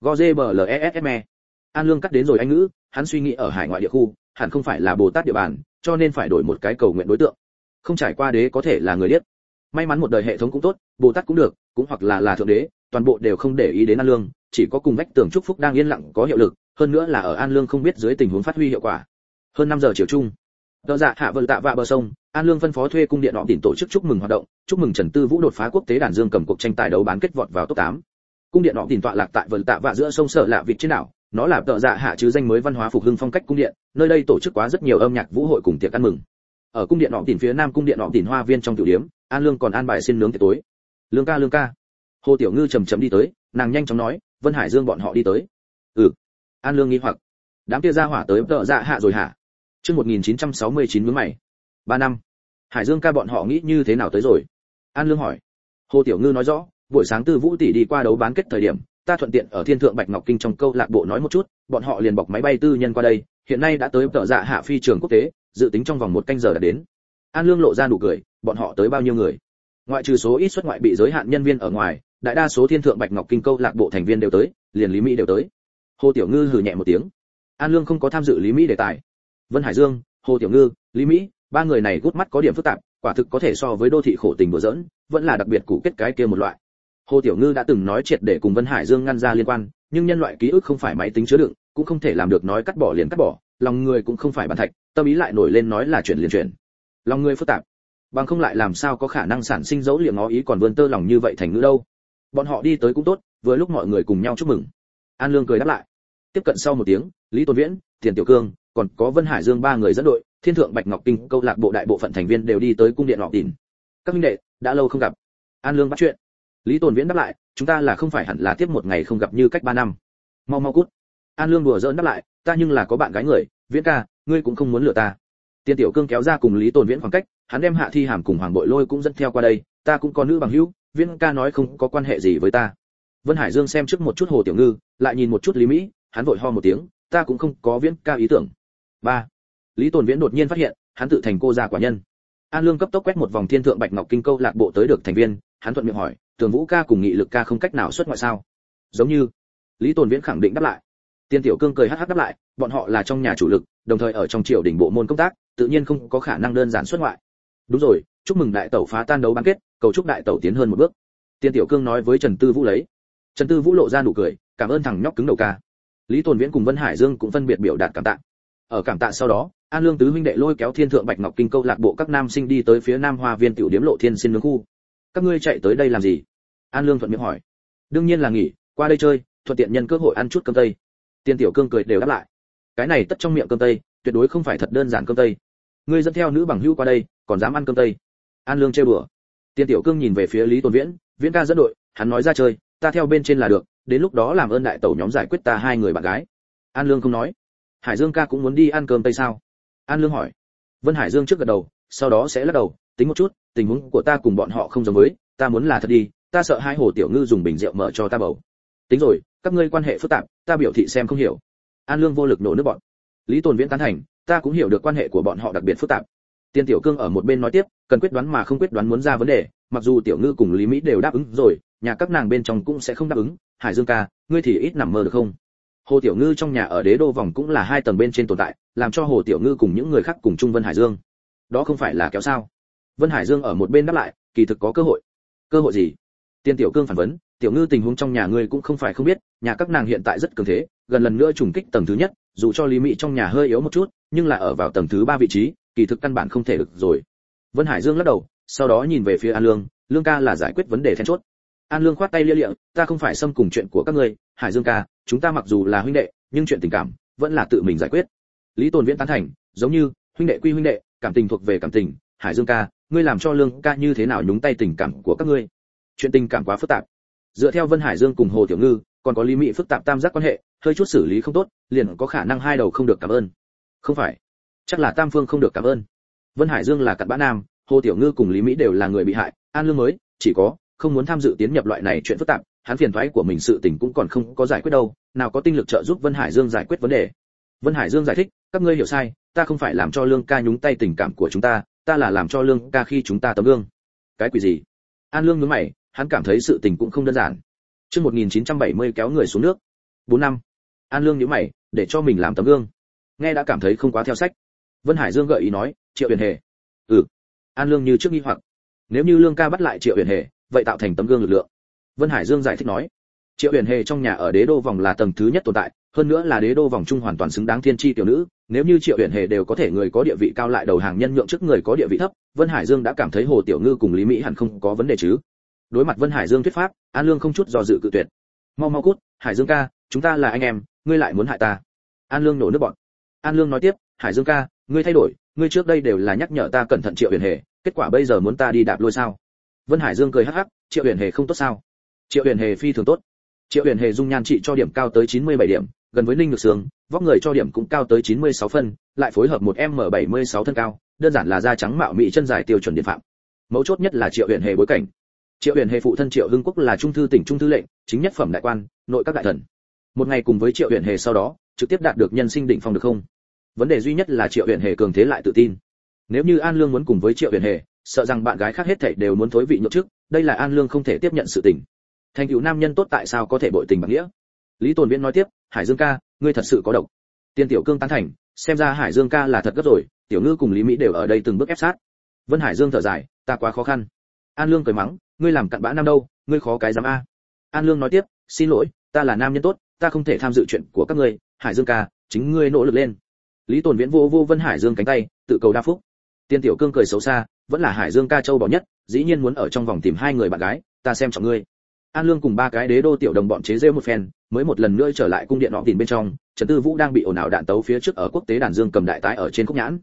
Gozeblesme. An Lương cắt đến rồi anh ngữ, hắn suy nghĩ ở hải ngoại địa khu, hẳn không phải là Bồ Tát địa bàn, cho nên phải đổi một cái cầu nguyện đối tượng. Không trải qua đế có thể là người điếc. May mắn một đời hệ thống cũng tốt, Bồ Tát cũng được, cũng hoặc là là thượng đế, toàn bộ đều không để ý đến An Lương, chỉ có cùng vách tường chúc phúc đang yên lặng có hiệu lực, hơn nữa là ở An Lương không biết dưới tình huống phát huy hiệu quả. Hơn năm giờ chiều chung, Đỡ dạ hạ vân tạ vạ bờ sông, An Lương phân phó thuê cung điện họ tỉnh tổ chức chúc mừng hoạt động, chúc mừng Trần Tư Vũ đột phá quốc tế đàn dương cầm cuộc tranh tài đấu bán kết vọt vào top tám. Cung điện họ tỉnh tọa lạc tại vân tạ vạ giữa sông Sở Lạ Vịt trên đảo, nó là Đỡ dạ hạ chứ danh mới văn hóa phục hưng phong cách cung điện, nơi đây tổ chức quá rất nhiều âm nhạc vũ hội cùng tiệc ăn mừng. Ở cung điện họ tỉnh phía nam cung điện họ tỉnh hoa viên trong tiểu điếm, An Lương còn an bài xin nướng tiệc tối. Lương ca lương ca. Hồ Tiểu Ngư chậm chậm đi tới, nàng nhanh chóng nói, Vân Hải Dương bọn họ đi tới. Ừ. An Lương nghi hoặc, đám kia ra hỏa tới Đỡ dạ hạ rồi hả? Chương một nghìn chín trăm sáu mươi chín nhướng mày. Ba năm. Hải Dương ca bọn họ nghĩ như thế nào tới rồi? An Lương hỏi. Hồ Tiểu Ngư nói rõ, buổi sáng Tư Vũ tỷ đi qua đấu bán kết thời điểm, ta thuận tiện ở Thiên Thượng Bạch Ngọc Kinh trong câu lạc bộ nói một chút, bọn họ liền bọc máy bay tư nhân qua đây, hiện nay đã tới Đỡ dạ hạ phi trường quốc tế, dự tính trong vòng một canh giờ đã đến. An Lương lộ ra nụ cười, bọn họ tới bao nhiêu người? Ngoại trừ số ít xuất ngoại bị giới hạn nhân viên ở ngoài, đại đa số Thiên Thượng Bạch Ngọc Kinh câu lạc bộ thành viên đều tới, liền Lý Mỹ đều tới. Hồ Tiểu Ngư hừ nhẹ một tiếng. An Lương không có tham dự Lý Mỹ đề tài. Vân Hải Dương, Hồ Tiểu Ngư, Lý Mỹ, ba người này gút mắt có điểm phức tạp, quả thực có thể so với đô thị khổ tình đùa giỡn, vẫn là đặc biệt cụ kết cái kia một loại. Hồ Tiểu Ngư đã từng nói triệt để cùng Vân Hải Dương ngăn ra liên quan, nhưng nhân loại ký ức không phải máy tính chứa đựng, cũng không thể làm được nói cắt bỏ liền cắt bỏ, lòng người cũng không phải bàn thạch, tâm ý lại nổi lên nói là chuyển liền chuyển. Lòng người phức tạp, bằng không lại làm sao có khả năng sản sinh dấu liệm ngó ý còn vươn tơ lòng như vậy thành ngữ đâu. Bọn họ đi tới cũng tốt, vừa lúc mọi người cùng nhau chúc mừng. An Lương cười đáp lại. Tiếp cận sau một tiếng, Lý Tôn Viễn, Tiền Tiểu Cương, còn có Vân Hải Dương ba người dẫn đội, Thiên Thượng Bạch Ngọc Kinh câu lạc bộ đại bộ phận thành viên đều đi tới cung điện Ngọc Đỉnh. Các huynh đệ, đã lâu không gặp. An Lương bắt chuyện. Lý Tồn Viễn đáp lại, chúng ta là không phải hẳn là tiếp một ngày không gặp như cách ba năm. Mau mau cút. An Lương đùa giỡn đáp lại, ta nhưng là có bạn gái người, Viễn ca, ngươi cũng không muốn lừa ta. Tiên Tiểu Cương kéo ra cùng Lý Tồn Viễn khoảng cách, hắn đem Hạ Thi Hàm cùng Hoàng Bội Lôi cũng dẫn theo qua đây, ta cũng có nữ bằng hữu, Viễn ca nói không có quan hệ gì với ta. Vân Hải Dương xem trước một chút Hồ Tiểu Ngư, lại nhìn một chút Lý Mỹ, hắn vội ho một tiếng, ta cũng không có Viễn ca ý tưởng. Ba. Lý Tồn Viễn đột nhiên phát hiện, hắn tự thành cô gia quả nhân. An Lương cấp tốc quét một vòng Thiên Thượng Bạch Ngọc Kinh câu lạc bộ tới được thành viên, hắn thuận miệng hỏi, Tường Vũ ca cùng Nghị Lực ca không cách nào xuất ngoại sao? Giống như. Lý Tồn Viễn khẳng định đáp lại. Tiên Tiểu Cương cười hắc hắc đáp lại, bọn họ là trong nhà chủ lực, đồng thời ở trong triều đình bộ môn công tác, tự nhiên không có khả năng đơn giản xuất ngoại. Đúng rồi, chúc mừng đại tẩu phá tan đấu bán kết, cầu chúc đại tẩu tiến hơn một bước. Tiên Tiểu Cương nói với Trần Tư Vũ lấy. Trần Tư Vũ lộ ra nụ cười, cảm ơn thằng nhóc cứng đầu ca. Lý Tồn Viễn cùng Vân Hải Dương cũng phân biệt biểu đạt cảm tạ. Ở cảm tạ sau đó, An Lương tứ huynh đệ lôi kéo Thiên Thượng Bạch Ngọc Kinh câu lạc bộ các nam sinh đi tới phía Nam Hoa Viên tiểu điếm Lộ Thiên Xin nướng khu. Các ngươi chạy tới đây làm gì? An Lương thuận miệng hỏi. Đương nhiên là nghỉ, qua đây chơi, thuận tiện nhân cơ hội ăn chút cơm tây. Tiên Tiểu Cương cười đều đáp lại. Cái này tất trong miệng cơm tây, tuyệt đối không phải thật đơn giản cơm tây. Ngươi dẫn theo nữ bằng hữu qua đây, còn dám ăn cơm tây? An Lương trêu đùa. Tiên Tiểu Cương nhìn về phía Lý Tồn Viễn, Viễn ca dẫn đội, hắn nói ra chơi, ta theo bên trên là được, đến lúc đó làm ơn đại tẩu nhóm giải quyết ta hai người bạn gái. An Lương không nói. Hải Dương ca cũng muốn đi ăn cơm tây sao? An Lương hỏi. Vân Hải Dương trước gật đầu, sau đó sẽ lắc đầu, tính một chút, tình huống của ta cùng bọn họ không giống với, ta muốn là thật đi, ta sợ hai Hồ Tiểu Ngư dùng bình rượu mở cho ta bầu. Tính rồi, các ngươi quan hệ phức tạp, ta biểu thị xem không hiểu. An Lương vô lực nổ nước bọn. Lý Tồn Viễn tán thành, ta cũng hiểu được quan hệ của bọn họ đặc biệt phức tạp. Tiên Tiểu Cương ở một bên nói tiếp, cần quyết đoán mà không quyết đoán muốn ra vấn đề, mặc dù Tiểu Ngư cùng Lý Mỹ đều đáp ứng rồi, nhà các nàng bên trong cũng sẽ không đáp ứng, Hải Dương ca, ngươi thì ít nằm mơ được không? Hồ Tiểu Ngư trong nhà ở Đế Đô vòng cũng là hai tầng bên trên tồn tại, làm cho Hồ Tiểu Ngư cùng những người khác cùng chung Vân Hải Dương. Đó không phải là kéo sao? Vân Hải Dương ở một bên đáp lại, kỳ thực có cơ hội. Cơ hội gì? Tiên Tiểu Cương phản vấn, Tiểu Ngư tình huống trong nhà ngươi cũng không phải không biết, nhà các nàng hiện tại rất cường thế, gần lần nữa trùng kích tầng thứ nhất, dù cho Lý Mỹ trong nhà hơi yếu một chút, nhưng là ở vào tầng thứ ba vị trí, kỳ thực căn bản không thể được rồi. Vân Hải Dương lắc đầu, sau đó nhìn về phía An Lương, Lương ca là giải quyết vấn đề then chốt. An Lương khoát tay lia lịa, ta không phải xâm cùng chuyện của các ngươi, Hải Dương ca, chúng ta mặc dù là huynh đệ, nhưng chuyện tình cảm vẫn là tự mình giải quyết. Lý Tồn Viễn tán thành, giống như huynh đệ quy huynh đệ, cảm tình thuộc về cảm tình, Hải Dương ca, ngươi làm cho Lương ca như thế nào nhúng tay tình cảm của các ngươi? Chuyện tình cảm quá phức tạp. Dựa theo Vân Hải Dương cùng Hồ Tiểu Ngư, còn có Lý Mỹ phức tạp tam giác quan hệ, hơi chút xử lý không tốt, liền có khả năng hai đầu không được cảm ơn. Không phải, chắc là tam phương không được cảm ơn. Vân Hải Dương là cặn bã nam, Hồ Tiểu Ngư cùng Lý Mỹ đều là người bị hại, An Lương mới chỉ có không muốn tham dự tiến nhập loại này chuyện phức tạp, hắn phiền toái của mình sự tình cũng còn không có giải quyết đâu, nào có tinh lực trợ giúp Vân Hải Dương giải quyết vấn đề. Vân Hải Dương giải thích, các ngươi hiểu sai, ta không phải làm cho Lương ca nhúng tay tình cảm của chúng ta, ta là làm cho Lương ca khi chúng ta tấm gương. Cái quỷ gì? An Lương nhướng mày, hắn cảm thấy sự tình cũng không đơn giản. Chương một nghìn chín trăm bảy mươi kéo người xuống nước. bốn năm. An Lương nhíu mày, để cho mình làm tấm gương. Nghe đã cảm thấy không quá theo sách. Vân Hải Dương gợi ý nói, Triệu Huyền Hề. Ừ. An Lương như trước nghi hoặc. Nếu như Lương ca bắt lại Triệu Huyền Hề, vậy tạo thành tấm gương lực lượng. Vân Hải Dương giải thích nói, Triệu Huyền Hề trong nhà ở Đế Đô vòng là tầng thứ nhất tồn tại, hơn nữa là Đế Đô vòng trung hoàn toàn xứng đáng thiên chi tiểu nữ, nếu như Triệu Huyền Hề đều có thể người có địa vị cao lại đầu hàng nhân nhượng trước người có địa vị thấp, Vân Hải Dương đã cảm thấy Hồ Tiểu Ngư cùng Lý Mỹ hẳn không có vấn đề chứ. Đối mặt Vân Hải Dương thuyết pháp, An Lương không chút do dự cự tuyệt. Mau mau cút, Hải Dương ca, chúng ta là anh em, ngươi lại muốn hại ta. An Lương nổ nước bọn. An Lương nói tiếp, Hải Dương ca, ngươi thay đổi, ngươi trước đây đều là nhắc nhở ta cẩn thận Triệu Huyền Hề, kết quả bây giờ muốn ta đi đạp lôi sao? Vân Hải Dương cười hắc hắc, Triệu Huyền Hề không tốt sao? Triệu Huyền Hề phi thường tốt. Triệu Huyền Hề dung nhan trị cho điểm cao tới chín mươi bảy điểm, gần với Ninh Nhược Sương, vóc người cho điểm cũng cao tới chín mươi sáu phân, lại phối hợp một em bảy mươi sáu thân cao, đơn giản là da trắng mạo mỹ chân dài tiêu chuẩn điện phạm. Mấu chốt nhất là Triệu Huyền Hề bối cảnh. Triệu Huyền Hề phụ thân Triệu Hưng Quốc là trung thư tỉnh trung thư lệnh, chính nhất phẩm đại quan, nội các đại thần. Một ngày cùng với Triệu Huyền Hề sau đó, trực tiếp đạt được nhân sinh đỉnh phong được không? Vấn đề duy nhất là Triệu Huyền Hề cường thế lại tự tin. Nếu như An Lương muốn cùng với Triệu Huyền Hề, sợ rằng bạn gái khác hết thảy đều muốn thối vị nhượng chức, đây là An Lương không thể tiếp nhận sự tình. Thành tựu nam nhân tốt tại sao có thể bội tình bạc nghĩa? Lý Tồn Viễn nói tiếp, Hải Dương ca, ngươi thật sự có độc. Tiên Tiểu Cương tán thành, xem ra Hải Dương ca là thật gấp rồi, Tiểu Ngư cùng Lý Mỹ đều ở đây từng bước ép sát. Vân Hải Dương thở dài, ta quá khó khăn. An Lương cười mắng, ngươi làm cặn bã nam đâu, ngươi khó cái dám a. An Lương nói tiếp, xin lỗi, ta là nam nhân tốt, ta không thể tham dự chuyện của các ngươi, Hải Dương ca, chính ngươi nỗ lực lên. Lý Tồn Viễn vô vô Vân Hải Dương cánh tay, tự cầu đa phúc. Tiên Tiểu Cương cười xấu xa, vẫn là Hải Dương ca châu bảo nhất, dĩ nhiên muốn ở trong vòng tìm hai người bạn gái, ta xem trọng ngươi. An Lương cùng ba cái Đế Đô tiểu đồng bọn chế giễu một phen, mới một lần nữa trở lại cung điện họ tìm bên trong, Trần Tư Vũ đang bị ồn ào đạn tấu phía trước ở quốc tế đàn dương cầm đại tái ở trên khúc nhãn.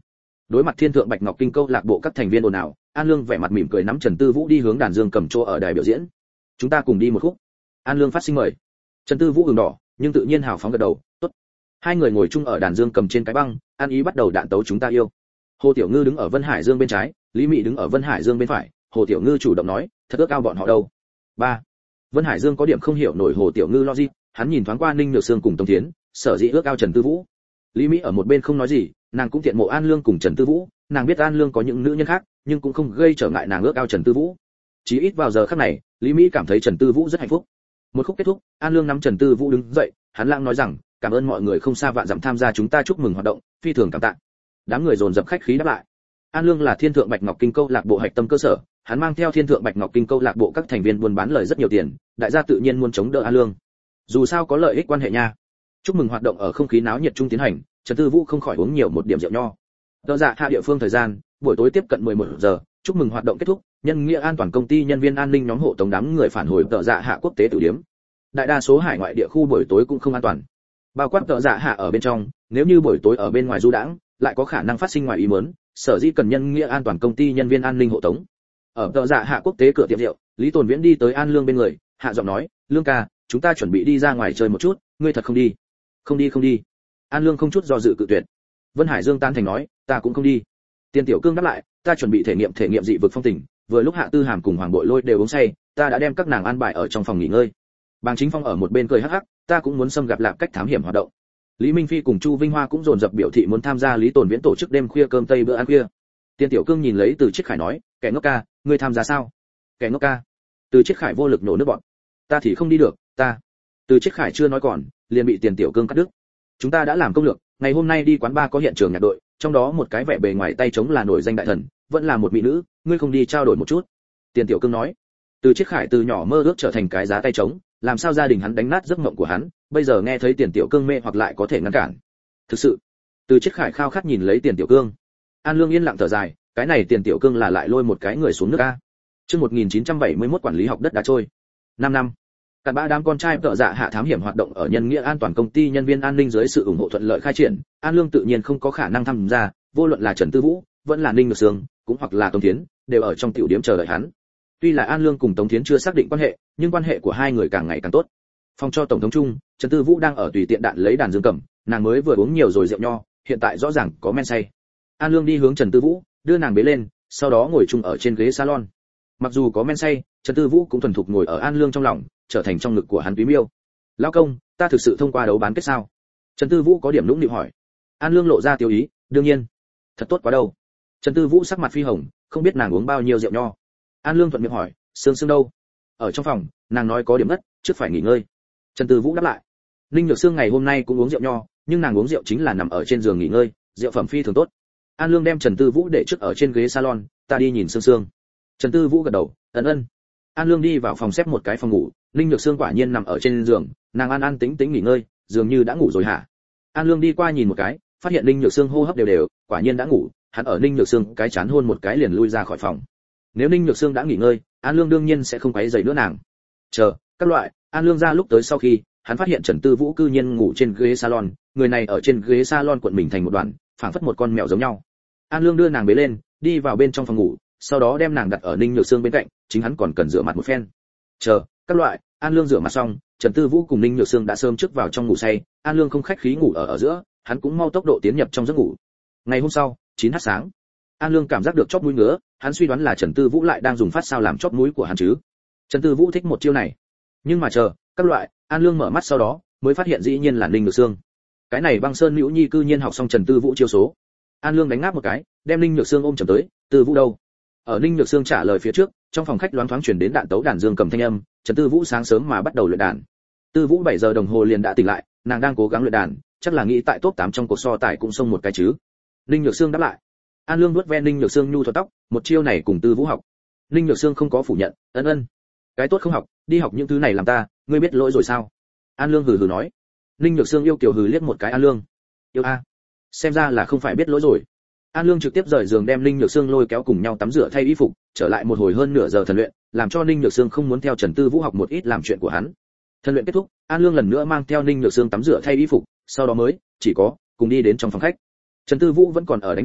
Đối mặt Thiên Thượng Bạch Ngọc Kinh câu lạc bộ các thành viên ồn ào, An Lương vẻ mặt mỉm cười nắm Trần Tư Vũ đi hướng đàn dương cầm chỗ ở đài biểu diễn. Chúng ta cùng đi một khúc. An Lương phát sinh mời. Trần Tư Vũ ửng đỏ, nhưng tự nhiên hào phóng gật đầu, tốt. Hai người ngồi chung ở đàn dương cầm trên cái băng, An Ý bắt đầu đạn tấu Chúng Ta Yêu. Hồ Tiểu Ngư đứng ở Vân Hải Dương bên trái, Lý Mị đứng ở Vân Hải Dương bên phải. Hồ Tiểu Ngư chủ động nói, thật ước ao bọn họ đâu. Ba. Vân Hải Dương có điểm không hiểu nổi Hồ Tiểu Ngư logic, hắn nhìn thoáng qua Ninh Nhược Sương cùng Tống Thiến, sở dĩ ước ao Trần Tư Vũ. Lý Mỹ ở một bên không nói gì, nàng cũng thiện mộ An Lương cùng Trần Tư Vũ, nàng biết An Lương có những nữ nhân khác, nhưng cũng không gây trở ngại nàng ước ao Trần Tư Vũ. Chỉ ít vào giờ khắc này, Lý Mỹ cảm thấy Trần Tư Vũ rất hạnh phúc. Một khúc kết thúc, An Lương nắm Trần Tư Vũ đứng dậy, hắn lãng nói rằng, cảm ơn mọi người không xa vạn dặm tham gia chúng ta chúc mừng hoạt động, phi thường cảm tạ. Đám người dồn dập khách khí đáp lại. An Lương là Thiên Thượng Bạch Ngọc Kinh câu lạc bộ hạch tâm cơ sở, hắn mang theo Thiên Thượng Bạch Ngọc Kinh câu lạc bộ các thành viên buôn bán lời rất nhiều tiền, đại gia tự nhiên muốn chống đỡ An Lương. Dù sao có lợi ích quan hệ nha. Chúc mừng hoạt động ở không khí náo nhiệt trung tiến hành, Trần Tư Vũ không khỏi uống nhiều một điểm rượu nho. Đỡ dạ hạ địa phương thời gian, buổi tối tiếp cận mười một giờ, chúc mừng hoạt động kết thúc, nhân nghĩa an toàn công ty nhân viên an ninh nhóm hộ tống đám người phản hồi đỡ dạ hạ quốc tế tử điếm. Đại đa số hải ngoại địa khu buổi tối cũng không an toàn, bao quát đỡ dạ hạ ở bên trong, nếu như buổi tối ở bên ngoài du đãng, lại có khả năng phát sinh ngoài ý muốn, sở dĩ cần nhân nghĩa an toàn công ty nhân viên an ninh hộ tống. Ở đỡ dạ hạ quốc tế cửa tiệm rượu, Lý Tồn Viễn đi tới An Lương bên người, hạ giọng nói, Lương ca, chúng ta chuẩn bị đi ra ngoài chơi một chút, ngươi thật không đi? Không đi không đi. An Lương không chút do dự cự tuyệt. Vân Hải Dương tan thành nói, ta cũng không đi. Tiền Tiểu Cương đáp lại, ta chuẩn bị thể nghiệm thể nghiệm dị vực phong tình, vừa lúc Hạ Tư Hàm cùng Hoàng Bội Lôi đều uống say, ta đã đem các nàng an bài ở trong phòng nghỉ ngơi. Bàng Chính Phong ở một bên cười hắc hắc, ta cũng muốn xâm gặp lạp cách thám hiểm hoạt động. Lý Minh Phi cùng Chu Vinh Hoa cũng dồn dập biểu thị muốn tham gia Lý Tồn Viễn tổ chức đêm khuya cơm tây bữa ăn khuya. Tiền Tiểu Cương nhìn lấy Từ Chiết Khải nói, kẻ ngốc ca, ngươi tham gia sao? Kẻ ngốc ca. Từ Chiết Khải vô lực nổ nước bọt. Ta thì không đi được, ta. Từ Chiết Khải chưa nói còn, liền bị Tiền Tiểu Cương cắt đứt. Chúng ta đã làm công lược, ngày hôm nay đi quán bar có hiện trường nhạc đội, trong đó một cái vẻ bề ngoài tay trống là nổi danh đại thần, vẫn là một mỹ nữ, ngươi không đi trao đổi một chút? Tiền Tiểu Cương nói. Từ Chiết Khải từ nhỏ mơ ước trở thành cái giá tay trống, làm sao gia đình hắn đánh nát giấc mộng của hắn, bây giờ nghe thấy Tiền Tiểu Cương mê hoặc lại có thể ngăn cản. Thực sự. Từ Chiết Khải khao khát nhìn lấy Tiền Tiểu Cương. An Lương yên lặng thở dài, cái này Tiền Tiểu Cương là lại lôi một cái người xuống nước a. Chương một nghìn chín trăm bảy mươi mốt quản lý học đất đá trôi. năm năm. Cả ba đám con trai tợ dạ hạ thám hiểm hoạt động ở nhân nghĩa an toàn công ty nhân viên an ninh dưới sự ủng hộ thuận lợi khai triển, An Lương tự nhiên không có khả năng tham gia, vô luận là Trần Tư Vũ, vẫn là Ninh Nhược Sương, cũng hoặc là Tống Thiến, đều ở trong tiểu điểm chờ đợi hắn. Tuy là An Lương cùng Tống Thiến chưa xác định quan hệ, nhưng quan hệ của hai người càng ngày càng tốt. Phòng cho tổng thống chung, Trần Tư Vũ đang ở tùy tiện đạn lấy đàn dương cầm, nàng mới vừa uống nhiều rồi rượu nho, hiện tại rõ ràng có men say. An Lương đi hướng Trần Tư Vũ, đưa nàng bế lên, sau đó ngồi chung ở trên ghế salon. Mặc dù có men say, Trần Tư Vũ cũng thuần thục ngồi ở An Lương trong lòng, trở thành trong ngực của hắn túy miêu. Lão công, ta thực sự thông qua đấu bán kết sao? Trần Tư Vũ có điểm lũng nịu hỏi. An Lương lộ ra tiêu ý, đương nhiên. Thật tốt quá đâu. Trần Tư Vũ sắc mặt phi hồng, không biết nàng uống bao nhiêu rượu nho. An Lương thuận miệng hỏi, Sương Sương đâu? Ở trong phòng, nàng nói có điểm ngất, trước phải nghỉ ngơi. Trần Tư Vũ đáp lại. Ninh Nhược Sương ngày hôm nay cũng uống rượu nho, nhưng nàng uống rượu chính là nằm ở trên giường nghỉ ngơi, rượu phẩm phi thường tốt. An Lương đem Trần Tư Vũ để trước ở trên ghế salon, ta đi nhìn Sương Sương. Trần Tư Vũ gật đầu, ấn ân. An Lương đi vào phòng xếp một cái phòng ngủ, Ninh Nhược Sương quả nhiên nằm ở trên giường, nàng an an tĩnh tĩnh nghỉ ngơi, dường như đã ngủ rồi hả? An Lương đi qua nhìn một cái, phát hiện Ninh Nhược Sương hô hấp đều đều, quả nhiên đã ngủ, hắn ở Ninh Nhược Sương cái chán hôn một cái liền lui ra khỏi phòng. Nếu Ninh Nhược Sương đã nghỉ ngơi, An Lương đương nhiên sẽ không quấy rầy nữa nàng. Chờ, các loại, An Lương ra lúc tới sau khi, hắn phát hiện Trần Tư Vũ cư nhiên ngủ trên ghế salon, người này ở trên ghế salon cuộn mình thành một đoàn, phảng phất một con mèo giống nhau. An Lương đưa nàng bế lên, đi vào bên trong phòng ngủ, sau đó đem nàng đặt ở Ninh Nhược Sương bên cạnh, chính hắn còn cần rửa mặt một phen. Chờ, các loại, An Lương rửa mặt xong, Trần Tư Vũ cùng Ninh Nhược Sương đã sớm trước vào trong ngủ say, An Lương không khách khí ngủ ở ở giữa, hắn cũng mau tốc độ tiến nhập trong giấc ngủ. Ngày hôm sau, chín h sáng, An Lương cảm giác được chóp mũi ngứa, hắn suy đoán là Trần Tư Vũ lại đang dùng phát sao làm chóp mũi của hắn chứ. Trần Tư Vũ thích một chiêu này. Nhưng mà chờ, các loại, An Lương mở mắt sau đó, mới phát hiện dĩ nhiên là Ninh Nhược Sương. Cái này Băng Sơn Nữu Nhi cư nhiên học xong Trần Tư Vũ chiêu số. An Lương đánh ngáp một cái, đem Ninh Nhược Sương ôm chầm tới, Tư Vũ đâu? Ở Ninh Nhược Sương trả lời phía trước, trong phòng khách loáng thoáng truyền đến đạn tấu đàn dương cầm thanh âm, Trần Tư Vũ sáng sớm mà bắt đầu luyện đàn. Tư Vũ bảy giờ đồng hồ liền đã tỉnh lại, nàng đang cố gắng luyện đàn, chắc là nghĩ tại top tám trong cuộc so tài cũng xông một cái chứ. Ninh Nhược Sương đáp lại. An Lương vuốt ve Ninh Nhược Sương nhu thuận tóc, một chiêu này cùng Tư Vũ học. Ninh Nhược Sương không có phủ nhận, ân ân. Cái tốt không học, đi học những thứ này làm ta, ngươi biết lỗi rồi sao? An Lương hừ hừ nói. Ninh Nhược Sương yêu kiều hừ liếc một cái An Lương. Yêu a, xem ra là không phải biết lỗi rồi. An Lương trực tiếp rời giường đem Ninh Nhược Sương lôi kéo cùng nhau tắm rửa thay y phục, trở lại một hồi hơn nửa giờ thần luyện, làm cho Ninh Nhược Sương không muốn theo Trần Tư Vũ học một ít làm chuyện của hắn. Thần luyện kết thúc, An Lương lần nữa mang theo Ninh Nhược Sương tắm rửa thay y phục, sau đó mới chỉ có cùng đi đến trong phòng khách. Trần Tư Vũ vẫn còn ở đánh đàn,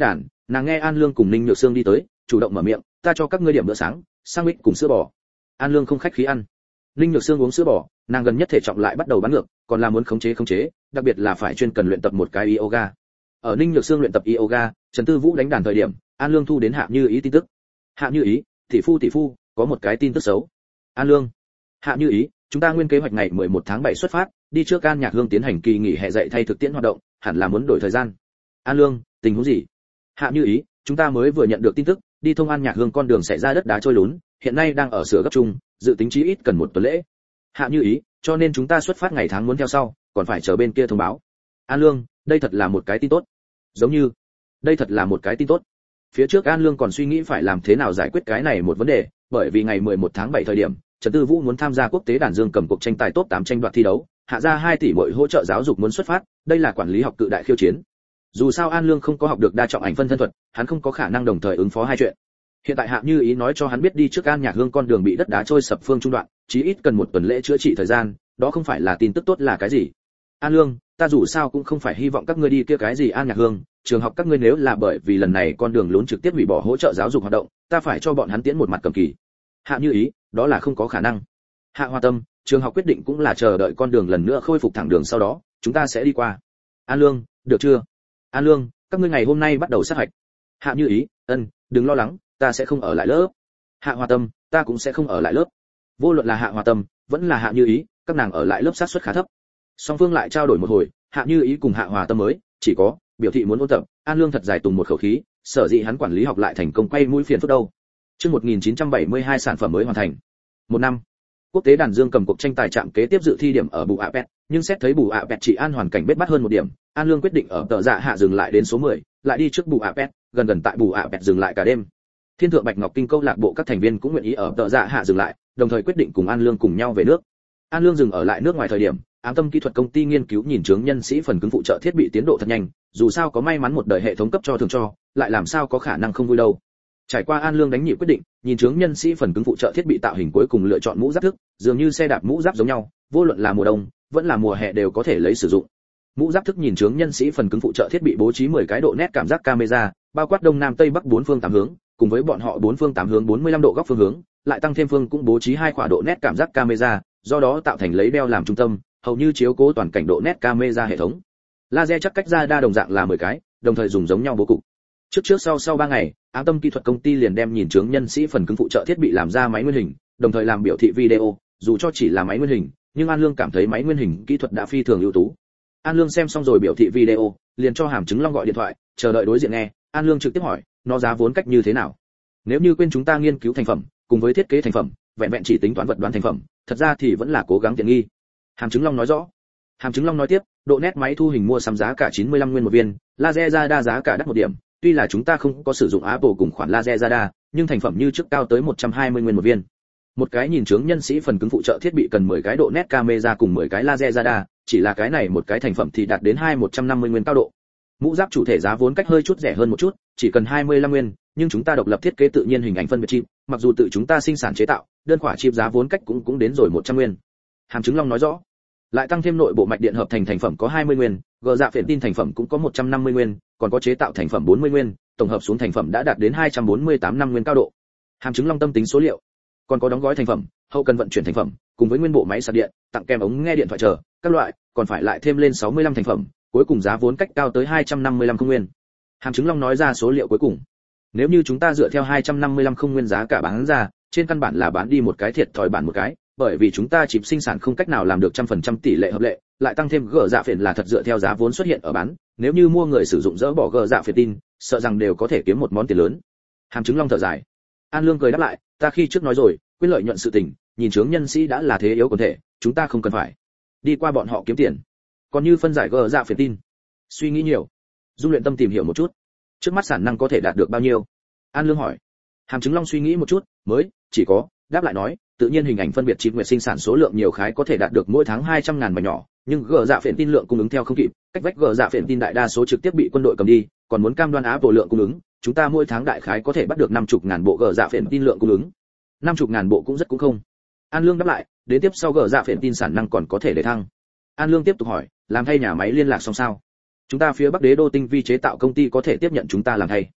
nàng nghe An Lương cùng Ninh Nhược Sương đi tới, chủ động mở miệng, ta cho các ngươi điểm bữa sáng, sandwich cùng sữa bò. An Lương không khách khí ăn. Ninh Nhược Sương uống sữa bò, nàng gần nhất thể trọng lại bắt đầu bắn ngược, còn là muốn khống chế khống chế, đặc biệt là phải chuyên cần luyện tập một cái yoga. Ở Ninh Nhược Sương luyện tập yoga, Trần Tư Vũ đánh đàn thời điểm, An Lương thu đến Hạ Như Ý tin tức. Hạ Như Ý, tỷ phu tỷ phu, có một cái tin tức xấu. An Lương, Hạ Như Ý, chúng ta nguyên kế hoạch ngày mười một tháng bảy xuất phát, đi trước An Nhạc Hương tiến hành kỳ nghỉ hè dạy thay thực tiễn hoạt động, hẳn là muốn đổi thời gian. An Lương, tình huống gì? Hạ Như Ý, chúng ta mới vừa nhận được tin tức, đi thông An Nhạc Hương con đường xảy ra đất đá trôi lún, hiện nay đang ở sửa gấp chung, dự tính chí ít cần một tuần lễ. Hạ Như Ý, cho nên chúng ta xuất phát ngày tháng muốn theo sau, còn phải chờ bên kia thông báo. An Lương, đây thật là một cái tin tốt. Giống như, đây thật là một cái tin tốt. Phía trước An Lương còn suy nghĩ phải làm thế nào giải quyết cái này một vấn đề, bởi vì ngày mười một tháng bảy thời điểm, Trần Tư Vũ muốn tham gia quốc tế đàn dương cầm cuộc tranh tài top tám tranh đoạt thi đấu, hạ ra hai tỷ mỗi hỗ trợ giáo dục muốn xuất phát, đây là quản lý học cự đại khiêu chiến. Dù sao An Lương không có học được đa trọng ảnh phân thân thuật, hắn không có khả năng đồng thời ứng phó hai chuyện. Hiện tại Hạ Như Ý nói cho hắn biết đi trước An Nhạc Hương con đường bị đất đá trôi sập phương trung đoạn, chí ít cần một tuần lễ chữa trị thời gian, đó không phải là tin tức tốt là cái gì? An Lương, ta dù sao cũng không phải hy vọng các ngươi đi kia cái gì An Nhạc Hương, trường học các ngươi nếu là bởi vì lần này con đường lún trực tiếp hủy bỏ hỗ trợ giáo dục hoạt động, ta phải cho bọn hắn tiễn một mặt cầm kỳ. Hạ Như Ý, đó là không có khả năng. Hạ Hoa Tâm, trường học quyết định cũng là chờ đợi con đường lần nữa khôi phục thẳng đường sau đó, chúng ta sẽ đi qua. An Lương, được chưa? An Lương, các ngươi ngày hôm nay bắt đầu sát hạch. Hạ Như Ý, ân, đừng lo lắng, ta sẽ không ở lại lớp. Hạ Hoa Tâm, ta cũng sẽ không ở lại lớp. Vô luận là Hạ Hoa Tâm, vẫn là Hạ Như Ý, các nàng ở lại lớp sát suất khá thấp. Song phương lại trao đổi một hồi, Hạ Như Ý cùng Hạ Hoa Tâm mới chỉ có biểu thị muốn ôn tập. An Lương thật dài tùng một khẩu khí, sở dĩ hắn quản lý học lại thành công quay mũi phiền phức đâu. Chương một nghìn chín trăm bảy mươi hai sản phẩm mới hoàn thành. Một năm. Quốc tế đàn dương cầm cuộc tranh tài trạm kế tiếp dự thi điểm ở Bù A Pet, nhưng xét thấy Bù A Pet chỉ an hoàn cảnh bết bát hơn một điểm, An Lương quyết định ở tờ dạ hạ dừng lại đến số mười, lại đi trước Bù A Pet, gần gần tại Bù A Pet dừng lại cả đêm. Thiên thượng Bạch Ngọc Kinh câu lạc bộ các thành viên cũng nguyện ý ở tờ dạ hạ dừng lại, đồng thời quyết định cùng An Lương cùng nhau về nước. An Lương dừng ở lại nước ngoài thời điểm, Ám Tâm kỹ thuật công ty nghiên cứu nhìn chứng nhân sĩ phần cứng phụ trợ thiết bị tiến độ thật nhanh, dù sao có may mắn một đời hệ thống cấp cho thường cho, lại làm sao có khả năng không vui đâu. Trải qua An Lương đánh nhị quyết định, nhìn chứng nhân sĩ phần cứng phụ trợ thiết bị tạo hình cuối cùng lựa chọn mũ giáp thức, dường như xe đạp mũ giáp giống nhau, vô luận là mùa đông, vẫn là mùa hè đều có thể lấy sử dụng. Mũ giáp thức nhìn chứng nhân sĩ phần cứng phụ trợ thiết bị bố trí mười cái độ nét cảm giác camera, bao quát đông nam tây bắc bốn phương tám hướng, cùng với bọn họ bốn phương tám hướng bốn mươi lăm độ góc phương hướng, lại tăng thêm phương cũng bố trí hai khỏa độ nét cảm giác camera, do đó tạo thành lấy đeo làm trung tâm, hầu như chiếu cố toàn cảnh độ nét camera hệ thống. Laser chắc cách ra đa đồng dạng là mười cái, đồng thời dùng giống nhau bố cục. Trước trước sau sau ba ngày, Ám Tâm kỹ thuật công ty liền đem nhìn chứng nhân sĩ phần cứng phụ trợ thiết bị làm ra máy nguyên hình, đồng thời làm biểu thị video, dù cho chỉ là máy nguyên hình, nhưng An Lương cảm thấy máy nguyên hình kỹ thuật đã phi thường ưu tú. An Lương xem xong rồi biểu thị video, liền cho Hàm Chứng Long gọi điện thoại, chờ đợi đối diện nghe. An Lương trực tiếp hỏi, nó giá vốn cách như thế nào? Nếu như quên chúng ta nghiên cứu thành phẩm, cùng với thiết kế thành phẩm, vẹn vẹn chỉ tính toán vật đoán thành phẩm, thật ra thì vẫn là cố gắng tiện nghi. Hàm Chứng Long nói rõ. Hàm Chứng Long nói tiếp, độ nét máy thu hình mua sắm giá cả chín mươi lăm nguyên một viên, laser ra đa giá cả đắt một điểm, tuy là chúng ta không có sử dụng Apple cùng khoản laser ra đa, nhưng thành phẩm như trước cao tới một trăm hai mươi nguyên một viên. Một cái nhìn chứng nhân sĩ phần cứng phụ trợ thiết bị cần mười cái độ nét camera cùng mười cái laser ra đa, chỉ là cái này một cái thành phẩm thì đạt đến hai một trăm năm mươi nguyên cao độ. Mũ giáp chủ thể giá vốn cách hơi chút rẻ hơn một chút, chỉ cần hai mươi lăm nguyên, nhưng chúng ta độc lập thiết kế tự nhiên hình ảnh phân biệt chip, mặc dù tự chúng ta sinh sản chế tạo, đơn khoản chip giá vốn cách cũng cũng đến rồi một trăm nguyên. Hàm Chứng Long nói rõ. Lại tăng thêm nội bộ mạch điện hợp thành thành phẩm có hai mươi nguyên, gờ dạ phiền tin thành phẩm cũng có một trăm năm mươi nguyên, còn có chế tạo thành phẩm bốn mươi nguyên, tổng hợp xuống thành phẩm đã đạt đến hai trăm bốn mươi tám năm nguyên cao độ. Hàm Chứng Long tâm tính số liệu, còn có đóng gói thành phẩm, hậu cần vận chuyển thành phẩm, cùng với nguyên bộ máy sạc điện, tặng kèm ống nghe điện thoại chờ, các loại, còn phải lại thêm lên sáu mươi lăm thành phẩm, cuối cùng giá vốn cách cao tới hai trăm năm mươi lăm không nguyên. Hàm Chứng Long nói ra số liệu cuối cùng. Nếu như chúng ta dựa theo hai trăm năm mươi lăm không nguyên giá cả bán ra, trên căn bản là bán đi một cái thiệt thòi bản một cái, bởi vì chúng ta chip sinh sản không cách nào làm được trăm phần trăm tỷ lệ hợp lệ, lại tăng thêm gỡ dạ phiền là thật dựa theo giá vốn xuất hiện ở bán, nếu như mua người sử dụng dỡ bỏ gỡ dạ phiền tin, sợ rằng đều có thể kiếm một món tiền lớn. Hàm Chứng Long thở dài. An Lương cười đáp lại, ta khi trước nói rồi, quyết lợi nhuận sự tình, nhìn chứng nhân sĩ đã là thế yếu còn thể, chúng ta không cần phải đi qua bọn họ kiếm tiền. Còn như phân giải gỡ dạ phiền tin, suy nghĩ nhiều. Dung Luyện Tâm tìm hiểu một chút, trước mắt sản năng có thể đạt được bao nhiêu? An Lương hỏi. Hàm Chứng Long suy nghĩ một chút, mới chỉ có đáp lại nói, tự nhiên hình ảnh phân biệt chip nguyệt sinh sản số lượng nhiều khái có thể đạt được mỗi tháng hai trăm ngàn mảnh nhỏ, nhưng gỡ dạ phiền tin lượng cung ứng theo không kịp, cách vách gỡ dạ phiền tin đại đa số trực tiếp bị quân đội cầm đi, còn muốn cam đoan Apple lượng cung ứng, chúng ta mỗi tháng đại khái có thể bắt được năm mươi ngàn bộ gỡ dạ phiền tin lượng cung ứng. năm mươi ngàn bộ cũng rất cũng không. An Lương đáp lại, đến tiếp sau gỡ dạ phiền tin sản năng còn có thể để thăng. An Lương tiếp tục hỏi, làm thay nhà máy liên lạc xong sao? Chúng ta phía Bắc Đế đô tinh vi chế tạo công ty có thể tiếp nhận chúng ta làm thay.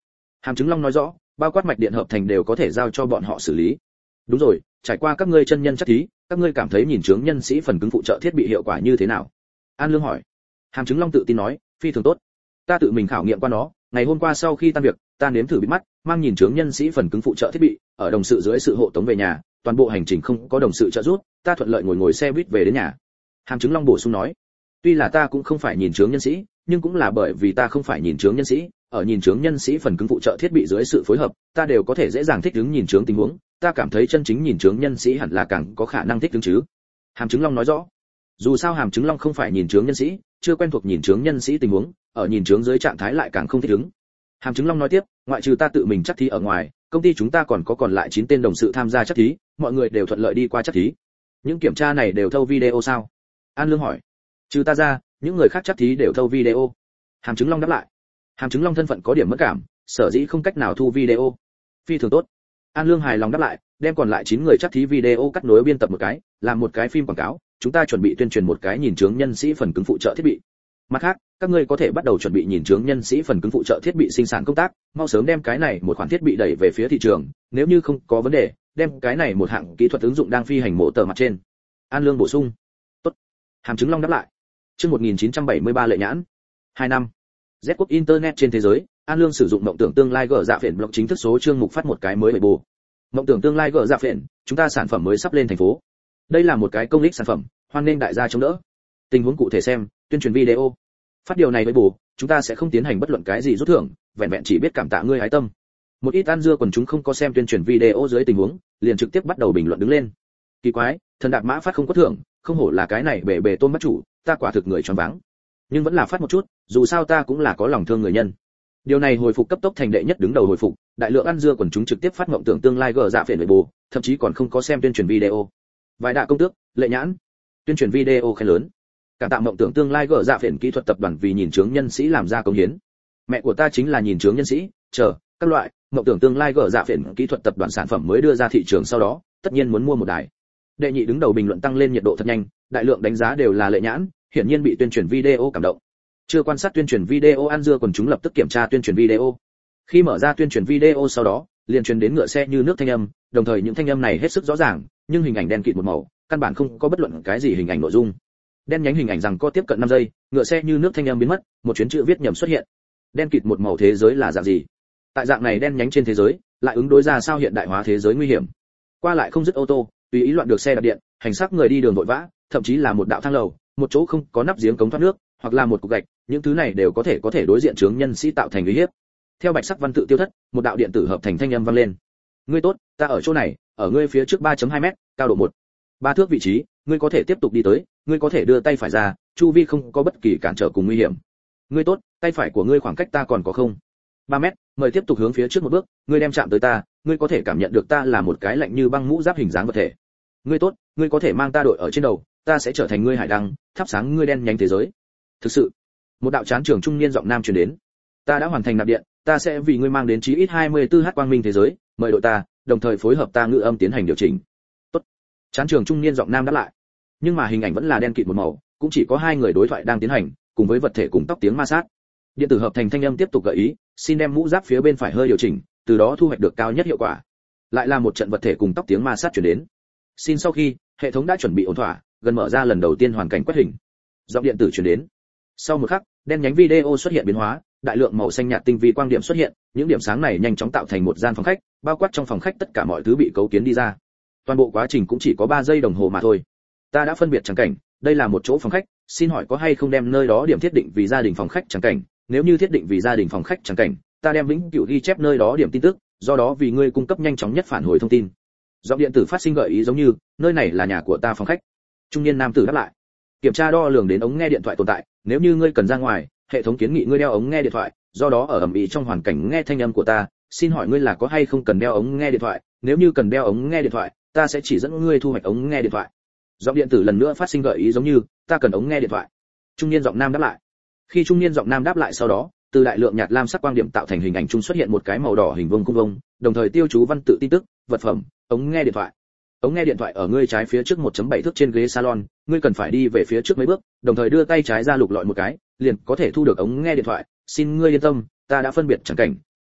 Hàm Chứng Long nói rõ, bao quát mạch điện hợp thành đều có thể giao cho bọn họ xử lý. Đúng rồi, trải qua các ngươi chân nhân chắc thí, các ngươi cảm thấy nhìn chướng nhân sĩ phần cứng phụ trợ thiết bị hiệu quả như thế nào? An Lương hỏi. Hàm Chứng Long tự tin nói, phi thường tốt. Ta tự mình khảo nghiệm qua nó, ngày hôm qua sau khi tan việc, ta nếm thử bịt mắt, mang nhìn chướng nhân sĩ phần cứng phụ trợ thiết bị, ở đồng sự dưới sự hộ tống về nhà, toàn bộ hành trình không có đồng sự trợ giúp, ta thuận lợi ngồi ngồi xe buýt về đến nhà. Hàm Chứng Long bổ sung nói, tuy là ta cũng không phải nhìn chướng nhân sĩ, nhưng cũng là bởi vì ta không phải nhìn chướng nhân sĩ, ở nhìn chướng nhân sĩ phần cứng phụ trợ thiết bị dưới sự phối hợp, ta đều có thể dễ dàng thích ứng nhìn chướng tình huống, ta cảm thấy chân chính nhìn chướng nhân sĩ hẳn là càng có khả năng thích ứng chứ. Hàm Chứng Long nói rõ. Dù sao Hàm Chứng Long không phải nhìn chướng nhân sĩ, chưa quen thuộc nhìn chướng nhân sĩ tình huống, ở nhìn chướng dưới trạng thái lại càng không thích ứng. Hàm Chứng Long nói tiếp, ngoại trừ ta tự mình chắc thí ở ngoài, công ty chúng ta còn có còn lại chín tên đồng sự tham gia chắc thí, mọi người đều thuận lợi đi qua chắc thí. Những kiểm tra này đều thâu video sao? An Lương hỏi. Trừ ta ra, những người khác chắc thí đều thâu video. Hàm Chứng Long đáp lại. Hàm Chứng Long thân phận có điểm mất cảm, sở dĩ không cách nào thu video. Phi thường tốt. An Lương hài lòng đáp lại, đem còn lại chín người chắc thí video cắt nối biên tập một cái, làm một cái phim quảng cáo, chúng ta chuẩn bị tuyên truyền một cái nhìn chướng nhân sĩ phần cứng phụ trợ thiết bị. Mặt khác, các ngươi có thể bắt đầu chuẩn bị nhìn chướng nhân sĩ phần cứng phụ trợ thiết bị sinh sản công tác, mau sớm đem cái này một khoản thiết bị đẩy về phía thị trường, nếu như không có vấn đề, đem cái này một hạng kỹ thuật ứng dụng đang phi hành mổ tờ mặt trên. An Lương bổ sung. Tốt. Hàm Chứng Long đáp lại. Chương một nghìn chín trăm bảy mươi ba lệ nhãn. hai năm. Z quốc internet trên thế giới, An Lương sử dụng mộng tưởng tương lai gỡ dạ phiền blog chính thức số chương mục phát một cái mới bề bù. Mộng tưởng tương lai gỡ dạ phiền, chúng ta sản phẩm mới sắp lên thành phố. Đây là một cái công lý sản phẩm, hoan nên đại gia chống đỡ. Tình huống cụ thể xem, tuyên truyền video. Phát điều này với bù, chúng ta sẽ không tiến hành bất luận cái gì rút thưởng, vẹn vẹn chỉ biết cảm tạ ngươi hái tâm. Một ít ăn dưa còn chúng không có xem tuyên truyền video dưới tình huống, liền trực tiếp bắt đầu bình luận đứng lên. Kỳ quái, thần đạp mã phát không có thưởng, không hổ là cái này bể bể tôm bắt chủ, ta quả thực người choáng váng. Nhưng vẫn là phát một chút, dù sao ta cũng là có lòng thương người nhân. Điều này hồi phục cấp tốc thành đệ nhất đứng đầu hồi phục, đại lượng ăn dưa quần chúng trực tiếp phát mộng tưởng tương lai gỡ dạ phiền với bù, thậm chí còn không có xem tuyên truyền video. Vài đại công tước, lệ nhãn, tuyên truyền video khen lớn. Cảm tạ mộng tưởng tương lai gỡ dạ phiền kỹ thuật tập đoàn vì nhìn chướng nhân sĩ làm ra công hiến. Mẹ của ta chính là nhìn chướng nhân sĩ, chờ, các loại, mộng tưởng tương lai gỡ dạ phiền kỹ thuật tập đoàn sản phẩm mới đưa ra thị trường sau đó, tất nhiên muốn mua một đài. Đệ nhị đứng đầu bình luận tăng lên nhiệt độ thật nhanh, đại lượng đánh giá đều là lệ nhãn, hiển nhiên bị tuyên truyền video cảm động. Chưa quan sát tuyên truyền video ăn dưa quần chúng lập tức kiểm tra tuyên truyền video. Khi mở ra tuyên truyền video sau đó, liền truyền đến ngựa xe như nước thanh âm, đồng thời những thanh âm này hết sức rõ ràng, nhưng hình ảnh đen kịt một màu, căn bản không có bất luận cái gì hình ảnh nội dung. Đen nhánh hình ảnh rằng có tiếp cận năm giây, ngựa xe như nước thanh âm biến mất, một chuyến chữ viết nhầm xuất hiện. Đen kịt một màu thế giới là dạng gì? Tại dạng này đen nhánh trên thế giới, lại ứng đối ra sao hiện đại hóa thế giới nguy hiểm? Qua lại không dứt ô tô, tùy ý loạn được xe đạp điện, hành xác người đi đường vội vã, thậm chí là một đạo thang lầu, một chỗ không có nắp giếng cống thoát nước, hoặc là một cục gạch, những thứ này đều có thể có thể đối diện chướng nhân sĩ tạo thành uy hiếp. Theo bạch sắc văn tự tiêu thất, một đạo điện tử hợp thành thanh âm vang lên. Ngươi tốt, ta ở chỗ này, ở ngươi phía trước ba phẩy hai mét, cao độ một ba thước vị trí, ngươi có thể tiếp tục đi tới, ngươi có thể đưa tay phải ra, chu vi không có bất kỳ cản trở cùng nguy hiểm. Ngươi tốt, tay phải của ngươi khoảng cách ta còn có không ba mét, mời tiếp tục hướng phía trước một bước, ngươi đem chạm tới ta, ngươi có thể cảm nhận được ta là một cái lạnh như băng mũ giáp hình dáng vật thể. Ngươi tốt, ngươi có thể mang ta đội ở trên đầu, ta sẽ trở thành ngươi hải đăng, thắp sáng ngươi đen nhánh thế giới. Thực sự, một đạo chán trường trung niên giọng nam truyền đến. Ta đã hoàn thành nạp điện, ta sẽ vì ngươi mang đến chí ít hai mươi tư h quang minh thế giới, mời đội ta, đồng thời phối hợp ta ngữ âm tiến hành điều chỉnh. Tốt. Chán trường trung niên giọng nam đáp lại. Nhưng mà hình ảnh vẫn là đen kịt một màu, cũng chỉ có hai người đối thoại đang tiến hành, cùng với vật thể cùng tóc tiếng ma sát. Điện tử hợp thành thanh âm tiếp tục gợi ý, xin đem mũ giáp phía bên phải hơi điều chỉnh, từ đó thu hoạch được cao nhất hiệu quả. Lại là một trận vật thể cùng tóc tiếng ma sát truyền đến. Xin sau khi, hệ thống đã chuẩn bị ổn thỏa, gần mở ra lần đầu tiên hoàn cảnh quét hình. Giọng điện tử truyền đến. Sau một khắc, đen nhánh video xuất hiện biến hóa, đại lượng màu xanh nhạt tinh vi quang điểm xuất hiện, những điểm sáng này nhanh chóng tạo thành một gian phòng khách, bao quát trong phòng khách tất cả mọi thứ bị cấu kiến đi ra. Toàn bộ quá trình cũng chỉ có ba giây đồng hồ mà thôi. Ta đã phân biệt chẳng cảnh, đây là một chỗ phòng khách, xin hỏi có hay không đem nơi đó điểm thiết định vì gia đình phòng khách chẳng cảnh, nếu như thiết định vì gia đình phòng khách chẳng cảnh, ta đem vĩnh cửu ghi chép nơi đó điểm tin tức, do đó vì ngươi cung cấp nhanh chóng nhất phản hồi thông tin. Giọng điện tử phát sinh gợi ý giống như, nơi này là nhà của ta phòng khách. Trung niên nam tử đáp lại. Kiểm tra đo lường đến ống nghe điện thoại tồn tại, nếu như ngươi cần ra ngoài, hệ thống kiến nghị ngươi đeo ống nghe điện thoại, do đó ở ẩm ĩ trong hoàn cảnh nghe thanh âm của ta, xin hỏi ngươi là có hay không cần đeo ống nghe điện thoại, nếu như cần đeo ống nghe điện thoại, ta sẽ chỉ dẫn ngươi thu hoạch ống nghe điện thoại. Giọng điện tử lần nữa phát sinh gợi ý giống như, ta cần ống nghe điện thoại. Trung niên giọng nam đáp lại. Khi trung niên giọng nam đáp lại sau đó, từ đại lượng nhạt lam sắc quang điểm tạo thành hình ảnh trung xuất hiện một cái màu đỏ hình vuông cung vông, đồng thời tiêu chú văn tự tin tức, vật phẩm, ống nghe điện thoại. Ống nghe điện thoại ở ngươi trái phía trước một phẩy bảy thước trên ghế salon, ngươi cần phải đi về phía trước mấy bước, đồng thời đưa tay trái ra lục lọi một cái, liền có thể thu được ống nghe điện thoại. Xin ngươi yên tâm, ta đã phân biệt chẳng cảnh,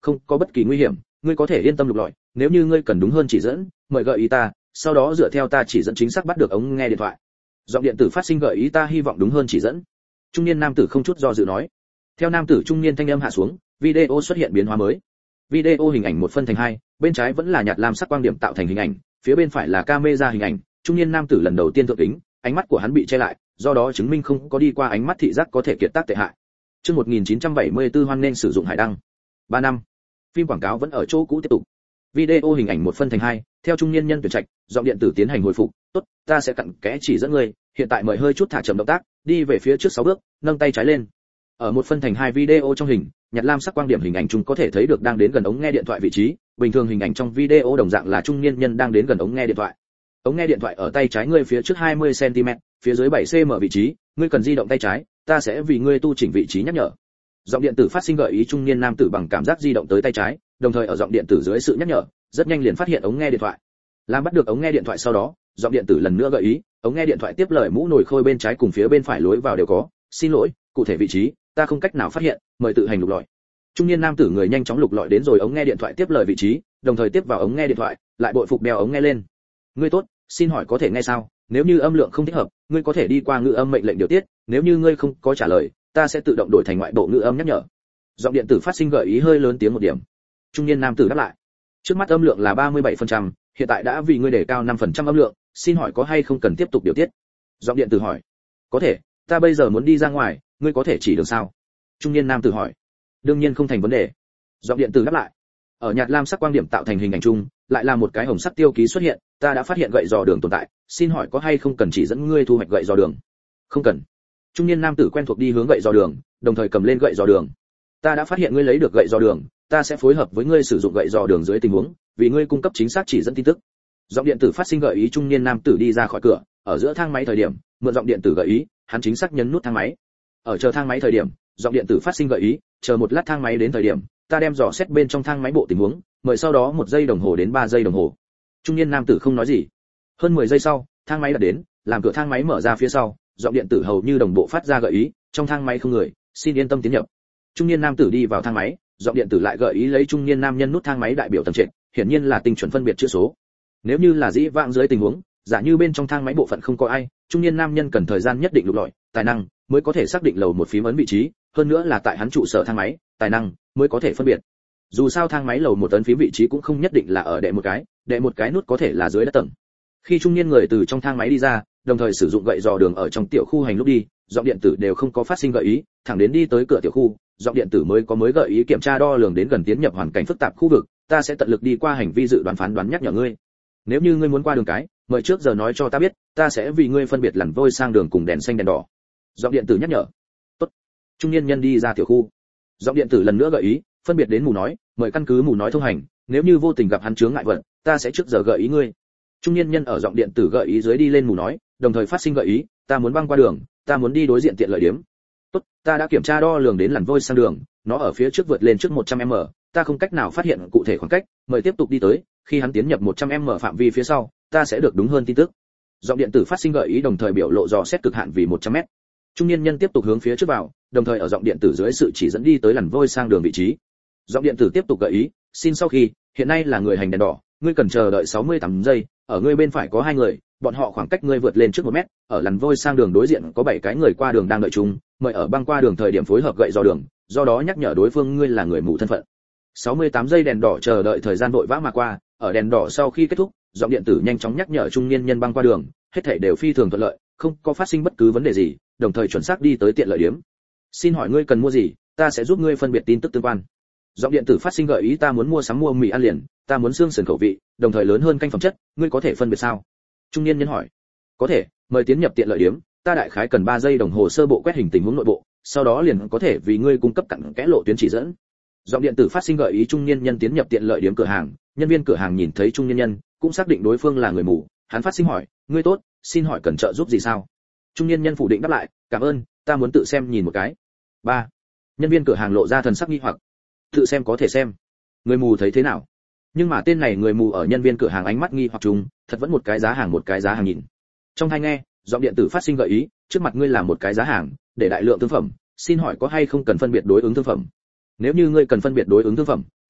không có bất kỳ nguy hiểm, ngươi có thể yên tâm lục lọi, nếu như ngươi cần đúng hơn chỉ dẫn, mời gợi ý ta, sau đó dựa theo ta chỉ dẫn chính xác bắt được ống nghe điện thoại. Giọng điện tử phát sinh gợi ý ta hy vọng đúng hơn chỉ dẫn. Trung niên nam tử không chút do dự nói. Theo nam tử trung niên thanh âm hạ xuống, video xuất hiện biến hóa mới. Video hình ảnh một phân thành hai, bên trái vẫn là nhạt lam sắc quang điểm tạo thành hình ảnh, phía bên phải là camera hình ảnh. Trung niên nam tử lần đầu tiên thượng kính, ánh mắt của hắn bị che lại, do đó chứng minh không có đi qua ánh mắt thị giác có thể kiệt tác tệ hại. Chương một nghìn chín trăm bảy mươi tư hoan nên sử dụng hải đăng. ba năm. Phim quảng cáo vẫn ở chỗ cũ tiếp tục. Video hình ảnh một phân thành hai, theo trung niên nhân tuyển trạch, giọng điện tử tiến hành hồi phục, "Tốt, ta sẽ cặn kẽ chỉ dẫn ngươi, hiện tại mời hơi chút thả chậm động tác, đi về phía trước sáu bước, nâng tay trái lên." Ở một phân thành hai video trong hình, nhạt lam sắc quang điểm hình ảnh chúng có thể thấy được đang đến gần ống nghe điện thoại vị trí, bình thường hình ảnh trong video đồng dạng là trung niên nhân đang đến gần ống nghe điện thoại. Ống nghe điện thoại ở tay trái ngươi phía trước hai mươi xăng ti mét, phía dưới bảy xăng ti mét vị trí, ngươi cần di động tay trái, ta sẽ vì ngươi tu chỉnh vị trí nhắc nhở. Giọng điện tử phát sinh gợi ý trung niên nam tử bằng cảm giác di động tới tay trái, đồng thời ở giọng điện tử dưới sự nhắc nhở, rất nhanh liền phát hiện ống nghe điện thoại. Làm bắt được ống nghe điện thoại sau đó, giọng điện tử lần nữa gợi ý, ống nghe điện thoại tiếp lời mũ nồi khôi bên trái cùng phía bên phải lối vào đều có, xin lỗi, cụ thể vị trí ta không cách nào phát hiện, mời tự hành lục lọi. Trung niên nam tử người nhanh chóng lục lọi đến rồi ống nghe điện thoại tiếp lời vị trí, đồng thời tiếp vào ống nghe điện thoại, lại bội phục đeo ống nghe lên. Ngươi tốt, xin hỏi có thể nghe sao? Nếu như âm lượng không thích hợp, ngươi có thể đi qua ngữ âm mệnh lệnh điều tiết, nếu như ngươi không có trả lời, ta sẽ tự động đổi thành ngoại bộ ngữ âm nhắc nhở. Giọng điện tử phát sinh gợi ý hơi lớn tiếng một điểm. Trung niên nam tử đáp lại. Trước mắt âm lượng là ba mươi bảy phần trăm, hiện tại đã vì ngươi đề cao năm phần trăm âm lượng, xin hỏi có hay không cần tiếp tục điều tiết? Giọng điện tử hỏi. Có thể, ta bây giờ muốn đi ra ngoài, ngươi có thể chỉ đường sao? Trung niên nam tử hỏi. Đương nhiên không thành vấn đề. Giọng điện tử đáp lại. Ở nhạt lam sắc quang điểm tạo thành hình ảnh chung, lại là một cái hồng sắc tiêu ký xuất hiện, ta đã phát hiện gậy dò đường tồn tại, xin hỏi có hay không cần chỉ dẫn ngươi thu hoạch gậy dò đường? Không cần. Trung niên nam tử quen thuộc đi hướng gậy dò đường, đồng thời cầm lên gậy dò đường. Ta đã phát hiện ngươi lấy được gậy dò đường, ta sẽ phối hợp với ngươi sử dụng gậy dò đường dưới tình huống, vì ngươi cung cấp chính xác chỉ dẫn tin tức. Giọng điện tử phát sinh gợi ý trung niên nam tử đi ra khỏi cửa, ở giữa thang máy thời điểm, mượn giọng điện tử gợi ý, hắn chính xác nhấn nút thang máy. Ở chờ thang máy thời điểm, giọng điện tử phát sinh gợi ý, chờ một lát thang máy đến thời điểm, ta đem dò xét bên trong thang máy bộ tình huống, mời sau đó một giây đồng hồ đến ba giây đồng hồ. Trung niên nam tử không nói gì. Hơn mười giây sau, thang máy đã đến, làm cửa thang máy mở ra phía sau, giọng điện tử hầu như đồng bộ phát ra gợi ý, trong thang máy không người, xin yên tâm tiến nhập. Trung niên nam tử đi vào thang máy, giọng điện tử lại gợi ý lấy trung niên nam nhân nút thang máy đại biểu tầng trệt, hiển nhiên là tinh chuẩn phân biệt chữ số. Nếu như là dĩ vãng dưới tình huống, giả như bên trong thang máy bộ phận không có ai, trung niên nam nhân cần thời gian nhất định lục lọi, tài năng mới có thể xác định lầu một phím ấn vị trí, hơn nữa là tại hắn trụ sở thang máy, tài năng mới có thể phân biệt. Dù sao thang máy lầu một ấn phím vị trí cũng không nhất định là ở đệ một cái, đệ một cái nút có thể là dưới đất tầng. Khi trung niên người từ trong thang máy đi ra, đồng thời sử dụng gậy dò đường ở trong tiểu khu hành lúc đi, giọng điện tử đều không có phát sinh gợi ý, thẳng đến đi tới cửa tiểu khu, giọng điện tử mới có mới gợi ý kiểm tra đo lường đến gần tiến nhập hoàn cảnh phức tạp khu vực, ta sẽ tận lực đi qua hành vi dự đoán phán đoán nhắc nhở ngươi. Nếu như ngươi muốn qua đường cái, mời trước giờ nói cho ta biết, ta sẽ vì ngươi phân biệt lằn vôi sang đường cùng đèn xanh đèn đỏ. Giọng điện tử nhắc nhở. Tốt. Trung niên nhân đi ra tiểu khu. Giọng điện tử lần nữa gợi ý, phân biệt đến mù nói, mời căn cứ mù nói thông hành, nếu như vô tình gặp hắn chướng ngại vật, ta sẽ trước giờ gợi ý ngươi. Trung niên nhân ở giọng điện tử gợi ý dưới đi lên mù nói, đồng thời phát sinh gợi ý, ta muốn băng qua đường, ta muốn đi đối diện tiện lợi điểm. Tốt, ta đã kiểm tra đo lường đến lằn vôi sang đường, nó ở phía trước vượt lên trước một trăm mét, ta không cách nào phát hiện cụ thể khoảng cách, mời tiếp tục đi tới, khi hắn tiến nhập một trăm mét phạm vi phía sau, ta sẽ được đúng hơn tin tức. Giọng điện tử phát sinh gợi ý đồng thời biểu lộ dò xét cực hạn vì một trăm mét. Trung niên nhân tiếp tục hướng phía trước vào, đồng thời ở giọng điện tử dưới sự chỉ dẫn đi tới lằn vôi sang đường vị trí. Giọng điện tử tiếp tục gợi ý, xin sau khi, hiện nay là người hành đèn đỏ, ngươi cần chờ đợi sáu mươi tám giây, ở ngươi bên phải có hai người, bọn họ khoảng cách ngươi vượt lên trước một mét, ở lằn vôi sang đường đối diện có bảy cái người qua đường đang đợi chung, mời ở băng qua đường thời điểm phối hợp gậy dò đường, do đó nhắc nhở đối phương ngươi là người mù thân phận. sáu mươi tám giây đèn đỏ chờ đợi thời gian vội vã mà qua, ở đèn đỏ sau khi kết thúc, giọng điện tử nhanh chóng nhắc nhở trung niên nhân băng qua đường, hết thảy đều phi thường thuận lợi, không có phát sinh bất cứ vấn đề gì, đồng thời chuẩn xác đi tới tiện lợi điểm. Xin hỏi ngươi cần mua gì, ta sẽ giúp ngươi phân biệt tin tức tương quan. Giọng điện tử phát sinh gợi ý ta muốn mua sắm mua mì ăn liền, ta muốn xương sườn khẩu vị, đồng thời lớn hơn canh phẩm chất, ngươi có thể phân biệt sao? Trung niên nhân hỏi. Có thể, mời tiến nhập tiện lợi điểm, ta đại khái cần ba giây đồng hồ sơ bộ quét hình tình huống nội bộ, sau đó liền có thể vì ngươi cung cấp cặn kẽ lộ tuyến chỉ dẫn. Giọng điện tử phát sinh gợi ý trung niên nhân tiến nhập tiện lợi điểm cửa hàng, nhân viên cửa hàng nhìn thấy trung niên nhân, cũng xác định đối phương là người mù, hắn phát sinh hỏi, ngươi tốt, xin hỏi cần trợ giúp gì sao? Trung niên nhân phủ định đáp lại, cảm ơn, ta muốn tự xem nhìn một cái. ba. Nhân viên cửa hàng lộ ra thần sắc nghi hoặc. Tự xem có thể xem. Người mù thấy thế nào? Nhưng mà tên này người mù ở nhân viên cửa hàng ánh mắt nghi hoặc trùng, thật vẫn một cái giá hàng một cái giá hàng nhìn. Trong tai nghe, giọng điện tử phát sinh gợi ý, trước mặt ngươi là một cái giá hàng, để đại lượng thương phẩm, xin hỏi có hay không cần phân biệt đối ứng thương phẩm? Nếu như ngươi cần phân biệt đối ứng thương phẩm,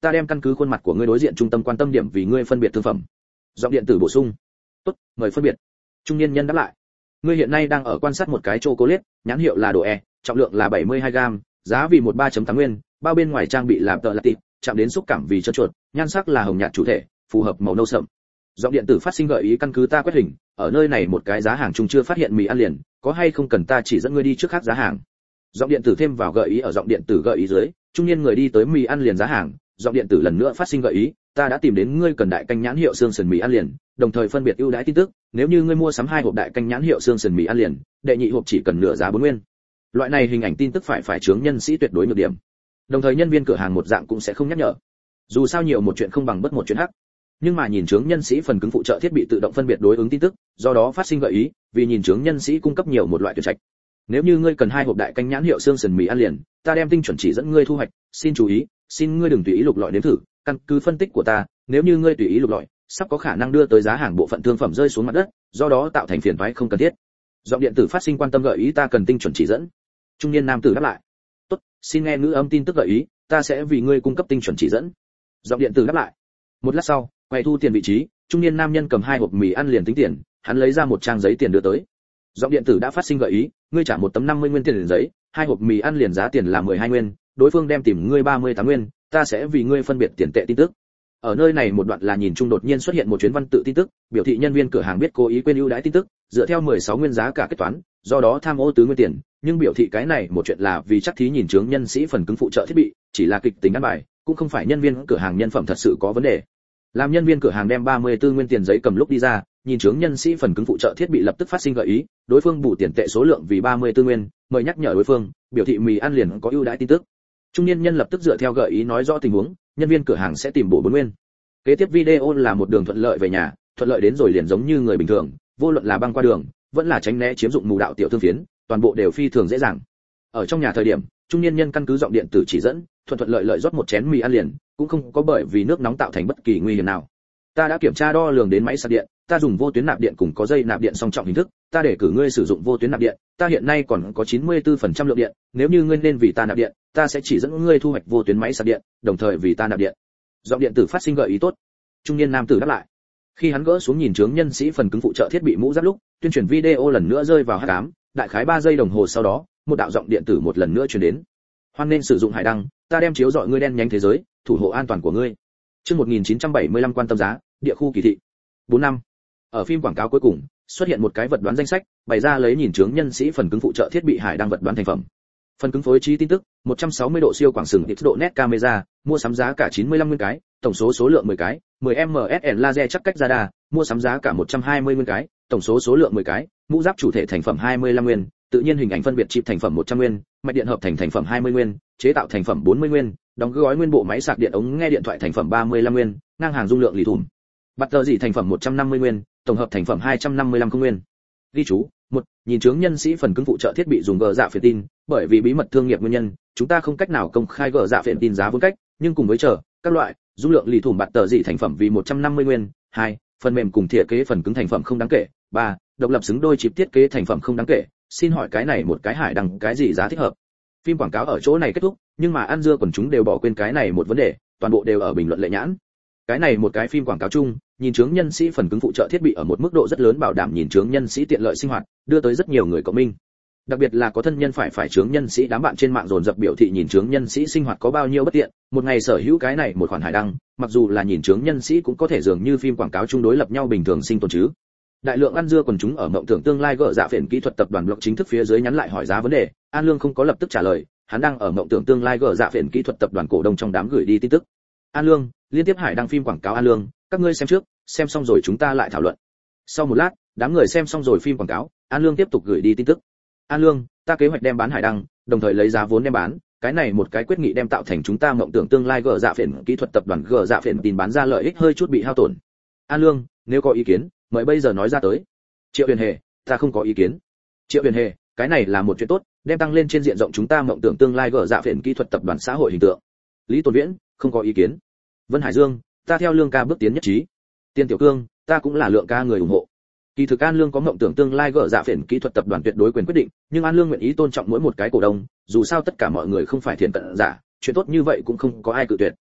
ta đem căn cứ khuôn mặt của ngươi đối diện trung tâm quan tâm điểm vì ngươi phân biệt thương phẩm. Giọng điện tử bổ sung. Tốt, mời phân biệt. Trung niên nhân đáp lại. Ngươi hiện nay đang ở quan sát một cái chocolate, nhãn hiệu là đồ E, trọng lượng là bảy mươi hai gam, giá vì mười ba phẩy tám nguyên, bao bên ngoài trang bị là tợ là tịt, chạm đến xúc cảm vì trơn chuột, nhan sắc là hồng nhạt chủ thể, phù hợp màu nâu sậm. Giọng điện tử phát sinh gợi ý căn cứ ta quét hình, ở nơi này một cái giá hàng chung chưa phát hiện mì ăn liền, có hay không cần ta chỉ dẫn ngươi đi trước khác giá hàng. Giọng điện tử thêm vào gợi ý ở giọng điện tử gợi ý dưới, trung niên người đi tới mì ăn liền giá hàng, giọng điện tử lần nữa phát sinh gợi ý, ta đã tìm đến ngươi cần đại canh nhãn hiệu xương sườn mì ăn liền, đồng thời phân biệt ưu đãi tin tức, nếu như ngươi mua sắm hai hộp đại canh nhãn hiệu xương sườn mì ăn liền, đệ nhị hộp chỉ cần nửa giá bốn nguyên. Loại này hình ảnh tin tức phải phải chướng nhân sĩ tuyệt đối nhược điểm. Đồng thời nhân viên cửa hàng một dạng cũng sẽ không nhắc nhở. Dù sao nhiều một chuyện không bằng bất một chuyện hắc. Nhưng mà nhìn chướng nhân sĩ phần cứng phụ trợ thiết bị tự động phân biệt đối ứng tin tức, do đó phát sinh gợi ý, vì nhìn chướng nhân sĩ cung cấp nhiều một loại tuyển trạch. Nếu như ngươi cần hai hộp đại canh nhãn hiệu xương sườn mì ăn liền, ta đem tinh chuẩn chỉ dẫn ngươi thu hoạch, xin chú ý, xin ngươi đừng tùy ý lục lọi nếm thử, căn cứ phân tích của ta, nếu như ngươi tùy ý lục lọi, sắp có khả năng đưa tới giá hàng bộ phận thương phẩm rơi xuống mặt đất, do đó tạo thành phiền toái không cần thiết. Giọng điện tử phát sinh quan tâm gợi ý ta cần tinh chuẩn chỉ dẫn. Trung niên nam tử đáp lại. Tốt, xin nghe ngữ âm tin tức gợi ý, ta sẽ vì ngươi cung cấp tinh chuẩn chỉ dẫn. Giọng điện tử đáp lại. Một lát sau, quay thu tiền vị trí, trung niên nam nhân cầm hai hộp mì ăn liền tính tiền, hắn lấy ra một trang giấy tiền đưa tới. Giọng điện tử đã phát sinh gợi ý, ngươi trả một tấm năm mươi nguyên tiền liền giấy, hai hộp mì ăn liền giá tiền là mười hai nguyên, đối phương đem tìm ngươi ba mươi tám nguyên, ta sẽ vì ngươi phân biệt tiền tệ tin tức. Ở nơi này một đoạn là nhìn chung đột nhiên xuất hiện một chuyến văn tự tin tức, biểu thị nhân viên cửa hàng biết cố ý quên ưu đãi tin tức, dựa theo mười sáu nguyên giá cả kết toán, do đó tham ô tứ nguyên tiền, nhưng biểu thị cái này một chuyện là vì chắc thí nhìn chướng nhân sĩ phần cứng phụ trợ thiết bị, chỉ là kịch tính ăn bài, cũng không phải nhân viên cửa hàng nhân phẩm thật sự có vấn đề. Làm nhân viên cửa hàng đem ba mươi tư nguyên tiền giấy cầm lúc đi ra, nhìn chướng nhân sĩ phần cứng phụ trợ thiết bị lập tức phát sinh gợi ý, đối phương bù tiền tệ số lượng vì ba mươi tư nguyên, mời nhắc nhở đối phương, biểu thị mì ăn liền có ưu đãi tin tức. Trung niên nhân lập tức dựa theo gợi ý nói rõ tình huống, nhân viên cửa hàng sẽ tìm bổ bốn nguyên. Kế tiếp video là một đường thuận lợi về nhà, thuận lợi đến rồi liền giống như người bình thường, vô luận là băng qua đường, vẫn là tránh né chiếm dụng mù đạo tiểu thương phiến, toàn bộ đều phi thường dễ dàng. Ở trong nhà thời điểm, trung niên nhân căn cứ giọng điện tử chỉ dẫn, thuận thuận lợi lợi rót một chén mì ăn liền, cũng không có bởi vì nước nóng tạo thành bất kỳ nguy hiểm nào. Ta đã kiểm tra đo lường đến máy sạc điện, ta dùng vô tuyến nạp điện cùng có dây nạp điện song trọng hình thức, ta để cử ngươi sử dụng vô tuyến nạp điện, ta hiện nay còn có chín mươi tư phần trăm lượng điện, nếu như ngươi nên vì ta nạp điện, ta sẽ chỉ dẫn ngươi thu hoạch vô tuyến máy sạc điện, đồng thời vì ta nạp điện. Giọng điện tử phát sinh gợi ý tốt. Trung niên nam tử đáp lại. Khi hắn gỡ xuống nhìn chướng nhân sĩ phần cứng phụ trợ thiết bị mũ giáp lúc, tuyên truyền video lần nữa rơi vào hắc ám, đại khái ba giây đồng hồ sau đó, một đạo giọng điện tử một lần nữa truyền đến. Hoan nên sử dụng hải đăng, ta đem chiếu rọi ngươi đen nhánh thế giới, thủ hộ an toàn của ngươi. Chương một nghìn chín trăm bảy mươi lăm quan tâm giá, địa khu kỳ thị. bốn năm. Ở phim quảng cáo cuối cùng, xuất hiện một cái vật đoán danh sách, bày ra lấy nhìn chướng nhân sĩ phần cứng phụ trợ thiết bị hải đăng vật đoán thành phẩm. Phần cứng phối trí tin tức, một trăm sáu mươi độ siêu quảng sừng x độ nét camera, mua sắm giá cả chín mươi lăm nguyên cái, tổng số số lượng mười cái, mười em ét laser chắc cách radar, mua sắm giá cả một trăm hai mươi nguyên cái, tổng số số lượng mười cái, mũ giáp chủ thể thành phẩm hai mươi lăm nguyên, tự nhiên hình ảnh phân biệt chip thành phẩm một trăm nguyên, mạch điện hợp thành thành phẩm hai mươi nguyên, chế tạo thành phẩm bốn mươi nguyên, đóng gói nguyên bộ máy sạc điện ống nghe điện thoại thành phẩm ba mươi lăm nguyên, ngang hàng dung lượng lì thủng. Bắt tờ gì thành phẩm một trăm năm mươi nguyên, tổng hợp thành phẩm hai trăm năm mươi lăm không nguyên. Ghi chú, một, nhìn chướng nhân sĩ phần cứng phụ trợ thiết bị dùng gờ dạ phiền tin, bởi vì bí mật thương nghiệp nguyên nhân, chúng ta không cách nào công khai gờ dạ phiền tin giá vốn cách, nhưng cùng với chờ các loại dung lượng lì thủng bắt tờ gì thành phẩm vì một trăm năm mươi nguyên. Hai, phần mềm cùng thiết kế phần cứng thành phẩm không đáng kể. Ba, độc lập xứng đôi chip thiết kế thành phẩm không đáng kể. Xin hỏi cái này một cái hải đăng cái gì giá thích hợp? Phim quảng cáo ở chỗ này kết thúc, nhưng mà ăn dưa quần chúng đều bỏ quên cái này một vấn đề, toàn bộ đều ở bình luận lệ nhãn. Cái này một cái phim quảng cáo chung, nhìn chướng nhân sĩ phần cứng phụ trợ thiết bị ở một mức độ rất lớn bảo đảm nhìn chướng nhân sĩ tiện lợi sinh hoạt, đưa tới rất nhiều người cộng minh. Đặc biệt là có thân nhân phải phải chướng nhân sĩ đám bạn trên mạng dồn dập biểu thị nhìn chướng nhân sĩ sinh hoạt có bao nhiêu bất tiện, một ngày sở hữu cái này một khoản hải đăng, mặc dù là nhìn chướng nhân sĩ cũng có thể dường như phim quảng cáo chung đối lập nhau bình thường sinh tồn chứ. Đại lượng ăn dưa quần chúng ở mộng tưởng tương lai gỡ dạ phiền kỹ thuật tập đoàn blog chính thức phía dưới nhắn lại hỏi giá vấn đề, An Lương không có lập tức trả lời, hắn đang ở mộng tưởng tương lai gỡ dạ phiền kỹ thuật tập đoàn cổ đông trong đám gửi đi tin tức. An Lương, liên tiếp hải đăng phim quảng cáo An Lương, các ngươi xem trước, xem xong rồi chúng ta lại thảo luận. Sau một lát, đám người xem xong rồi phim quảng cáo, An Lương tiếp tục gửi đi tin tức. An Lương, ta kế hoạch đem bán hải đăng, đồng thời lấy giá vốn đem bán, cái này một cái quyết nghị đem tạo thành chúng ta mộng tưởng tương lai gỡ dạ phiền kỹ thuật tập đoàn gỡ dạ phiền tin bán ra lợi ích hơi chút bị hao tổn. An Lương, nếu có ý kiến, mời bây giờ nói ra tới. Triệu Huyền Hề, ta không có ý kiến. Triệu Huyền Hề, cái này là một chuyện tốt, đem tăng lên trên diện rộng chúng ta mộng tưởng tương lai gỡ dạ phiền kỹ thuật tập đoàn xã hội hình tượng. Lý Tồn Viễn, không có ý kiến. Vân Hải Dương, ta theo Lương ca bước tiến nhất trí. Tiên Tiểu Cương, ta cũng là Lượng ca người ủng hộ. Kỳ thực An Lương có mộng tưởng tương lai gỡ dạ phiền kỹ thuật tập đoàn tuyệt đối quyền quyết định, nhưng An Lương nguyện ý tôn trọng mỗi một cái cổ đông, dù sao tất cả mọi người không phải thiện cận giả, chuyện tốt như vậy cũng không có ai cự tuyệt.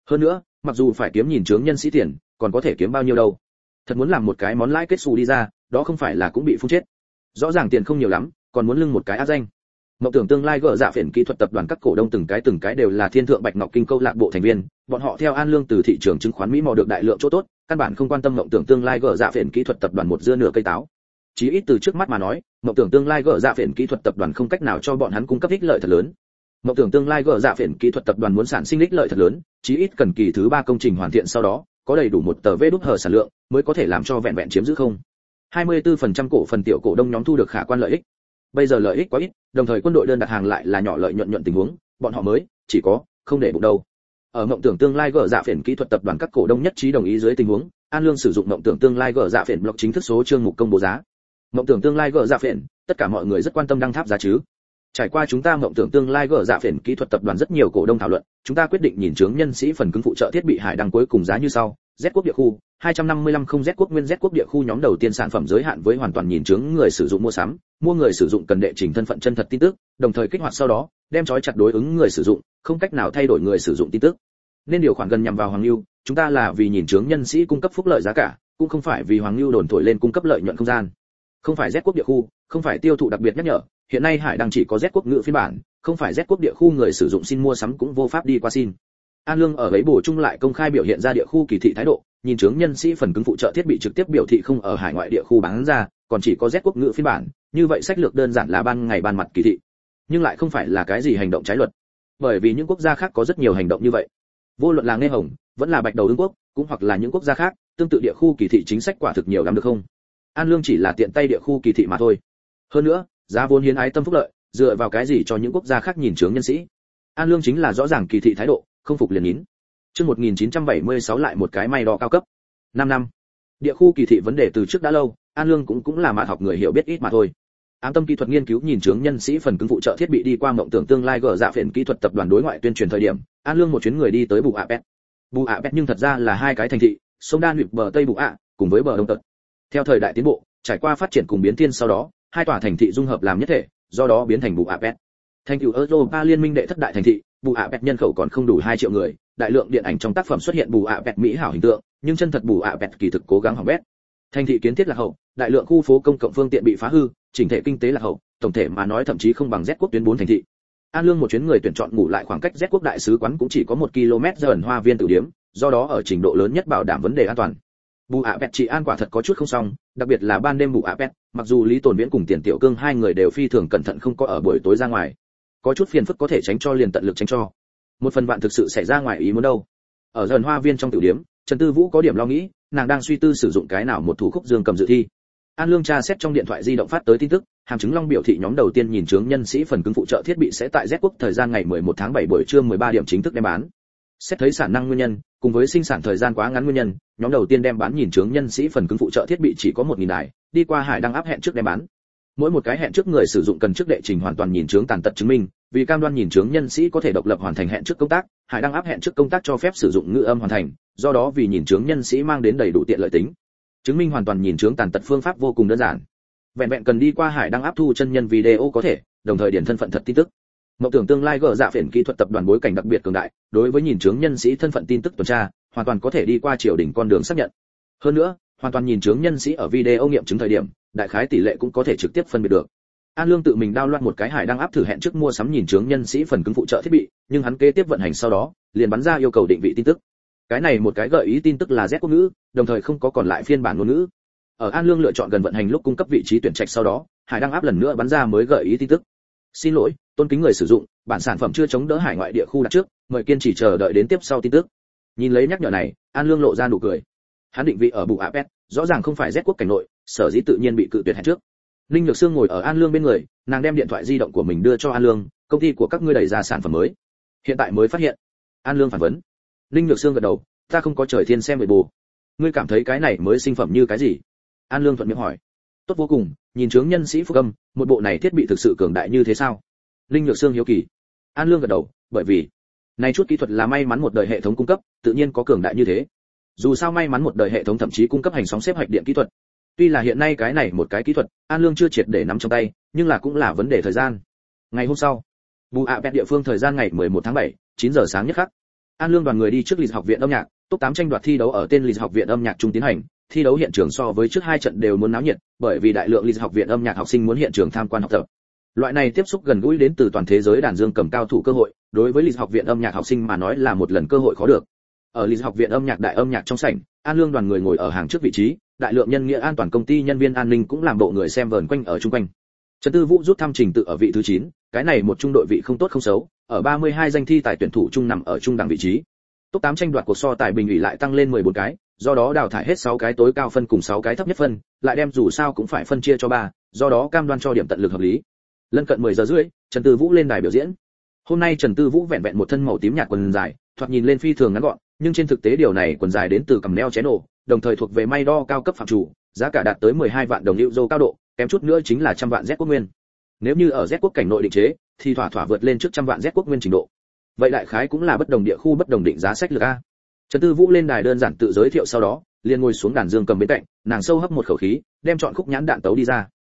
Hơn nữa, mặc dù phải kiếm nhìn chướng nhân sĩ tiền, còn có thể kiếm bao nhiêu đâu. Thật muốn làm một cái món lãi kết xù đi ra, đó không phải là cũng bị phun chết. Rõ ràng tiền không nhiều lắm, còn muốn lưng một cái áp danh. Mộng tưởng tương lai gỡ dạ phiền kỹ thuật tập đoàn các cổ đông từng cái từng cái đều là Thiên Thượng Bạch Ngọc Kinh câu lạc bộ thành viên, bọn họ theo An Lương từ thị trường chứng khoán Mỹ mò được đại lượng chỗ tốt, căn bản không quan tâm mộng tưởng tương lai gỡ dạ phiền kỹ thuật tập đoàn một dưa nửa cây táo. Chí ít từ trước mắt mà nói, mộng tưởng tương lai gỡ dạ phiền kỹ thuật tập đoàn không cách nào cho bọn hắn cung cấp ích lợi thật lớn. Mộng tưởng tương lai gỡ dạ phiền kỹ thuật tập đoàn muốn sản sinh ích lợi thật lớn, chí ít cần kỳ thứ ba công trình hoàn thiện sau đó, có đầy đủ một tờ vé đúc hở sản lượng, mới có thể làm cho vẹn vẹn chiếm giữ không. hai mươi tư phần trăm cổ phần tiểu cổ đông nhóm thu được khả quan lợi ích. Bây giờ lợi ích quá ít, đồng thời quân đội đơn đặt hàng lại là nhỏ lợi nhuận nhuận tình huống, bọn họ mới chỉ có không để bụng đâu. Ở mộng tưởng tương lai gỡ dạ phiền kỹ thuật tập đoàn các cổ đông nhất trí đồng ý dưới tình huống, An Lương sử dụng mộng tưởng tương lai gỡ dạ phiền blog chính thức số chương mục công bố giá. Mộng tưởng tương lai gỡ dạ phiền, tất cả mọi người rất quan tâm đăng tháp giá chứ. Trải qua chúng ta mộng tưởng tương lai gỡ dạ phiền kỹ thuật tập đoàn rất nhiều cổ đông thảo luận, chúng ta quyết định nhìn chướng nhân sĩ phần cứng phụ trợ thiết bị hải đăng cuối cùng giá như sau: Z quốc địa khu hai trăm năm mươi lăm không Z quốc nguyên Z quốc địa khu nhóm đầu tiên sản phẩm giới hạn với hoàn toàn nhìn chướng người sử dụng mua sắm, mua người sử dụng cần đệ trình thân phận chân thật tin tức, đồng thời kích hoạt sau đó, đem trói chặt đối ứng người sử dụng, không cách nào thay đổi người sử dụng tin tức. Nên điều khoản gần nhằm vào Hoàng Lưu, chúng ta là vì nhìn chướng nhân sĩ cung cấp phúc lợi giá cả, cũng không phải vì Hoàng Lưu đồn thổi lên cung cấp lợi nhuận không gian. Không phải Z quốc địa khu, không phải tiêu thụ đặc biệt nhắc nhở, hiện nay hải đăng chỉ có Z quốc ngữ phiên bản, không phải Z quốc địa khu người sử dụng xin mua sắm cũng vô pháp đi qua xin. An Lương ở ấy bổ chung lại công khai biểu hiện ra địa khu kỳ thị thái độ, nhìn chướng nhân sĩ phần cứng phụ trợ thiết bị trực tiếp biểu thị không ở hải ngoại địa khu bán ra, còn chỉ có Z quốc ngữ phiên bản, như vậy sách lược đơn giản là ban ngày ban mặt kỳ thị, nhưng lại không phải là cái gì hành động trái luật, bởi vì những quốc gia khác có rất nhiều hành động như vậy. Vô luận là Nghe Hồng, vẫn là Bạch Đầu Ưng quốc, cũng hoặc là những quốc gia khác, tương tự địa khu kỳ thị chính sách quả thực nhiều lắm được không? An Lương chỉ là tiện tay địa khu kỳ thị mà thôi. Hơn nữa, giá vốn hiến ái tâm phúc lợi, dựa vào cái gì cho những quốc gia khác nhìn chướng nhân sĩ? An Lương chính là rõ ràng kỳ thị thái độ, không phục liền nín. Chương một nghìn chín trăm bảy mươi sáu lại một cái may đo cao cấp. năm năm. Địa khu kỳ thị vấn đề từ trước đã lâu, An Lương cũng cũng là mạn học người hiểu biết ít mà thôi. Ám tâm kỹ thuật nghiên cứu nhìn chướng nhân sĩ phần cứng phụ trợ thiết bị đi qua mộng tưởng tương lai gỡ dạ phiền kỹ thuật tập đoàn đối ngoại tuyên truyền thời điểm, An Lương một chuyến người đi tới Bù Apet. Bù Apet nhưng thật ra là hai cái thành thị, sông Đan huyện bờ Tây Bù ạ, cùng với bờ Đông Tật. Theo thời đại tiến bộ, trải qua phát triển cùng biến thiên sau đó, hai tòa thành thị dung hợp làm nhất thể, do đó biến thành Bù Apet. Thành tựu Europa liên minh đệ thất đại thành thị, Bù Apet nhân khẩu còn không đủ hai triệu người, đại lượng điện ảnh trong tác phẩm xuất hiện Bù Apet mỹ hảo hình tượng, nhưng chân thật Bù Apet kỳ thực cố gắng hỏng bét. Thành thị kiến thiết lạc hậu, đại lượng khu phố công cộng phương tiện bị phá hư, chỉnh thể kinh tế lạc hậu, tổng thể mà nói thậm chí không bằng Z quốc tuyến bốn thành thị. An Lương một chuyến người tuyển chọn ngủ lại khoảng cách Z quốc đại sứ quán cũng chỉ có một ki lô mét giờ ẩn hoa viên tử điếm, do đó ở trình độ lớn nhất bảo đảm vấn đề an toàn. Bù Apet trị an quả thật có chút không xong, đặc biệt là ban đêm Bù Apet, mặc dù Lý Tồn Viễn cùng Tiền Tiểu Cương hai người đều phi thường cẩn thận không có ở buổi tối ra ngoài. Có chút phiền phức có thể tránh cho liền tận lực tránh cho. Một phần vạn thực sự xảy ra ngoài ý muốn đâu. Ở dần hoa viên trong tiểu điếm, Trần Tư Vũ có điểm lo nghĩ, nàng đang suy tư sử dụng cái nào một thủ khúc dương cầm dự thi. An Lương tra xét trong điện thoại di động phát tới tin tức, hàm chứng Long biểu thị nhóm đầu tiên nhìn chướng nhân sĩ phần cứng phụ trợ thiết bị sẽ tại Z quốc thời gian ngày mười một tháng bảy buổi trưa mười ba điểm chính thức đem bán. Xét thấy sản năng nguyên nhân, cùng với sinh sản thời gian quá ngắn nguyên nhân, nhóm đầu tiên đem bán nhìn chướng nhân sĩ phần cứng phụ trợ thiết bị chỉ có một nghìn đài, đi qua hải đăng áp hẹn trước đem bán. Mỗi một cái hẹn trước người sử dụng cần trước đệ trình hoàn toàn nhìn chướng tàn tật chứng minh, vì cam đoan nhìn chướng nhân sĩ có thể độc lập hoàn thành hẹn trước công tác, hải đăng áp hẹn trước công tác cho phép sử dụng ngữ âm hoàn thành, do đó vì nhìn chướng nhân sĩ mang đến đầy đủ tiện lợi tính. Chứng minh hoàn toàn nhìn chướng tàn tật phương pháp vô cùng đơn giản. Vẹn vẹn cần đi qua hải đăng áp thu chân nhân video có thể, đồng thời điền thân phận thật tin tức. Mộng tưởng tương lai gỡ dạ phiền kỹ thuật tập đoàn bối cảnh đặc biệt cường đại, đối với nhìn chướng nhân sĩ thân phận tin tức tuần tra, hoàn toàn có thể đi qua triều đình con đường xác nhận. Hơn nữa, hoàn toàn nhìn chướng nhân sĩ ở video nghiệm chứng thời điểm, đại khái tỷ lệ cũng có thể trực tiếp phân biệt được. An Lương tự mình download một cái hải đăng áp thử hẹn trước mua sắm nhìn chướng nhân sĩ phần cứng phụ trợ thiết bị, nhưng hắn kế tiếp vận hành sau đó, liền bắn ra yêu cầu định vị tin tức. Cái này một cái gợi ý tin tức là Z quốc ngữ, đồng thời không có còn lại phiên bản ngôn ngữ. Ở An Lương lựa chọn gần vận hành lúc cung cấp vị trí tuyển trạch sau đó, hải đăng áp lần nữa bắn ra mới gợi ý tin tức. Xin lỗi, tôn kính người sử dụng, bản sản phẩm chưa chống đỡ hải ngoại địa khu đặt trước, mời kiên trì chờ đợi đến tiếp sau tin tức. Nhìn lấy nhắc nhở này, An Lương lộ ra nụ cười. Hắn định vị ở Bù Apet, rõ ràng không phải Z quốc cảnh nội, sở dĩ tự nhiên bị cự tuyệt hẹn trước. Linh Nhược Sương ngồi ở An Lương bên người, nàng đem điện thoại di động của mình đưa cho An Lương, công ty của các ngươi đẩy ra sản phẩm mới. Hiện tại mới phát hiện. An Lương phản vấn. Linh Nhược Sương gật đầu, ta không có trời thiên xem về bù. Ngươi cảm thấy cái này mới sinh phẩm như cái gì? An Lương thuận miệng hỏi. Tốt vô cùng, nhìn chướng nhân sĩ phúc âm, một bộ này thiết bị thực sự cường đại như thế sao? Linh Nhược Sương hiếu kỳ. An Lương gật đầu, bởi vì này chút kỹ thuật là may mắn một đời hệ thống cung cấp, tự nhiên có cường đại như thế. Dù sao may mắn một đời hệ thống thậm chí cung cấp hành sóng xếp hạch điện kỹ thuật. Tuy là hiện nay cái này một cái kỹ thuật, An Lương chưa triệt để nắm trong tay, nhưng là cũng là vấn đề thời gian. Ngày hôm sau, Bù Apet địa phương thời gian ngày mười một tháng bảy, chín giờ sáng nhất khắc. An Lương đoàn người đi trước Lịch học viện âm nhạc, top tám tranh đoạt thi đấu ở tên Lịch học viện âm nhạc trung tiến hành, thi đấu hiện trường so với trước hai trận đều muốn náo nhiệt, bởi vì đại lượng Lịch học viện âm nhạc học sinh muốn hiện trường tham quan học tập. Loại này tiếp xúc gần gũi đến từ toàn thế giới đàn dương cầm cao thủ cơ hội, đối với Lịch học viện âm nhạc học sinh mà nói là một lần cơ hội khó được. Ở Lịch học viện âm nhạc đại âm nhạc trong sảnh, An Lương đoàn người ngồi ở hàng trước vị trí, đại lượng nhân nghĩa an toàn công ty nhân viên an ninh cũng làm bộ người xem vờn quanh ở chung quanh. Trần Tư Vũ rút thăm trình tự ở vị thứ chín, cái này một trung đội vị không tốt không xấu, ở ba mươi hai danh thi tài tuyển thủ trung nằm ở trung đẳng vị trí. Top tám tranh đoạt cuộc so tài bình ủy lại tăng lên mười bốn cái, do đó đào thải hết sáu cái tối cao phân cùng sáu cái thấp nhất phân, lại đem dù sao cũng phải phân chia cho ba, do đó cam đoan cho điểm tận lực hợp lý. Lân cận mười giờ rưỡi, Trần Tư Vũ lên đài biểu diễn. Hôm nay Trần Tư Vũ vẹn vẹn một thân màu tím nhạt quần dài, thoạt nhìn lên phi thường ngắn gọn, nhưng trên thực tế điều này quần dài đến từ cầm neo chén ổ, đồng thời thuộc về may đo cao cấp phạm chủ, giá cả đạt tới mười hai vạn đồng euro cao độ, kém chút nữa chính là trăm vạn Z quốc nguyên. Nếu như ở Z quốc cảnh nội định chế, thì thỏa thỏa vượt lên trước trăm vạn Z quốc nguyên trình độ. Vậy đại khái cũng là bất đồng địa khu bất đồng định giá sách lược a. Trần Tư Vũ lên đài đơn giản tự giới thiệu sau đó, liền ngồi xuống đàn dương cầm bên cạnh, nàng sâu hấp một khẩu khí, đem chọn khúc nhãn đạn tấu đi ra.